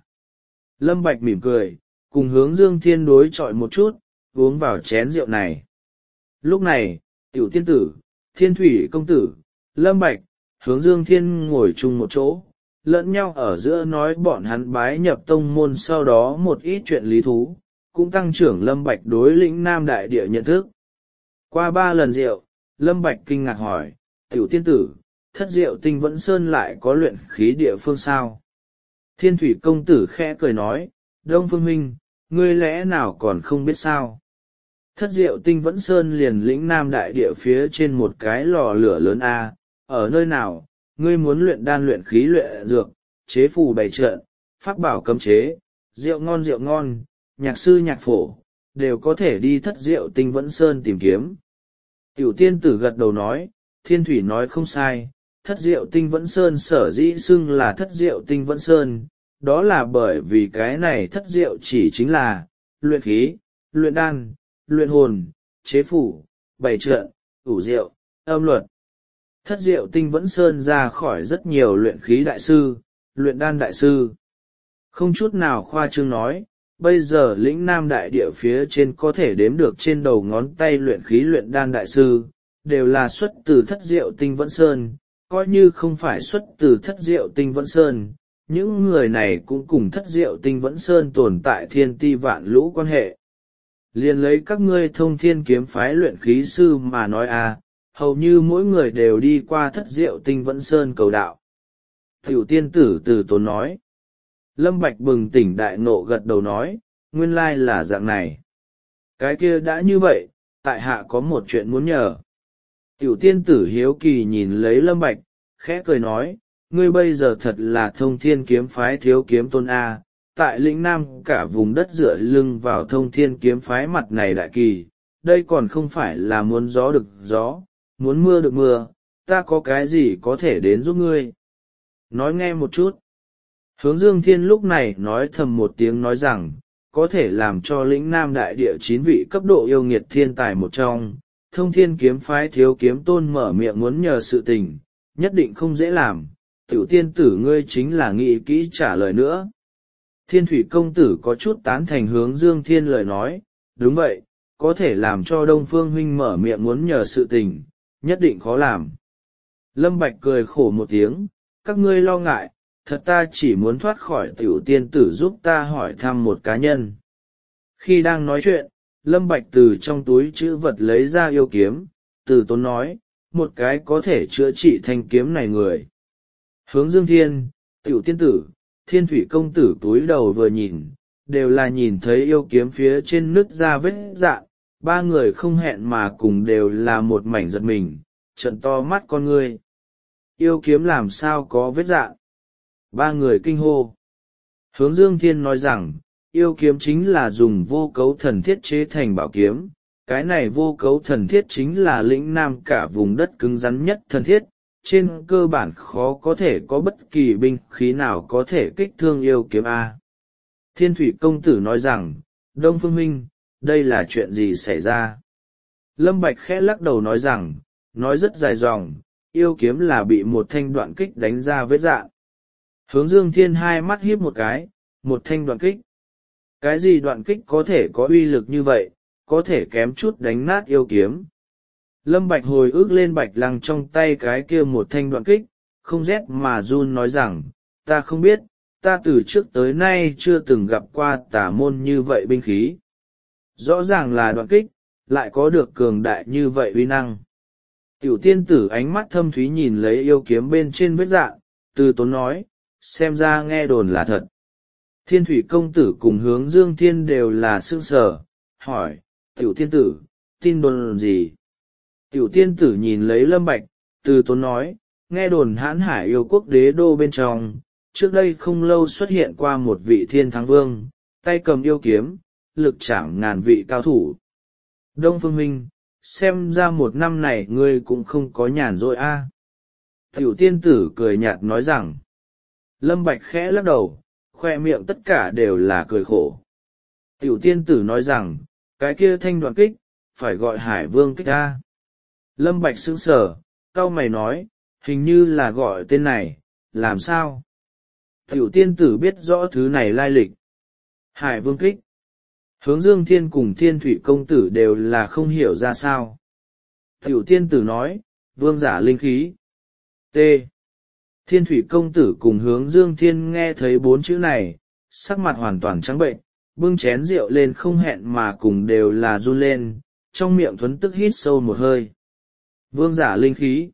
Lâm Bạch mỉm cười, cùng Hướng Dương Thiên đối chọi một chút, uống vào chén rượu này. Lúc này, Tiểu tiên tử, Thiên thủy công tử, Lâm Bạch, Hướng Dương Thiên ngồi chung một chỗ, lẫn nhau ở giữa nói bọn hắn bái nhập tông môn, sau đó một ít chuyện lý thú, cũng tăng trưởng Lâm Bạch đối lĩnh nam đại địa nhận thức. Qua ba lần rượu, Lâm Bạch kinh ngạc hỏi, Tiểu tiên tử, thất diệu tinh vẫn sơn lại có luyện khí địa phương sao? Thiên thủy công tử khẽ cười nói, Đông Phương huynh, ngươi lẽ nào còn không biết sao? Thất diệu tinh vẫn sơn liền lĩnh nam đại địa phía trên một cái lò lửa lớn A, ở nơi nào, ngươi muốn luyện đan luyện khí luyện dược, chế phù bày trận, pháp bảo cấm chế, rượu ngon rượu ngon, nhạc sư nhạc phổ, đều có thể đi thất diệu tinh vẫn sơn tìm kiếm. Tiểu tiên tử gật đầu nói, Thiên thủy nói không sai, thất diệu tinh vẫn sơn sở dĩ xưng là thất diệu tinh vẫn sơn, đó là bởi vì cái này thất diệu chỉ chính là, luyện khí, luyện đan, luyện hồn, chế phủ, bày trận, ủ rượu, âm luật. Thất diệu tinh vẫn sơn ra khỏi rất nhiều luyện khí đại sư, luyện đan đại sư. Không chút nào khoa trương nói, bây giờ lĩnh nam đại địa phía trên có thể đếm được trên đầu ngón tay luyện khí luyện đan đại sư, đều là xuất từ thất diệu tinh vẫn sơn, coi như không phải xuất từ thất diệu tinh vẫn sơn. Những người này cũng cùng thất diệu tinh vẫn sơn tồn tại thiên ti vạn lũ quan hệ. Liền lấy các ngươi thông thiên kiếm phái luyện khí sư mà nói à, hầu như mỗi người đều đi qua thất diệu tinh vẫn sơn cầu đạo. Tiểu tiên tử từ tốn nói. Lâm Bạch bừng tỉnh đại nộ gật đầu nói, nguyên lai là dạng này. Cái kia đã như vậy, tại hạ có một chuyện muốn nhờ. Tiểu tiên tử hiếu kỳ nhìn lấy Lâm Bạch, khẽ cười nói, ngươi bây giờ thật là thông thiên kiếm phái thiếu kiếm tôn A, tại lĩnh nam cả vùng đất dựa lưng vào thông thiên kiếm phái mặt này đại kỳ, đây còn không phải là muốn gió được gió, muốn mưa được mưa, ta có cái gì có thể đến giúp ngươi. Nói nghe một chút. Hướng Dương Thiên lúc này nói thầm một tiếng nói rằng, có thể làm cho lĩnh nam đại địa chín vị cấp độ yêu nghiệt thiên tài một trong, thông thiên kiếm phái thiếu kiếm tôn mở miệng muốn nhờ sự tình, nhất định không dễ làm, tiểu tiên tử ngươi chính là nghĩ kỹ trả lời nữa. Thiên thủy công tử có chút tán thành Hướng Dương Thiên lời nói, đúng vậy, có thể làm cho Đông Phương huynh mở miệng muốn nhờ sự tình, nhất định khó làm. Lâm Bạch cười khổ một tiếng, các ngươi lo ngại, thật ta chỉ muốn thoát khỏi tiểu tiên tử giúp ta hỏi thăm một cá nhân. Khi đang nói chuyện, Lâm Bạch từ trong túi trữ vật lấy ra yêu kiếm, từ tốn nói, một cái có thể chữa trị thanh kiếm này người. Hướng Dương Thiên, tiểu tiên tử, Thiên thủy công tử túi đầu vừa nhìn, đều là nhìn thấy yêu kiếm phía trên nứt ra vết dạn, ba người không hẹn mà cùng đều là một mảnh giật mình, trợn to mắt con ngươi. Yêu kiếm làm sao có vết dạn? Ba người kinh hô. Hướng Dương Thiên nói rằng, yêu kiếm chính là dùng vô cấu thần thiết chế thành bảo kiếm, cái này vô cấu thần thiết chính là lĩnh nam cả vùng đất cứng rắn nhất thần thiết, trên cơ bản khó có thể có bất kỳ binh khí nào có thể kích thương yêu kiếm a. Thiên thủy công tử nói rằng, Đông Phương huynh, đây là chuyện gì xảy ra? Lâm Bạch khẽ lắc đầu nói rằng, nói rất dài dòng, yêu kiếm là bị một thanh đoạn kích đánh ra vết rạn. Hướng Dương Thiên hai mắt híp một cái, một thanh đoạn kích. Cái gì đoạn kích có thể có uy lực như vậy, có thể kém chút đánh nát yêu kiếm. Lâm Bạch hồi ức lên Bạch Lăng trong tay cái kia một thanh đoạn kích, không rét mà run nói rằng, ta không biết, ta từ trước tới nay chưa từng gặp qua tà môn như vậy binh khí. Rõ ràng là đoạn kích, lại có được cường đại như vậy uy năng. Tiểu tiên tử ánh mắt thâm thúy nhìn lấy yêu kiếm bên trên vết rạn, từ tốn nói, xem ra nghe đồn là thật. Thiên thủy công tử cùng Hướng Dương Thiên đều là sững sờ, hỏi, tiểu tiên tử, tin đồn gì? Tiểu tiên tử nhìn lấy Lâm Bạch, từ tốn nói, nghe đồn Hãn Hải yêu quốc đế đô bên trong, trước đây không lâu xuất hiện qua một vị thiên thắng vương, tay cầm yêu kiếm, lực chạm ngàn vị cao thủ. Đông Phương huynh, xem ra một năm này ngươi cũng không có nhàn rỗi a. À. Tiểu tiên tử cười nhạt nói rằng, Lâm Bạch khẽ lắc đầu, khoe miệng tất cả đều là cười khổ. Tiểu tiên tử nói rằng, cái kia thanh đoạn kích, phải gọi Hải Vương kích a. Lâm Bạch sững sờ, cau mày nói, hình như là gọi tên này, làm sao? Tiểu tiên tử biết rõ thứ này lai lịch. Hải Vương kích. Hướng Dương Thiên cùng Thiên Thủy công tử đều là không hiểu ra sao. Tiểu tiên tử nói, vương giả linh khí. T. Thiên Thủy công tử cùng Hướng Dương Thiên nghe thấy bốn chữ này, sắc mặt hoàn toàn trắng bệnh, bưng chén rượu lên không hẹn mà cùng đều là run lên, trong miệng thuấn tức hít sâu một hơi. Vương giả linh khí.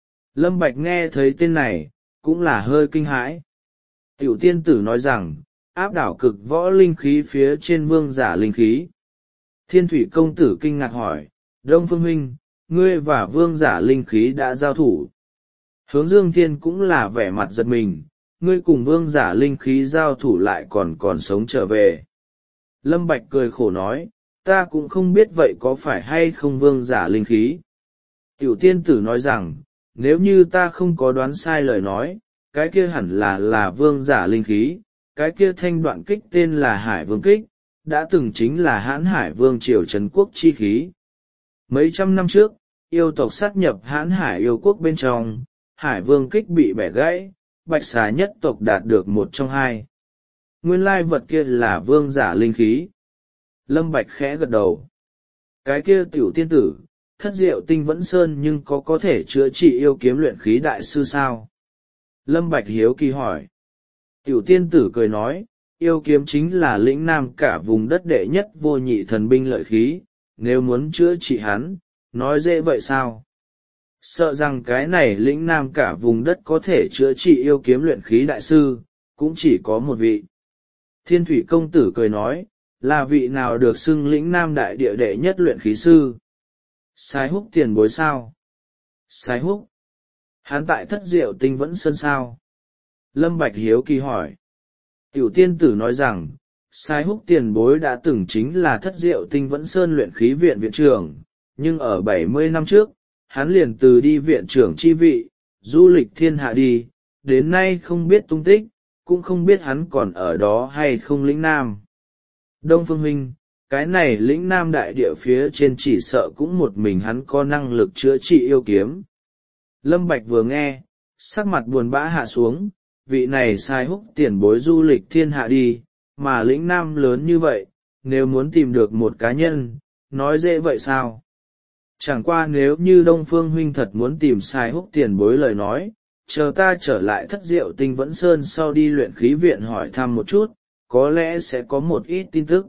Lâm Bạch nghe thấy tên này, cũng là hơi kinh hãi. Tiểu tiên tử nói rằng, áp đảo cực võ linh khí phía trên vương giả linh khí. Thiên thủy công tử kinh ngạc hỏi, Đông Phương huynh, ngươi và vương giả linh khí đã giao thủ. Hướng Dương Thiên cũng là vẻ mặt giật mình, ngươi cùng vương giả linh khí giao thủ lại còn còn sống trở về. Lâm Bạch cười khổ nói, ta cũng không biết vậy có phải hay không vương giả linh khí. Tiểu tiên tử nói rằng, nếu như ta không có đoán sai lời nói, cái kia hẳn là là vương giả linh khí, cái kia thanh đoạn kích tên là Hải Vương kích, đã từng chính là Hãn Hải Vương triều trấn quốc chi khí. Mấy trăm năm trước, yêu tộc sát nhập Hãn Hải yêu quốc bên trong, Hải Vương kích bị bẻ gãy, Bạch Xà nhất tộc đạt được một trong hai. Nguyên lai vật kia là vương giả linh khí. Lâm Bạch khẽ gật đầu. Cái kia tiểu tiên tử, thất diệu tinh vẫn sơn nhưng có có thể chữa trị yêu kiếm luyện khí đại sư sao? Lâm Bạch hiếu kỳ hỏi. Tiểu tiên tử cười nói, yêu kiếm chính là lĩnh nam cả vùng đất đệ nhất vô nhị thần binh lợi khí, nếu muốn chữa trị hắn, nói dễ vậy sao? Sợ rằng cái này lĩnh nam cả vùng đất có thể chữa trị yêu kiếm luyện khí đại sư, cũng chỉ có một vị. Thiên thủy công tử cười nói, là vị nào được xưng lĩnh nam đại địa đệ nhất luyện khí sư? Sái húc tiền bối sao? Sái húc? Hắn tại thất diệu tinh vẫn sơn sao? Lâm Bạch hiếu kỳ hỏi. Tiểu tiên tử nói rằng, Sái húc tiền bối đã từng chính là thất diệu tinh vẫn sơn luyện khí viện viện trưởng, nhưng ở bảy mươi năm trước, hắn liền từ đi viện trưởng chi vị, du lịch thiên hạ đi, đến nay không biết tung tích, cũng không biết hắn còn ở đó hay không lĩnh nam. Đông Phương huynh, cái này lĩnh nam đại địa phía trên chỉ sợ cũng một mình hắn có năng lực chữa trị yêu kiếm. Lâm Bạch vừa nghe, sắc mặt buồn bã hạ xuống, vị này sai húc tiền bối du lịch thiên hạ đi, mà lĩnh nam lớn như vậy, nếu muốn tìm được một cá nhân, nói dễ vậy sao? Chẳng qua nếu như Đông Phương huynh thật muốn tìm sai húc tiền bối lời nói, chờ ta trở lại thất diệu tinh vẫn sơn sau đi luyện khí viện hỏi thăm một chút, có lẽ sẽ có một ít tin tức.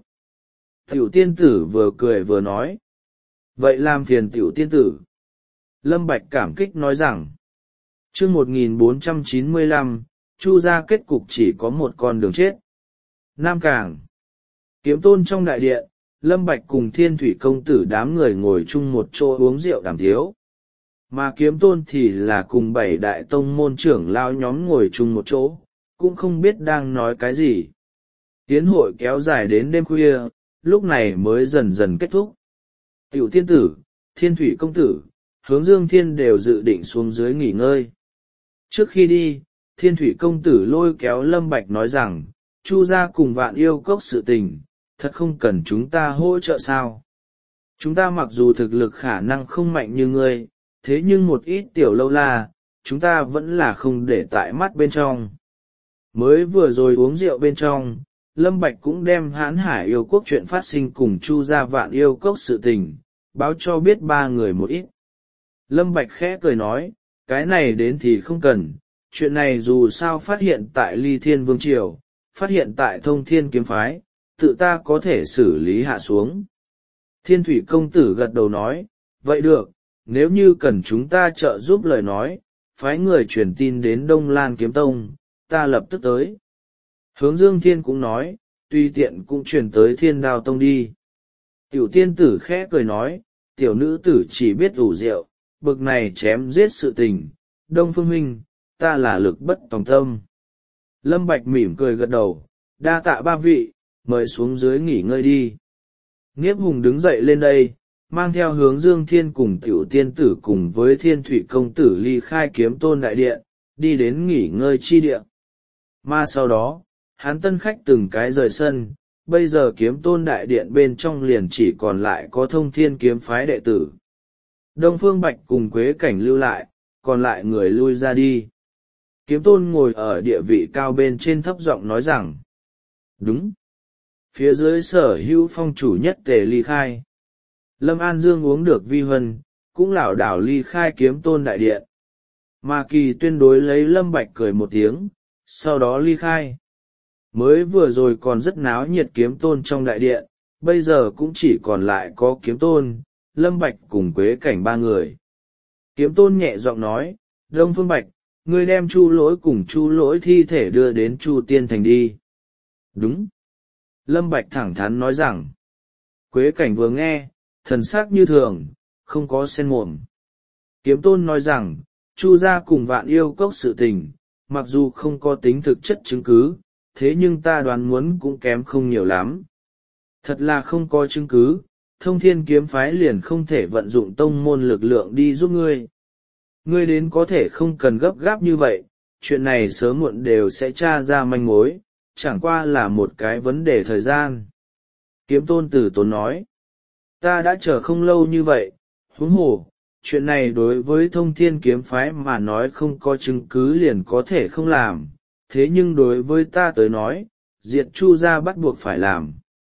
Tiểu tiên tử vừa cười vừa nói. Vậy làm phiền tiểu tiên tử. Lâm Bạch cảm kích nói rằng. Chương một nghìn bốn trăm chín mươi lăm, Chu gia kết cục chỉ có một con đường chết. Nam Cảng. Kiếm tôn trong đại điện, Lâm Bạch cùng Thiên Thủy công tử đám người ngồi chung một chỗ uống rượu đàm tiếu. Mà kiếm tôn thì là cùng bảy đại tông môn trưởng lao nhóm ngồi chung một chỗ, cũng không biết đang nói cái gì. Yến hội kéo dài đến đêm khuya, lúc này mới dần dần kết thúc. Tiểu tiên tử, Thiên Thủy công tử, Hướng Dương Thiên đều dự định xuống dưới nghỉ ngơi. Trước khi đi, Thiên Thủy công tử lôi kéo Lâm Bạch nói rằng, Chu gia cùng Vạn Yêu Cốc sự tình, thật không cần chúng ta hỗ trợ sao. Chúng ta mặc dù thực lực khả năng không mạnh như ngươi, thế nhưng một ít tiểu lâu la, chúng ta vẫn là không để tại mắt bên trong. Mới vừa rồi uống rượu bên trong, Lâm Bạch cũng đem Hãn Hải Yêu Quốc chuyện phát sinh cùng Chu gia Vạn Yêu Cốc sự tình, báo cho biết ba người một ít. Lâm Bạch khẽ cười nói, cái này đến thì không cần, chuyện này dù sao phát hiện tại Ly Thiên Vương Triều, phát hiện tại Thông Thiên Kiếm Phái, tự ta có thể xử lý hạ xuống. Thiên Thủy công tử gật đầu nói, vậy được, nếu như cần chúng ta trợ giúp lời nói, phái người truyền tin đến Đông Lan Kiếm Tông, ta lập tức tới. Hướng Dương Thiên cũng nói, tùy tiện cũng truyền tới Thiên Đao Tông đi. Tiểu tiên tử khẽ cười nói, tiểu nữ tử chỉ biết ủ rượu, bực này chém giết sự tình, Đông Phương huynh, ta là lực bất tòng tâm. Lâm Bạch mỉm cười gật đầu, đa tạ ba vị, mời xuống dưới nghỉ ngơi đi. Niếp Hùng đứng dậy lên đây, mang theo Hướng Dương Thiên cùng tiểu tiên tử cùng với Thiên Thủy công tử ly khai Kiếm Tôn đại điện, đi đến nghỉ ngơi chi địa. Mà sau đó, hắn tân khách từng cái rời sân, bây giờ Kiếm Tôn đại điện bên trong liền chỉ còn lại có Thông Thiên kiếm phái đệ tử. Đông Phương Bạch cùng Quế Cảnh lưu lại, còn lại người lui ra đi. Kiếm Tôn ngồi ở địa vị cao bên trên thấp giọng nói rằng, đúng. Phía dưới Sở Hữu phong chủ nhất tề ly khai. Lâm An Dương uống được vi huân, cũng lảo đảo ly khai Kiếm Tôn đại điện. Mà Kỳ tuyên đối lấy Lâm Bạch cười một tiếng, sau đó ly khai. Mới vừa rồi còn rất náo nhiệt Kiếm Tôn trong đại điện, bây giờ cũng chỉ còn lại có Kiếm Tôn, Lâm Bạch cùng Quế Cảnh ba người. Kiếm Tôn nhẹ giọng nói, Đông Phương Bạch, ngươi đem Chu Lỗi cùng Chu Lỗi thi thể đưa đến Chu Tiên Thành đi. Đúng. Lâm Bạch thẳng thắn nói rằng. Quế Cảnh vừa nghe, thần sắc như thường, không có sen mồm. Kiếm Tôn nói rằng, Chu gia cùng Vạn Yêu Cốc sự tình, mặc dù không có tính thực chất chứng cứ, thế nhưng ta đoán muốn cũng kém không nhiều lắm. Thật là không có chứng cứ, Thông Thiên kiếm phái liền không thể vận dụng tông môn lực lượng đi giúp ngươi. Ngươi đến có thể không cần gấp gáp như vậy, chuyện này sớm muộn đều sẽ tra ra manh mối, chẳng qua là một cái vấn đề thời gian. Kiếm Tôn Tử Tốn nói, ta đã chờ không lâu như vậy, huống hồ, chuyện này đối với Thông Thiên kiếm phái mà nói không có chứng cứ liền có thể không làm, thế nhưng đối với ta tới nói, diệt Chu gia bắt buộc phải làm.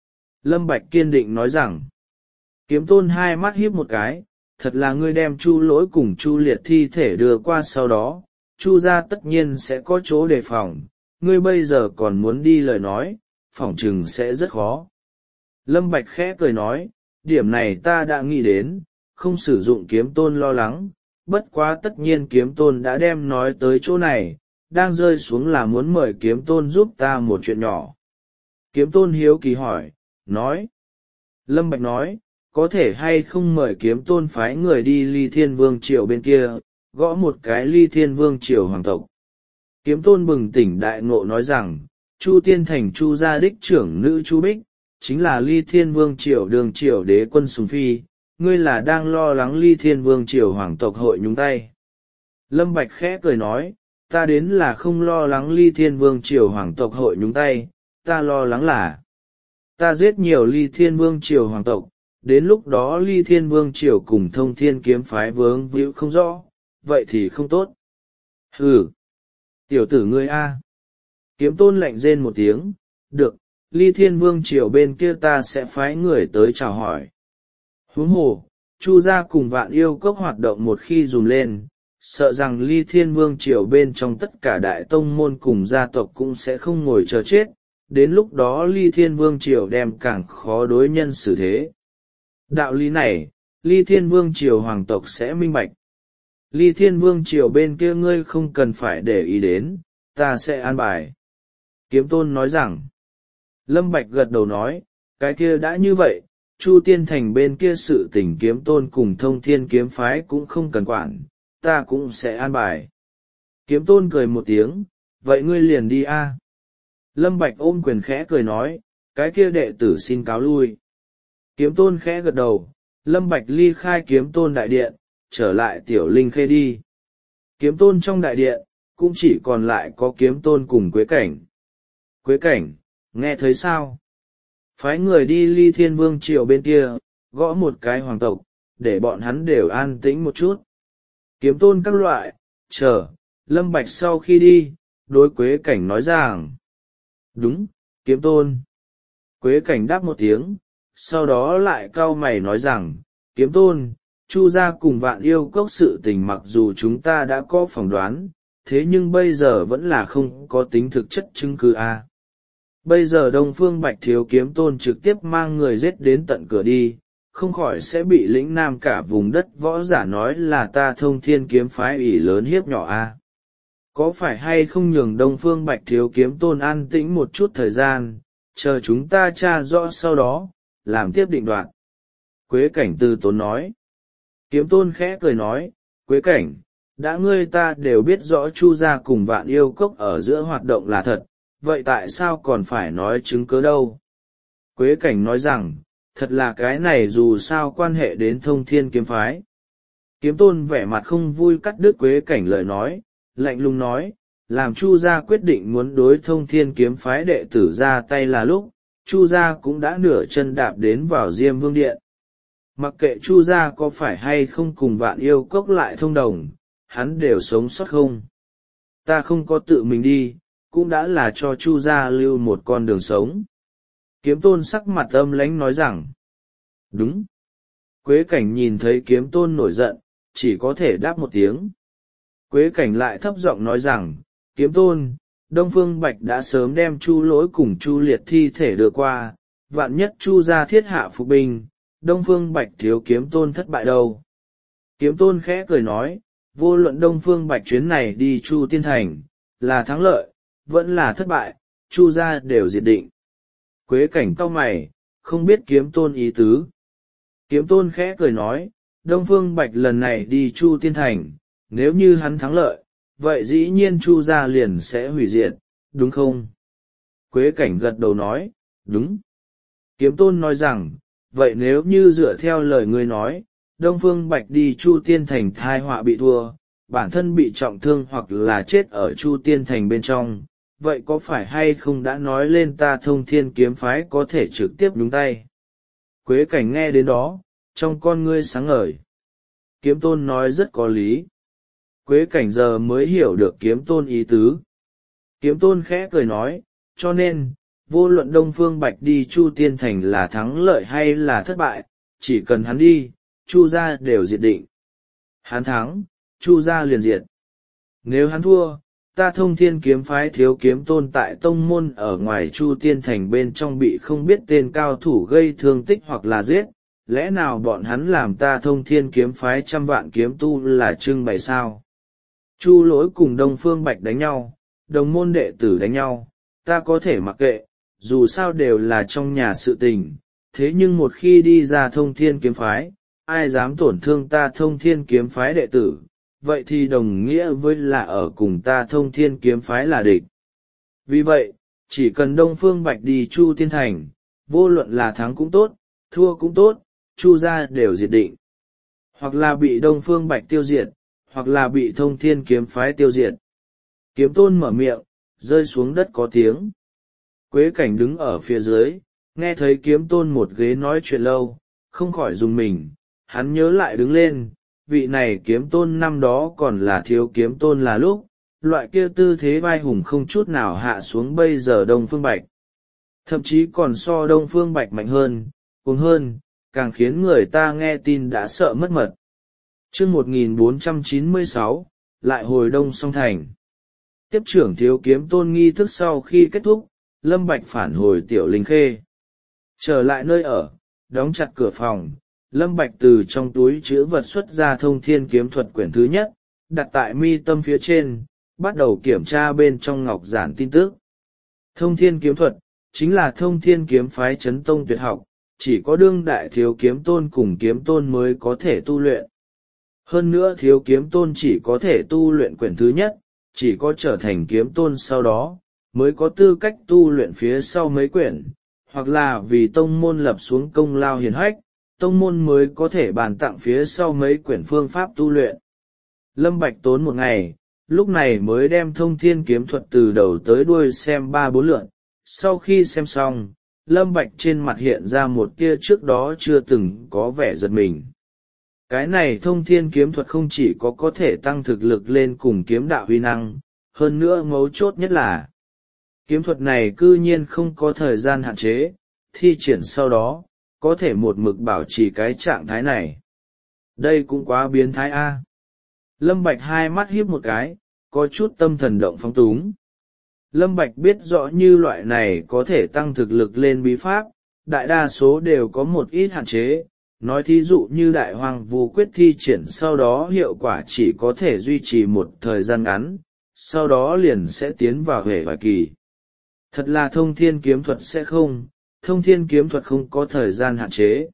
Lâm Bạch kiên định nói rằng, Kiếm Tôn hai mắt híp một cái, thật là ngươi đem Chu Lỗi cùng Chu Liệt thi thể đưa qua sau đó, Chu gia tất nhiên sẽ có chỗ đề phòng, ngươi bây giờ còn muốn đi lời nói, phỏng chừng sẽ rất khó. Lâm Bạch khẽ cười nói, điểm này ta đã nghĩ đến, không sử dụng Kiếm Tôn lo lắng, bất quá tất nhiên Kiếm Tôn đã đem nói tới chỗ này, đang rơi xuống là muốn mời Kiếm Tôn giúp ta một chuyện nhỏ. Kiếm Tôn hiếu kỳ hỏi, nói. Lâm Bạch nói, có thể hay không mời Kiếm Tôn phái người đi Ly Thiên Vương Triều bên kia, gõ một cái Ly Thiên Vương Triều hoàng tộc. Kiếm Tôn bừng tỉnh đại ngộ nói rằng, Chu Tiên Thành Chu gia đích trưởng nữ Chu Bích, chính là Ly Thiên Vương Triều đường triều đế quân Sùng Phi, ngươi là đang lo lắng Ly Thiên Vương Triều hoàng tộc hội nhúng tay. Lâm Bạch khẽ cười nói, ta đến là không lo lắng Ly Thiên Vương Triều hoàng tộc hội nhúng tay, ta lo lắng là ta giết nhiều Ly Thiên Vương Triều hoàng tộc, đến lúc đó Ly Thiên Vương Triều cùng Thông Thiên kiếm phái vướng víu không rõ, vậy thì không tốt. Hừ, tiểu tử ngươi a. Kiếm Tôn lạnh rên một tiếng, được, Ly Thiên Vương Triều bên kia ta sẽ phái người tới chào hỏi. Huống hồ, Chu gia cùng Vạn Yêu Cốc hoạt động một khi dùm lên, sợ rằng Ly Thiên Vương Triều bên trong tất cả đại tông môn cùng gia tộc cũng sẽ không ngồi chờ chết, đến lúc đó Ly Thiên Vương Triều đem càng khó đối nhân xử thế. Đạo lý này, Ly Thiên Vương Triều hoàng tộc sẽ minh bạch. Ly Thiên Vương Triều bên kia ngươi không cần phải để ý đến, ta sẽ an bài. Kiếm Tôn nói rằng, Lâm Bạch gật đầu nói, cái kia đã như vậy, Chu Tiên Thành bên kia sự tình Kiếm Tôn cùng Thông Thiên kiếm phái cũng không cần quản, ta cũng sẽ an bài. Kiếm Tôn cười một tiếng, vậy ngươi liền đi a. Lâm Bạch ôm quyền khẽ cười nói, cái kia đệ tử xin cáo lui. Kiếm Tôn khẽ gật đầu, Lâm Bạch ly khai Kiếm Tôn đại điện, trở lại tiểu linh khê đi. Kiếm tôn trong đại điện, cũng chỉ còn lại có kiếm tôn cùng Quế Cảnh. Quế Cảnh, nghe thấy sao? Phái người đi Ly Thiên Vương triều bên kia, gõ một cái hoàng tộc, để bọn hắn đều an tĩnh một chút. Kiếm tôn các loại, chờ, Lâm Bạch sau khi đi, đối Quế Cảnh nói rằng. Đúng, kiếm tôn. Quế Cảnh đáp một tiếng, sau đó lại cau mày nói rằng, kiếm tôn, Chu gia cùng Vạn Yêu Cốc sự tình mặc dù chúng ta đã có phỏng đoán, thế nhưng bây giờ vẫn là không có tính thực chất chứng cứ a. Bây giờ Đông Phương Bạch thiếu kiếm tôn trực tiếp mang người giết đến tận cửa đi, không khỏi sẽ bị lĩnh nam cả vùng đất võ giả nói là ta Thông Thiên kiếm phái ủy lớn hiếp nhỏ a. Có phải hay không nhường Đông Phương Bạch thiếu kiếm tôn an tĩnh một chút thời gian, chờ chúng ta tra rõ sau đó, làm tiếp định đoạt. Quế Cảnh từ tốn nói. Kiếm tôn khẽ cười nói, Quế Cảnh, đã ngươi ta đều biết rõ Chu gia cùng Vạn Yêu Cốc ở giữa hoạt động là thật, vậy tại sao còn phải nói chứng cớ đâu? Quế Cảnh nói rằng, thật là cái này dù sao quan hệ đến Thông Thiên kiếm phái. Kiếm tôn vẻ mặt không vui cắt đứt Quế Cảnh lời nói, lạnh lùng nói, làm Chu gia quyết định muốn đối Thông Thiên kiếm phái đệ tử ra tay là lúc, Chu gia cũng đã nửa chân đạp đến vào Diêm Vương Điện. Mặc kệ Chu gia có phải hay không cùng Vạn Yêu Cốc lại thông đồng, hắn đều sống sót không. Ta không có tự mình đi, cũng đã là cho Chu gia lưu một con đường sống. Kiếm tôn sắc mặt âm lãnh nói rằng, đúng. Quế Cảnh nhìn thấy kiếm tôn nổi giận, chỉ có thể đáp một tiếng. Quế Cảnh lại thấp giọng nói rằng, kiếm tôn, Đông Phương Bạch đã sớm đem Chu Lỗi cùng Chu Liệt thi thể đưa qua, vạn nhất Chu gia thiết hạ phục binh, Đông Phương Bạch thiếu kiếm tôn thất bại đâu. Kiếm tôn khẽ cười nói, vô luận Đông Phương Bạch chuyến này đi Chu Tiên Thành, là thắng lợi, vẫn là thất bại, Chu gia đều diệt định. Quế Cảnh cau mày, không biết kiếm tôn ý tứ. Kiếm tôn khẽ cười nói, Đông Phương Bạch lần này đi Chu Tiên Thành, nếu như hắn thắng lợi, vậy dĩ nhiên Chu gia liền sẽ hủy diệt, đúng không? Quế Cảnh gật đầu nói, đúng. Kiếm tôn nói rằng, vậy nếu như dựa theo lời ngươi nói, Đông Phương Bạch đi Chu Tiên Thành thai họa bị thua, bản thân bị trọng thương hoặc là chết ở Chu Tiên Thành bên trong, vậy có phải hay không đã nói lên ta Thông Thiên kiếm phái có thể trực tiếp đúng tay? Quế Cảnh nghe đến đó, trong con ngươi sáng ngời. Kiếm tôn nói rất có lý. Quế Cảnh giờ mới hiểu được kiếm tôn ý tứ. Kiếm tôn khẽ cười nói, cho nên, vô luận Đông Phương Bạch đi Chu Tiên Thành là thắng lợi hay là thất bại, chỉ cần hắn đi, Chu gia đều diệt định. Hắn thắng, Chu gia liền diệt. Nếu hắn thua, ta Thông Thiên kiếm phái thiếu kiếm tôn tại tông môn ở ngoài Chu Tiên Thành bên trong bị không biết tên cao thủ gây thương tích hoặc là giết, lẽ nào bọn hắn làm ta Thông Thiên kiếm phái trăm vạn kiếm tu là trưng bày sao? Chu Lỗi cùng Đông Phương Bạch đánh nhau, đồng môn đệ tử đánh nhau, ta có thể mặc kệ, dù sao đều là trong nhà sự tình, thế nhưng một khi đi ra Thông Thiên kiếm phái, ai dám tổn thương ta Thông Thiên kiếm phái đệ tử, vậy thì đồng nghĩa với là ở cùng ta Thông Thiên kiếm phái là địch. Vì vậy, chỉ cần Đông Phương Bạch đi Chu Tiên Thành, vô luận là thắng cũng tốt, thua cũng tốt, Chu gia đều diệt định. Hoặc là bị Đông Phương Bạch tiêu diệt, hoặc là bị Thông Thiên kiếm phái tiêu diệt. Kiếm tôn mở miệng, rơi xuống đất có tiếng. Quế Cảnh đứng ở phía dưới, nghe thấy kiếm tôn một ghế nói chuyện lâu, không khỏi dùng mình, hắn nhớ lại đứng lên, vị này kiếm tôn năm đó còn là thiếu kiếm tôn là lúc, loại kia tư thế vai hùng không chút nào hạ xuống bây giờ Đông Phương Bạch. Thậm chí còn so Đông Phương Bạch mạnh hơn, cuồng hơn, càng khiến người ta nghe tin đã sợ mất mật. Chương một nghìn bốn trăm chín mươi sáu, lại hồi Đông Song Thành. Tiếp trưởng thiếu kiếm tôn nghi thức sau khi kết thúc, Lâm Bạch phản hồi Tiểu Linh Khê. Trở lại nơi ở, đóng chặt cửa phòng, Lâm Bạch từ trong túi chữ vật xuất ra Thông Thiên kiếm thuật quyển thứ nhất, đặt tại mi tâm phía trên, bắt đầu kiểm tra bên trong ngọc giản tin tức. Thông Thiên kiếm thuật, chính là Thông Thiên kiếm phái chấn tông tuyệt học, chỉ có đương đại thiếu kiếm tôn cùng kiếm tôn mới có thể tu luyện. Hơn nữa thiếu kiếm tôn chỉ có thể tu luyện quyển thứ nhất, chỉ có trở thành kiếm tôn sau đó, mới có tư cách tu luyện phía sau mấy quyển, hoặc là vì tông môn lập xuống công lao hiển hách, tông môn mới có thể bàn tặng phía sau mấy quyển phương pháp tu luyện. Lâm Bạch tốn một ngày, lúc này mới đem thông thiên kiếm thuật từ đầu tới đuôi xem ba bốn lượt. Sau khi xem xong, Lâm Bạch trên mặt hiện ra một tia trước đó chưa từng có vẻ giật mình. Cái này thông thiên kiếm thuật không chỉ có có thể tăng thực lực lên cùng kiếm đạo huy năng, hơn nữa mấu chốt nhất là kiếm thuật này cư nhiên không có thời gian hạn chế, thi triển sau đó, có thể một mực bảo trì cái trạng thái này. Đây cũng quá biến thái a. Lâm Bạch hai mắt híp một cái, có chút tâm thần động phóng túng. Lâm Bạch biết rõ như loại này có thể tăng thực lực lên bí pháp, đại đa số đều có một ít hạn chế. Nói thí dụ như đại hoàng vu quyết thi triển sau đó hiệu quả chỉ có thể duy trì một thời gian ngắn, sau đó liền sẽ tiến vào hệ vài kỳ. Thật là thông thiên kiếm thuật sẽ không, thông thiên kiếm thuật không có thời gian hạn chế.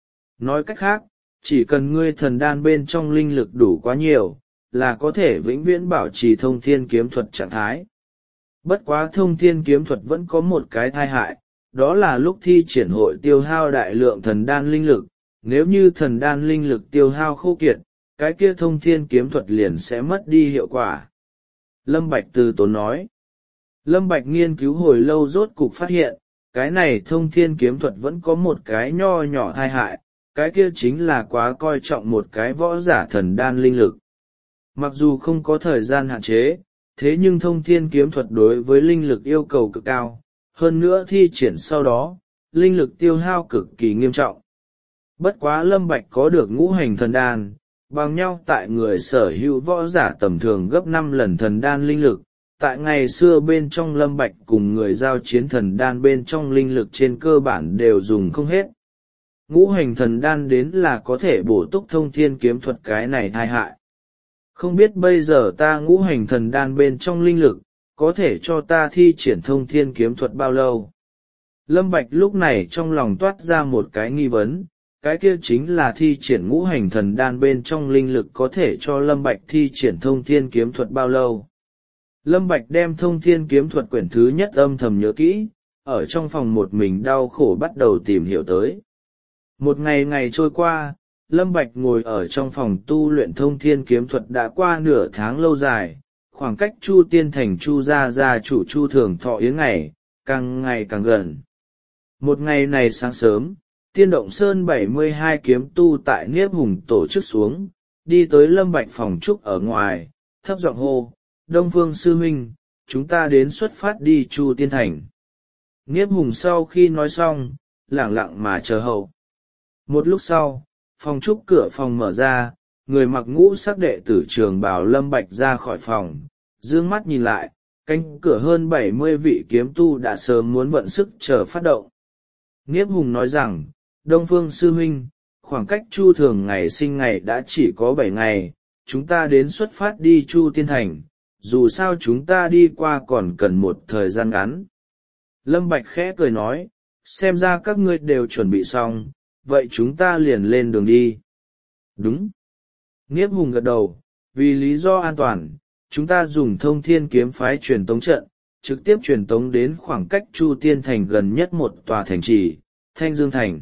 Nói cách khác, chỉ cần ngươi thần đan bên trong linh lực đủ quá nhiều, là có thể vĩnh viễn bảo trì thông thiên kiếm thuật trạng thái. Bất quá thông thiên kiếm thuật vẫn có một cái tai hại, đó là lúc thi triển hội tiêu hao đại lượng thần đan linh lực. Nếu như thần đan linh lực tiêu hao khô kiệt, cái kia thông thiên kiếm thuật liền sẽ mất đi hiệu quả. Lâm Bạch từ tốn nói. Lâm Bạch nghiên cứu hồi lâu rốt cục phát hiện, cái này thông thiên kiếm thuật vẫn có một cái nho nhỏ tai hại, cái kia chính là quá coi trọng một cái võ giả thần đan linh lực. Mặc dù không có thời gian hạn chế, thế nhưng thông thiên kiếm thuật đối với linh lực yêu cầu cực cao, hơn nữa thi triển sau đó, linh lực tiêu hao cực kỳ nghiêm trọng. Bất quá Lâm Bạch có được ngũ hành thần đan, bằng nhau tại người sở hữu võ giả tầm thường gấp năm lần thần đan linh lực. Tại ngày xưa bên trong Lâm Bạch cùng người giao chiến thần đan bên trong linh lực trên cơ bản đều dùng không hết. Ngũ hành thần đan đến là có thể bổ túc thông thiên kiếm thuật cái này tai hại. Không biết bây giờ ta ngũ hành thần đan bên trong linh lực, có thể cho ta thi triển thông thiên kiếm thuật bao lâu? Lâm Bạch lúc này trong lòng toát ra một cái nghi vấn. Cái kia chính là thi triển ngũ hành thần đan bên trong linh lực có thể cho Lâm Bạch thi triển thông thiên kiếm thuật bao lâu. Lâm Bạch đem thông thiên kiếm thuật quyển thứ nhất âm thầm nhớ kỹ, ở trong phòng một mình đau khổ bắt đầu tìm hiểu tới. Một ngày ngày trôi qua, Lâm Bạch ngồi ở trong phòng tu luyện thông thiên kiếm thuật đã qua nửa tháng lâu dài, khoảng cách Chu Tiên Thành Chu gia gia chủ Chu Thường Thọ yến ngày, càng ngày càng gần. Một ngày này sáng sớm, Tiên Động Sơn bảy mươi hai kiếm tu tại Niếp Hùng tổ chức xuống, đi tới Lâm Bạch phòng trúc ở ngoài, thấp giọng hô, Đông Phương Sư Huynh, chúng ta đến xuất phát đi Chu Tiên Thành. Niếp Hùng sau khi nói xong, lẳng lặng mà chờ hậu. Một lúc sau, phòng trúc cửa phòng mở ra, người mặc ngũ sắc đệ tử trường bào Lâm Bạch ra khỏi phòng, dương mắt nhìn lại, cánh cửa hơn bảy mươi vị kiếm tu đã sớm muốn vận sức chờ phát động. Niếp Hùng nói rằng, Đông Phương Sư Huynh, khoảng cách Chu Thường ngày sinh ngày đã chỉ có bảy ngày, chúng ta đến xuất phát đi Chu Tiên Thành, dù sao chúng ta đi qua còn cần một thời gian ngắn. Lâm Bạch khẽ cười nói, xem ra các ngươi đều chuẩn bị xong, vậy chúng ta liền lên đường đi. Đúng. Niếp Hùng gật đầu, vì lý do an toàn, chúng ta dùng thông thiên kiếm phái truyền tống trận, trực tiếp truyền tống đến khoảng cách Chu Tiên Thành gần nhất một tòa thành trì, Thanh Dương Thành.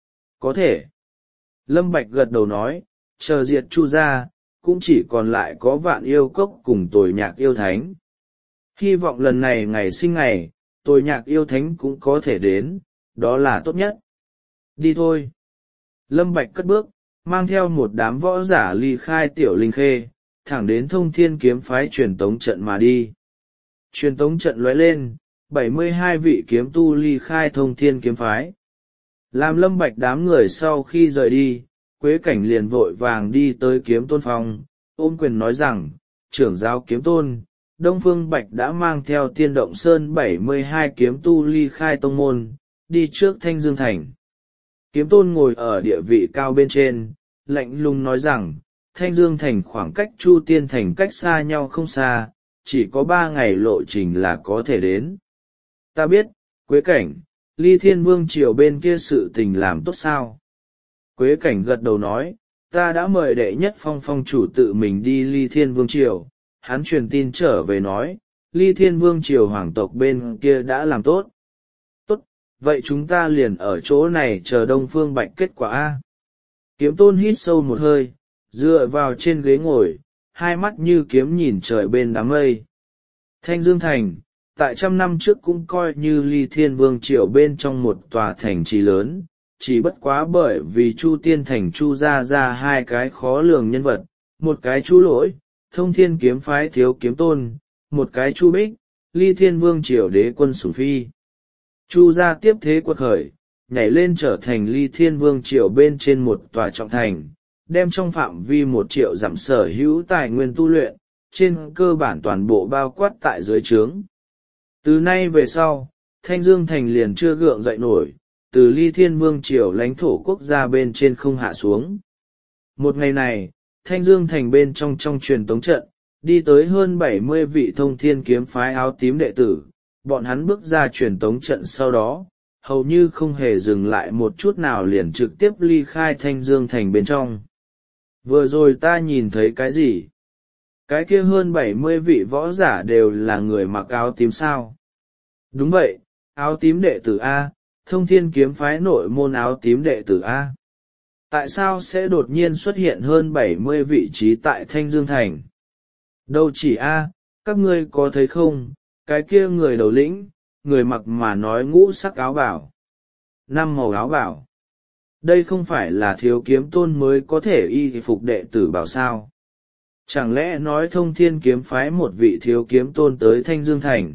Có thể. Lâm Bạch gật đầu nói, chờ diệt Chu gia, cũng chỉ còn lại có Vạn Yêu Cốc cùng Tồi Nhạc Yêu Thánh. Hy vọng lần này ngày sinh ngày, Tồi Nhạc Yêu Thánh cũng có thể đến, đó là tốt nhất. Đi thôi. Lâm Bạch cất bước, mang theo một đám võ giả ly khai Tiểu Linh Khê, thẳng đến thông thiên kiếm phái truyền tống trận mà đi. Truyền tống trận lóe lên, bảy mươi hai vị kiếm tu ly khai thông thiên kiếm phái. Làm Lâm Bạch đám người sau khi rời đi, Quế Cảnh liền vội vàng đi tới Kiếm Tôn phòng, ôm quyền nói rằng, trưởng giáo Kiếm Tôn, Đông Phương Bạch đã mang theo Tiên Động Sơn bảy mươi hai kiếm tu ly khai tông môn, đi trước Thanh Dương Thành. Kiếm Tôn ngồi ở địa vị cao bên trên, lạnh lùng nói rằng, Thanh Dương Thành khoảng cách Chu Tiên Thành cách xa nhau không xa, chỉ có ba ngày lộ trình là có thể đến. Ta biết, Quế Cảnh, Ly Thiên Vương triều bên kia sự tình làm tốt sao? Quế Cảnh gật đầu nói, ta đã mời đệ nhất phong phong chủ tự mình đi Ly Thiên Vương triều, hắn truyền tin trở về nói, Ly Thiên Vương triều hoàng tộc bên kia đã làm tốt. Tốt, vậy chúng ta liền ở chỗ này chờ Đông Phương Bạch kết quả A. Kiếm tôn hít sâu một hơi, dựa vào trên ghế ngồi, hai mắt như kiếm nhìn trời bên đám mây. Thanh Dương Thành, tại trăm năm trước cũng coi như Ly Thiên Vương triều bên trong một tòa thành trì lớn, chỉ bất quá bởi vì Chu Tiên Thành Chu ra ra hai cái khó lường nhân vật, một cái Chu Lỗi, Thông Thiên kiếm phái thiếu kiếm tôn, một cái Chu Bích, Ly Thiên Vương triều đế quân sủng phi. Chu gia tiếp thế quật khởi, nhảy lên trở thành Ly Thiên Vương triều bên trên một tòa trọng thành, đem trong phạm vi một triệu dặm sở hữu tài nguyên tu luyện, trên cơ bản toàn bộ bao quát tại dưới trướng. Từ nay về sau, Thanh Dương Thành liền chưa gượng dậy nổi, từ Ly Thiên Vương triều lãnh thổ quốc gia bên trên không hạ xuống. Một ngày này, Thanh Dương Thành bên trong trong truyền tống trận, đi tới hơn bảy mươi vị Thông Thiên kiếm phái áo tím đệ tử, bọn hắn bước ra truyền tống trận sau đó, hầu như không hề dừng lại một chút nào liền trực tiếp ly khai Thanh Dương Thành bên trong. Vừa rồi ta nhìn thấy cái gì? Cái kia hơn bảy mươi vị võ giả đều là người mặc áo tím sao? Đúng vậy, áo tím đệ tử A, Thông Thiên kiếm phái nội môn áo tím đệ tử A. Tại sao sẽ đột nhiên xuất hiện hơn bảy mươi vị trí tại Thanh Dương Thành? Đâu chỉ A, các ngươi có thấy không, cái kia người đầu lĩnh, người mặc mà nói ngũ sắc áo bảo. Năm màu áo bảo. Đây không phải là thiếu kiếm tôn mới có thể y phục đệ tử bảo sao? Chẳng lẽ nói Thông Thiên kiếm phái một vị thiếu kiếm tôn tới Thanh Dương Thành?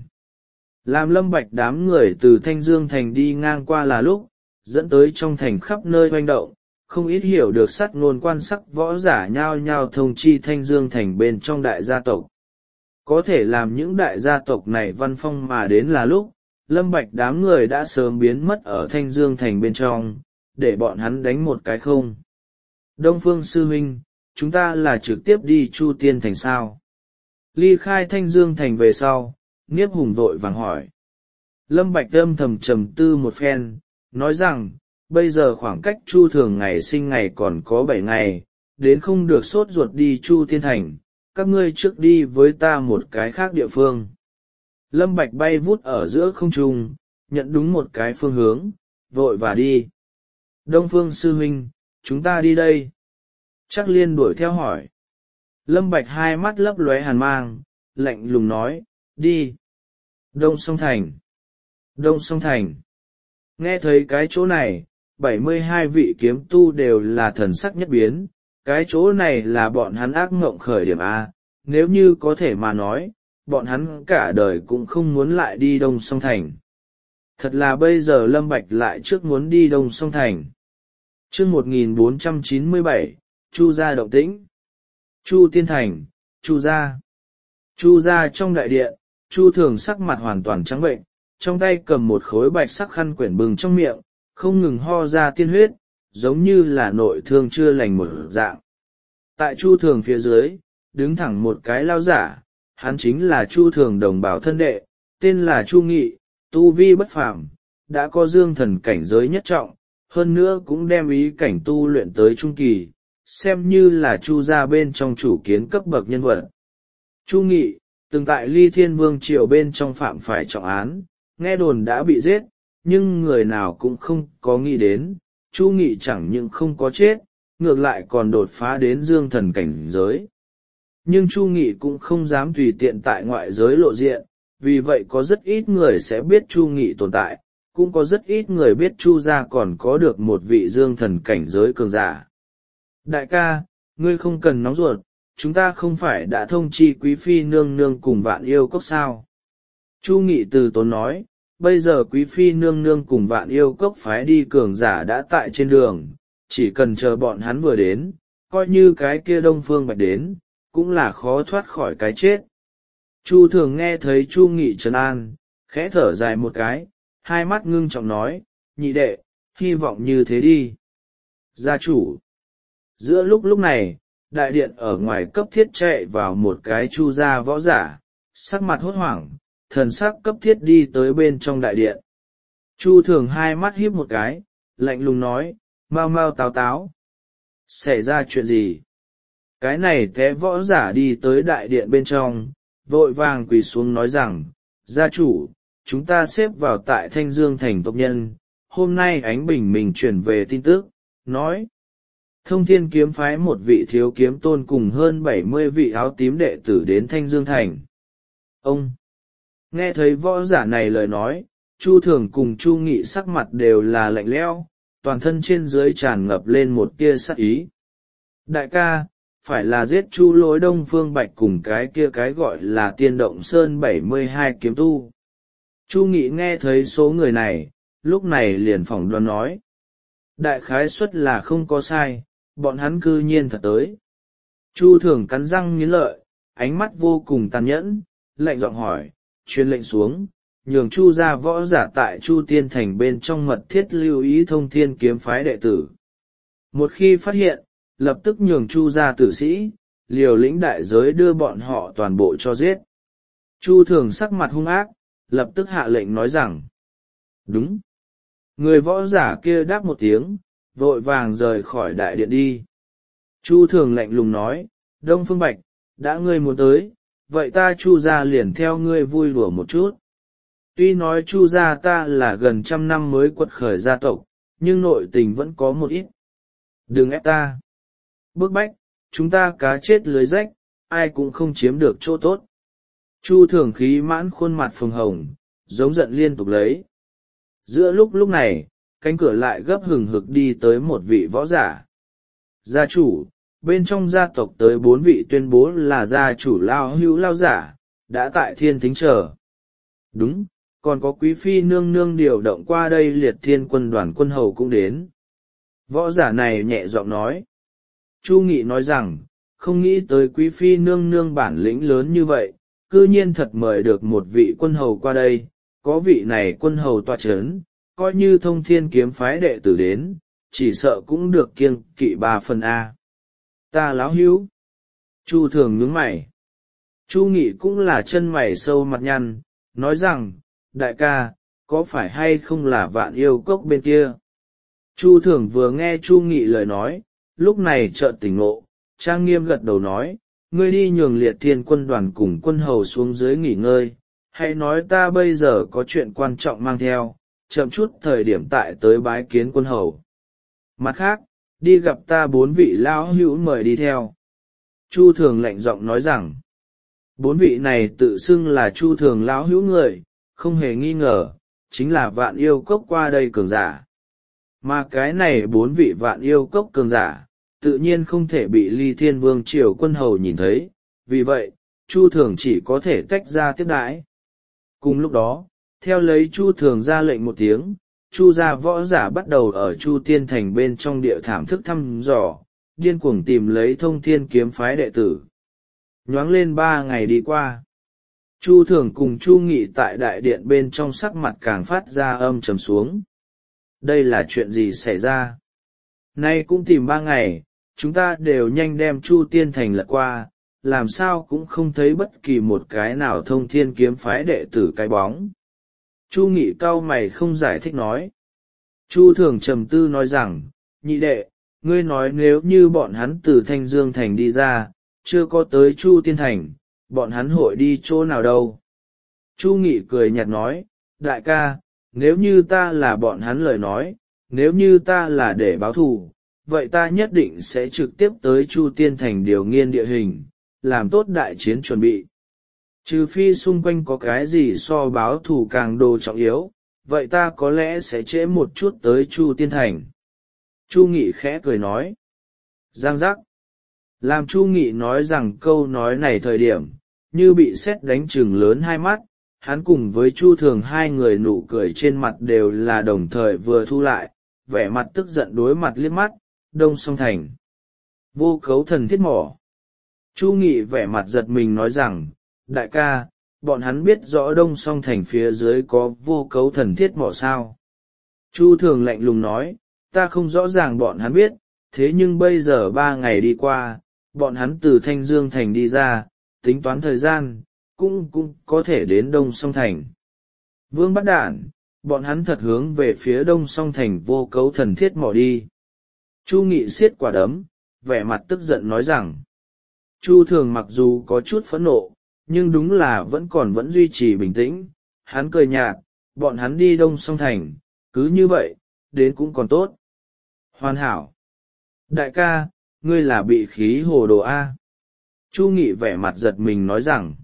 Làm Lâm Bạch đám người từ Thanh Dương Thành đi ngang qua là lúc, dẫn tới trong thành khắp nơi hoành động, không ít hiểu được sắt ngôn quan sắc võ giả nhao nhao thông chi Thanh Dương Thành bên trong đại gia tộc. Có thể làm những đại gia tộc này văn phong mà đến là lúc, Lâm Bạch đám người đã sớm biến mất ở Thanh Dương Thành bên trong, để bọn hắn đánh một cái không. Đông Phương sư huynh, chúng ta là trực tiếp đi Chu Tiên Thành sao? Ly khai Thanh Dương Thành về sau, Niếp Hùng vội vàng hỏi. Lâm Bạch âm thầm trầm tư một phen, nói rằng, bây giờ khoảng cách Chu Thường ngày sinh ngày còn có bảy ngày, đến không được sốt ruột đi Chu Tiên Thành, các ngươi trước đi với ta một cái khác địa phương. Lâm Bạch bay vút ở giữa không trung, nhận đúng một cái phương hướng, vội và đi. Đông Phương sư huynh, chúng ta đi đây. Trác Liên đuổi theo hỏi. Lâm Bạch hai mắt lấp lóe hàn mang, lạnh lùng nói, đi. Đông Song Thành. Đông Song Thành. Nghe thấy cái chỗ này, bảy mươi hai vị kiếm tu đều là thần sắc nhất biến, cái chỗ này là bọn hắn ác ngộng khởi điểm A, nếu như có thể mà nói, bọn hắn cả đời cũng không muốn lại đi Đông Song Thành. Thật là bây giờ Lâm Bạch lại trước muốn đi Đông Song Thành. Chương một nghìn bốn trăm chín mươi bảy, Chu gia động tĩnh. Chu Tiên Thành, Chu gia. Chu gia trong đại điện, Chu Thường sắc mặt hoàn toàn trắng bệnh, trong tay cầm một khối bạch sắc khăn quyển bừng trong miệng, không ngừng ho ra tiên huyết, giống như là nội thương chưa lành một dạng. Tại Chu Thường phía dưới, đứng thẳng một cái lao giả, hắn chính là Chu Thường đồng bào thân đệ, tên là Chu Nghị, tu vi bất phàm, đã có dương thần cảnh giới nhất trọng, hơn nữa cũng đem ý cảnh tu luyện tới trung kỳ, xem như là Chu gia bên trong chủ kiến cấp bậc nhân vật. Chu Nghị, từng tại Ly Thiên Vương triều bên trong phạm phải trọng án, nghe đồn đã bị giết, nhưng người nào cũng không có nghĩ đến, Chu Nghị chẳng những không có chết, ngược lại còn đột phá đến dương thần cảnh giới. Nhưng Chu Nghị cũng không dám tùy tiện tại ngoại giới lộ diện, vì vậy có rất ít người sẽ biết Chu Nghị tồn tại, cũng có rất ít người biết Chu gia còn có được một vị dương thần cảnh giới cường giả. Đại ca, ngươi không cần nóng ruột, chúng ta không phải đã thông chi quý phi nương nương cùng Vạn Yêu Cốc sao? Chu Nghị từ tốn nói, bây giờ quý phi nương nương cùng Vạn Yêu Cốc phái đi cường giả đã tại trên đường, chỉ cần chờ bọn hắn vừa đến, coi như cái kia Đông Phương Bạch đến, cũng là khó thoát khỏi cái chết. Chu Thường nghe thấy Chu Nghị trấn an, khẽ thở dài một cái, hai mắt ngưng trọng nói, nhị đệ, hy vọng như thế đi. Gia chủ. Giữa lúc lúc này, đại điện ở ngoài cấp thiết chạy vào một cái Chu gia võ giả, sắc mặt hốt hoảng, thần sắc cấp thiết đi tới bên trong đại điện. Chu Thường hai mắt híp một cái, lạnh lùng nói, mau mau táo táo. Xảy ra chuyện gì? Cái này té võ giả đi tới đại điện bên trong, vội vàng quỳ xuống nói rằng, gia chủ, chúng ta xếp vào tại Thanh Dương Thành tộc nhân, hôm nay Ánh Bình mình truyền về tin tức, nói. Thông Thiên kiếm phái một vị thiếu kiếm tôn cùng hơn bảy mươi vị áo tím đệ tử đến Thanh Dương Thành. Ông nghe thấy võ giả này lời nói, Chu Thường cùng Chu Nghị sắc mặt đều là lạnh lẽo, toàn thân trên dưới tràn ngập lên một tia sát ý. Đại ca, phải là giết Chu Lỗi Đông Phương Bạch cùng cái kia cái gọi là Tiên Động Sơn bảy mươi hai kiếm tu. Chu Nghị nghe thấy số người này, lúc này liền phỏng đoán nói. Đại khái suất là không có sai, bọn hắn cư nhiên thật tới. Chu Thường cắn răng nghiến lợi, ánh mắt vô cùng tàn nhẫn, lạnh giọng hỏi, truyền lệnh xuống, nhường Chu gia võ giả tại Chu Tiên Thành bên trong mật thiết lưu ý Thông Thiên kiếm phái đệ tử. Một khi phát hiện, lập tức nhường Chu gia tử sĩ, liều lĩnh đại giới đưa bọn họ toàn bộ cho giết. Chu Thường sắc mặt hung ác, lập tức hạ lệnh nói rằng, đúng. Người võ giả kia đáp một tiếng, vội vàng rời khỏi đại điện đi. Chu Thường lạnh lùng nói, Đông Phương Bạch, đã ngươi muốn tới, vậy ta Chu gia liền theo ngươi vui đùa một chút. Tuy nói Chu gia ta là gần trăm năm mới quật khởi gia tộc, nhưng nội tình vẫn có một ít. Đừng ép ta. Bức bách, chúng ta cá chết lưới rách, ai cũng không chiếm được chỗ tốt. Chu Thường khí mãn khuôn mặt phồng hồng, giống giận liên tục lấy. Giữa lúc lúc này, cánh cửa lại gấp hừng hực đi tới một vị võ giả. Gia chủ, bên trong gia tộc tới bốn vị tuyên bố là gia chủ lao hữu lao giả, đã tại thiên thính chờ. Đúng, còn có quý phi nương nương điều động qua đây liệt thiên quân đoàn quân hầu cũng đến. Võ giả này nhẹ giọng nói. Chu Nghị nói rằng, không nghĩ tới quý phi nương nương bản lĩnh lớn như vậy, cư nhiên thật mời được một vị quân hầu qua đây, có vị này quân hầu tọa chấn, coi như Thông Thiên kiếm phái đệ tử đến, chỉ sợ cũng được kiêng kỵ ba phần A. Ta láo hữu. Chu Thường nhướng mày. Chu Nghị cũng là chân mày sâu mặt nhăn, nói rằng, đại ca, có phải hay không là Vạn Yêu Cốc bên kia? Chu Thường vừa nghe Chu Nghị lời nói, lúc này chợt tỉnh ngộ, trang nghiêm gật đầu nói, ngươi đi nhường liệt thiên quân đoàn cùng quân hầu xuống dưới nghỉ ngơi, hãy nói ta bây giờ có chuyện quan trọng mang theo, chậm chút thời điểm tại tới bái kiến quân hầu. Mặt khác, đi gặp ta bốn vị lão hữu mời đi theo. Chu Thường lạnh giọng nói rằng, bốn vị này tự xưng là Chu Thường lão hữu người, không hề nghi ngờ, chính là Vạn Yêu Cốc qua đây cường giả. Mà cái này bốn vị Vạn Yêu Cốc cường giả, tự nhiên không thể bị Ly Thiên Vương triều quân hầu nhìn thấy, vì vậy, Chu Thường chỉ có thể tách ra tiếp đãi. Cùng lúc đó, theo lấy Chu Thường ra lệnh một tiếng, Chu gia võ giả bắt đầu ở Chu Tiên Thành bên trong địa thảm thức thăm dò, điên cuồng tìm lấy Thông Thiên kiếm phái đệ tử. Nhoáng lên ba ngày đi qua. Chu Thường cùng Chu Nghị tại đại điện bên trong sắc mặt càng phát ra âm trầm xuống. Đây là chuyện gì xảy ra? Nay cũng tìm ba ngày, chúng ta đều nhanh đem Chu Tiên Thành lật qua, làm sao cũng không thấy bất kỳ một cái nào Thông Thiên kiếm phái đệ tử cái bóng. Chu Nghị cau mày không giải thích nói. Chu Thường trầm tư nói rằng, nhị đệ, ngươi nói nếu như bọn hắn từ Thanh Dương Thành đi ra, chưa có tới Chu Tiên Thành, bọn hắn hội đi chỗ nào đâu? Chu Nghị cười nhạt nói, đại ca, nếu như ta là bọn hắn lời nói, nếu như ta là để báo thù, vậy ta nhất định sẽ trực tiếp tới Chu Tiên Thành điều nghiên địa hình, làm tốt đại chiến chuẩn bị. Trừ phi xung quanh có cái gì so báo thù càng đồ trọng yếu, vậy ta có lẽ sẽ trễ một chút tới Chu Tiên Thành. Chu Nghị khẽ cười nói. Giang giác. Làm Chu Nghị nói rằng câu nói này thời điểm, như bị sét đánh chừng lớn hai mắt, hắn cùng với Chu Thường hai người nụ cười trên mặt đều là đồng thời vừa thu lại, vẻ mặt tức giận đối mặt liếc mắt, Đông Song Thành. Vô cấu thần thiết mỏ. Chu Nghị vẻ mặt giật mình nói rằng, đại ca, bọn hắn biết rõ Đông Song Thành phía dưới có vô cấu thần thiết mỏ sao? Chu Thường lạnh lùng nói, ta không rõ ràng bọn hắn biết, thế nhưng bây giờ ba ngày đi qua, bọn hắn từ Thanh Dương Thành đi ra, tính toán thời gian, cũng cũng có thể đến Đông Song Thành. Vương Bắt Đản, bọn hắn thật hướng về phía Đông Song Thành vô cấu thần thiết mỏ đi. Chu Nghị siết quả đấm, vẻ mặt tức giận nói rằng, Chu Thường mặc dù có chút phẫn nộ, nhưng đúng là vẫn còn vẫn duy trì bình tĩnh, hắn cười nhạt, bọn hắn đi Đông Song Thành, cứ như vậy, đến cũng còn tốt. Hoàn hảo. Đại ca, ngươi là bị khí hồ đồ a? Chu Nghị vẻ mặt giật mình nói rằng.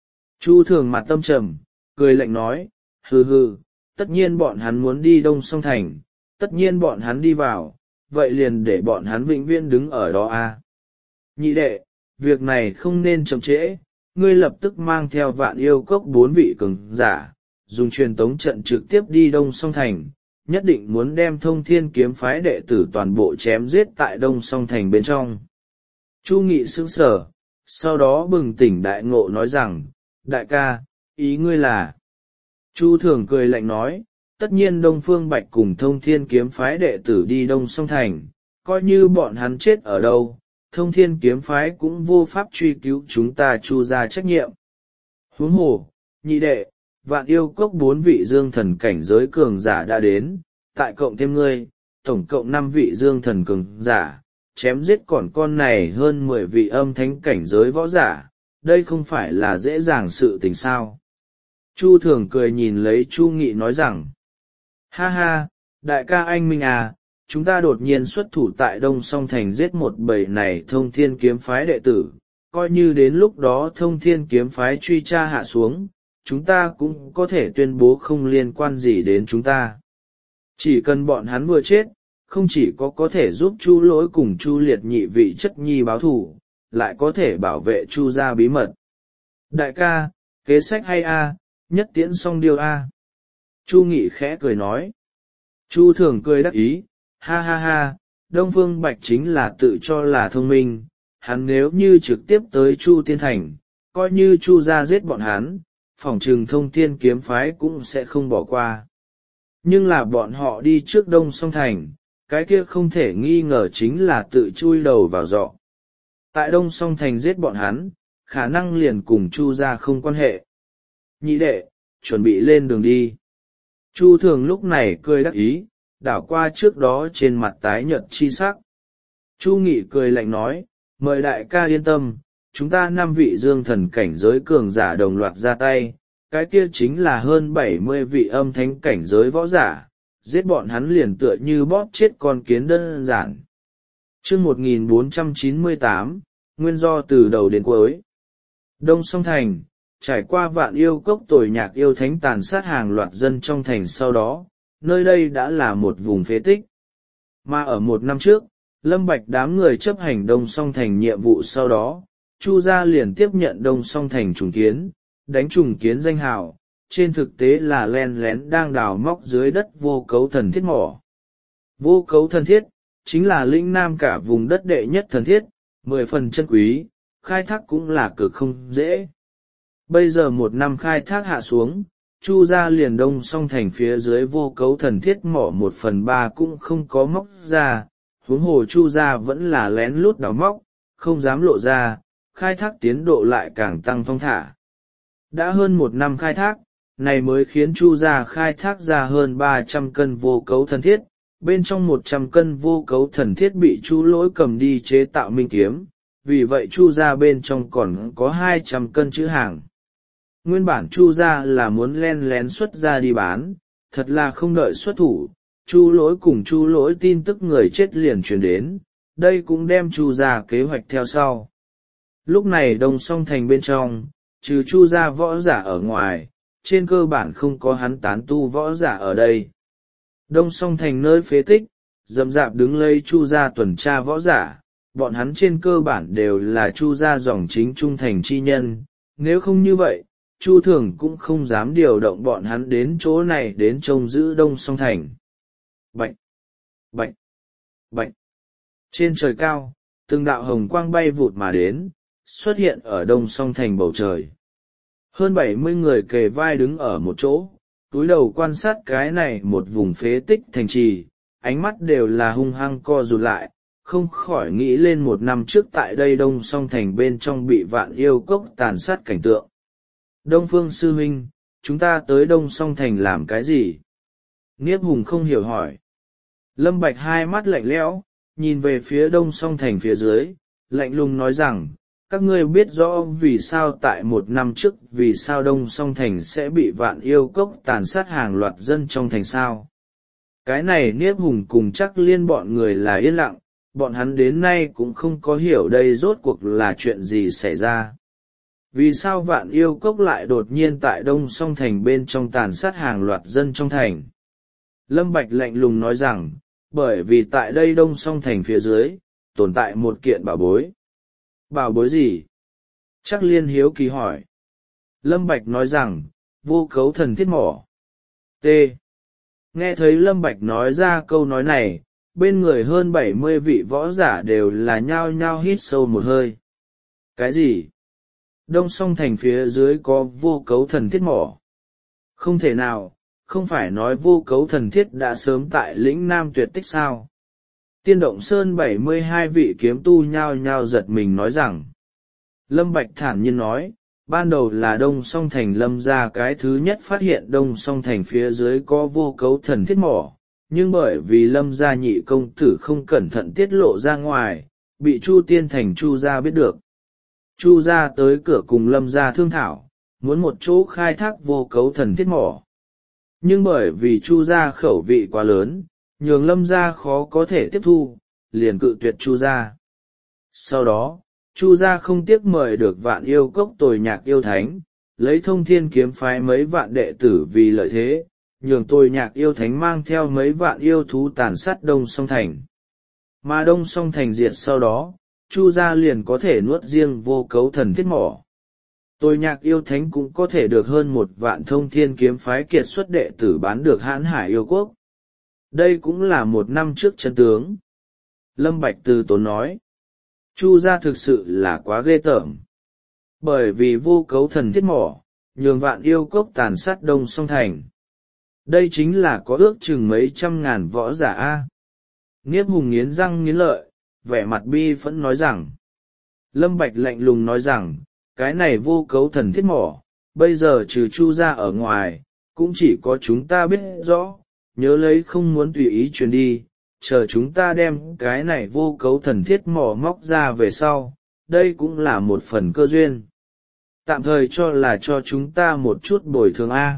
Chu Thường mặt tâm trầm, cười lạnh nói, hừ hừ, tất nhiên bọn hắn muốn đi Đông Song Thành, tất nhiên bọn hắn đi vào, vậy liền để bọn hắn vĩnh viễn đứng ở đó a. Nhị đệ, việc này không nên chậm trễ, ngươi lập tức mang theo Vạn Yêu Cốc bốn vị cường giả, dùng truyền tống trận trực tiếp đi Đông Song Thành, nhất định muốn đem Thông Thiên kiếm phái đệ tử toàn bộ chém giết tại Đông Song Thành bên trong. Chu Nghị sững sờ, sau đó bừng tỉnh đại ngộ nói rằng, đại ca, ý ngươi là. Chu Thường cười lạnh nói, tất nhiên Đông Phương Bạch cùng Thông Thiên kiếm phái đệ tử đi Đông Song Thành, coi như bọn hắn chết ở đâu, Thông Thiên kiếm phái cũng vô pháp truy cứu chúng ta Chu ra trách nhiệm. Huống hồ, nhị đệ, Vạn Yêu Cốc bốn vị dương thần cảnh giới cường giả đã đến, tại cộng thêm ngươi, tổng cộng năm vị dương thần cường giả, chém giết còn con này hơn mười vị âm thánh cảnh giới võ giả, đây không phải là dễ dàng sự tình sao. Chu Thường cười nhìn lấy Chu Nghị nói rằng, ha ha, đại ca anh minh à, chúng ta đột nhiên xuất thủ tại Đông Song Thành giết một bầy này Thông Thiên kiếm phái đệ tử, coi như đến lúc đó Thông Thiên kiếm phái truy tra hạ xuống, chúng ta cũng có thể tuyên bố không liên quan gì đến chúng ta. Chỉ cần bọn hắn vừa chết, không chỉ có có thể giúp Chu Lỗi cùng Chu Liệt nhị vị chất nhi báo thù, lại có thể bảo vệ Chu gia bí mật. Đại ca, kế sách hay a, nhất tiễn song điêu a. Chu Nghị khẽ cười nói. Chu Thường cười đắc ý, ha ha ha, Đông Phương Bạch chính là tự cho là thông minh, hắn nếu như trực tiếp tới Chu Tiên Thành, coi như Chu gia giết bọn hắn, phỏng trừng Thông Thiên kiếm phái cũng sẽ không bỏ qua. Nhưng là bọn họ đi trước Đông Song Thành, cái kia không thể nghi ngờ chính là tự chui đầu vào giọ. Tại Đông Song Thành giết bọn hắn, khả năng liền cùng Chu gia không quan hệ. Nhị đệ, chuẩn bị lên đường đi. Chu Thường lúc này cười đắc ý, đảo qua trước đó trên mặt tái nhợt chi sắc. Chu Nghị cười lạnh nói, mời đại ca yên tâm, chúng ta năm vị dương thần cảnh giới cường giả đồng loạt ra tay, cái kia chính là hơn bảy mươi vị âm thánh cảnh giới võ giả, giết bọn hắn liền tựa như bóp chết con kiến đơn giản. Chương một nghìn bốn trăm chín mươi tám, nguyên do từ đầu đến cuối. Đông Song Thành, trải qua Vạn Yêu Cốc tồi nhạc yêu thánh tàn sát hàng loạt dân trong thành sau đó, nơi đây đã là một vùng phế tích. Mà ở một năm trước, Lâm Bạch đám người chấp hành Đông Song Thành nhiệm vụ sau đó, Chu gia liền tiếp nhận Đông Song Thành trùng kiến, đánh trùng kiến danh hào, trên thực tế là len lén đang đào móc dưới đất vô cấu thần thiết mỏ. Vô cấu thần thiết, chính là lĩnh nam cả vùng đất đệ nhất thần thiết, mười phần chân quý, khai thác cũng là cực không dễ. Bây giờ một năm khai thác hạ xuống, Chu gia liền Đông Song Thành phía dưới vô cấu thần thiết mỏ một phần ba cũng không có móc ra, huống hồ Chu gia vẫn là lén lút đào móc, không dám lộ ra, khai thác tiến độ lại càng tăng thong thả. Đã hơn một năm khai thác, này mới khiến Chu gia khai thác ra hơn ba trăm cân vô cấu thần thiết, bên trong một trăm cân vô cấu thần thiết bị Chu Lỗi cầm đi chế tạo minh kiếm, vì vậy Chu gia bên trong còn có hai trăm cân chữ hàng. Nguyên bản Chu gia là muốn len lén xuất ra đi bán, thật là không đợi xuất thủ, Chu Lỗi cùng Chu Lỗi tin tức người chết liền truyền đến, đây cũng đem Chu gia kế hoạch theo sau. Lúc này Đông Song Thành bên trong, trừ Chu gia võ giả ở ngoài, trên cơ bản không có hắn tán tu võ giả ở đây. Đông Song Thành nơi phế tích, rậm rạp đứng lấy Chu gia tuần tra võ giả, bọn hắn trên cơ bản đều là Chu gia dòng chính trung thành chi nhân, nếu không như vậy, Chu Thường cũng không dám điều động bọn hắn đến chỗ này đến trông giữ Đông Song Thành. Bạch! Bạch! Bạch! Trên trời cao, từng đạo hồng quang bay vụt mà đến, xuất hiện ở Đông Song Thành bầu trời. Hơn bảy mươi người kề vai đứng ở một chỗ, túi đầu quan sát cái này một vùng phế tích thành trì, ánh mắt đều là hung hăng co rụt lại, không khỏi nghĩ lên một năm trước tại đây Đông Song Thành bên trong bị Vạn Yêu Cốc tàn sát cảnh tượng. Đông Phương sư huynh, chúng ta tới Đông Song Thành làm cái gì? Niếp Hùng không hiểu hỏi. Lâm Bạch hai mắt lạnh lẽo, nhìn về phía Đông Song Thành phía dưới, lạnh lùng nói rằng, các ngươi biết rõ vì sao tại một năm trước vì sao Đông Song Thành sẽ bị Vạn Yêu Cốc tàn sát hàng loạt dân trong thành sao. Cái này Niếp Hùng cùng chắc liên bọn người là yên lặng, bọn hắn đến nay cũng không có hiểu đây rốt cuộc là chuyện gì xảy ra. Vì sao Vạn Yêu Cốc lại đột nhiên tại Đông Song Thành bên trong tàn sát hàng loạt dân trong thành? Lâm Bạch lạnh lùng nói rằng, bởi vì tại đây Đông Song Thành phía dưới, tồn tại một kiện bảo bối. Bảo bối gì? Trác Liên hiếu kỳ hỏi. Lâm Bạch nói rằng, vô cấu thần thiết mỏ. T. Nghe thấy Lâm Bạch nói ra câu nói này, bên người hơn bảy mươi vị võ giả đều là nhao nhao hít sâu một hơi. Cái gì? Đông Song Thành phía dưới có vô cấu thần thiết mỏ? Không thể nào, không phải nói vô cấu thần thiết đã sớm tại lĩnh Nam tuyệt tích sao? Tiên Động Sơn bảy mươi hai vị kiếm tu nhao nhao giật mình nói rằng. Lâm Bạch thản nhiên nói, ban đầu là Đông Song Thành Lâm gia cái thứ nhất phát hiện Đông Song Thành phía dưới có vô cấu thần thiết mỏ, nhưng bởi vì Lâm gia nhị công tử không cẩn thận tiết lộ ra ngoài, bị Chu Tiên Thành Chu gia biết được. Chu gia tới cửa cùng Lâm gia thương thảo, muốn một chỗ khai thác vô cấu thần thiết mỏ. Nhưng bởi vì Chu gia khẩu vị quá lớn, nhường Lâm gia khó có thể tiếp thu, liền cự tuyệt Chu gia. Sau đó, Chu gia không tiếc mời được Vạn Yêu Cốc Tồi Nhạc Yêu Thánh, lấy Thông Thiên kiếm phái mấy vạn đệ tử vì lợi thế, nhường Tồi Nhạc Yêu Thánh mang theo mấy vạn yêu thú tàn sát Đông Song Thành. Mà Đông Song Thành diệt sau đó, Chu gia liền có thể nuốt riêng vô cấu thần thiết mỏ. Tồi Nhạc Yêu Thánh cũng có thể được hơn một vạn Thông Thiên kiếm phái kiệt xuất đệ tử bán được Hãn Hải Yêu Quốc. Đây cũng là một năm trước chân tướng. Lâm Bạch từ tốn nói. Chu gia thực sự là quá ghê tởm. Bởi vì vô cấu thần thiết mỏ, nhường Vạn Yêu Cốc tàn sát Đông Song Thành. Đây chính là có ước chừng mấy trăm ngàn võ giả a. Niếp Hùng nghiến răng nghiến lợi, vẻ mặt bi phẫn nói rằng. Lâm Bạch lạnh lùng nói rằng, cái này vô cấu thần thiết mỏ, bây giờ trừ Chu gia ở ngoài, cũng chỉ có chúng ta biết rõ, nhớ lấy không muốn tùy ý truyền đi, chờ chúng ta đem cái này vô cấu thần thiết mỏ móc ra về sau, đây cũng là một phần cơ duyên. Tạm thời cho là cho chúng ta một chút bồi thường A.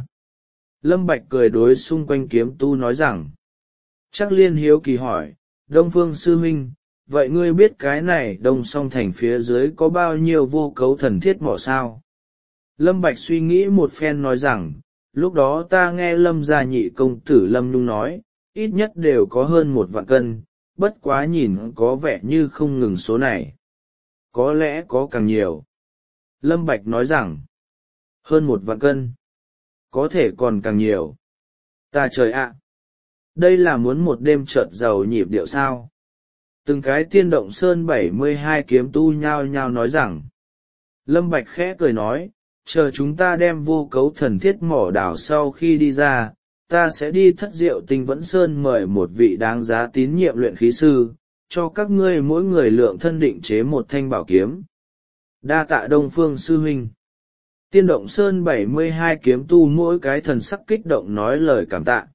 Lâm Bạch cười đối xung quanh kiếm tu nói rằng. Trác Liên hiếu kỳ hỏi, Đông Phương sư huynh, vậy ngươi biết cái này Đông Song Thành phía dưới có bao nhiêu vô cấu thần thiết mỏ sao? Lâm Bạch suy nghĩ một phen nói rằng, lúc đó ta nghe Lâm gia nhị công tử Lâm Nhung nói, ít nhất đều có hơn một vạn cân, bất quá nhìn có vẻ như không ngừng số này. Có lẽ có càng nhiều. Lâm Bạch nói rằng, hơn một vạn cân, có thể còn càng nhiều. Ta trời ạ! Đây là muốn một đêm chợt giàu nhịp điệu sao? Từng cái Tiên Động Sơn bảy mươi hai kiếm tu nhao nhao nói rằng. Lâm Bạch khẽ cười nói, chờ chúng ta đem vô cấu thần thiết mỏ đảo sau khi đi ra, ta sẽ đi Thất Diệu Tinh Vẫn Sơn mời một vị đáng giá tín nhiệm luyện khí sư, cho các ngươi mỗi người lượng thân định chế một thanh bảo kiếm. Đa tạ Đông Phương sư huynh. Tiên Động Sơn bảy mươi hai kiếm tu mỗi cái thần sắc kích động nói lời cảm tạ.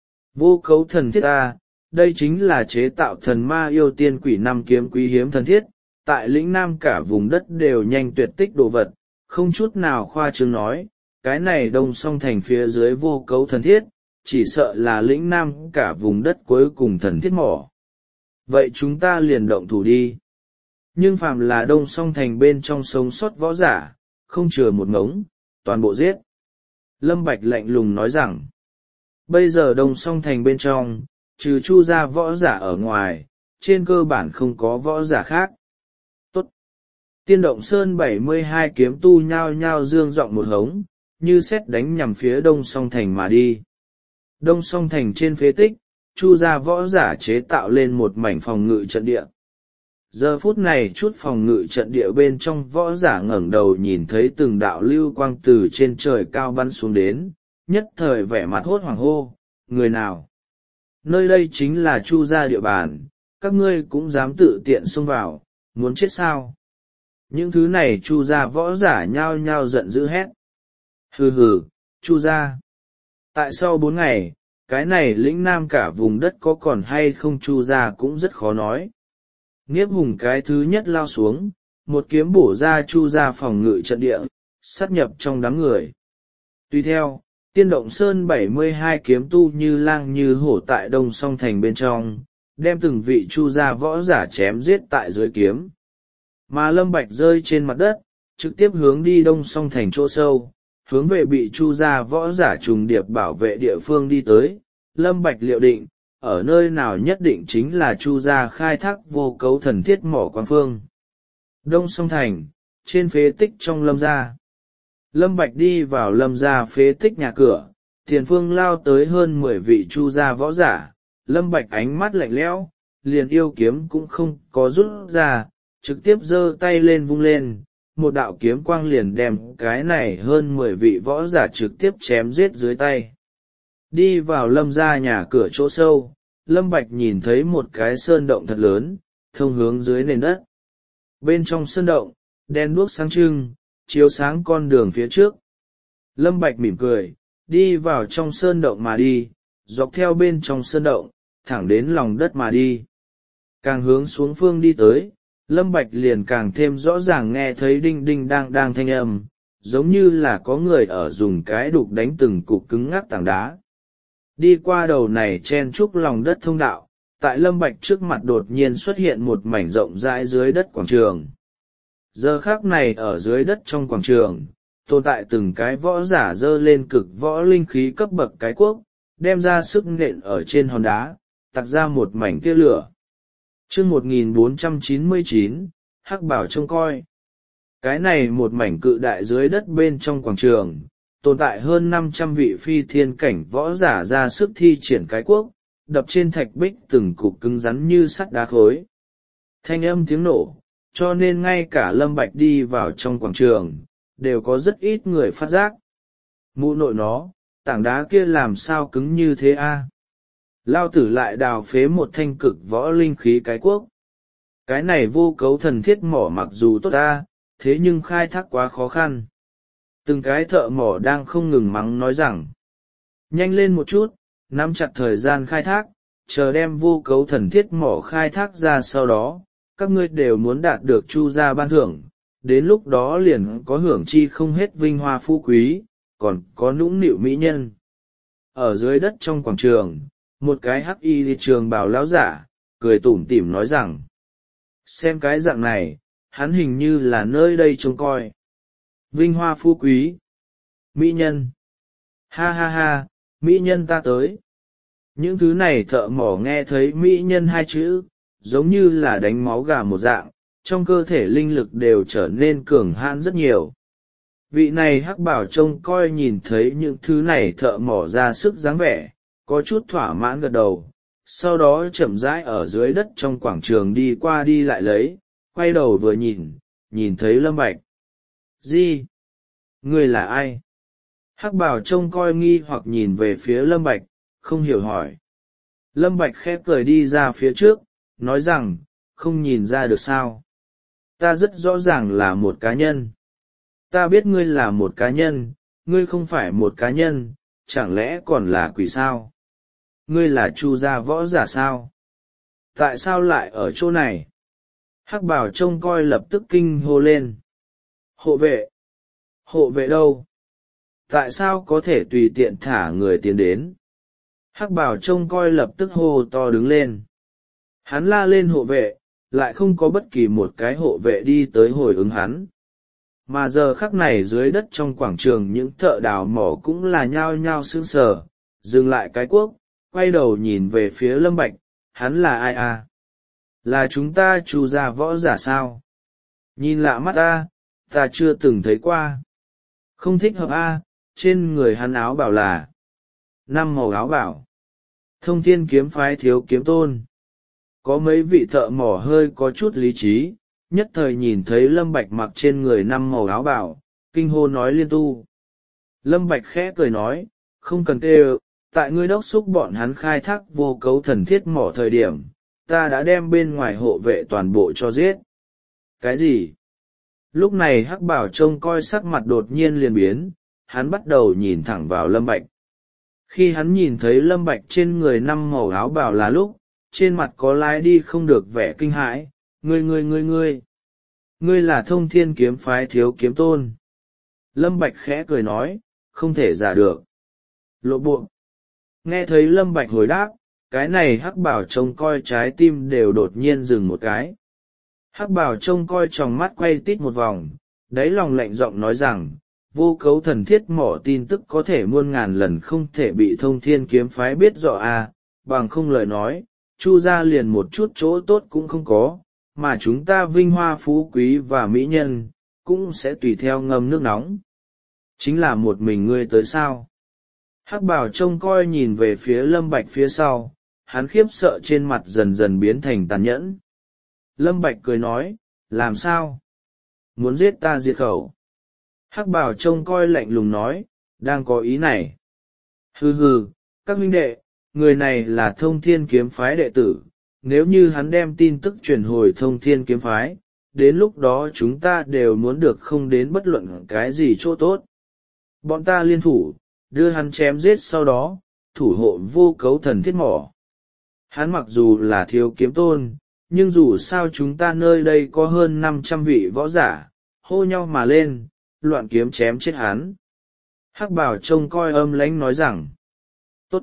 Vô cấu thần thiết ta, đây chính là chế tạo thần ma yêu tiên quỷ năm kiếm quý hiếm thần thiết, tại lĩnh Nam cả vùng đất đều nhanh tuyệt tích đồ vật, không chút nào khoa trương nói, cái này Đông Song Thành phía dưới vô cấu thần thiết, chỉ sợ là lĩnh Nam cả vùng đất cuối cùng thần thiết mỏ. Vậy chúng ta liền động thủ đi. Nhưng phàm là Đông Song Thành bên trong sống sót võ giả, không chừa một ngống, toàn bộ giết. Lâm Bạch lạnh lùng nói rằng, bây giờ Đông Song Thành bên trong, trừ Chu gia võ giả ở ngoài, trên cơ bản không có võ giả khác. Tốt! Tiên Động Sơn bảy mươi hai kiếm tu nhao nhao dương giọng một hống, như sét đánh nhằm phía Đông Song Thành mà đi. Đông Song Thành trên phế tích, Chu gia võ giả chế tạo lên một mảnh phòng ngự trận địa. Giờ phút này chút phòng ngự trận địa bên trong võ giả ngẩng đầu nhìn thấy từng đạo lưu quang từ trên trời cao bắn xuống đến, nhất thời vẻ mặt hốt hoảng hô, người nào? Nơi đây chính là Chu gia địa bàn, các ngươi cũng dám tự tiện xông vào, muốn chết sao? Những thứ này Chu gia võ giả nhao nhao giận dữ hét. Hừ hừ, Chu gia. Tại sau bốn ngày, cái này lĩnh Nam cả vùng đất có còn hay không Chu gia cũng rất khó nói. Niếp Hùng cái thứ nhất lao xuống, một kiếm bổ ra Chu gia phòng ngự trận địa, sát nhập trong đám người. Tuy theo, Tiên Động Sơn bảy mươi hai kiếm tu như lang như hổ tại Đông Song Thành bên trong, đem từng vị chu gia võ giả chém giết tại dưới kiếm. Mà Lâm Bạch rơi trên mặt đất, trực tiếp hướng đi đông song thành chỗ sâu, hướng về bị chu gia võ giả trùng điệp bảo vệ địa phương đi tới. Lâm Bạch liệu định, ở nơi nào nhất định chính là chu gia khai thác vô cấu thần thiết mỏ quang phương. Đông song thành, trên phế tích trong Lâm gia. Lâm Bạch đi vào Lâm gia phế tích nhà cửa, tiền phương lao tới hơn mười vị chu gia võ giả. Lâm Bạch ánh mắt lạnh lẽo, liền yêu kiếm cũng không có rút ra, trực tiếp giơ tay lên vung lên, một đạo kiếm quang liền đem cái này hơn mười vị võ giả trực tiếp chém giết dưới tay. Đi vào Lâm gia nhà cửa chỗ sâu, Lâm Bạch nhìn thấy một cái sơn động thật lớn, thông hướng dưới nền đất. Bên trong sơn động, đèn đuốc sáng trưng, chiếu sáng con đường phía trước. Lâm Bạch mỉm cười, đi vào trong sơn động mà đi, dọc theo bên trong sơn động, thẳng đến lòng đất mà đi. Càng hướng xuống phương đi tới, Lâm Bạch liền càng thêm rõ ràng nghe thấy đinh đinh đang đang thanh âm, giống như là có người ở dùng cái đục đánh từng cục cứng ngắc tảng đá. Đi qua đầu này chen chúc lòng đất thông đạo, tại Lâm Bạch trước mặt đột nhiên xuất hiện một mảnh rộng rãi dưới đất quảng trường. Giờ khắc này ở dưới đất trong quảng trường, tồn tại từng cái võ giả dơ lên cực võ linh khí cấp bậc cái quốc, đem ra sức nện ở trên hòn đá, tặc ra một mảnh tia lửa. Chương một nghìn bốn trăm chín mươi chín, Hắc Bảo trông coi. Cái này một mảnh cự đại dưới đất bên trong quảng trường, tồn tại hơn năm trăm vị phi thiên cảnh võ giả ra sức thi triển cái quốc, đập trên thạch bích từng cục cứng rắn như sắt đá khối. Thanh âm tiếng nổ, cho nên ngay cả Lâm Bạch đi vào trong quảng trường, đều có rất ít người phát giác. Mụ nội nó, tảng đá kia làm sao cứng như thế a? Lao tử lại đào phế một thanh cực võ linh khí cái quốc. Cái này vô cấu thần thiết mỏ mặc dù tốt ta, thế nhưng khai thác quá khó khăn. Từng cái thợ mỏ đang không ngừng mắng nói rằng, nhanh lên một chút, nắm chặt thời gian khai thác, chờ đem vô cấu thần thiết mỏ khai thác ra sau đó, các ngươi đều muốn đạt được chu gia ban thưởng, đến lúc đó liền có hưởng chi không hết vinh hoa phú quý, còn có nũng nịu mỹ nhân. Ở dưới đất trong quảng trường, một cái hắc y trường bào lão giả, cười tủm tỉm nói rằng, xem cái dạng này, hắn hình như là nơi đây trông coi. Vinh hoa phú quý, mỹ nhân, ha ha ha, mỹ nhân ta tới. Những thứ này thợ mỏ nghe thấy mỹ nhân hai chữ, giống như là đánh máu gà một dạng, trong cơ thể linh lực đều trở nên cường hãn rất nhiều. Vị này hắc bảo trông coi nhìn thấy những thứ này thợ mỏ ra sức dáng vẻ, có chút thỏa mãn gật đầu, sau đó chậm rãi ở dưới đất trong quảng trường đi qua đi lại lấy, quay đầu vừa nhìn, nhìn thấy Lâm Bạch. Gì? Người là ai? Hắc bảo trông coi nghi hoặc nhìn về phía Lâm Bạch, không hiểu hỏi. Lâm Bạch khẽ cười đi ra phía trước, nói rằng, không nhìn ra được sao. Ta rất rõ ràng là một cá nhân. Ta biết ngươi là một cá nhân, ngươi không phải một cá nhân, chẳng lẽ còn là quỷ sao? Ngươi là chu gia võ giả sao? Tại sao lại ở chỗ này? Hắc bảo trông coi lập tức kinh hô lên. Hộ vệ? Hộ vệ đâu? Tại sao có thể tùy tiện thả người tiến đến? Hắc bảo trông coi lập tức hô to đứng lên. Hắn la lên hộ vệ, lại không có bất kỳ một cái hộ vệ đi tới hồi ứng hắn. Mà giờ khắc này dưới đất trong quảng trường những thợ đào mỏ cũng là nhao nhao sững sờ, dừng lại cái cuốc, quay đầu nhìn về phía Lâm Bạch, hắn là ai à? Là chúng ta chu gia võ giả sao? Nhìn lạ mắt ta, ta chưa từng thấy qua. Không thích hợp a, trên người hắn áo bảo là năm màu áo bảo. Thông Thiên kiếm phái thiếu kiếm tôn. Có mấy vị thợ mỏ hơi có chút lý trí, nhất thời nhìn thấy Lâm Bạch mặc trên người năm màu áo bảo, kinh hô nói liên tu. Lâm Bạch khẽ cười nói, không cần kêu, tại ngươi đốc xúc bọn hắn khai thác vô cấu thần thiết mỏ thời điểm, ta đã đem bên ngoài hộ vệ toàn bộ cho giết. Cái gì? Lúc này Hắc Bảo trông coi sắc mặt đột nhiên liền biến, hắn bắt đầu nhìn thẳng vào Lâm Bạch. Khi hắn nhìn thấy Lâm Bạch trên người năm màu áo bào là lúc, trên mặt có lái đi không được vẻ kinh hãi, ngươi ngươi ngươi ngươi. Ngươi là Thông Thiên kiếm phái thiếu kiếm tôn. Lâm Bạch khẽ cười nói, không thể giả được. Lộ bộ. Nghe thấy Lâm Bạch hồi đáp, cái này hắc bảo trông coi trái tim đều đột nhiên dừng một cái. Hắc bảo trông coi tròng mắt quay tít một vòng, đáy lòng lạnh giọng nói rằng, vô cấu thần thiết mỏ tin tức có thể muôn ngàn lần không thể bị thông thiên kiếm phái biết rõ à, bằng không lời nói, chu ra liền một chút chỗ tốt cũng không có, mà chúng ta vinh hoa phú quý và mỹ nhân, cũng sẽ tùy theo ngâm nước nóng. Chính là một mình ngươi tới sao? Hắc bảo trông coi nhìn về phía Lâm Bạch phía sau, hắn khiếp sợ trên mặt dần dần biến thành tàn nhẫn. Lâm Bạch cười nói, làm sao? Muốn giết ta diệt khẩu. Hắc bảo trông coi lạnh lùng nói, đang có ý này. Hừ hừ, các huynh đệ, người này là thông thiên kiếm phái đệ tử, nếu như hắn đem tin tức truyền hồi thông thiên kiếm phái, đến lúc đó chúng ta đều muốn được không đến bất luận cái gì chỗ tốt. Bọn ta liên thủ, đưa hắn chém giết sau đó, thủ hộ vô cấu thần thiết mỏ. Hắn mặc dù là thiếu kiếm tôn, nhưng dù sao chúng ta nơi đây có hơn năm trăm vị võ giả, hô nhau mà lên, loạn kiếm chém chết hắn. Hắc bảo trông coi âm lãnh nói rằng, tốt.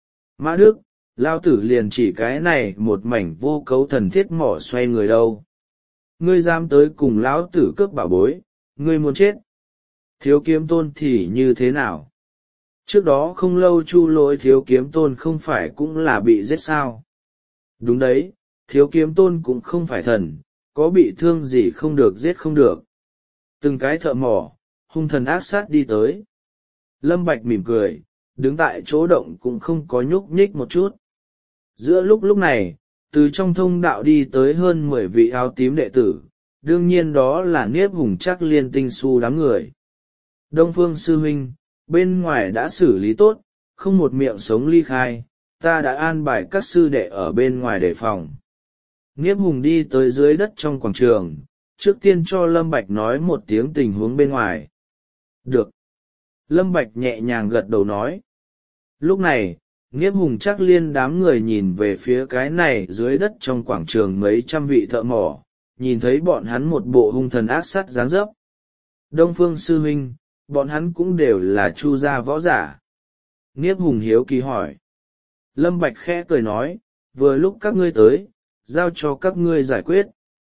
Mã Đức, lao tử liền chỉ cái này một mảnh vô cấu thần thiết mỏ xoay người đâu. Ngươi dám tới cùng lão tử cướp bảo bối, ngươi muốn chết. Thiếu kiếm tôn thì như thế nào? Trước đó không lâu chu lỗi thiếu kiếm tôn không phải cũng là bị giết sao? Đúng đấy, thiếu kiếm tôn cũng không phải thần, có bị thương gì không được giết không được. Từng cái thợ mỏ, hung thần ác sát đi tới. Lâm Bạch mỉm cười, đứng tại chỗ động cũng không có nhúc nhích một chút. Giữa lúc lúc này, từ trong thông đạo đi tới hơn mười vị áo tím đệ tử, đương nhiên đó là Niếp Hùng Trác Liên Tinh Su đám người. Đông Phương sư huynh, bên ngoài đã xử lý tốt, không một miệng sống ly khai, ta đã an bài các sư đệ ở bên ngoài đề phòng. Niếp Hùng đi tới dưới đất trong quảng trường, trước tiên cho Lâm Bạch nói một tiếng tình huống bên ngoài. Được. Lâm Bạch nhẹ nhàng gật đầu nói. Lúc này, Niếp Hùng Trác Liên đám người nhìn về phía cái này dưới đất trong quảng trường mấy trăm vị thợ mỏ, nhìn thấy bọn hắn một bộ hung thần ác sát dáng dấp. Đông Phương sư huynh, bọn hắn cũng đều là chu gia võ giả. Niếp Hùng hiếu kỳ hỏi. Lâm Bạch khẽ cười nói, vừa lúc các ngươi tới, giao cho các ngươi giải quyết.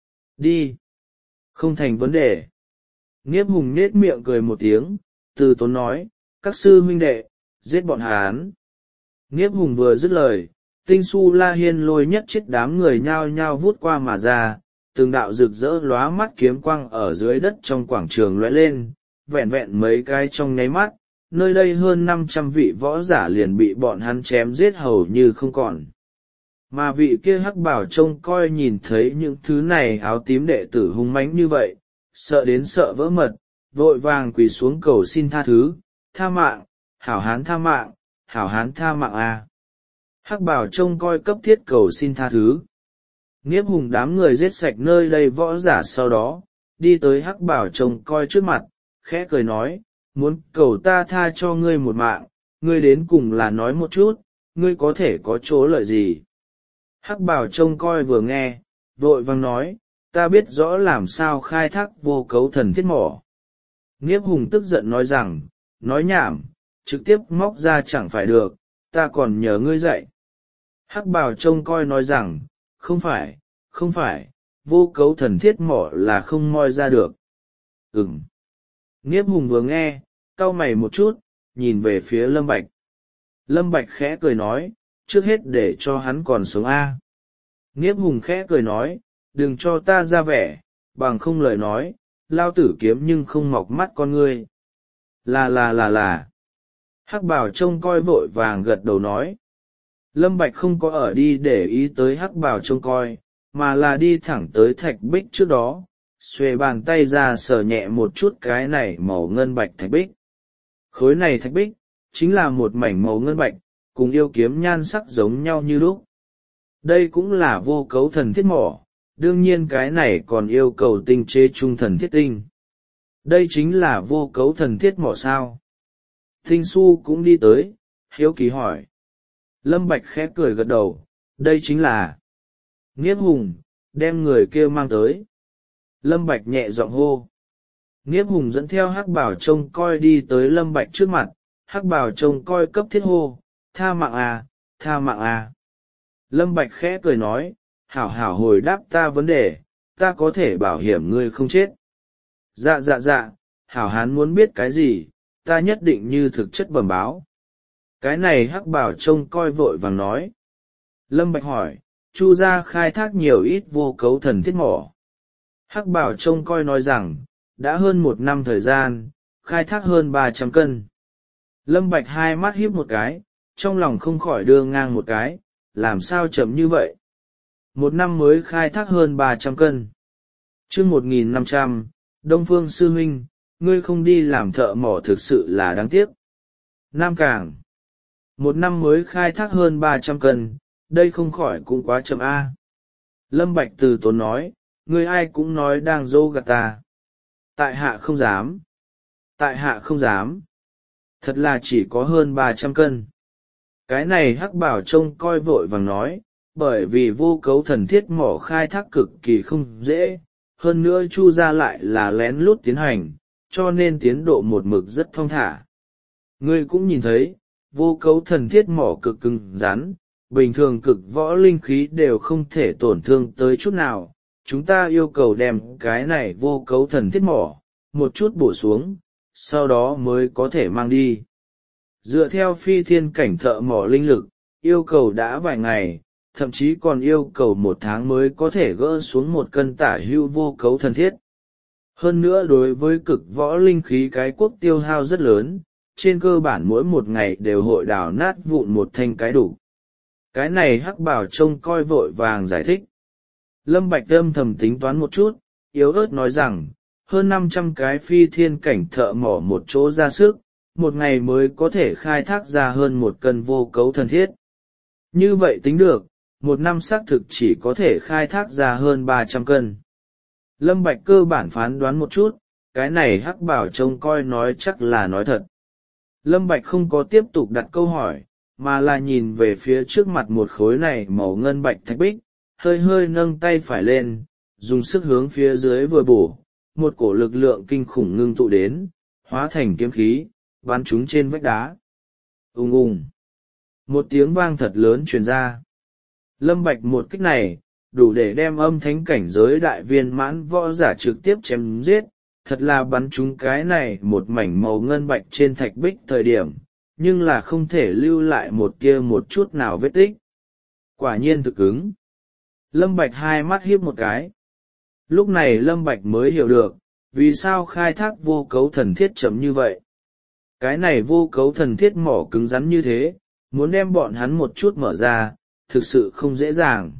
Đi. Không thành vấn đề. Niếp Hùng nết miệng cười một tiếng, từ tốn nói, các sư huynh đệ, giết bọn hắn. Niếp Hùng vừa dứt lời, Tinh Su La Hiên lôi nhất chết đám người nhao nhao vút qua mà ra, từng đạo rực rỡ lóa mắt kiếm quang ở dưới đất trong quảng trường lóe lên, vẹn vẹn mấy cái trong nháy mắt, nơi đây hơn năm trăm vị võ giả liền bị bọn hắn chém giết hầu như không còn. Mà vị kia hắc bảo trông coi nhìn thấy những thứ này áo tím đệ tử hung mãnh như vậy, sợ đến sợ vỡ mật, vội vàng quỳ xuống cầu xin tha thứ, tha mạng, hảo hán tha mạng, hảo hán tha mạng a. Hắc bảo trông coi cấp thiết cầu xin tha thứ. Niếp Hùng đám người giết sạch nơi đây võ giả sau đó, đi tới hắc bảo trông coi trước mặt, khẽ cười nói, muốn cầu ta tha cho ngươi một mạng, ngươi đến cùng là nói một chút, ngươi có thể có chỗ lợi gì. Hắc bảo trông coi vừa nghe, vội vàng nói, ta biết rõ làm sao khai thác vô cấu thần thiết mỏ. Niếp Hùng tức giận nói rằng, nói nhảm, trực tiếp móc ra chẳng phải được, ta còn nhờ ngươi dạy. Hắc bảo trông coi nói rằng, không phải, không phải, vô cấu thần thiết mỏ là không moi ra được. Ừm. Niếp Hùng vừa nghe, cau mày một chút, nhìn về phía Lâm Bạch. Lâm Bạch khẽ cười nói, trước hết để cho hắn còn sống a. Niếp Hùng khẽ cười nói, đừng cho ta ra vẻ, bằng không lời nói, lao tử kiếm nhưng không mọc mắt con ngươi. Là là là là. Hắc bảo trông coi vội vàng gật đầu nói. Lâm Bạch không có ở đi để ý tới hắc bảo trông coi, mà là đi thẳng tới thạch bích trước đó, xuề bàn tay ra sờ nhẹ một chút cái này màu ngân bạch thạch bích. Khối này thạch bích, chính là một mảnh màu ngân bạch, cùng yêu kiếm nhan sắc giống nhau như lúc. Đây cũng là vô cấu thần thiết mỏ, đương nhiên cái này còn yêu cầu tinh chế trung thần thiết tinh. Đây chính là vô cấu thần thiết mỏ sao. Tinh Su cũng đi tới, hiếu kỳ hỏi. Lâm Bạch khẽ cười gật đầu, đây chính là. Niếp Hùng, đem người kia mang tới. Lâm Bạch nhẹ giọng hô. Niếp Hùng dẫn theo hắc bảo trông coi đi tới Lâm Bạch trước mặt, hắc bảo trông coi cấp thiết hô, tha mạng à, tha mạng à. Lâm Bạch khẽ cười nói, hảo hảo hồi đáp ta vấn đề, ta có thể bảo hiểm ngươi không chết. Dạ dạ dạ, hảo hán muốn biết cái gì, ta nhất định như thực chất bẩm báo. Cái này hắc bảo trông coi vội vàng nói. Lâm Bạch hỏi, Chu gia khai thác nhiều ít vô cấu thần thiết mỏ. Hắc bảo trông coi nói rằng, đã hơn một năm thời gian, khai thác hơn ba trăm cân. Lâm Bạch hai mắt híp một cái, trong lòng không khỏi đưa ngang một cái, làm sao chậm như vậy? Một năm mới khai thác hơn ba trăm cân. Chương một nghìn năm trăm, Đông Phương Sư Huynh, ngươi không đi làm thợ mỏ thực sự là đáng tiếc. Nam Cảng. Một năm mới khai thác hơn ba trăm cân, đây không khỏi cũng quá chậm a. Lâm Bạch từ tốn nói, ngươi ai cũng nói đang dô gạt ta. Tại hạ không dám. Tại hạ không dám. Thật là chỉ có hơn ba trăm cân. Cái này hắc bảo trông coi vội vàng nói, bởi vì vô cấu thần thiết mỏ khai thác cực kỳ không dễ, hơn nữa Chu gia lại là lén lút tiến hành, cho nên tiến độ một mực rất thong thả. Ngươi cũng nhìn thấy, vô cấu thần thiết mỏ cực cứng rắn, bình thường cực võ linh khí đều không thể tổn thương tới chút nào. Chúng ta yêu cầu đem cái này vô cấu thần thiết mỏ, một chút bổ xuống, sau đó mới có thể mang đi. Dựa theo phi thiên cảnh thợ mỏ linh lực, yêu cầu đã vài ngày, thậm chí còn yêu cầu một tháng mới có thể gỡ xuống một cân tả hưu vô cấu thần thiết. Hơn nữa đối với cực võ linh khí cái quốc tiêu hao rất lớn, trên cơ bản mỗi một ngày đều hội đào nát vụn một thanh cái đủ. Cái này hắc bảo trông coi vội vàng giải thích. Lâm Bạch âm thầm tính toán một chút, yếu ớt nói rằng, hơn năm trăm cái phi thiên cảnh thợ mỏ một chỗ ra sức, một ngày mới có thể khai thác ra hơn một cân vô cấu thần thiết. Như vậy tính được, một năm xác thực chỉ có thể khai thác ra hơn ba trăm cân. Lâm Bạch cơ bản phán đoán một chút, cái này hắc bảo trông coi nói chắc là nói thật. Lâm Bạch không có tiếp tục đặt câu hỏi, mà là nhìn về phía trước mặt một khối này màu ngân bạch thạch bích, hơi hơi nâng tay phải lên, dùng sức hướng phía dưới vừa bổ, một cổ lực lượng kinh khủng ngưng tụ đến, hóa thành kiếm khí, bắn chúng trên vách đá. Ùng ùng. Một tiếng vang thật lớn truyền ra. Lâm Bạch một kích này, đủ để đem âm thánh cảnh giới đại viên mãn võ giả trực tiếp chém giết, thật là bắn chúng cái này một mảnh màu ngân bạch trên thạch bích thời điểm, nhưng là không thể lưu lại một tia một chút nào vết tích. Quả nhiên thực ứng. Lâm Bạch hai mắt híp một cái. Lúc này Lâm Bạch mới hiểu được, vì sao khai thác vô cấu thần thiết chậm như vậy. Cái này vô cấu thần thiết mỏ cứng rắn như thế, muốn đem bọn hắn một chút mở ra, thực sự không dễ dàng.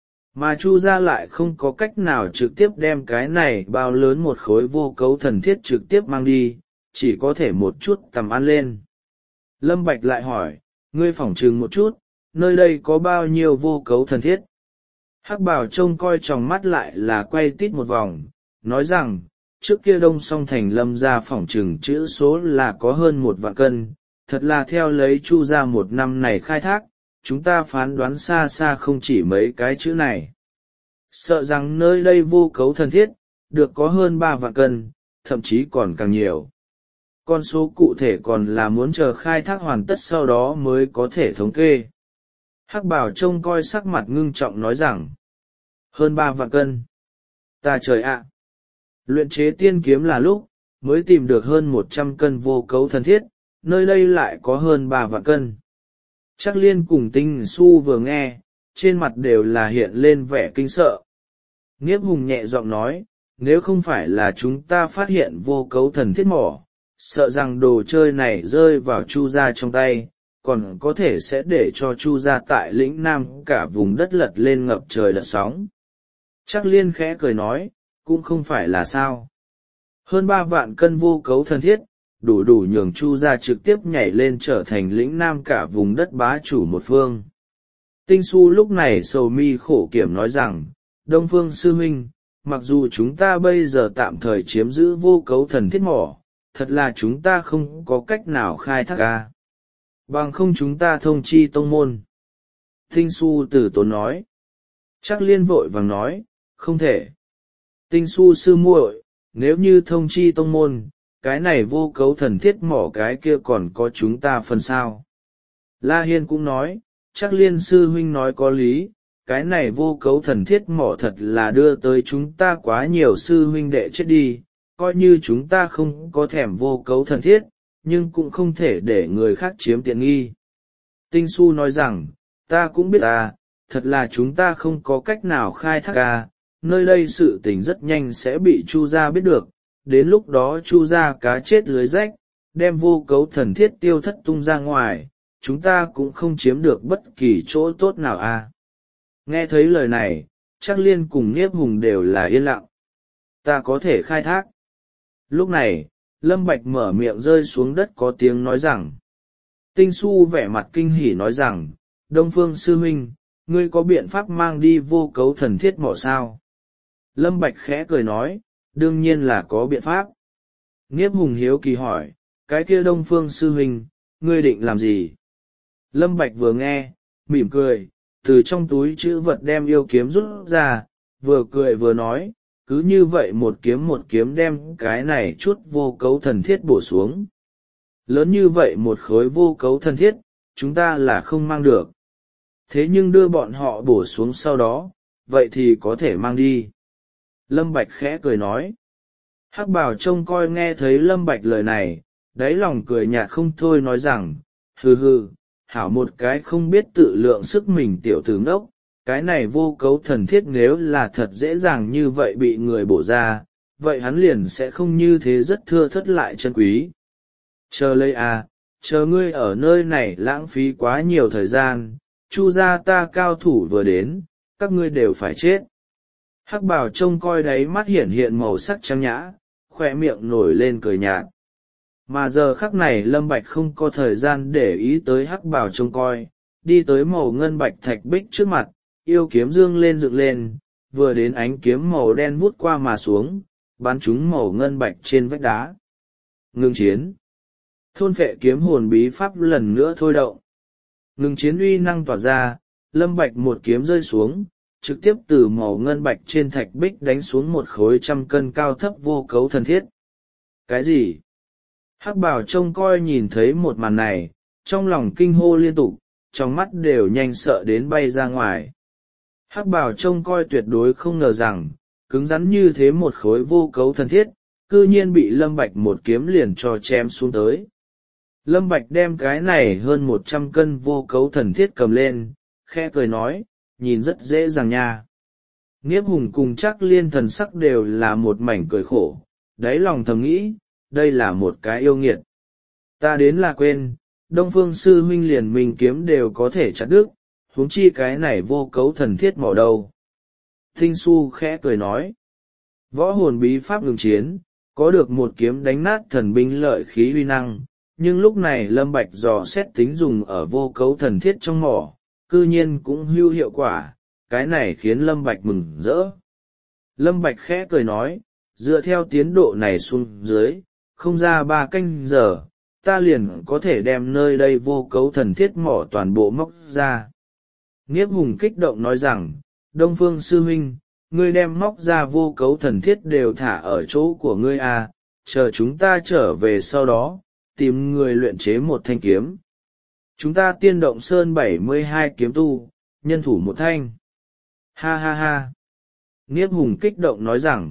Mà Chu gia lại không có cách nào trực tiếp đem cái này bao lớn một khối vô cấu thần thiết trực tiếp mang đi, chỉ có thể một chút tầm ăn lên. Lâm Bạch lại hỏi, ngươi phỏng trừng một chút, nơi đây có bao nhiêu vô cấu thần thiết? Hắc Bảo trông coi tròng mắt lại là quay tít một vòng, nói rằng, trước kia Đông Song Thành Lâm gia phỏng trừng chữ số là có hơn một vạn cân, thật là theo lấy Chu gia một năm này khai thác, chúng ta phán đoán xa xa không chỉ mấy cái chữ này. Sợ rằng nơi đây vô cấu thần thiết, được có hơn ba vạn cân, thậm chí còn càng nhiều. Con số cụ thể còn là muốn chờ khai thác hoàn tất sau đó mới có thể thống kê. Hắc Bảo trông coi sắc mặt ngưng trọng nói rằng, hơn ba vạn cân. Ta trời ạ! Luyện chế tiên kiếm là lúc, mới tìm được hơn một trăm cân vô cấu thần thiết, nơi đây lại có hơn ba vạn cân. Chắc Liên cùng Tinh Su vừa nghe, trên mặt đều là hiện lên vẻ kinh sợ. Niếp Hùng nhẹ giọng nói, nếu không phải là chúng ta phát hiện vô cấu thần thiết mỏ, sợ rằng đồ chơi này rơi vào Chu gia trong tay, còn có thể sẽ để cho Chu gia tại lĩnh Nam cả vùng đất lật lên ngập trời lật sóng. Chắc Liên khẽ cười nói, cũng không phải là sao. Hơn ba vạn cân vô cấu thần thiết, đủ đủ nhường Chu gia trực tiếp nhảy lên trở thành lĩnh Nam cả vùng đất bá chủ một phương. Tinh Su lúc này sầu mi khổ kiểm nói rằng, Đông Phương Sư Huynh, mặc dù chúng ta bây giờ tạm thời chiếm giữ vô cấu thần thiết mỏ, thật là chúng ta không có cách nào khai thác ca. Bằng không chúng ta thông chi tông môn. Tinh Su từ tốn nói. Chắc Liên vội vàng nói, không thể. Tinh Su sư muội, nếu như thông chi tông môn, cái này vô cấu thần thiết mỏ cái kia còn có chúng ta phần sao. La Hiên cũng nói, Trác Liên sư huynh nói có lý, cái này vô cấu thần thiết mỏ thật là đưa tới chúng ta quá nhiều sư huynh đệ chết đi, coi như chúng ta không có thèm vô cấu thần thiết, nhưng cũng không thể để người khác chiếm tiện nghi. Tinh Su nói rằng, ta cũng biết à, thật là chúng ta không có cách nào khai thác à, nơi đây sự tình rất nhanh sẽ bị Chu gia biết được, đến lúc đó Chu gia cá chết lưới rách, đem vô cấu thần thiết tiêu thất tung ra ngoài, chúng ta cũng không chiếm được bất kỳ chỗ tốt nào à. Nghe thấy lời này, Trác Liên cùng Niếp Hùng đều là yên lặng. Ta có thể khai thác. Lúc này, Lâm Bạch mở miệng rơi xuống đất có tiếng nói rằng. Tinh Su vẻ mặt kinh hỉ nói rằng, Đông Phương sư huynh, ngươi có biện pháp mang đi vô cấu thần thiết mỏ sao? Lâm Bạch khẽ cười nói, đương nhiên là có biện pháp. Niếp Hùng hiếu kỳ hỏi, cái kia Đông Phương sư huynh, ngươi định làm gì? Lâm Bạch vừa nghe, mỉm cười, từ trong túi chữ vật đem yêu kiếm rút ra, vừa cười vừa nói, cứ như vậy một kiếm một kiếm đem cái này chút vô cấu thần thiết bổ xuống. Lớn như vậy một khối vô cấu thần thiết, chúng ta là không mang được. Thế nhưng đưa bọn họ bổ xuống sau đó, vậy thì có thể mang đi. Lâm Bạch khẽ cười nói. Hắc Bảo trông coi nghe thấy Lâm Bạch lời này, đáy lòng cười nhạt không thôi nói rằng, hừ hừ, hảo một cái không biết tự lượng sức mình tiểu tử ngốc, cái này vô cấu thần thiết nếu là thật dễ dàng như vậy bị người bổ ra, vậy hắn liền sẽ không như thế rất thưa thất lại chân quý. Chờ lấy à, chờ ngươi ở nơi này lãng phí quá nhiều thời gian, Chu gia ta cao thủ vừa đến, các ngươi đều phải chết. Hắc Bảo trông coi đáy mắt hiển hiện màu sắc trang nhã, khoe miệng nổi lên cười nhạt. Mà giờ khắc này Lâm Bạch không có thời gian để ý tới Hắc Bảo trông coi, đi tới màu ngân bạch thạch bích trước mặt, yêu kiếm dương lên dựng lên, vừa đến ánh kiếm màu đen vút qua mà xuống, bắn trúng màu ngân bạch trên vách đá. Ngưng chiến. Thôn phệ kiếm hồn bí pháp lần nữa thôi động. Ngưng chiến uy năng tỏa ra, Lâm Bạch một kiếm rơi xuống, trực tiếp từ màu ngân bạch trên thạch bích đánh xuống một khối trăm cân cao thấp vô cấu thần thiết. Cái gì? Hắc Bảo trông coi nhìn thấy một màn này, trong lòng kinh hô liên tục, trong mắt đều nhanh sợ đến bay ra ngoài. Hắc Bảo trông coi tuyệt đối không ngờ rằng, cứng rắn như thế một khối vô cấu thần thiết, cư nhiên bị Lâm Bạch một kiếm liền cho chém xuống tới. Lâm Bạch đem cái này hơn một trăm cân vô cấu thần thiết cầm lên, khẽ cười nói, nhìn rất dễ dàng nha. Niếp Hùng cùng Trác Liên thần sắc đều là một mảnh cười khổ, đáy lòng thầm nghĩ, đây là một cái yêu nghiệt. Ta đến là quên, Đông Phương sư huynh liền mình kiếm đều có thể chặt đứt, huống chi cái này vô cấu thần thiết mỏ đâu. Tinh Su khẽ cười nói, võ hồn bí pháp ngừng chiến, có được một kiếm đánh nát thần binh lợi khí uy năng, nhưng lúc này Lâm Bạch dò xét tính dùng ở vô cấu thần thiết trong mỏ, cư nhiên cũng hữu hiệu quả, cái này khiến Lâm Bạch mừng rỡ. Lâm Bạch khẽ cười nói, dựa theo tiến độ này xuống dưới, không ra ba canh giờ, ta liền có thể đem nơi đây vô cấu thần thiết mỏ toàn bộ móc ra. Niếp Hùng kích động nói rằng, Đông Phương sư huynh, ngươi đem móc ra vô cấu thần thiết đều thả ở chỗ của ngươi à, chờ chúng ta trở về sau đó, tìm người luyện chế một thanh kiếm. Chúng ta tiên động sơn bảy mươi hai kiếm tu, nhân thủ một thanh. Ha ha ha. Niếp Hùng kích động nói rằng.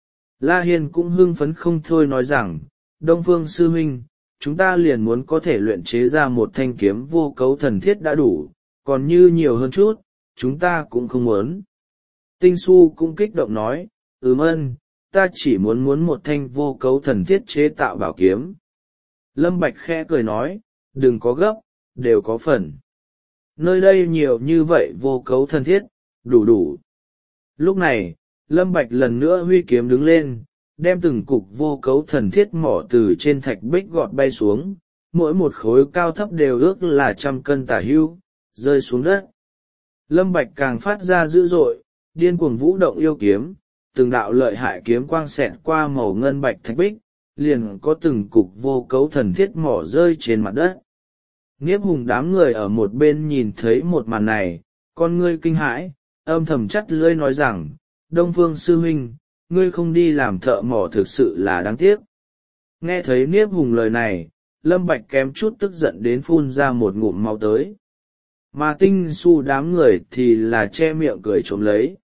La Hiên cũng hưng phấn không thôi nói rằng, Đông Phương sư huynh, chúng ta liền muốn có thể luyện chế ra một thanh kiếm vô cấu thần thiết đã đủ, còn như nhiều hơn chút, chúng ta cũng không muốn. Tinh Su cũng kích động nói, ừm ân, ta chỉ muốn muốn một thanh vô cấu thần thiết chế tạo bảo kiếm. Lâm Bạch khẽ cười nói, đừng có gấp, đều có phần. Nơi đây nhiều như vậy vô cấu thần thiết, đủ đủ. Lúc này, Lâm Bạch lần nữa huy kiếm đứng lên, đem từng cục vô cấu thần thiết mỏ từ trên thạch bích gọt bay xuống, mỗi một khối cao thấp đều ước là trăm cân tả hưu, rơi xuống đất. Lâm Bạch càng phát ra dữ dội, điên cuồng vũ động yêu kiếm, từng đạo lợi hại kiếm quang xẹt qua màu ngân bạch thạch bích, liền có từng cục vô cấu thần thiết mỏ rơi trên mặt đất. Niếp Hùng đám người ở một bên nhìn thấy một màn này, con ngươi kinh hãi, âm thầm chắt lưỡi nói rằng, Đông Phương sư huynh, ngươi không đi làm thợ mỏ thực sự là đáng tiếc. Nghe thấy Niếp Hùng lời này, Lâm Bạch kém chút tức giận đến phun ra một ngụm máu tới. mà tinh su đám người thì là che miệng cười trộm lấy.